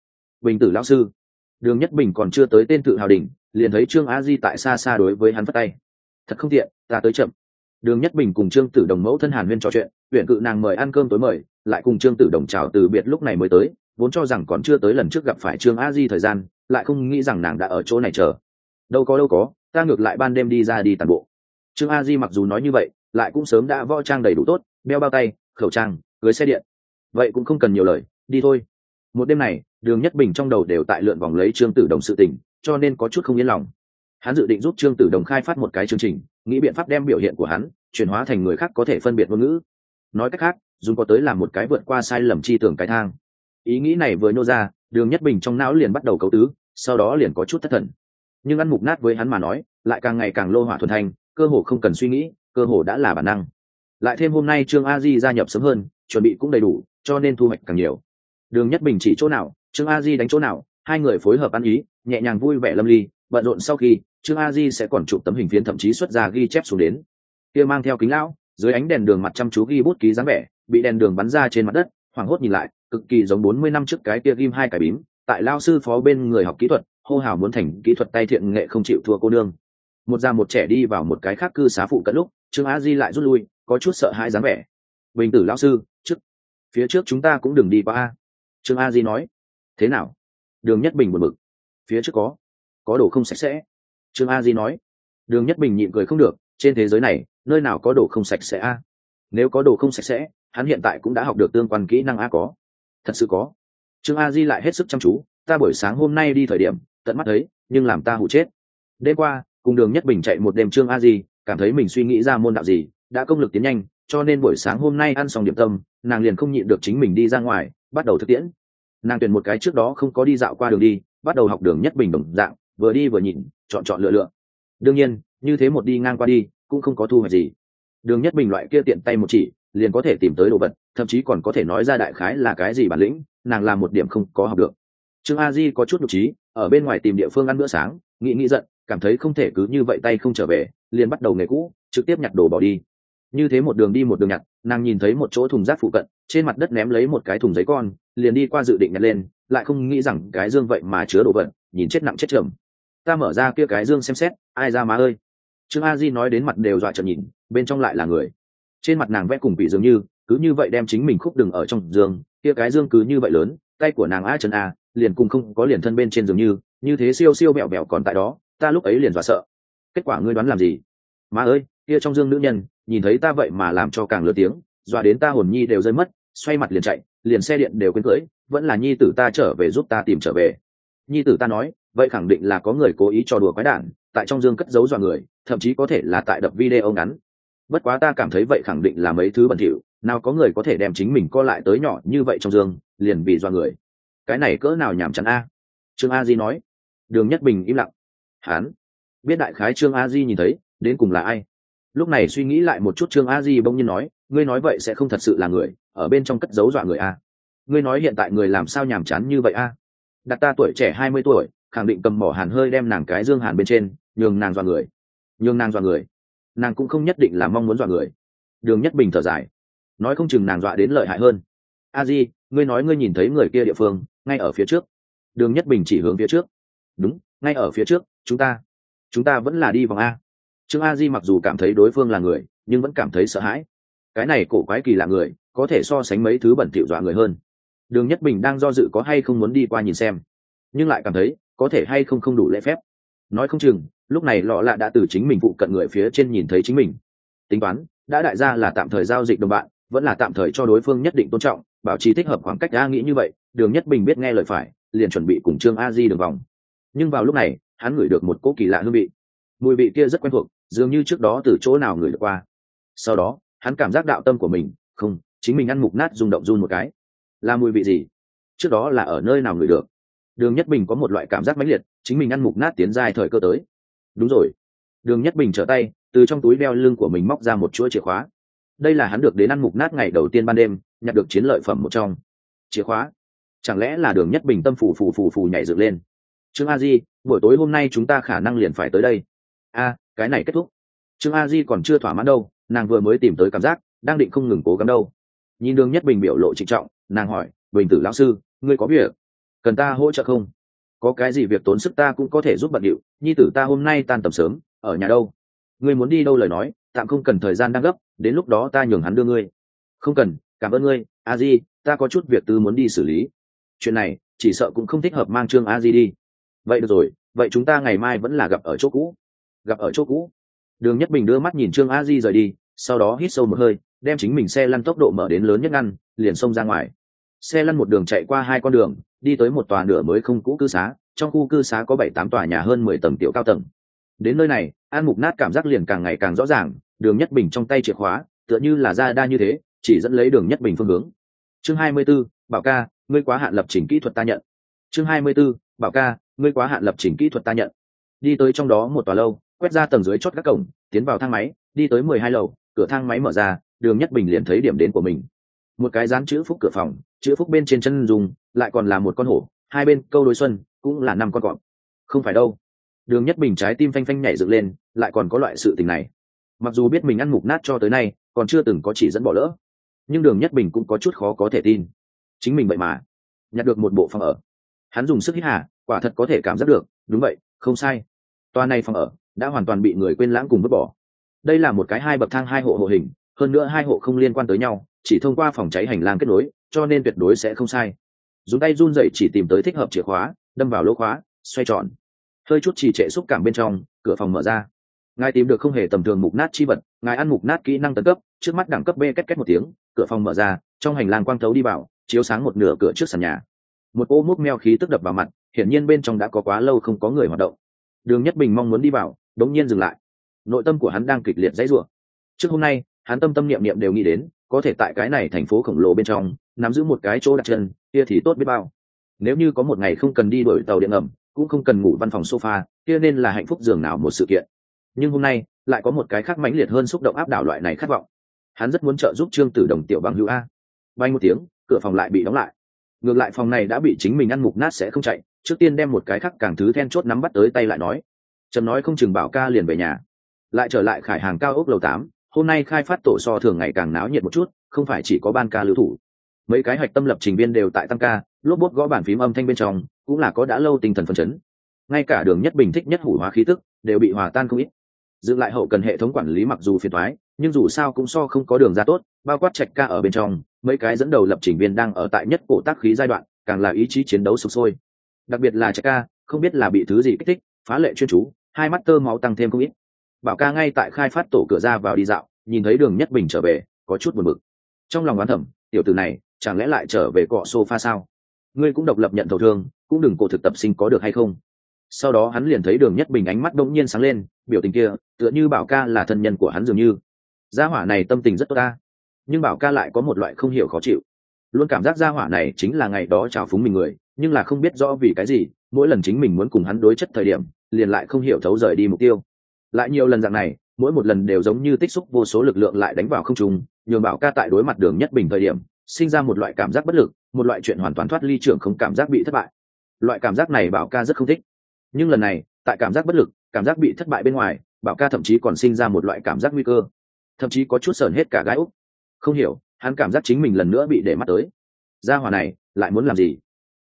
lão sư. Đường Nhất Bình còn chưa tới tên tự hào đỉnh, liền thấy Trương A Di tại xa xa đối với hắn vẫy tay. Thật không tiện, ta tới chậm. Đường Nhất Bình cùng Trương Tử Đồng mẫu thân Hàn Huyên trò chuyện, huyện cự nàng mời ăn cơm tối mời, lại cùng Trương Tử Đồng chào từ biệt lúc này mới tới, vốn cho rằng còn chưa tới lần trước gặp phải Trương A Di thời gian, lại không nghĩ rằng nàng đã ở chỗ này chờ. Đâu có, ta ngược lại ban đêm đi ra đi tàn bộ. Trương A Di mặc dù nói như vậy, lại cũng sớm đã võ trang đầy đủ tốt, đeo bao tay, khẩu trang, cưới xe điện. Vậy cũng không cần nhiều lời, đi thôi. Một đêm này, Đường Nhất Bình trong đầu đều tại lượn vòng lấy Trương Tử Đồng sự tình, cho nên có chút không yên lòng. Hắn dự định giúp Trương Tử Đồng khai phát một cái chương trình, nghĩ biện pháp đem biểu hiện của hắn chuyển hóa thành người khác có thể phân biệt ngôn ngữ. Nói cách khác, dùng có tới làm một cái vượt qua sai lầm chi tưởng cái thang. Ý nghĩ này vừa nhô ra, Đường Nhất Bình trong não liền bắt đầu cấu tứ, sau đó liền có chút thất thần. Nhưng ăn mục nát với hắn mà nói, lại càng ngày càng lô hỏa thuần thanh, cơ hồ không cần suy nghĩ, cơ hồ đã là bản năng. Lại thêm hôm nay Trương A Di gia nhập sớm hơn, chuẩn bị cũng đầy đủ, cho nên thu hoạch càng nhiều. Đường Nhất Bình chỉ chỗ nào, Trương A Di đánh chỗ nào, hai người phối hợp ăn ý, nhẹ nhàng vui vẻ lâm ly. Bận rộn sau khi, Trương A Di sẽ còn chụp tấm hình phiến, thậm chí xuất ra ghi chép xuống đến. Kia mang theo kính lão, dưới ánh đèn đường mặt chăm chú ghi bút ký dáng vẻ, bị đèn đường bắn ra trên mặt đất, hoảng hốt nhìn lại, cực kỳ giống 40 năm trước cái kia ghim hai cái bím, tại lao sư phó bên người học kỹ thuật, hô hào muốn thành kỹ thuật tay thiện nghệ không chịu thua cô nương. Một già một trẻ đi vào một cái khác cư xá phụ cận lúc, Trương A Di lại rút lui, có chút sợ hãi dáng vẻ. Bình tử lão sư, phía trước chúng ta cũng đừng đi qua a. Trương A Di nói. Thế nào? Đường Nhất Bình buồn bực. Phía trước có đồ không sạch sẽ. Trương A Di nói. Đường Nhất Bình nhịn cười không được, trên thế giới này nơi nào có đồ không sạch sẽ a? Nếu có đồ không sạch sẽ, hắn hiện tại cũng đã học được tương quan kỹ năng a. Có, thật sự có. Trương A Di lại hết sức chăm chú, ta buổi sáng hôm nay đi thời điểm tận mắt thấy, nhưng làm ta hụ chết. Đêm qua cùng Đường Nhất Bình chạy một đêm, Trương A Di cảm thấy mình suy nghĩ ra môn đạo gì, đã công lực tiến nhanh, cho nên buổi sáng hôm nay ăn xong điểm tâm, nàng liền không nhịn được chính mình đi ra ngoài, bắt đầu thực tiễn. Nàng tuyển một cái trước đó không có đi dạo qua đường đi, bắt đầu học Đường Nhất Bình đồng dạng, vừa đi vừa nhìn, chọn lựa. Đương nhiên, như thế một đi ngang qua đi, cũng không có thu hoạch gì. Đường Nhất Bình loại kia tiện tay một chỉ, liền có thể tìm tới đồ vật, thậm chí còn có thể nói ra đại khái là cái gì bản lĩnh, nàng làm một điểm không có học được. Trương A Di có chút nhục trí, ở bên ngoài tìm địa phương ăn bữa sáng, nghĩ giận, cảm thấy không thể cứ như vậy tay không trở về, liền bắt đầu nghề cũ, trực tiếp nhặt đồ bỏ đi. Như thế một đường đi một đường nhặt, nàng nhìn thấy một chỗ thùng rác phụ cận, trên mặt đất ném lấy một cái thùng giấy con, liền đi qua dự định nhặt lên, lại không nghĩ rằng cái dương vậy mà chứa đồ vật, nhìn chết nặng chết trầm. Ta mở ra kia cái dương xem xét, ai ra má ơi. Trương A Di nói đến mặt đều dọa trợn nhìn, bên trong lại là người. Trên mặt nàng vẽ cùng quỷ dường như, cứ như vậy đem chính mình khúc đừng ở trong dương, kia cái dương cứ như vậy lớn, tay của nàng a chân a, liền cùng không có liền thân bên trên dường như thế siêu bẹo bẹo còn tại đó, ta lúc ấy liền dọa sợ. Kết quả ngươi đoán làm gì? Má ơi, kia trong dương nữ nhân, nhìn thấy ta vậy mà làm cho càng lớn tiếng, dọa đến ta hồn nhi đều rơi mất, xoay mặt liền chạy, liền xe điện đều quên cưỡi, vẫn là nhi tử ta trở về giúp ta tìm trở về. Nhi tử ta nói, vậy khẳng định là có người cố ý trò đùa quái đản, tại trong dương cất giấu dọa người, thậm chí có thể là tại đập video ngắn. Bất quá ta cảm thấy vậy khẳng định là mấy thứ bẩn thỉu, nào có người có thể đem chính mình co lại tới nhỏ như vậy trong dương, liền vì dọa người. Cái này cỡ nào nhảm chán a. Trương A Di nói. Đường Nhất Bình im lặng. Hắn biết đại khái Trương A Di nhìn thấy đến cùng là ai. Lúc này suy nghĩ lại một chút, Trương A Di bỗng nhiên nói, ngươi nói vậy sẽ không thật sự là người ở bên trong cất giấu dọa người a? Ngươi nói hiện tại người làm sao nhàm chán như vậy a? Đặt ta tuổi trẻ 20 tuổi, khẳng định cầm mỏ hàn hơi đem nàng cái dương hàn bên trên, nhường nàng dọa người. Nàng cũng không nhất định là mong muốn dọa người. Đường Nhất Bình thở dài, nói không chừng nàng dọa đến lợi hại hơn. A Di, ngươi nói ngươi nhìn thấy người kia địa phương ngay ở phía trước. Đường Nhất Bình chỉ hướng phía trước. Đúng, ngay ở phía trước. Chúng ta vẫn là đi vòng A. Trương A Di mặc dù cảm thấy đối phương là người, nhưng vẫn cảm thấy sợ hãi. Cái này cổ quái kỳ lạ người, có thể so sánh mấy thứ bẩn thỉu dọa người hơn. Đường Nhất Bình đang do dự có hay không muốn đi qua nhìn xem, nhưng lại cảm thấy có thể hay không không đủ lễ phép. Nói không chừng lúc này lọ lạ đã từ chính mình phụ cận người phía trên nhìn thấy chính mình. Tính toán đã đại gia là tạm thời giao dịch đồng bạn, vẫn là tạm thời cho đối phương nhất định tôn trọng, bảo trì thích hợp khoảng cách. A nghĩ như vậy, Đường Nhất Bình biết nghe lời phải, liền chuẩn bị cùng Trương A Di đường vòng. Nhưng vào lúc này hắn ngửi được một cỗ kỳ lạ hương vị. Mùi vị kia rất quen thuộc, dường như trước đó từ chỗ nào ngửi được qua. Sau đó hắn cảm giác đạo tâm của mình, không, chính mình ăn mục nát rung động run một cái. Là mùi vị gì? Trước đó là ở nơi nào ngửi được? Đường Nhất Bình có một loại cảm giác mãnh liệt, chính mình ăn mục nát tiến giai thời cơ tới. Đúng rồi. Đường Nhất Bình trở tay từ trong túi đeo lưng của mình móc ra một chuỗi chìa khóa. Đây là hắn được đến ăn mục nát ngày đầu tiên ban đêm nhặt được chiến lợi phẩm một trong. Chìa khóa? Chẳng lẽ là Đường Nhất Bình tâm phù nhảy dựng lên. Trương A Di, buổi tối hôm nay chúng ta khả năng liền phải tới đây. A, cái này kết thúc. Trương A Di còn chưa thỏa mãn đâu, nàng vừa mới tìm tới cảm giác, đang định không ngừng cố gắng đâu. Nhìn Đường Nhất Bình biểu lộ trịnh trọng, nàng hỏi, Bình Tử lão sư, ngươi có việc cần ta hỗ trợ không? Có cái gì việc tốn sức ta cũng có thể giúp bận điệu, nhi tử ta hôm nay tan tầm sớm, ở nhà đâu? Ngươi muốn đi đâu lời nói, tạm không cần thời gian đang gấp, đến lúc đó ta nhường hắn đưa ngươi. Không cần, cảm ơn ngươi, A Di, ta có chút việc tư muốn đi xử lý. Chuyện này chỉ sợ cũng không thích hợp mang Trương A Di đi. Vậy được rồi, vậy chúng ta ngày mai vẫn là gặp ở chỗ cũ. Gặp ở chỗ cũ. Đường Nhất Bình đưa mắt nhìn Trương A Di rời đi, sau đó hít sâu một hơi, đem chính mình xe lăn tốc độ mở đến lớn nhất ngăn, liền xông ra ngoài. Xe lăn một đường chạy qua 2 con đường, đi tới một tòa nửa mới không cũ cư xá. Trong khu cư xá có 7-8 tòa nhà hơn 10 tầng tiểu cao tầng. Đến nơi này, An Mục Nát cảm giác liền càng ngày càng rõ ràng. Đường Nhất Bình trong tay chìa khóa tựa như là ra đa như thế, chỉ dẫn lấy Đường Nhất Bình phương hướng. Chương 24, Bảo ca, ngươi quá hạn lập trình kỹ thuật ta nhận. Chương 24, Bảo ca, ngươi quá hạn lập trình kỹ thuật ta nhận. Đi tới trong đó một tòa lâu, quét ra tầng dưới chót các cổng, tiến vào thang máy, đi tới 12 lầu, cửa thang máy mở ra, Đường Nhất Bình liền thấy điểm đến của mình. Một cái dán chữ Phúc cửa phòng, chữ Phúc bên trên chân dùng, lại còn là một con hổ, hai bên câu đối xuân, cũng là 5 con cọp. Không phải đâu. Đường Nhất Bình trái tim phanh phanh nhảy dựng lên, lại còn có loại sự tình này. Mặc dù biết mình ăn mục nát cho tới nay, còn chưa từng có chỉ dẫn bỏ lỡ, nhưng Đường Nhất Bình cũng có chút khó có thể tin. Chính mình vậy mà nhặt được một bộ phòng ở. Hắn dùng sức hít hà, quả thật có thể cảm giác được, đúng vậy, không sai. Tòa này phòng ở đã hoàn toàn bị người quên lãng cùng vứt bỏ. Đây là một cái 2 bậc thang 2 hộ hộ hình, hơn nữa 2 hộ không liên quan tới nhau, chỉ thông qua phòng cháy hành lang kết nối, cho nên tuyệt đối sẽ không sai. Dùng tay run rẩy chỉ tìm tới thích hợp chìa khóa, đâm vào lỗ khóa, xoay tròn. Hơi chút trì trệ xúc cảm bên trong, cửa phòng mở ra. Ngài tìm được không hề tầm thường mục nát chi vật, ngài ăn mục nát kỹ năng tấn cấp, trước mắt đẳng cấp B két két một tiếng, cửa phòng mở ra, trong hành lang quang thấu đi vào, chiếu sáng một nửa cửa trước sàn nhà. Một ô múc meo khí tức đập vào mặt, hiển nhiên bên trong đã có quá lâu không có người hoạt động. Đường Nhất Bình mong muốn đi vào, đống nhiên dừng lại. Nội tâm của hắn đang kịch liệt dãy rủa. Trước hôm nay, hắn tâm niệm niệm đều nghĩ đến, có thể tại cái này thành phố khổng lồ bên trong, nắm giữ một cái chỗ đặt chân, kia thì tốt biết bao. Nếu như có một ngày không cần đi đuổi tàu điện ngầm, cũng không cần ngủ văn phòng sofa, kia nên là hạnh phúc dường nào một sự kiện. Nhưng hôm nay, lại có một cái khác mãnh liệt hơn xúc động áp đảo loại này khát vọng. Hắn rất muốn trợ giúp Trương Tử Đồng tiểu bằng hữu a. Bay một tiếng, cửa phòng lại bị đóng lại. Ngược lại phòng này đã bị chính mình ăn mục nát sẽ không chạy, trước tiên đem một cái khác càng thứ then chốt nắm bắt tới tay lại nói. Trầm nói không chừng Bảo ca liền về nhà. Lại trở lại Khải Hàng cao ốc lầu 8, hôm nay khai phát tổ so thường ngày càng náo nhiệt một chút, không phải chỉ có ban ca lưu thủ. Mấy cái hạch tâm lập trình viên đều tại tăng ca, lốp bốt gõ bàn phím âm thanh bên trong, cũng là có đã lâu tinh thần phấn chấn. Ngay cả Đường Nhất Bình thích nhất hủ hóa khí tức, đều bị hòa tan không ít. Dựng lại hậu cần hệ thống quản lý mặc dù phiền toái, nhưng dù sao cũng so không có đường ra tốt, bao quát Trạch ca ở bên trong, mấy cái dẫn đầu lập trình viên đang ở tại nhất cổ tác khí giai đoạn, càng là ý chí chiến đấu sục sôi. Đặc biệt là Trạch ca, không biết là bị thứ gì kích thích, phá lệ chuyên chú, hai mắt tơ máu tăng thêm không ít. Bảo ca ngay tại khai phát tổ cửa ra vào đi dạo, nhìn thấy Đường Nhất Bình trở về, có chút buồn bực. Trong lòng oán thầm, tiểu tử này, chẳng lẽ lại trở về cọ sofa sao? Ngươi cũng độc lập nhận thầu thương, cũng đừng cổ thực tập sinh có được hay không? Sau đó hắn liền thấy Đường Nhất Bình ánh mắt đột nhiên sáng lên, biểu tình kia, tựa như Bảo ca là thân nhân của hắn dường như. Gia hỏa này tâm tình rất tốt ta, nhưng Bảo ca lại có một loại không hiểu khó chịu. Luôn cảm giác gia hỏa này chính là ngày đó trào phúng mình người, nhưng là không biết rõ vì cái gì, mỗi lần chính mình muốn cùng hắn đối chất thời điểm, liền lại không hiểu thấu rời đi mục tiêu. Lại nhiều lần dạng này, mỗi một lần đều giống như tích xúc vô số lực lượng lại đánh vào không trung, nhường Bảo ca tại đối mặt Đường Nhất Bình thời điểm, sinh ra một loại cảm giác bất lực, một loại chuyện hoàn toàn thoát ly trưởng không cảm giác bị thất bại. Loại cảm giác này Bảo ca rất không thích. Nhưng lần này, tại cảm giác bất lực, cảm giác bị thất bại bên ngoài, Bảo ca thậm chí còn sinh ra một loại cảm giác nguy cơ, thậm chí có chút sởn hết cả gai úc. Không hiểu, hắn cảm giác chính mình lần nữa bị để mắt tới. Gia hỏa này lại muốn làm gì?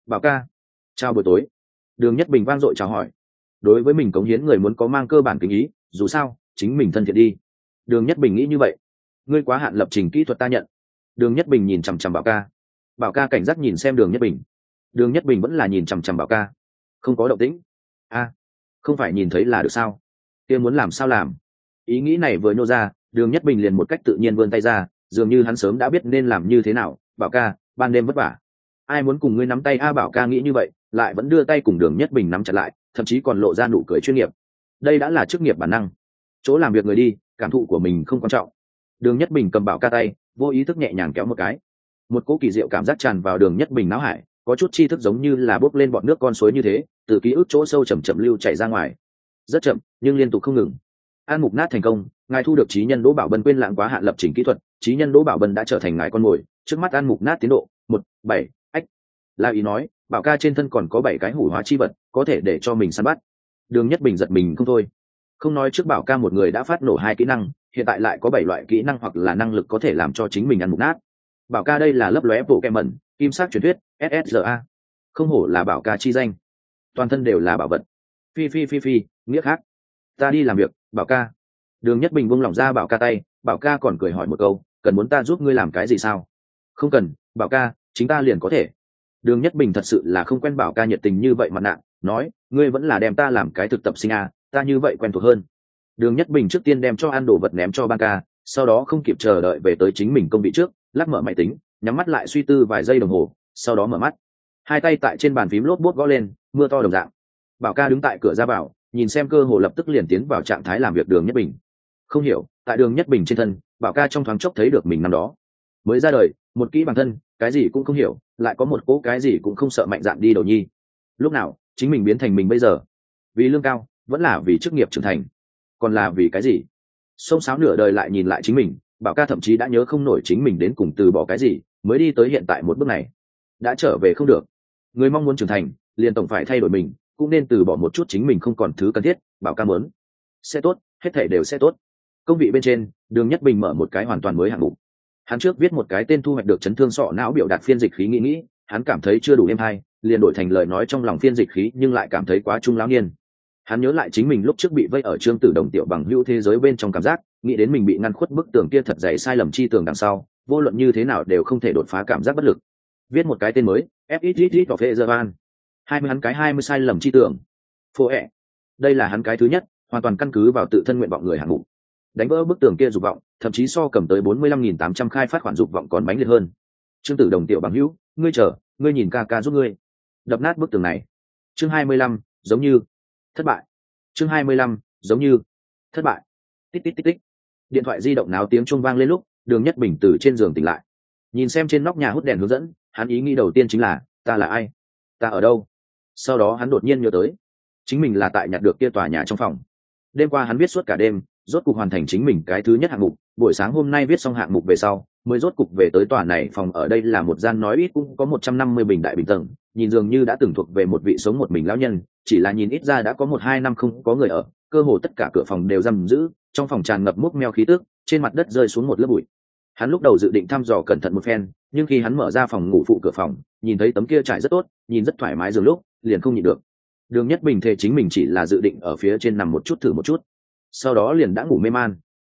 Bảo ca, chào buổi tối. Đường Nhất Bình vang dội chào hỏi. Đối với mình cống hiến người muốn có mang cơ bản kính ý, dù sao chính mình thân thiện đi. Đường Nhất Bình nghĩ như vậy. Ngươi quá hạn lập trình kỹ thuật ta nhận. Đường Nhất Bình nhìn chằm chằm Bảo ca. Bảo ca cảnh giác nhìn xem Đường Nhất Bình. Đường Nhất Bình vẫn là nhìn chằm chằm Bảo ca, không có động tĩnh. A, không phải nhìn thấy là được sao? Kia muốn làm sao làm? Ý nghĩ này vừa nhô ra, Đường Nhất Bình liền một cách tự nhiên vươn tay ra, dường như hắn sớm đã biết nên làm như thế nào. Bảo ca, ban đêm vất vả. Ai muốn cùng ngươi nắm tay a? Bảo ca nghĩ như vậy, lại vẫn đưa tay cùng Đường Nhất Bình nắm chặt lại, thậm chí còn lộ ra nụ cười chuyên nghiệp. Đây đã là chức nghiệp bản năng. Chỗ làm việc người đi, cảm thụ của mình không quan trọng. Đường Nhất Bình cầm Bảo ca tay, vô ý thức nhẹ nhàng kéo một cái. Một cỗ kỳ diệu cảm giác tràn vào Đường Nhất Bình não hải, có chút tri thức giống như là bốc lên bọt nước con suối như thế, từ ký ức chỗ sâu chậm chậm lưu chảy ra ngoài. Rất chậm, nhưng liên tục không ngừng. An mục nát thành công, ngài thu được trí nhân Đỗ Bảo Bân quên lãng quá hạn lập trình kỹ thuật, trí nhân Đỗ Bảo Bân đã trở thành ngài con mồi, trước mắt An mục nát tiến độ 1.7. ách. La ý nói, Bảo ca trên thân còn có 7 cái hủ hóa chi vật, có thể để cho mình săn bắt. Đường Nhất Bình giật mình không thôi. Không nói trước Bảo ca một người đã phát nổ 2 kỹ năng, hiện tại lại có 7 loại kỹ năng hoặc là năng lực có thể làm cho chính mình ăn mục nát. Bảo ca đây là lấp lóe bộ kem mẩn, kim sắc truyền thuyết, SSRA. Không hổ là Bảo ca chi danh, toàn thân đều là bảo vật. Phi, nghĩa khác. Ta đi làm việc, Bảo ca. Đường Nhất Bình buông lỏng ra Bảo ca tay, Bảo ca còn cười hỏi một câu, cần muốn ta giúp ngươi làm cái gì sao? Không cần, Bảo ca, chính ta liền có thể. Đường Nhất Bình thật sự là không quen Bảo ca nhiệt tình như vậy mặt nạ, nói, ngươi vẫn là đem ta làm cái thực tập sinh à, ta như vậy quen thuộc hơn. Đường Nhất Bình trước tiên đem cho ăn đồ vật ném cho Ban ca, sau đó không kịp chờ đợi về tới chính mình công vị trước, lắc mở máy tính, nhắm mắt lại suy tư vài giây đồng hồ, sau đó mở mắt. Hai tay tại trên bàn phím lốp bút gõ lên, mưa to đồng dạng. Bảo ca đứng tại cửa ra vào, nhìn xem cơ hồ lập tức liền tiến vào trạng thái làm việc Đường Nhất Bình. Không hiểu, tại Đường Nhất Bình trên thân, Bảo ca trong thoáng chốc thấy được mình năm đó. Mới ra đời, một kỹ bản thân, cái gì cũng không hiểu, lại có một cố cái gì cũng không sợ mạnh dạn đi đầu nhi. Lúc nào, chính mình biến thành mình bây giờ? Vì lương cao, vẫn là vì chức nghiệp trưởng thành, còn là vì cái gì? Xông xáo nửa đời lại nhìn lại chính mình, Bảo ca thậm chí đã nhớ không nổi chính mình đến cùng từ bỏ cái gì mới đi tới hiện tại một bước này. Đã trở về không được. Người mong muốn trưởng thành, liền tổng phải thay đổi mình, cũng nên từ bỏ một chút chính mình không còn thứ cần thiết. Bảo ca muốn sẽ tốt, hết thảy đều sẽ tốt. Công vị bên trên, Đường Nhất Bình mở một cái hoàn toàn mới hạng mục. Hắn trước viết một cái tên thu hoạch được chấn thương sọ não biểu đạt phiên dịch khí nghĩ, hắn cảm thấy chưa đủ êm hay, liền đổi thành lời nói trong lòng phiên dịch khí, nhưng lại cảm thấy quá trung lão niên. Hắn nhớ lại chính mình lúc trước bị vây ở Trương Tử Đồng tiểu bằng hữu thế giới bên trong cảm giác, nghĩ đến mình bị ngăn khuất bức tường kia thật dày sai lầm chi tường đằng sau, vô luận như thế nào đều không thể đột phá cảm giác bất lực. Viết một cái tên mới, FXXX of Ezevan. 20 hắn cái 20 sai lầm chi tường. Phô ẹ. Đây là hắn cái thứ nhất, hoàn toàn căn cứ vào tự thân nguyện vọng người hạng mục. Đánh vỡ bức tường kia dục vọng, thậm chí so cầm tới 45.800 khai phát khoản dục vọng còn mãnh liệt hơn. Trương Tử Đồng tiểu bằng hữu, ngươi chờ, ngươi nhìn ca ca giúp ngươi. Đập nát bức tường này. Chương 25, giống như thất bại. Chương 25, giống như thất bại. Tít tít tít tít. Điện thoại di động náo tiếng chuông vang lên lúc Đường Nhất Bình từ trên giường tỉnh lại, nhìn xem trên nóc nhà hút đèn hướng dẫn, hắn ý nghĩ đầu tiên chính là, ta là ai, ta ở đâu? Sau đó hắn đột nhiên nhớ tới, chính mình là tại nhặt được kia tòa nhà trong phòng. Đêm qua hắn viết suốt cả đêm, rốt cục hoàn thành chính mình cái thứ nhất hạng mục. Buổi sáng hôm nay viết xong hạng mục về sau, mới rốt cục về tới tòa này phòng. Ở đây là một gian nói ít cũng có 150 bình đại bình tầng, nhìn dường như đã từng thuộc về một vị sống một mình lão nhân, chỉ là nhìn ít ra đã có 1-2 năm không có người ở, cơ hồ tất cả cửa phòng đều giam giữ, trong phòng tràn ngập múc meo khí tức, trên mặt đất rơi xuống một lớp bụi. Hắn lúc đầu dự định thăm dò cẩn thận một phen, nhưng khi hắn mở ra phòng ngủ phụ cửa phòng, nhìn thấy tấm kia trải rất tốt, nhìn rất thoải mái giường lúc, liền không nhịn được. Đường Nhất Bình thề chính mình chỉ là dự định ở phía trên nằm một chút thử một chút, sau đó liền đã ngủ mê man.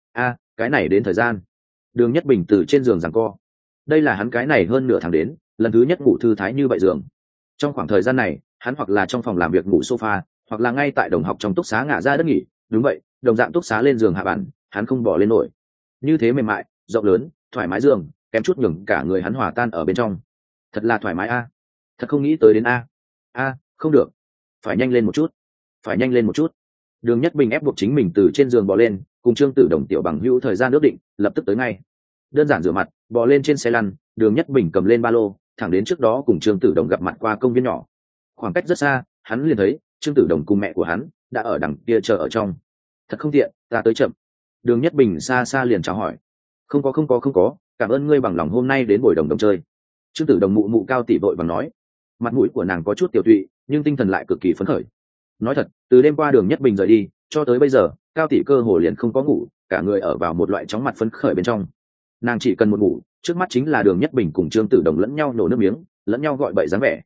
Cái này đến thời gian. Đường Nhất Bình từ trên giường giằng co. Đây là hắn cái này hơn nửa tháng đến lần thứ nhất ngủ thư thái như vậy giường. Trong khoảng thời gian này, hắn hoặc là trong phòng làm việc ngủ sofa, hoặc là ngay tại đồng học trong túc xá ngả ra đất nghỉ. Đúng vậy, đồng dạng túc xá lên giường hạ bản, hắn không bỏ lên nổi. Như thế mềm mại, rộng lớn, thoải mái giường, kém chút nhường cả người hắn hòa tan ở bên trong. Thật là thoải mái a. Thật không nghĩ tới đến a. Không được, phải nhanh lên một chút, phải nhanh lên một chút. Đường Nhất Bình ép buộc chính mình từ trên giường bò lên, cùng Trương Tử Đồng tiểu bằng hữu thời gian ước định, lập tức tới ngay. Đơn giản rửa mặt, bò lên trên xe lăn, Đường Nhất Bình cầm lên ba lô, thẳng đến trước đó cùng Trương Tử Đồng gặp mặt qua công viên nhỏ. Khoảng cách rất xa, hắn liền thấy Trương Tử Đồng cùng mẹ của hắn đã ở đằng kia chờ ở trong. Thật không tiện, ta tới chậm. Đường Nhất Bình xa xa liền chào hỏi. Không có, cảm ơn ngươi bằng lòng hôm nay đến buổi đồng chơi. Trương Tử Đồng mụ mụ cao tỷ vội bằng nói. Mặt mũi của nàng có chút tiểu tụy, nhưng tinh thần lại cực kỳ phấn khởi. Nói thật, từ đêm qua Đường Nhất Bình rời đi cho tới bây giờ, cao tỷ cơ hồ liền không có ngủ, cả người ở vào một loại chóng mặt phấn khởi bên trong. Nàng chỉ cần một ngủ, trước mắt chính là Đường Nhất Bình cùng Trương Tử Đồng lẫn nhau nổ nước miếng, lẫn nhau gọi bậy dáng vẻ.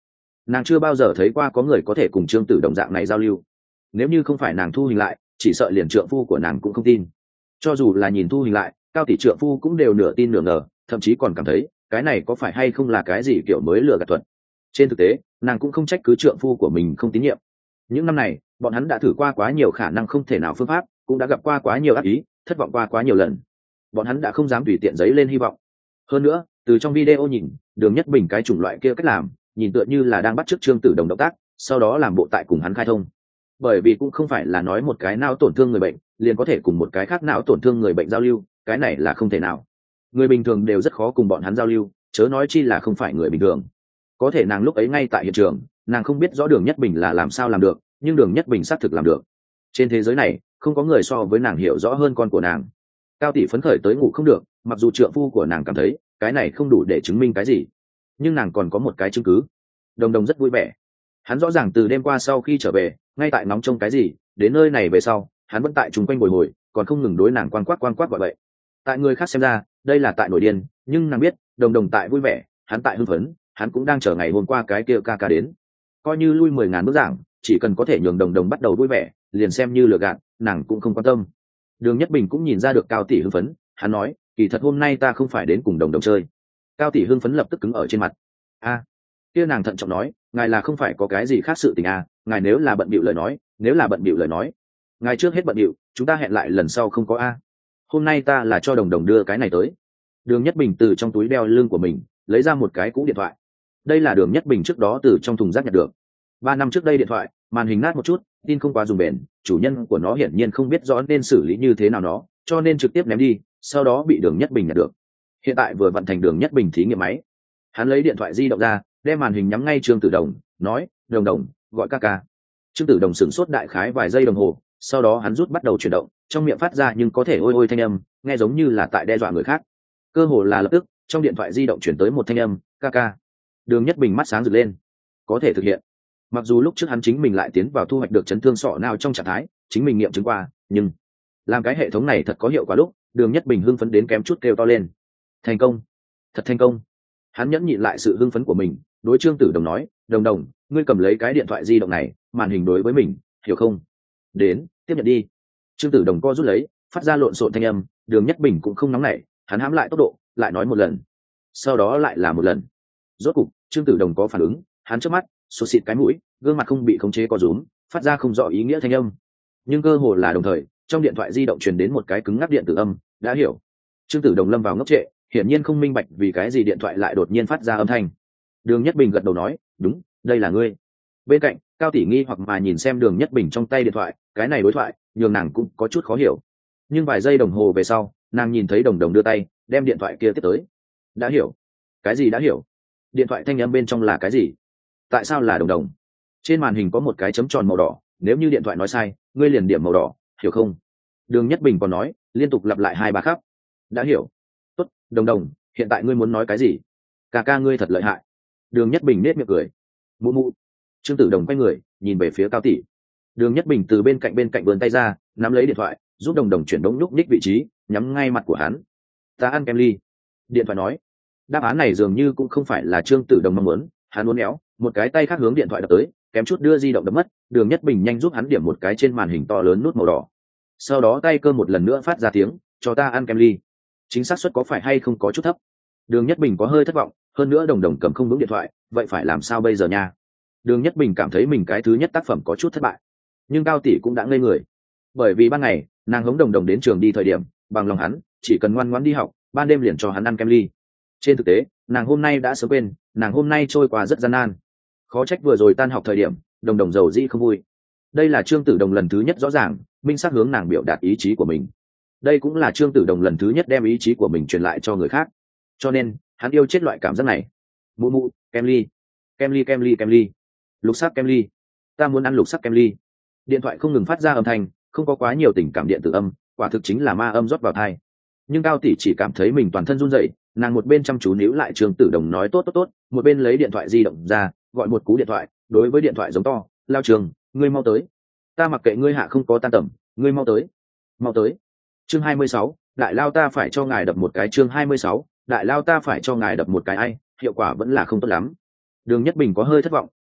nàng chưa bao giờ thấy qua có người có thể cùng trương tử đồng dạng này giao lưu. Nếu như không phải nàng thu hình lại, chỉ sợ liền trượng phu của nàng cũng không tin. Cho dù là nhìn thu hình lại, Cao tỷ trượng phu cũng đều nửa tin nửa ngờ, thậm chí còn cảm thấy cái này có phải hay không là cái gì kiểu mới lừa gạt thuật. Trên thực tế, nàng cũng không trách cứ trượng phu của mình không tín nhiệm. Những năm này, bọn hắn đã thử qua quá nhiều khả năng không thể nào phương pháp, cũng đã gặp qua quá nhiều ác ý, thất vọng qua quá nhiều lần. Bọn hắn đã không dám tùy tiện giấy lên hy vọng. Hơn nữa, từ trong video nhìn, Đường Nhất Bình cái chủng loại kia cách làm, nhìn tựa như là đang bắt chước Trương Tử Đồng động tác, sau đó làm bộ tại cùng hắn khai thông. Bởi vì cũng không phải là nói một cái não tổn thương người bệnh liền có thể cùng một cái khác não tổn thương người bệnh giao lưu, cái này là không thể nào. Người bình thường đều rất khó cùng bọn hắn giao lưu, chớ nói chi là không phải người bình thường. Có thể nàng lúc ấy ngay tại hiện trường, nàng không biết rõ Đường Nhất Bình là làm sao làm được, nhưng Đường Nhất Bình xác thực làm được. Trên thế giới này, không có người so với nàng hiểu rõ hơn con của nàng. Cao tỷ phấn khởi tới ngủ không được, mặc dù trượng phu của nàng cảm thấy cái này không đủ để chứng minh cái gì, nhưng nàng còn có một cái chứng cứ. Đồng Đồng rất vui vẻ. Hắn rõ ràng từ đêm qua sau khi trở về, ngay tại nóng trông cái gì, đến nơi này về sau, hắn vẫn tại chung quanh bồi hồi, còn không ngừng đối nàng quan quát gọi vậy. Tại người khác xem ra, đây là tại nổi điên, nhưng nàng biết, Đồng Đồng tại vui vẻ, hắn tại hưng phấn, hắn cũng đang chờ ngày hôm qua cái kia ca ca đến. Coi như lui 10.000 bước giảng, chỉ cần có thể nhường Đồng Đồng bắt đầu vui vẻ, liền xem như lừa gạt, nàng cũng không quan tâm. Đường Nhất Bình cũng nhìn ra được Cao tỷ hưng phấn, hắn nói, kỳ thật hôm nay ta không phải đến cùng Đồng Đồng chơi. Cao tỷ hưng phấn lập tức cứng ở trên mặt. Kia nàng thận trọng nói, ngài là không phải có cái gì khác sự tình ngài nếu là bận bịu lời nói, ngài trước hết bận bịu, chúng ta hẹn lại lần sau không có hôm nay ta là cho Đồng Đồng đưa cái này tới. Đường Nhất Bình từ trong túi đeo lưng của mình lấy ra một cái cũ điện thoại. Đây là Đường Nhất Bình trước đó từ trong thùng rác nhặt được. 3 năm trước đây điện thoại, màn hình nát một chút, tin không quá dùng bền, chủ nhân của nó hiển nhiên không biết rõ nên xử lý như thế nào nó, cho nên trực tiếp ném đi, sau đó bị Đường Nhất Bình nhặt được. Hiện tại vừa vận thành Đường Nhất Bình thí nghiệm máy. Hắn lấy điện thoại di động ra, đem màn hình nhắm ngay Trương Tử Đồng, nói, Đồng Đồng, gọi ca ca. Trương Tử Đồng sửng sốt đại khái vài giây đồng hồ, sau đó hắn rút bắt đầu chuyển động, trong miệng phát ra nhưng có thể ôi ôi thanh âm, nghe giống như là tại đe dọa người khác. Cơ hồ là lập tức, trong điện thoại di động chuyển tới một thanh âm, ca ca. Đường Nhất Bình mắt sáng rực lên. Có thể thực hiện. Mặc dù lúc trước hắn chính mình lại tiến vào thu hoạch được chấn thương sọ não trong trạng thái, chính mình nghiệm chứng qua, nhưng làm cái hệ thống này thật có hiệu quả lúc, Đường Nhất Bình hưng phấn đến kém chút kêu to lên. Thành công, thật thành công. Hắn nhẫn nhịn lại sự hưng phấn của mình, đối Trương Tử Đồng nói, Đồng Đồng, ngươi cầm lấy cái điện thoại di động này, màn hình đối với mình, hiểu không? Đến, tiếp nhận đi. Trương Tử Đồng co rút lấy, phát ra lộn xộn thanh âm. Đường Nhất Bình cũng không nóng nảy, hắn hãm lại tốc độ, lại nói một lần, sau đó lại là một lần. Rốt cục, Trương Tử Đồng có phản ứng, hắn chớp mắt, sụt xịt cái mũi, gương mặt không bị khống chế co rúm, phát ra không rõ ý nghĩa thanh âm. Nhưng cơ hồ là đồng thời, trong điện thoại di động truyền đến một cái cứng ngắc điện tử âm, đã hiểu. Trương Tử Đồng lâm vào ngốc trệ, hiển nhiên không minh bạch vì cái gì điện thoại lại đột nhiên phát ra âm thanh. Đường Nhất Bình gật đầu nói, đúng, đây là ngươi. Bên cạnh, Cao tỷ nghi hoặc mà nhìn xem Đường Nhất Bình trong tay điện thoại, cái này đối thoại nhường nàng cũng có chút khó hiểu. Nhưng vài giây đồng hồ về sau, nàng nhìn thấy Đồng Đồng đưa tay đem điện thoại kia tiếp tới. Đã hiểu. Cái gì đã hiểu? Điện thoại thanh âm bên trong là cái gì? Tại sao là Đồng Đồng? Trên màn hình có một cái chấm tròn màu đỏ, nếu như điện thoại nói sai, ngươi liền điểm màu đỏ, hiểu không? Đường Nhất Bình còn nói, liên tục lặp lại 2-3 khắp. Đã hiểu. Tốt, Đồng Đồng, hiện tại ngươi muốn nói cái gì? Ca ca ngươi thật lợi hại. Đường Nhất Bình nết miệng cười. Mụ mụ. Trương Tử Đồng quay người nhìn về phía Cao tỷ. Đường Nhất Bình từ bên cạnh vươn tay ra, nắm lấy điện thoại, giúp Đồng Đồng chuyển đống nhúc nhích vị trí, nhắm ngay mặt của hắn. Ta ăn kem ly. Điện thoại nói. Đáp án này dường như cũng không phải là Trương Tử Đồng mong muốn, hắn uốn éo, một cái tay khác hướng điện thoại đập tới, kém chút đưa di động đập mất. Đường Nhất Bình nhanh giúp hắn điểm một cái trên màn hình to lớn nút màu đỏ. Sau đó tay cơ một lần nữa phát ra tiếng, cho ta ăn kem ly. Chính xác suất có phải hay không có chút thấp. Đường Nhất Bình có hơi thất vọng, hơn nữa Đồng Đồng cầm không vững điện thoại, vậy phải làm sao bây giờ nha? Đường Nhất Bình cảm thấy mình cái thứ nhất tác phẩm có chút thất bại, nhưng Cao tỷ cũng đã ngây người, bởi vì ban ngày nàng hống Đồng Đồng đến trường đi thời điểm, bằng lòng hắn chỉ cần ngoan ngoãn đi học, ban đêm liền cho hắn ăn kem ly. Trên thực tế, nàng hôm nay đã sớm quên, nàng hôm nay trôi qua rất gian nan. Khó trách vừa rồi tan học thời điểm, Đồng Đồng giàu dĩ không vui. Đây là Trương Tử Đồng lần thứ nhất rõ ràng, minh xác hướng nàng biểu đạt ý chí của mình. Đây cũng là Trương Tử Đồng lần thứ nhất đem ý chí của mình truyền lại cho người khác. Cho nên, hắn yêu chết loại cảm giác này. Mụ mụ, kem ly, kem ly, kem ly, kem ly, lục sắc kem ly, ta muốn ăn lục sắc kem ly. Điện thoại không ngừng phát ra âm thanh, không có quá nhiều tình cảm điện tử âm, quả thực chính là ma âm rót vào tai. Nhưng Cao tỷ chỉ cảm thấy mình toàn thân run rẩy, nàng một bên chăm chú níu lại Trương Tử Đồng nói tốt tốt tốt, một bên lấy điện thoại di động ra, gọi một cú điện thoại, đối với điện thoại giống to, lao Trường, ngươi mau tới. Ta mặc kệ ngươi hạ không có tan tầm, ngươi mau tới. Mau tới. Chương 26, đại lao ta phải cho ngài đập một cái. Chương 26, đại lao ta phải cho ngài đập một cái. Ai, hiệu quả vẫn là không tốt lắm. Đường Nhất Bình có hơi thất vọng,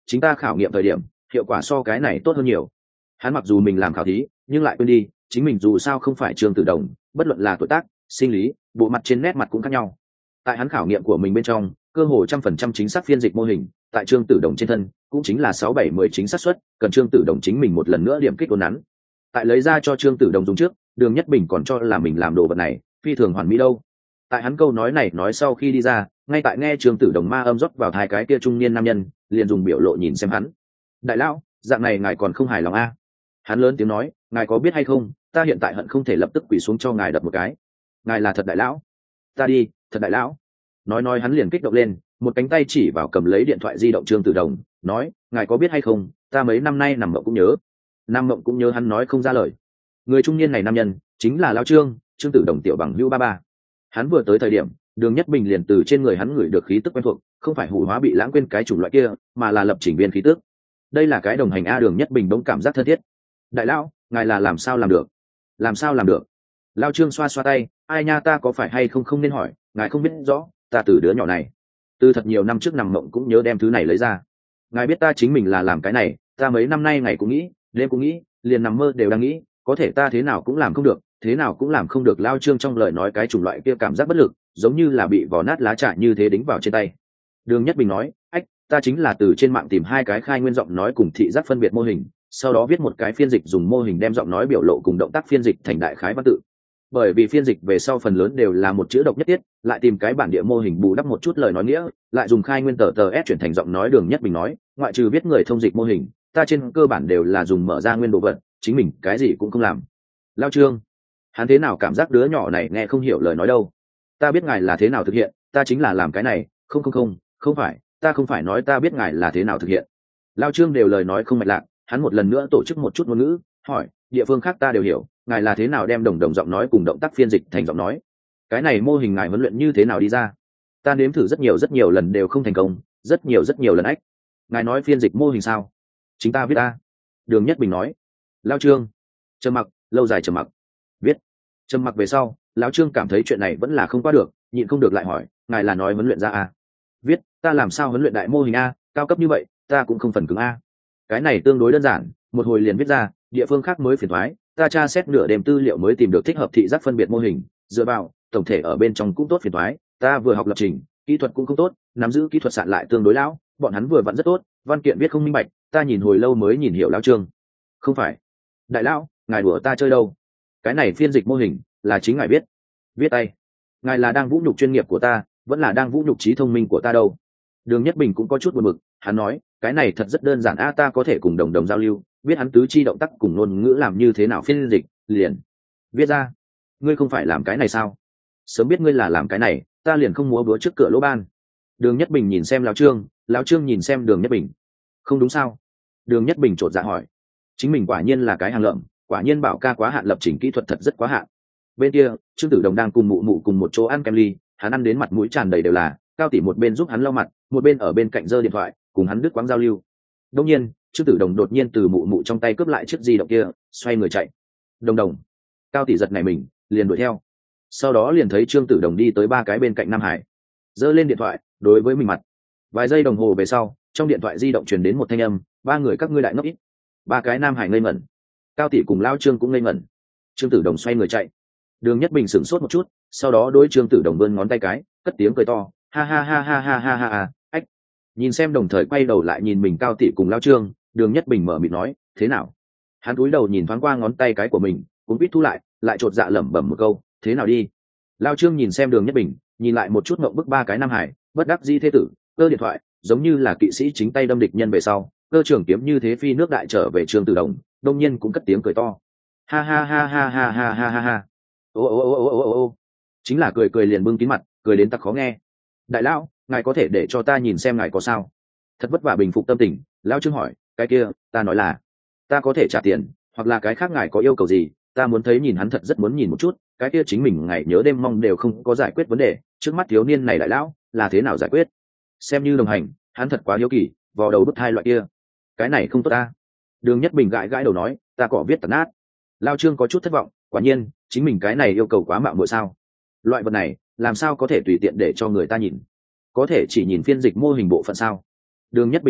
chính ta khảo nghiệm thời điểm hiệu quả so cái này tốt hơn nhiều. Hắn mặc dù mình làm khảo thí nhưng lại quên đi chính mình dù sao không phải Trương Tử Đồng, bất luận là tuổi tác, sinh lý, bộ mặt trên nét mặt cũng khác nhau. Tại hắn khảo nghiệm của mình bên trong cơ hồ 100% chính xác phiên dịch mô hình, tại Trương Tử Đồng trên thân cũng chính là 6-7-10 chính xác suất, cần Trương Tử Đồng chính mình một lần nữa điểm kích đốn nắn. Tại lấy ra cho Trương Tử Đồng dùng trước, Đường Nhất Bình còn cho là mình làm đồ vật này phi thường hoàn mỹ đâu. Tại hắn câu nói này nói sau khi đi ra, ngay tại nghe Trương Tử Đồng ma âm rót vào hai cái kia trung niên nam nhân, liền dùng biểu lộ nhìn xem hắn. Đại lão, dạng này ngài còn không hài lòng a? Hắn lớn tiếng nói, ngài có biết hay không, ta hiện tại hận không thể lập tức quỳ xuống cho ngài đập một cái. Ngài là thật đại lão. Ta đi, thật đại lão. Nói hắn liền kích động lên, một cánh tay chỉ vào cầm lấy điện thoại di động Trương Tử Đồng, nói, ngài có biết hay không, ta mấy năm nay nằm mộng cũng nhớ. Nằm mộng cũng nhớ, hắn nói không ra lời. Người trung niên này nam nhân chính là lão Trương Tử Đồng tiểu bằng hữu ba ba. Hắn vừa tới thời điểm, Đường Nhất Bình liền từ trên người hắn ngửi được khí tức quen thuộc, không phải hủ hóa bị lãng quên cái chủng loại kia, mà là lập trình viên khí tức. Đây là cái đồng hành a. Đường Nhất Bình bỗng cảm giác thân thiết. Đại lão, ngài là làm sao làm được? Làm sao làm được? Lão Trương xoa xoa tay, ai nha, ta có phải hay không nên hỏi, ngài không biết rõ, ta từ đứa nhỏ này từ thật nhiều năm trước nằm mộng cũng nhớ đem thứ này lấy ra. Ngài biết ta chính mình là làm cái này, ta mấy năm nay ngày cũng nghĩ, đêm cũng nghĩ, liền nằm mơ đều đang nghĩ, có thể ta thế nào cũng làm không được, thế nào cũng làm không được. Lao Trương trong lời nói cái chủng loại kia cảm giác bất lực, giống như là bị vò nát lá trà như thế đính vào trên tay. Đường Nhất Bình nói, ách, ta chính là từ trên mạng tìm hai cái khai nguyên giọng nói cùng thị giác phân biệt mô hình, sau đó viết một cái phiên dịch dùng mô hình đem giọng nói biểu lộ cùng động tác phiên dịch thành đại khái văn tự. Bởi vì phiên dịch về sau phần lớn đều là một chữ độc nhất tiết, lại tìm cái bản địa mô hình bù đắp một chút lời nói nghĩa, lại dùng khai nguyên tờ S chuyển thành giọng nói. Đường Nhất Bình nói, ngoại trừ biết người thông dịch mô hình, ta trên cơ bản đều là dùng mở ra nguyên đồ vật, chính mình cái gì cũng không làm. Lao Trương, hắn thế nào cảm giác đứa nhỏ này nghe không hiểu lời nói đâu? Ta biết ngài là thế nào thực hiện, ta chính là làm cái này, không phải, ta không phải nói ta biết ngài là thế nào thực hiện. Lao Trương đều lời nói không mạch lạc, hắn một lần nữa tổ chức một chút ngôn ngữ, hỏi, địa phương khác ta đều hiểu, ngài là thế nào đem đồng giọng nói cùng động tác phiên dịch thành giọng nói? Cái này mô hình ngài huấn luyện như thế nào đi ra? Ta nếm thử rất nhiều lần đều không thành công, rất nhiều lần ách. Ngài nói phiên dịch mô hình sao? Chính ta viết ta. Đường Nhất Bình nói. Lao Trương trầm mặc, lâu dài trầm mặc. Viết. Trầm mặc về sau, lão Trương cảm thấy chuyện này vẫn là không qua được, nhịn không được lại hỏi, ngài là nói huấn luyện ra a? Viết. Ta làm sao huấn luyện đại mô hình a, cao cấp như vậy, ta cũng không phần cứng a. Cái này tương đối đơn giản, một hồi liền viết ra, địa phương khác mới phiền thoái, ta tra xét nửa đêm tư liệu mới tìm được thích hợp thị giác phân biệt mô hình, dựa vào tổng thể ở bên trong cũng tốt phiền thoái, ta vừa học lập trình, kỹ thuật cũng không tốt, nắm giữ kỹ thuật sạn lại tương đối lão, bọn hắn vừa vặn rất tốt, văn kiện viết không minh bạch, ta nhìn hồi lâu mới nhìn hiểu. Lão Trương, không phải, đại lão, ngài đùa ta chơi đâu? Cái này phiên dịch mô hình là chính ngài viết tay, ngài là đang vũ nhục chuyên nghiệp của ta, vẫn là đang vũ nhục trí thông minh của ta đâu? Đường Nhất Bình cũng có chút buồn bực, hắn nói, cái này thật rất đơn giản a, ta có thể cùng đồng giao lưu, biết hắn tứ chi động tác cùng ngôn ngữ làm như thế nào phiên dịch, liền viết ra. Ngươi không phải làm cái này sao? Sớm biết ngươi là làm cái này, ta liền không múa búa trước cửa lỗ ban. Đường Nhất Bình nhìn xem lão Trương nhìn xem Đường Nhất Bình. Không đúng sao? Đường Nhất Bình chột dạ hỏi. Chính mình quả nhiên là cái hàng lợm, quả nhiên bảo ca quá hạn, lập trình kỹ thuật thật rất quá hạn. Bên kia, Trương Tử Đồng đang cùng mụ mụ cùng một chỗ ăn kem ly, hắn ăn đến mặt mũi tràn đầy đều là, Cao tỷ một bên giúp hắn lau mặt, một bên ở bên cạnh giơ điện thoại, cùng hắn đứt quãng giao lưu. Đương nhiên, Trương Tử Đồng đột nhiên từ mụ mụ trong tay cướp lại chiếc di động kia, xoay người chạy. Đồng, Cao tỷ giật nảy mình, liền đuổi theo. Sau đó liền thấy Trương Tử Đồng đi tới ba cái bên cạnh Nam Hải, giơ lên điện thoại, đối với mình mặt. Vài giây đồng hồ về sau, trong điện thoại di động truyền đến một thanh âm, ba người các ngươi đại ngốc ít. Ba cái Nam Hải ngây ngẩn, Cao tỷ cùng Lao Trương cũng ngây ngẩn. Trương Tử Đồng xoay người chạy. Đường Nhất Bình sửng sốt một chút, sau đó đối Trương Tử Đồng vươn ngón tay cái, cất tiếng cười to, ha ha ha ha ha ha ha ha, ách. Nhìn xem đồng thời quay đầu lại nhìn mình Cao tỷ cùng Lao Trương, Đường Nhất Bình mở miệng nói, thế nào? Hắn cúi đầu nhìn thoáng qua ngón tay cái của mình, cũng biết thu lại chột dạ lẩm bẩm một câu, thế nào đi? Lao Trương nhìn xem Đường Nhất Bình, nhìn lại một chút ngậm bức ba cái Nam Hải, bất đắc dĩ thế tử, cơ điện thoại, giống như là kỵ sĩ chính tay đâm địch nhân về sau, cơ trưởng kiếm như thế phi nước đại trở về Trương Tử Đồng, đông nhiên cũng cất tiếng cười to, ha ha ha ha ha ha ha ha ha, ô, chính là cười liền bưng kín mặt, cười đến tặc khó nghe. Đại lão, ngài có thể để cho ta nhìn xem ngài có sao? Thật vất vả bình phục tâm tình, Lão Trương hỏi, cái kia, ta nói là, ta có thể trả tiền, hoặc là cái khác ngài có yêu cầu gì, ta muốn thấy, nhìn hắn thật rất muốn nhìn một chút, cái kia chính mình ngày nhớ đêm mong đều không có giải quyết vấn đề, trước mắt thiếu niên này đại lão là thế nào giải quyết? Xem như đồng hành, hắn thật quá hiếu kỳ, vò đầu bứt tai loại kia. Cái này không tốt ta. Đường Nhất Bình gãi đầu nói, ta cỏ viết tận nát. Lao Trương có chút thất vọng, quả nhiên, chính mình cái này yêu cầu quá mạo muội sao? Loại vật này, làm sao có thể tùy tiện để cho người ta nhìn? Có thể chỉ nhìn phiên dịch mô hình bộ phận sao? Đường Nhất Bình nói,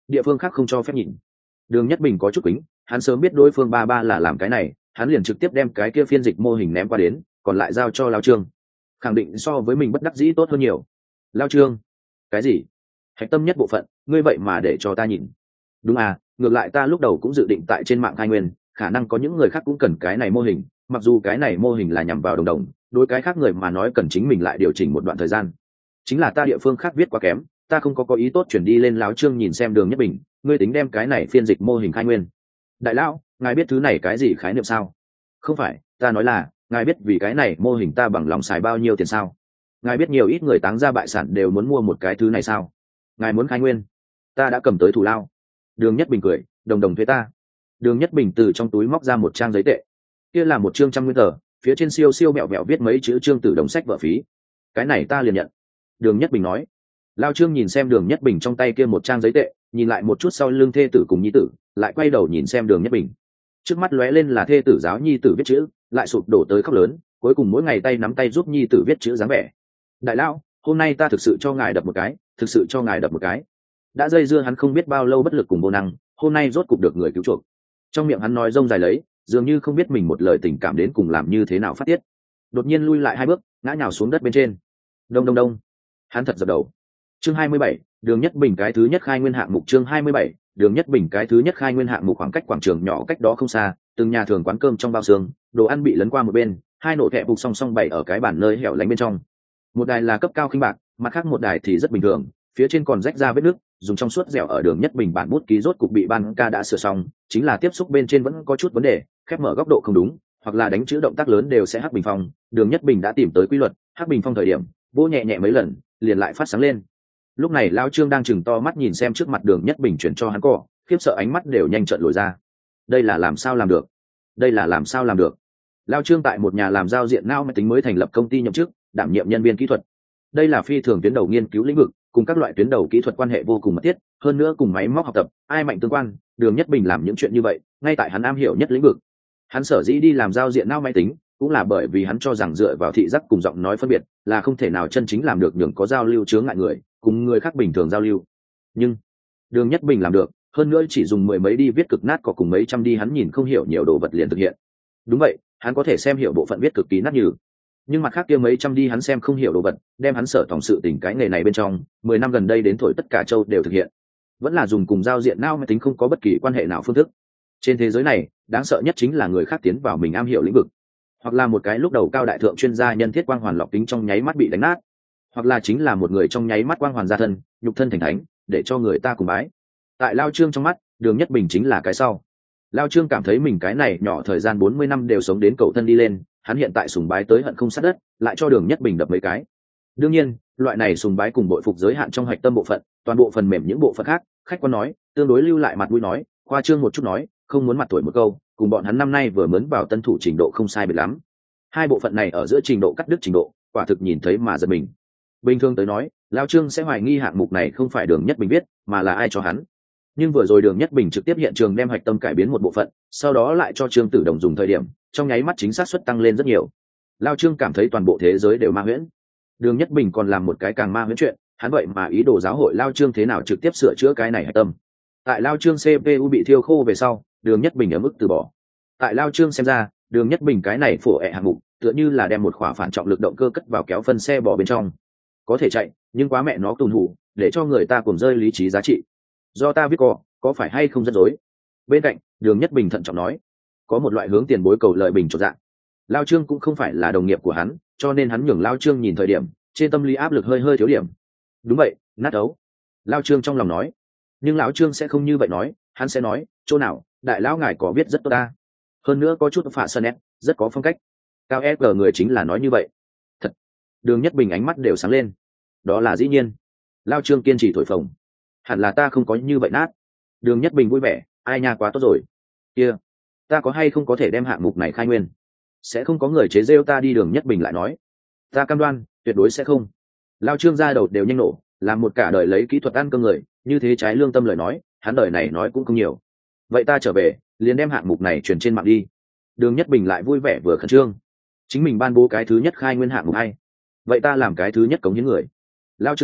địa phương khác không cho phép nhìn. Đường Nhất Bình có chút quýnh, hắn sớm biết đối phương ba ba là làm cái này, hắn liền trực tiếp đem cái kia phiên dịch mô hình ném qua đến, còn lại giao cho Lao Trương, khẳng định so với mình bất đắc dĩ tốt hơn nhiều. Lao Trương, cái gì? Hạch tâm nhất bộ phận, ngươi vậy mà để cho ta nhìn? Đúng à, ngược lại ta lúc đầu cũng dự định tại trên mạng khai nguyên, khả năng có những người khác cũng cần cái này mô hình, mặc dù cái này mô hình là nhằm vào đồng đồng, đối cái khác người mà nói cần chính mình lại điều chỉnh một đoạn thời gian. Chính là ta địa phương khác viết quá kém, ta không có ý tốt chuyển đi lên. Láo Trương nhìn xem Đường Nhất Bình, ngươi tính đem cái này phiên dịch mô hình khai nguyên? Đại lão, ngài biết thứ này cái gì khái niệm sao? Không phải, ta nói là, ngài biết vì cái này mô hình ta bằng lòng xài bao nhiêu tiền sao? Ngài biết nhiều ít người táng ra bại sản đều muốn mua một cái thứ này sao? Ngài muốn khai nguyên, ta đã cầm tới thù lao. Đường Nhất Bình cười, đồng đồng thuê ta. Đường Nhất Bình từ trong túi móc ra một trang giấy tệ, kia là một chương 100 nguyên tờ, phía trên siêu siêu mẹo mẹo viết mấy chữ Trương Tử Đồng sách vợ phí. Cái này ta liền nhận. Đường Nhất Bình nói. Lao Trương nhìn xem Đường Nhất Bình trong tay kia một trang giấy tệ, nhìn lại một chút sau lưng thê tử cùng nhi tử, lại quay đầu nhìn xem Đường Nhất Bình. Trước mắt lóe lên là thê tử giáo nhi tử viết chữ, lại sụp đổ tới khóc lớn, cuối cùng mỗi ngày tay nắm tay giúp nhi tử viết chữ dáng vẻ. Đại lão, hôm nay ta thực sự cho ngài đập một cái, thực sự cho ngài đập một cái. Đã dây dưa hắn không biết bao lâu bất lực cùng vô năng, hôm nay rốt cục được người cứu chuộc. Trong miệng hắn nói rông dài lấy, dường như không biết mình một lời tình cảm đến cùng làm như thế nào phát tiết. Đột nhiên lui lại 2 bước, ngã nhào xuống đất bên trên. Đông đông đông. Hắn thật dập đầu. Chương 27, Đường Nhất Bình cái thứ nhất khai nguyên hạng mục. Chương 27, Đường Nhất Bình cái thứ nhất khai nguyên hạng mục. Khoảng cách quảng trường nhỏ cách đó không xa, từng nhà thường quán cơm trong bao xương, đồ ăn bị lấn qua một bên, 2 nổ thẻ bục song song bày ở cái bàn nơi hẻo lánh bên trong. Một đài là cấp cao khinh bạc, mặt khác một đài thì rất bình thường, phía trên còn rách ra vết nước, dùng trong suốt dẻo. Ở Đường Nhất Bình bản bút ký rốt cục bị ban ca đã sửa xong, chính là tiếp xúc bên trên vẫn có chút vấn đề, khép mở góc độ không đúng, hoặc là đánh chữ động tác lớn đều sẽ hắc bình phong. Đường Nhất Bình đã tìm tới quy luật, hắc bình phong thời điểm vỗ nhẹ nhẹ mấy lần liền lại phát sáng lên. Lúc này Lão Trương đang chừng to mắt nhìn xem trước mặt Đường Nhất Bình chuyển cho hắn cỏ, khiếp sợ ánh mắt đều nhanh trợn lồi ra. Đây là làm sao làm được? Đây là làm sao làm được? Lão Trương tại một nhà làm giao diện não máy tính mới thành lập công ty nhậm chức, đảm nhiệm nhân viên kỹ thuật. Đây là phi thường tuyến đầu nghiên cứu lĩnh vực, cùng các loại tuyến đầu kỹ thuật quan hệ vô cùng mật thiết, hơn nữa cùng máy móc học tập, ai mạnh tương quan. Đường Nhất Bình làm những chuyện như vậy, ngay tại hắn am hiểu nhất lĩnh vực. Hắn sở dĩ đi làm giao diện não máy tính, cũng là bởi vì hắn cho rằng dựa vào thị giác cùng giọng nói phân biệt là không thể nào chân chính làm được nhường có giao lưu chướng ngại người, cùng người khác bình thường giao lưu. Nhưng Đường Nhất Bình làm được, hơn nữa chỉ dùng 10 mấy đi viết cực nát có cùng mấy trăm đi hắn nhìn không hiểu nhiều đồ vật liền thực hiện. Đúng vậy, hắn có thể xem hiểu bộ phận viết cực kỳ nát nhừ, nhưng mặt khác kia mấy trăm đi hắn xem không hiểu đồ vật, đem hắn sở tổng sự tình cái nghề này bên trong 10 năm gần đây đến thổi tất cả châu đều thực hiện, vẫn là dùng cùng giao diện não máy tính không có bất kỳ quan hệ nào phương thức. Trên thế giới này đáng sợ nhất chính là người khác tiến vào mình am hiểu lĩnh vực, hoặc là một cái lúc đầu cao đại thượng chuyên gia nhân thiết quang hoàn lọc kính trong nháy mắt bị đánh nát, hoặc là chính là một người trong nháy mắt quang hoàn ra thân, nhục thân thành thánh, để cho người ta cùng bái. Tại Lao Trương trong mắt, Đường Nhất Bình chính là cái sau. Lao Trương cảm thấy mình cái này nhỏ thời gian 40 năm đều sống đến cầu thân đi lên, hắn hiện tại sùng bái tới hận không sát đất, lại cho Đường Nhất Bình đập mấy cái. Đương nhiên, loại này sùng bái cùng bội phục giới hạn trong hạch tâm bộ phận, toàn bộ phần mềm những bộ phận khác, khách quan nói, tương đối lưu lại mặt mũi nói, khoa trương một chút nói, không muốn mặt tuổi một câu, cùng bọn hắn năm nay vừa mớn vào tân thủ trình độ không sai biệt lắm. Hai bộ phận này ở giữa trình độ cắt đứt trình độ, quả thực nhìn thấy mà giật mình. Bình thường tới nói, Lao Trương sẽ hoài nghi hạng mục này không phải Đường Nhất Bình viết, mà là ai cho hắn. Nhưng vừa rồi Đường Nhất Bình trực tiếp hiện trường đem hạch tâm cải biến một bộ phận, sau đó lại cho Trương Tử Đồng dùng thời điểm, trong nháy mắt chính xác suất tăng lên rất nhiều. Lao Trương cảm thấy toàn bộ thế giới đều ma huyễn. Đường Nhất Bình còn làm một cái càng ma huyễn chuyện, hắn vậy mà ý đồ giáo hội Lao Trương thế nào trực tiếp sửa chữa cái này hạch tâm. Tại Lao Trương CPU bị thiêu khô về sau, Đường Nhất Bình ở mức từ bỏ. Tại Lao Trương xem ra, Đường Nhất Bình cái này phổ ẹ hạng mục, tựa như là đem một khỏa phản trọng lực động cơ cất vào kéo phân xe bò bên trong. Có thể chạy, nhưng quá mẹ nó tùn hủ, để cho người ta cùng rơi lý trí giá trị. Do ta viết có phải hay không rất rối? Bên cạnh, Đường Nhất Bình thận trọng nói, có một loại hướng tiền bối cầu lợi bình chột dạng. Lao Trương cũng không phải là đồng nghiệp của hắn, cho nên hắn nhường Lao Trương nhìn thời điểm, trên tâm lý áp lực hơi thiếu điểm. Đúng vậy, nát ấu. Lao Trương trong lòng nói, nhưng lão Trương sẽ không như vậy nói, hắn sẽ nói, chỗ nào, đại lão ngài có viết rất tốt ta. Hơn nữa có chút phạ sơn nét, rất có phong cách. Cao SG người chính là nói như vậy. Thật. Đường Nhất Bình ánh mắt đều sáng lên. Đó là dĩ nhiên. Lao Trương kiên trì thổi phồng. Hẳn là ta không có như vậy nát. Đường Nhất Bình vui vẻ, ai nha quá tốt rồi. Kia, ta có hay không có thể đem hạng mục này khai nguyên? Sẽ không có người chế rêu ta đi. Đường Nhất Bình lại nói, ta cam đoan, tuyệt đối sẽ không. Lao Trương ra đầu đều nhanh nổ, làm một cả đời lấy kỹ thuật ăn cơm người, như thế trái lương tâm lời nói, hắn đời này nói cũng không nhiều. Vậy ta trở về, liền đem hạng mục này truyền trên mạng đi. Đường Nhất Bình lại vui vẻ vừa khẩn trương. Chính mình ban bố cái thứ nhất khai nguyên hạng mục hay. Vậy ta làm cái thứ nhất cống hiến người. Lao Trương nói,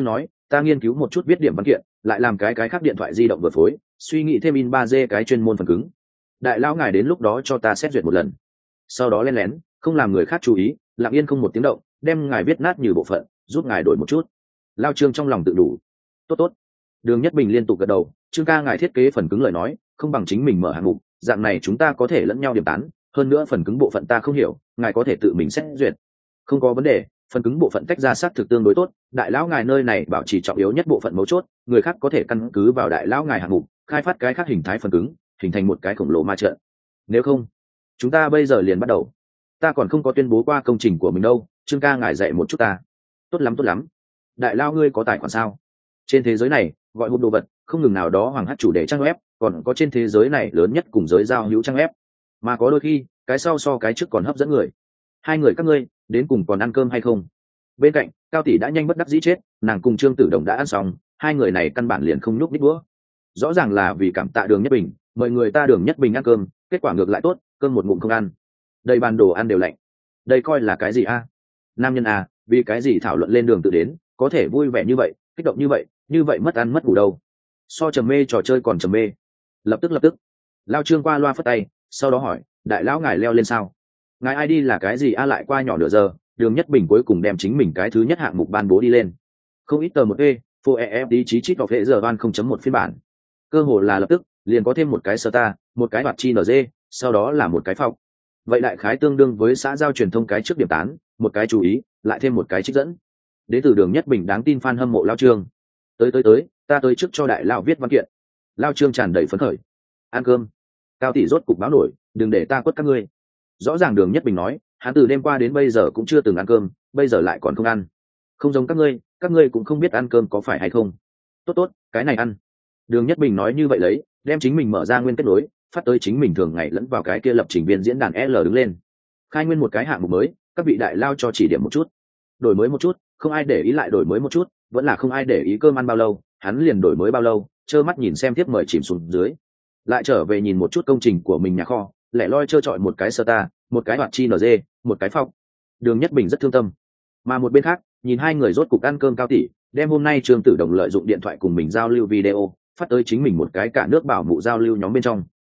ta nghiên cứu một chút viết điểm văn kiện, lại làm cái khác điện thoại di động vừa phối, suy nghĩ thêm in 3D cái chuyên môn phần cứng. Đại lão ngài đến lúc đó cho ta xét duyệt một lần, sau đó lén lén, không làm người khác chú ý, lặng yên không một tiếng động, đem ngài viết nát như bộ phận, giúp ngài đổi một chút. Lao Trương trong lòng tự đủ. Tốt tốt. Đường Nhất Bình liên tục gật đầu, Trương ca ngài thiết kế phần cứng lời nói, không bằng chính mình mở hạng mục, dạng này chúng ta có thể lẫn nhau điểm tán, hơn nữa phần cứng bộ phận ta không hiểu, ngài có thể tự mình xét duyệt. Không có vấn đề, phần cứng bộ phận tách ra xác thực tương đối tốt, đại lão ngài nơi này bảo trì trọng yếu nhất bộ phận mấu chốt, người khác có thể căn cứ vào đại lão ngài hạng mục, khai phát cái khác hình thái phần cứng, hình thành một cái khổng lồ ma trận. Nếu không, chúng ta bây giờ liền bắt đầu. Ta còn không có tuyên bố qua công trình của mình đâu, Trương ca ngài dạy một chút ta. Tốt lắm tốt lắm. Đại lao ngươi có tài khoản sao? Trên thế giới này gọi hộp đồ vật không ngừng nào đó hoàng hát chủ đề trang web, còn có trên thế giới này lớn nhất cùng giới giao hữu trang web, mà có đôi khi cái sau so cái trước còn hấp dẫn người. Hai người các ngươi đến cùng còn ăn cơm hay không? Bên cạnh Cao tỷ đã nhanh bất đắc dĩ chết, nàng cùng Trương Tử Đồng đã ăn xong, hai người này căn bản liền không nhúc nhích đũa. Rõ ràng là vì cảm tạ Đường Nhất Bình, mời người ta Đường Nhất Bình ăn cơm, kết quả ngược lại tốt, cơm một ngụm không ăn. Đây bàn đồ ăn đều lạnh. Đây coi là cái gì a? Nam nhân a, vì cái gì thảo luận lên đường tự đến, có thể vui vẻ như vậy, kích động như vậy mất ăn mất ngủ đâu. So trầm mê trò chơi còn trầm mê. Lập tức Lao Trương qua loa phất tay, sau đó hỏi, đại lão ngài leo lên sao? Ngài ID là cái gì a? Lại qua nhỏ nửa giờ, Đường Nhất Bình cuối cùng đem chính mình cái thứ nhất hạng mục ban bố đi lên. Không ít tờ một e, phô EFD chí chít of hệ giờ van 0.1 phiên bản. Cơ hồ là lập tức, liền có thêm một cái star, một cái hoạt chi NG, sau đó là một cái phong. Vậy đại khái tương đương với xã giao truyền thông cái trước điểm tán, một cái chú ý, lại thêm một cái trích dẫn. Đến từ Đường Nhất Bình đáng tin fan hâm mộ Lao Trương. Tới, ta tới trước cho đại lao viết văn kiện. Lao Trương tràn đầy phấn khởi. Ăn cơm. Cao tỷ rốt cục báo nổi, đừng để ta quất các ngươi. Rõ ràng Đường Nhất Bình nói, hắn từ đêm qua đến bây giờ cũng chưa từng ăn cơm, bây giờ lại còn không ăn. Không giống các ngươi cũng không biết ăn cơm có phải hay không. Tốt, cái này ăn. Đường Nhất Bình nói như vậy lấy, đem chính mình mở ra nguyên kết nối, phát tới chính mình thường ngày lẫn vào cái kia lập trình viên diễn đàn L đứng lên. Khai nguyên một cái hạng mục mới, các vị đại lao cho chỉ điểm một chút. Đổi mới một chút, không ai để ý lại đổi mới một chút, vẫn là không ai để ý cơm ăn bao lâu, hắn liền đổi mới bao lâu, trơ mắt nhìn xem tiếp mời chìm xuống dưới. Lại trở về nhìn một chút công trình của mình nhà kho, lẻ loi trơ trọi một cái star, một cái hoạt chi NG, một cái phong. Đường Nhất Bình rất thương tâm. Mà một bên khác, nhìn hai người rốt cục ăn cơm Cao tỷ, đem hôm nay Trương Tử Đồng lợi dụng điện thoại cùng mình giao lưu video, phát tới chính mình một cái cả nước bảo mụ giao lưu nhóm bên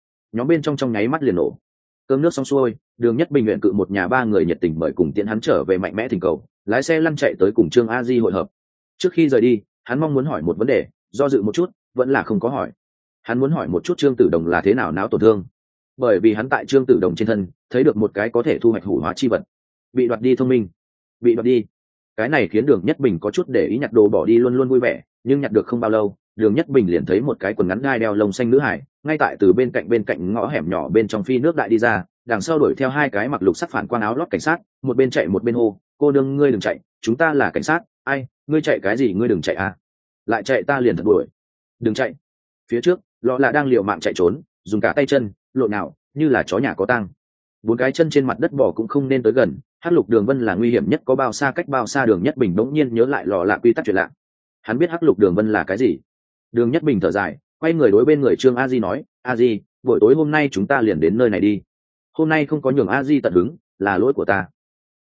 trong trong nháy mắt liền nổ. Cơm nước xong xuôi, Đường Nhất Bình nguyện cự một nhà ba người nhiệt tình mời cùng tiễn hắn trở về mạnh mẽ thỉnh cầu, lái xe lăn chạy tới cùng Trương A Di hội hợp. Trước khi rời đi, hắn mong muốn hỏi một vấn đề, do dự một chút, vẫn là không có hỏi. Hắn muốn hỏi một chút Trương Tử Đồng là thế nào náo tổn thương, bởi vì hắn tại Trương Tử Đồng trên thân thấy được một cái có thể thu hoạch hủ hóa chi vật, bị đoạt đi thông minh, bị đoạt đi. Cái này khiến Đường Nhất Bình có chút để ý nhặt đồ bỏ đi luôn luôn vui vẻ, nhưng nhặt được không bao lâu, Đường Nhất Bình liền thấy một cái quần ngắn gai đeo lông xanh nữ hải, ngay tại từ bên cạnh ngõ hẻm nhỏ bên trong phi nước đại đi ra, đằng sau đuổi theo hai cái mặc lục sắc phản quang áo lót cảnh sát, một bên chạy một bên hô, cô đương ngươi đừng chạy, chúng ta là cảnh sát. Ai, ngươi chạy cái gì, ngươi đừng chạy à? Lại chạy ta liền thật đuổi. Đừng chạy. Phía trước, lọ là đang liều mạng chạy trốn, dùng cả tay chân, lộn nào, như là chó nhà có tang. Bốn cái chân trên mặt đất bỏ cũng không nên tới gần, Hắc Lục Đường Vân là nguy hiểm nhất, có bao xa cách bao xa. Đường Nhất Bình đống nhiên nhớ lại lọ lạ quy tắc chuyện lạ. Hắn biết Hắc Lục Đường Vân là cái gì. Đường Nhất Bình thở dài, quay người đối bên người Trương A Di nói, A Di, buổi tối hôm nay chúng ta liền đến nơi này đi. Hôm nay không có nhường A Di tận hứng, là lỗi của ta.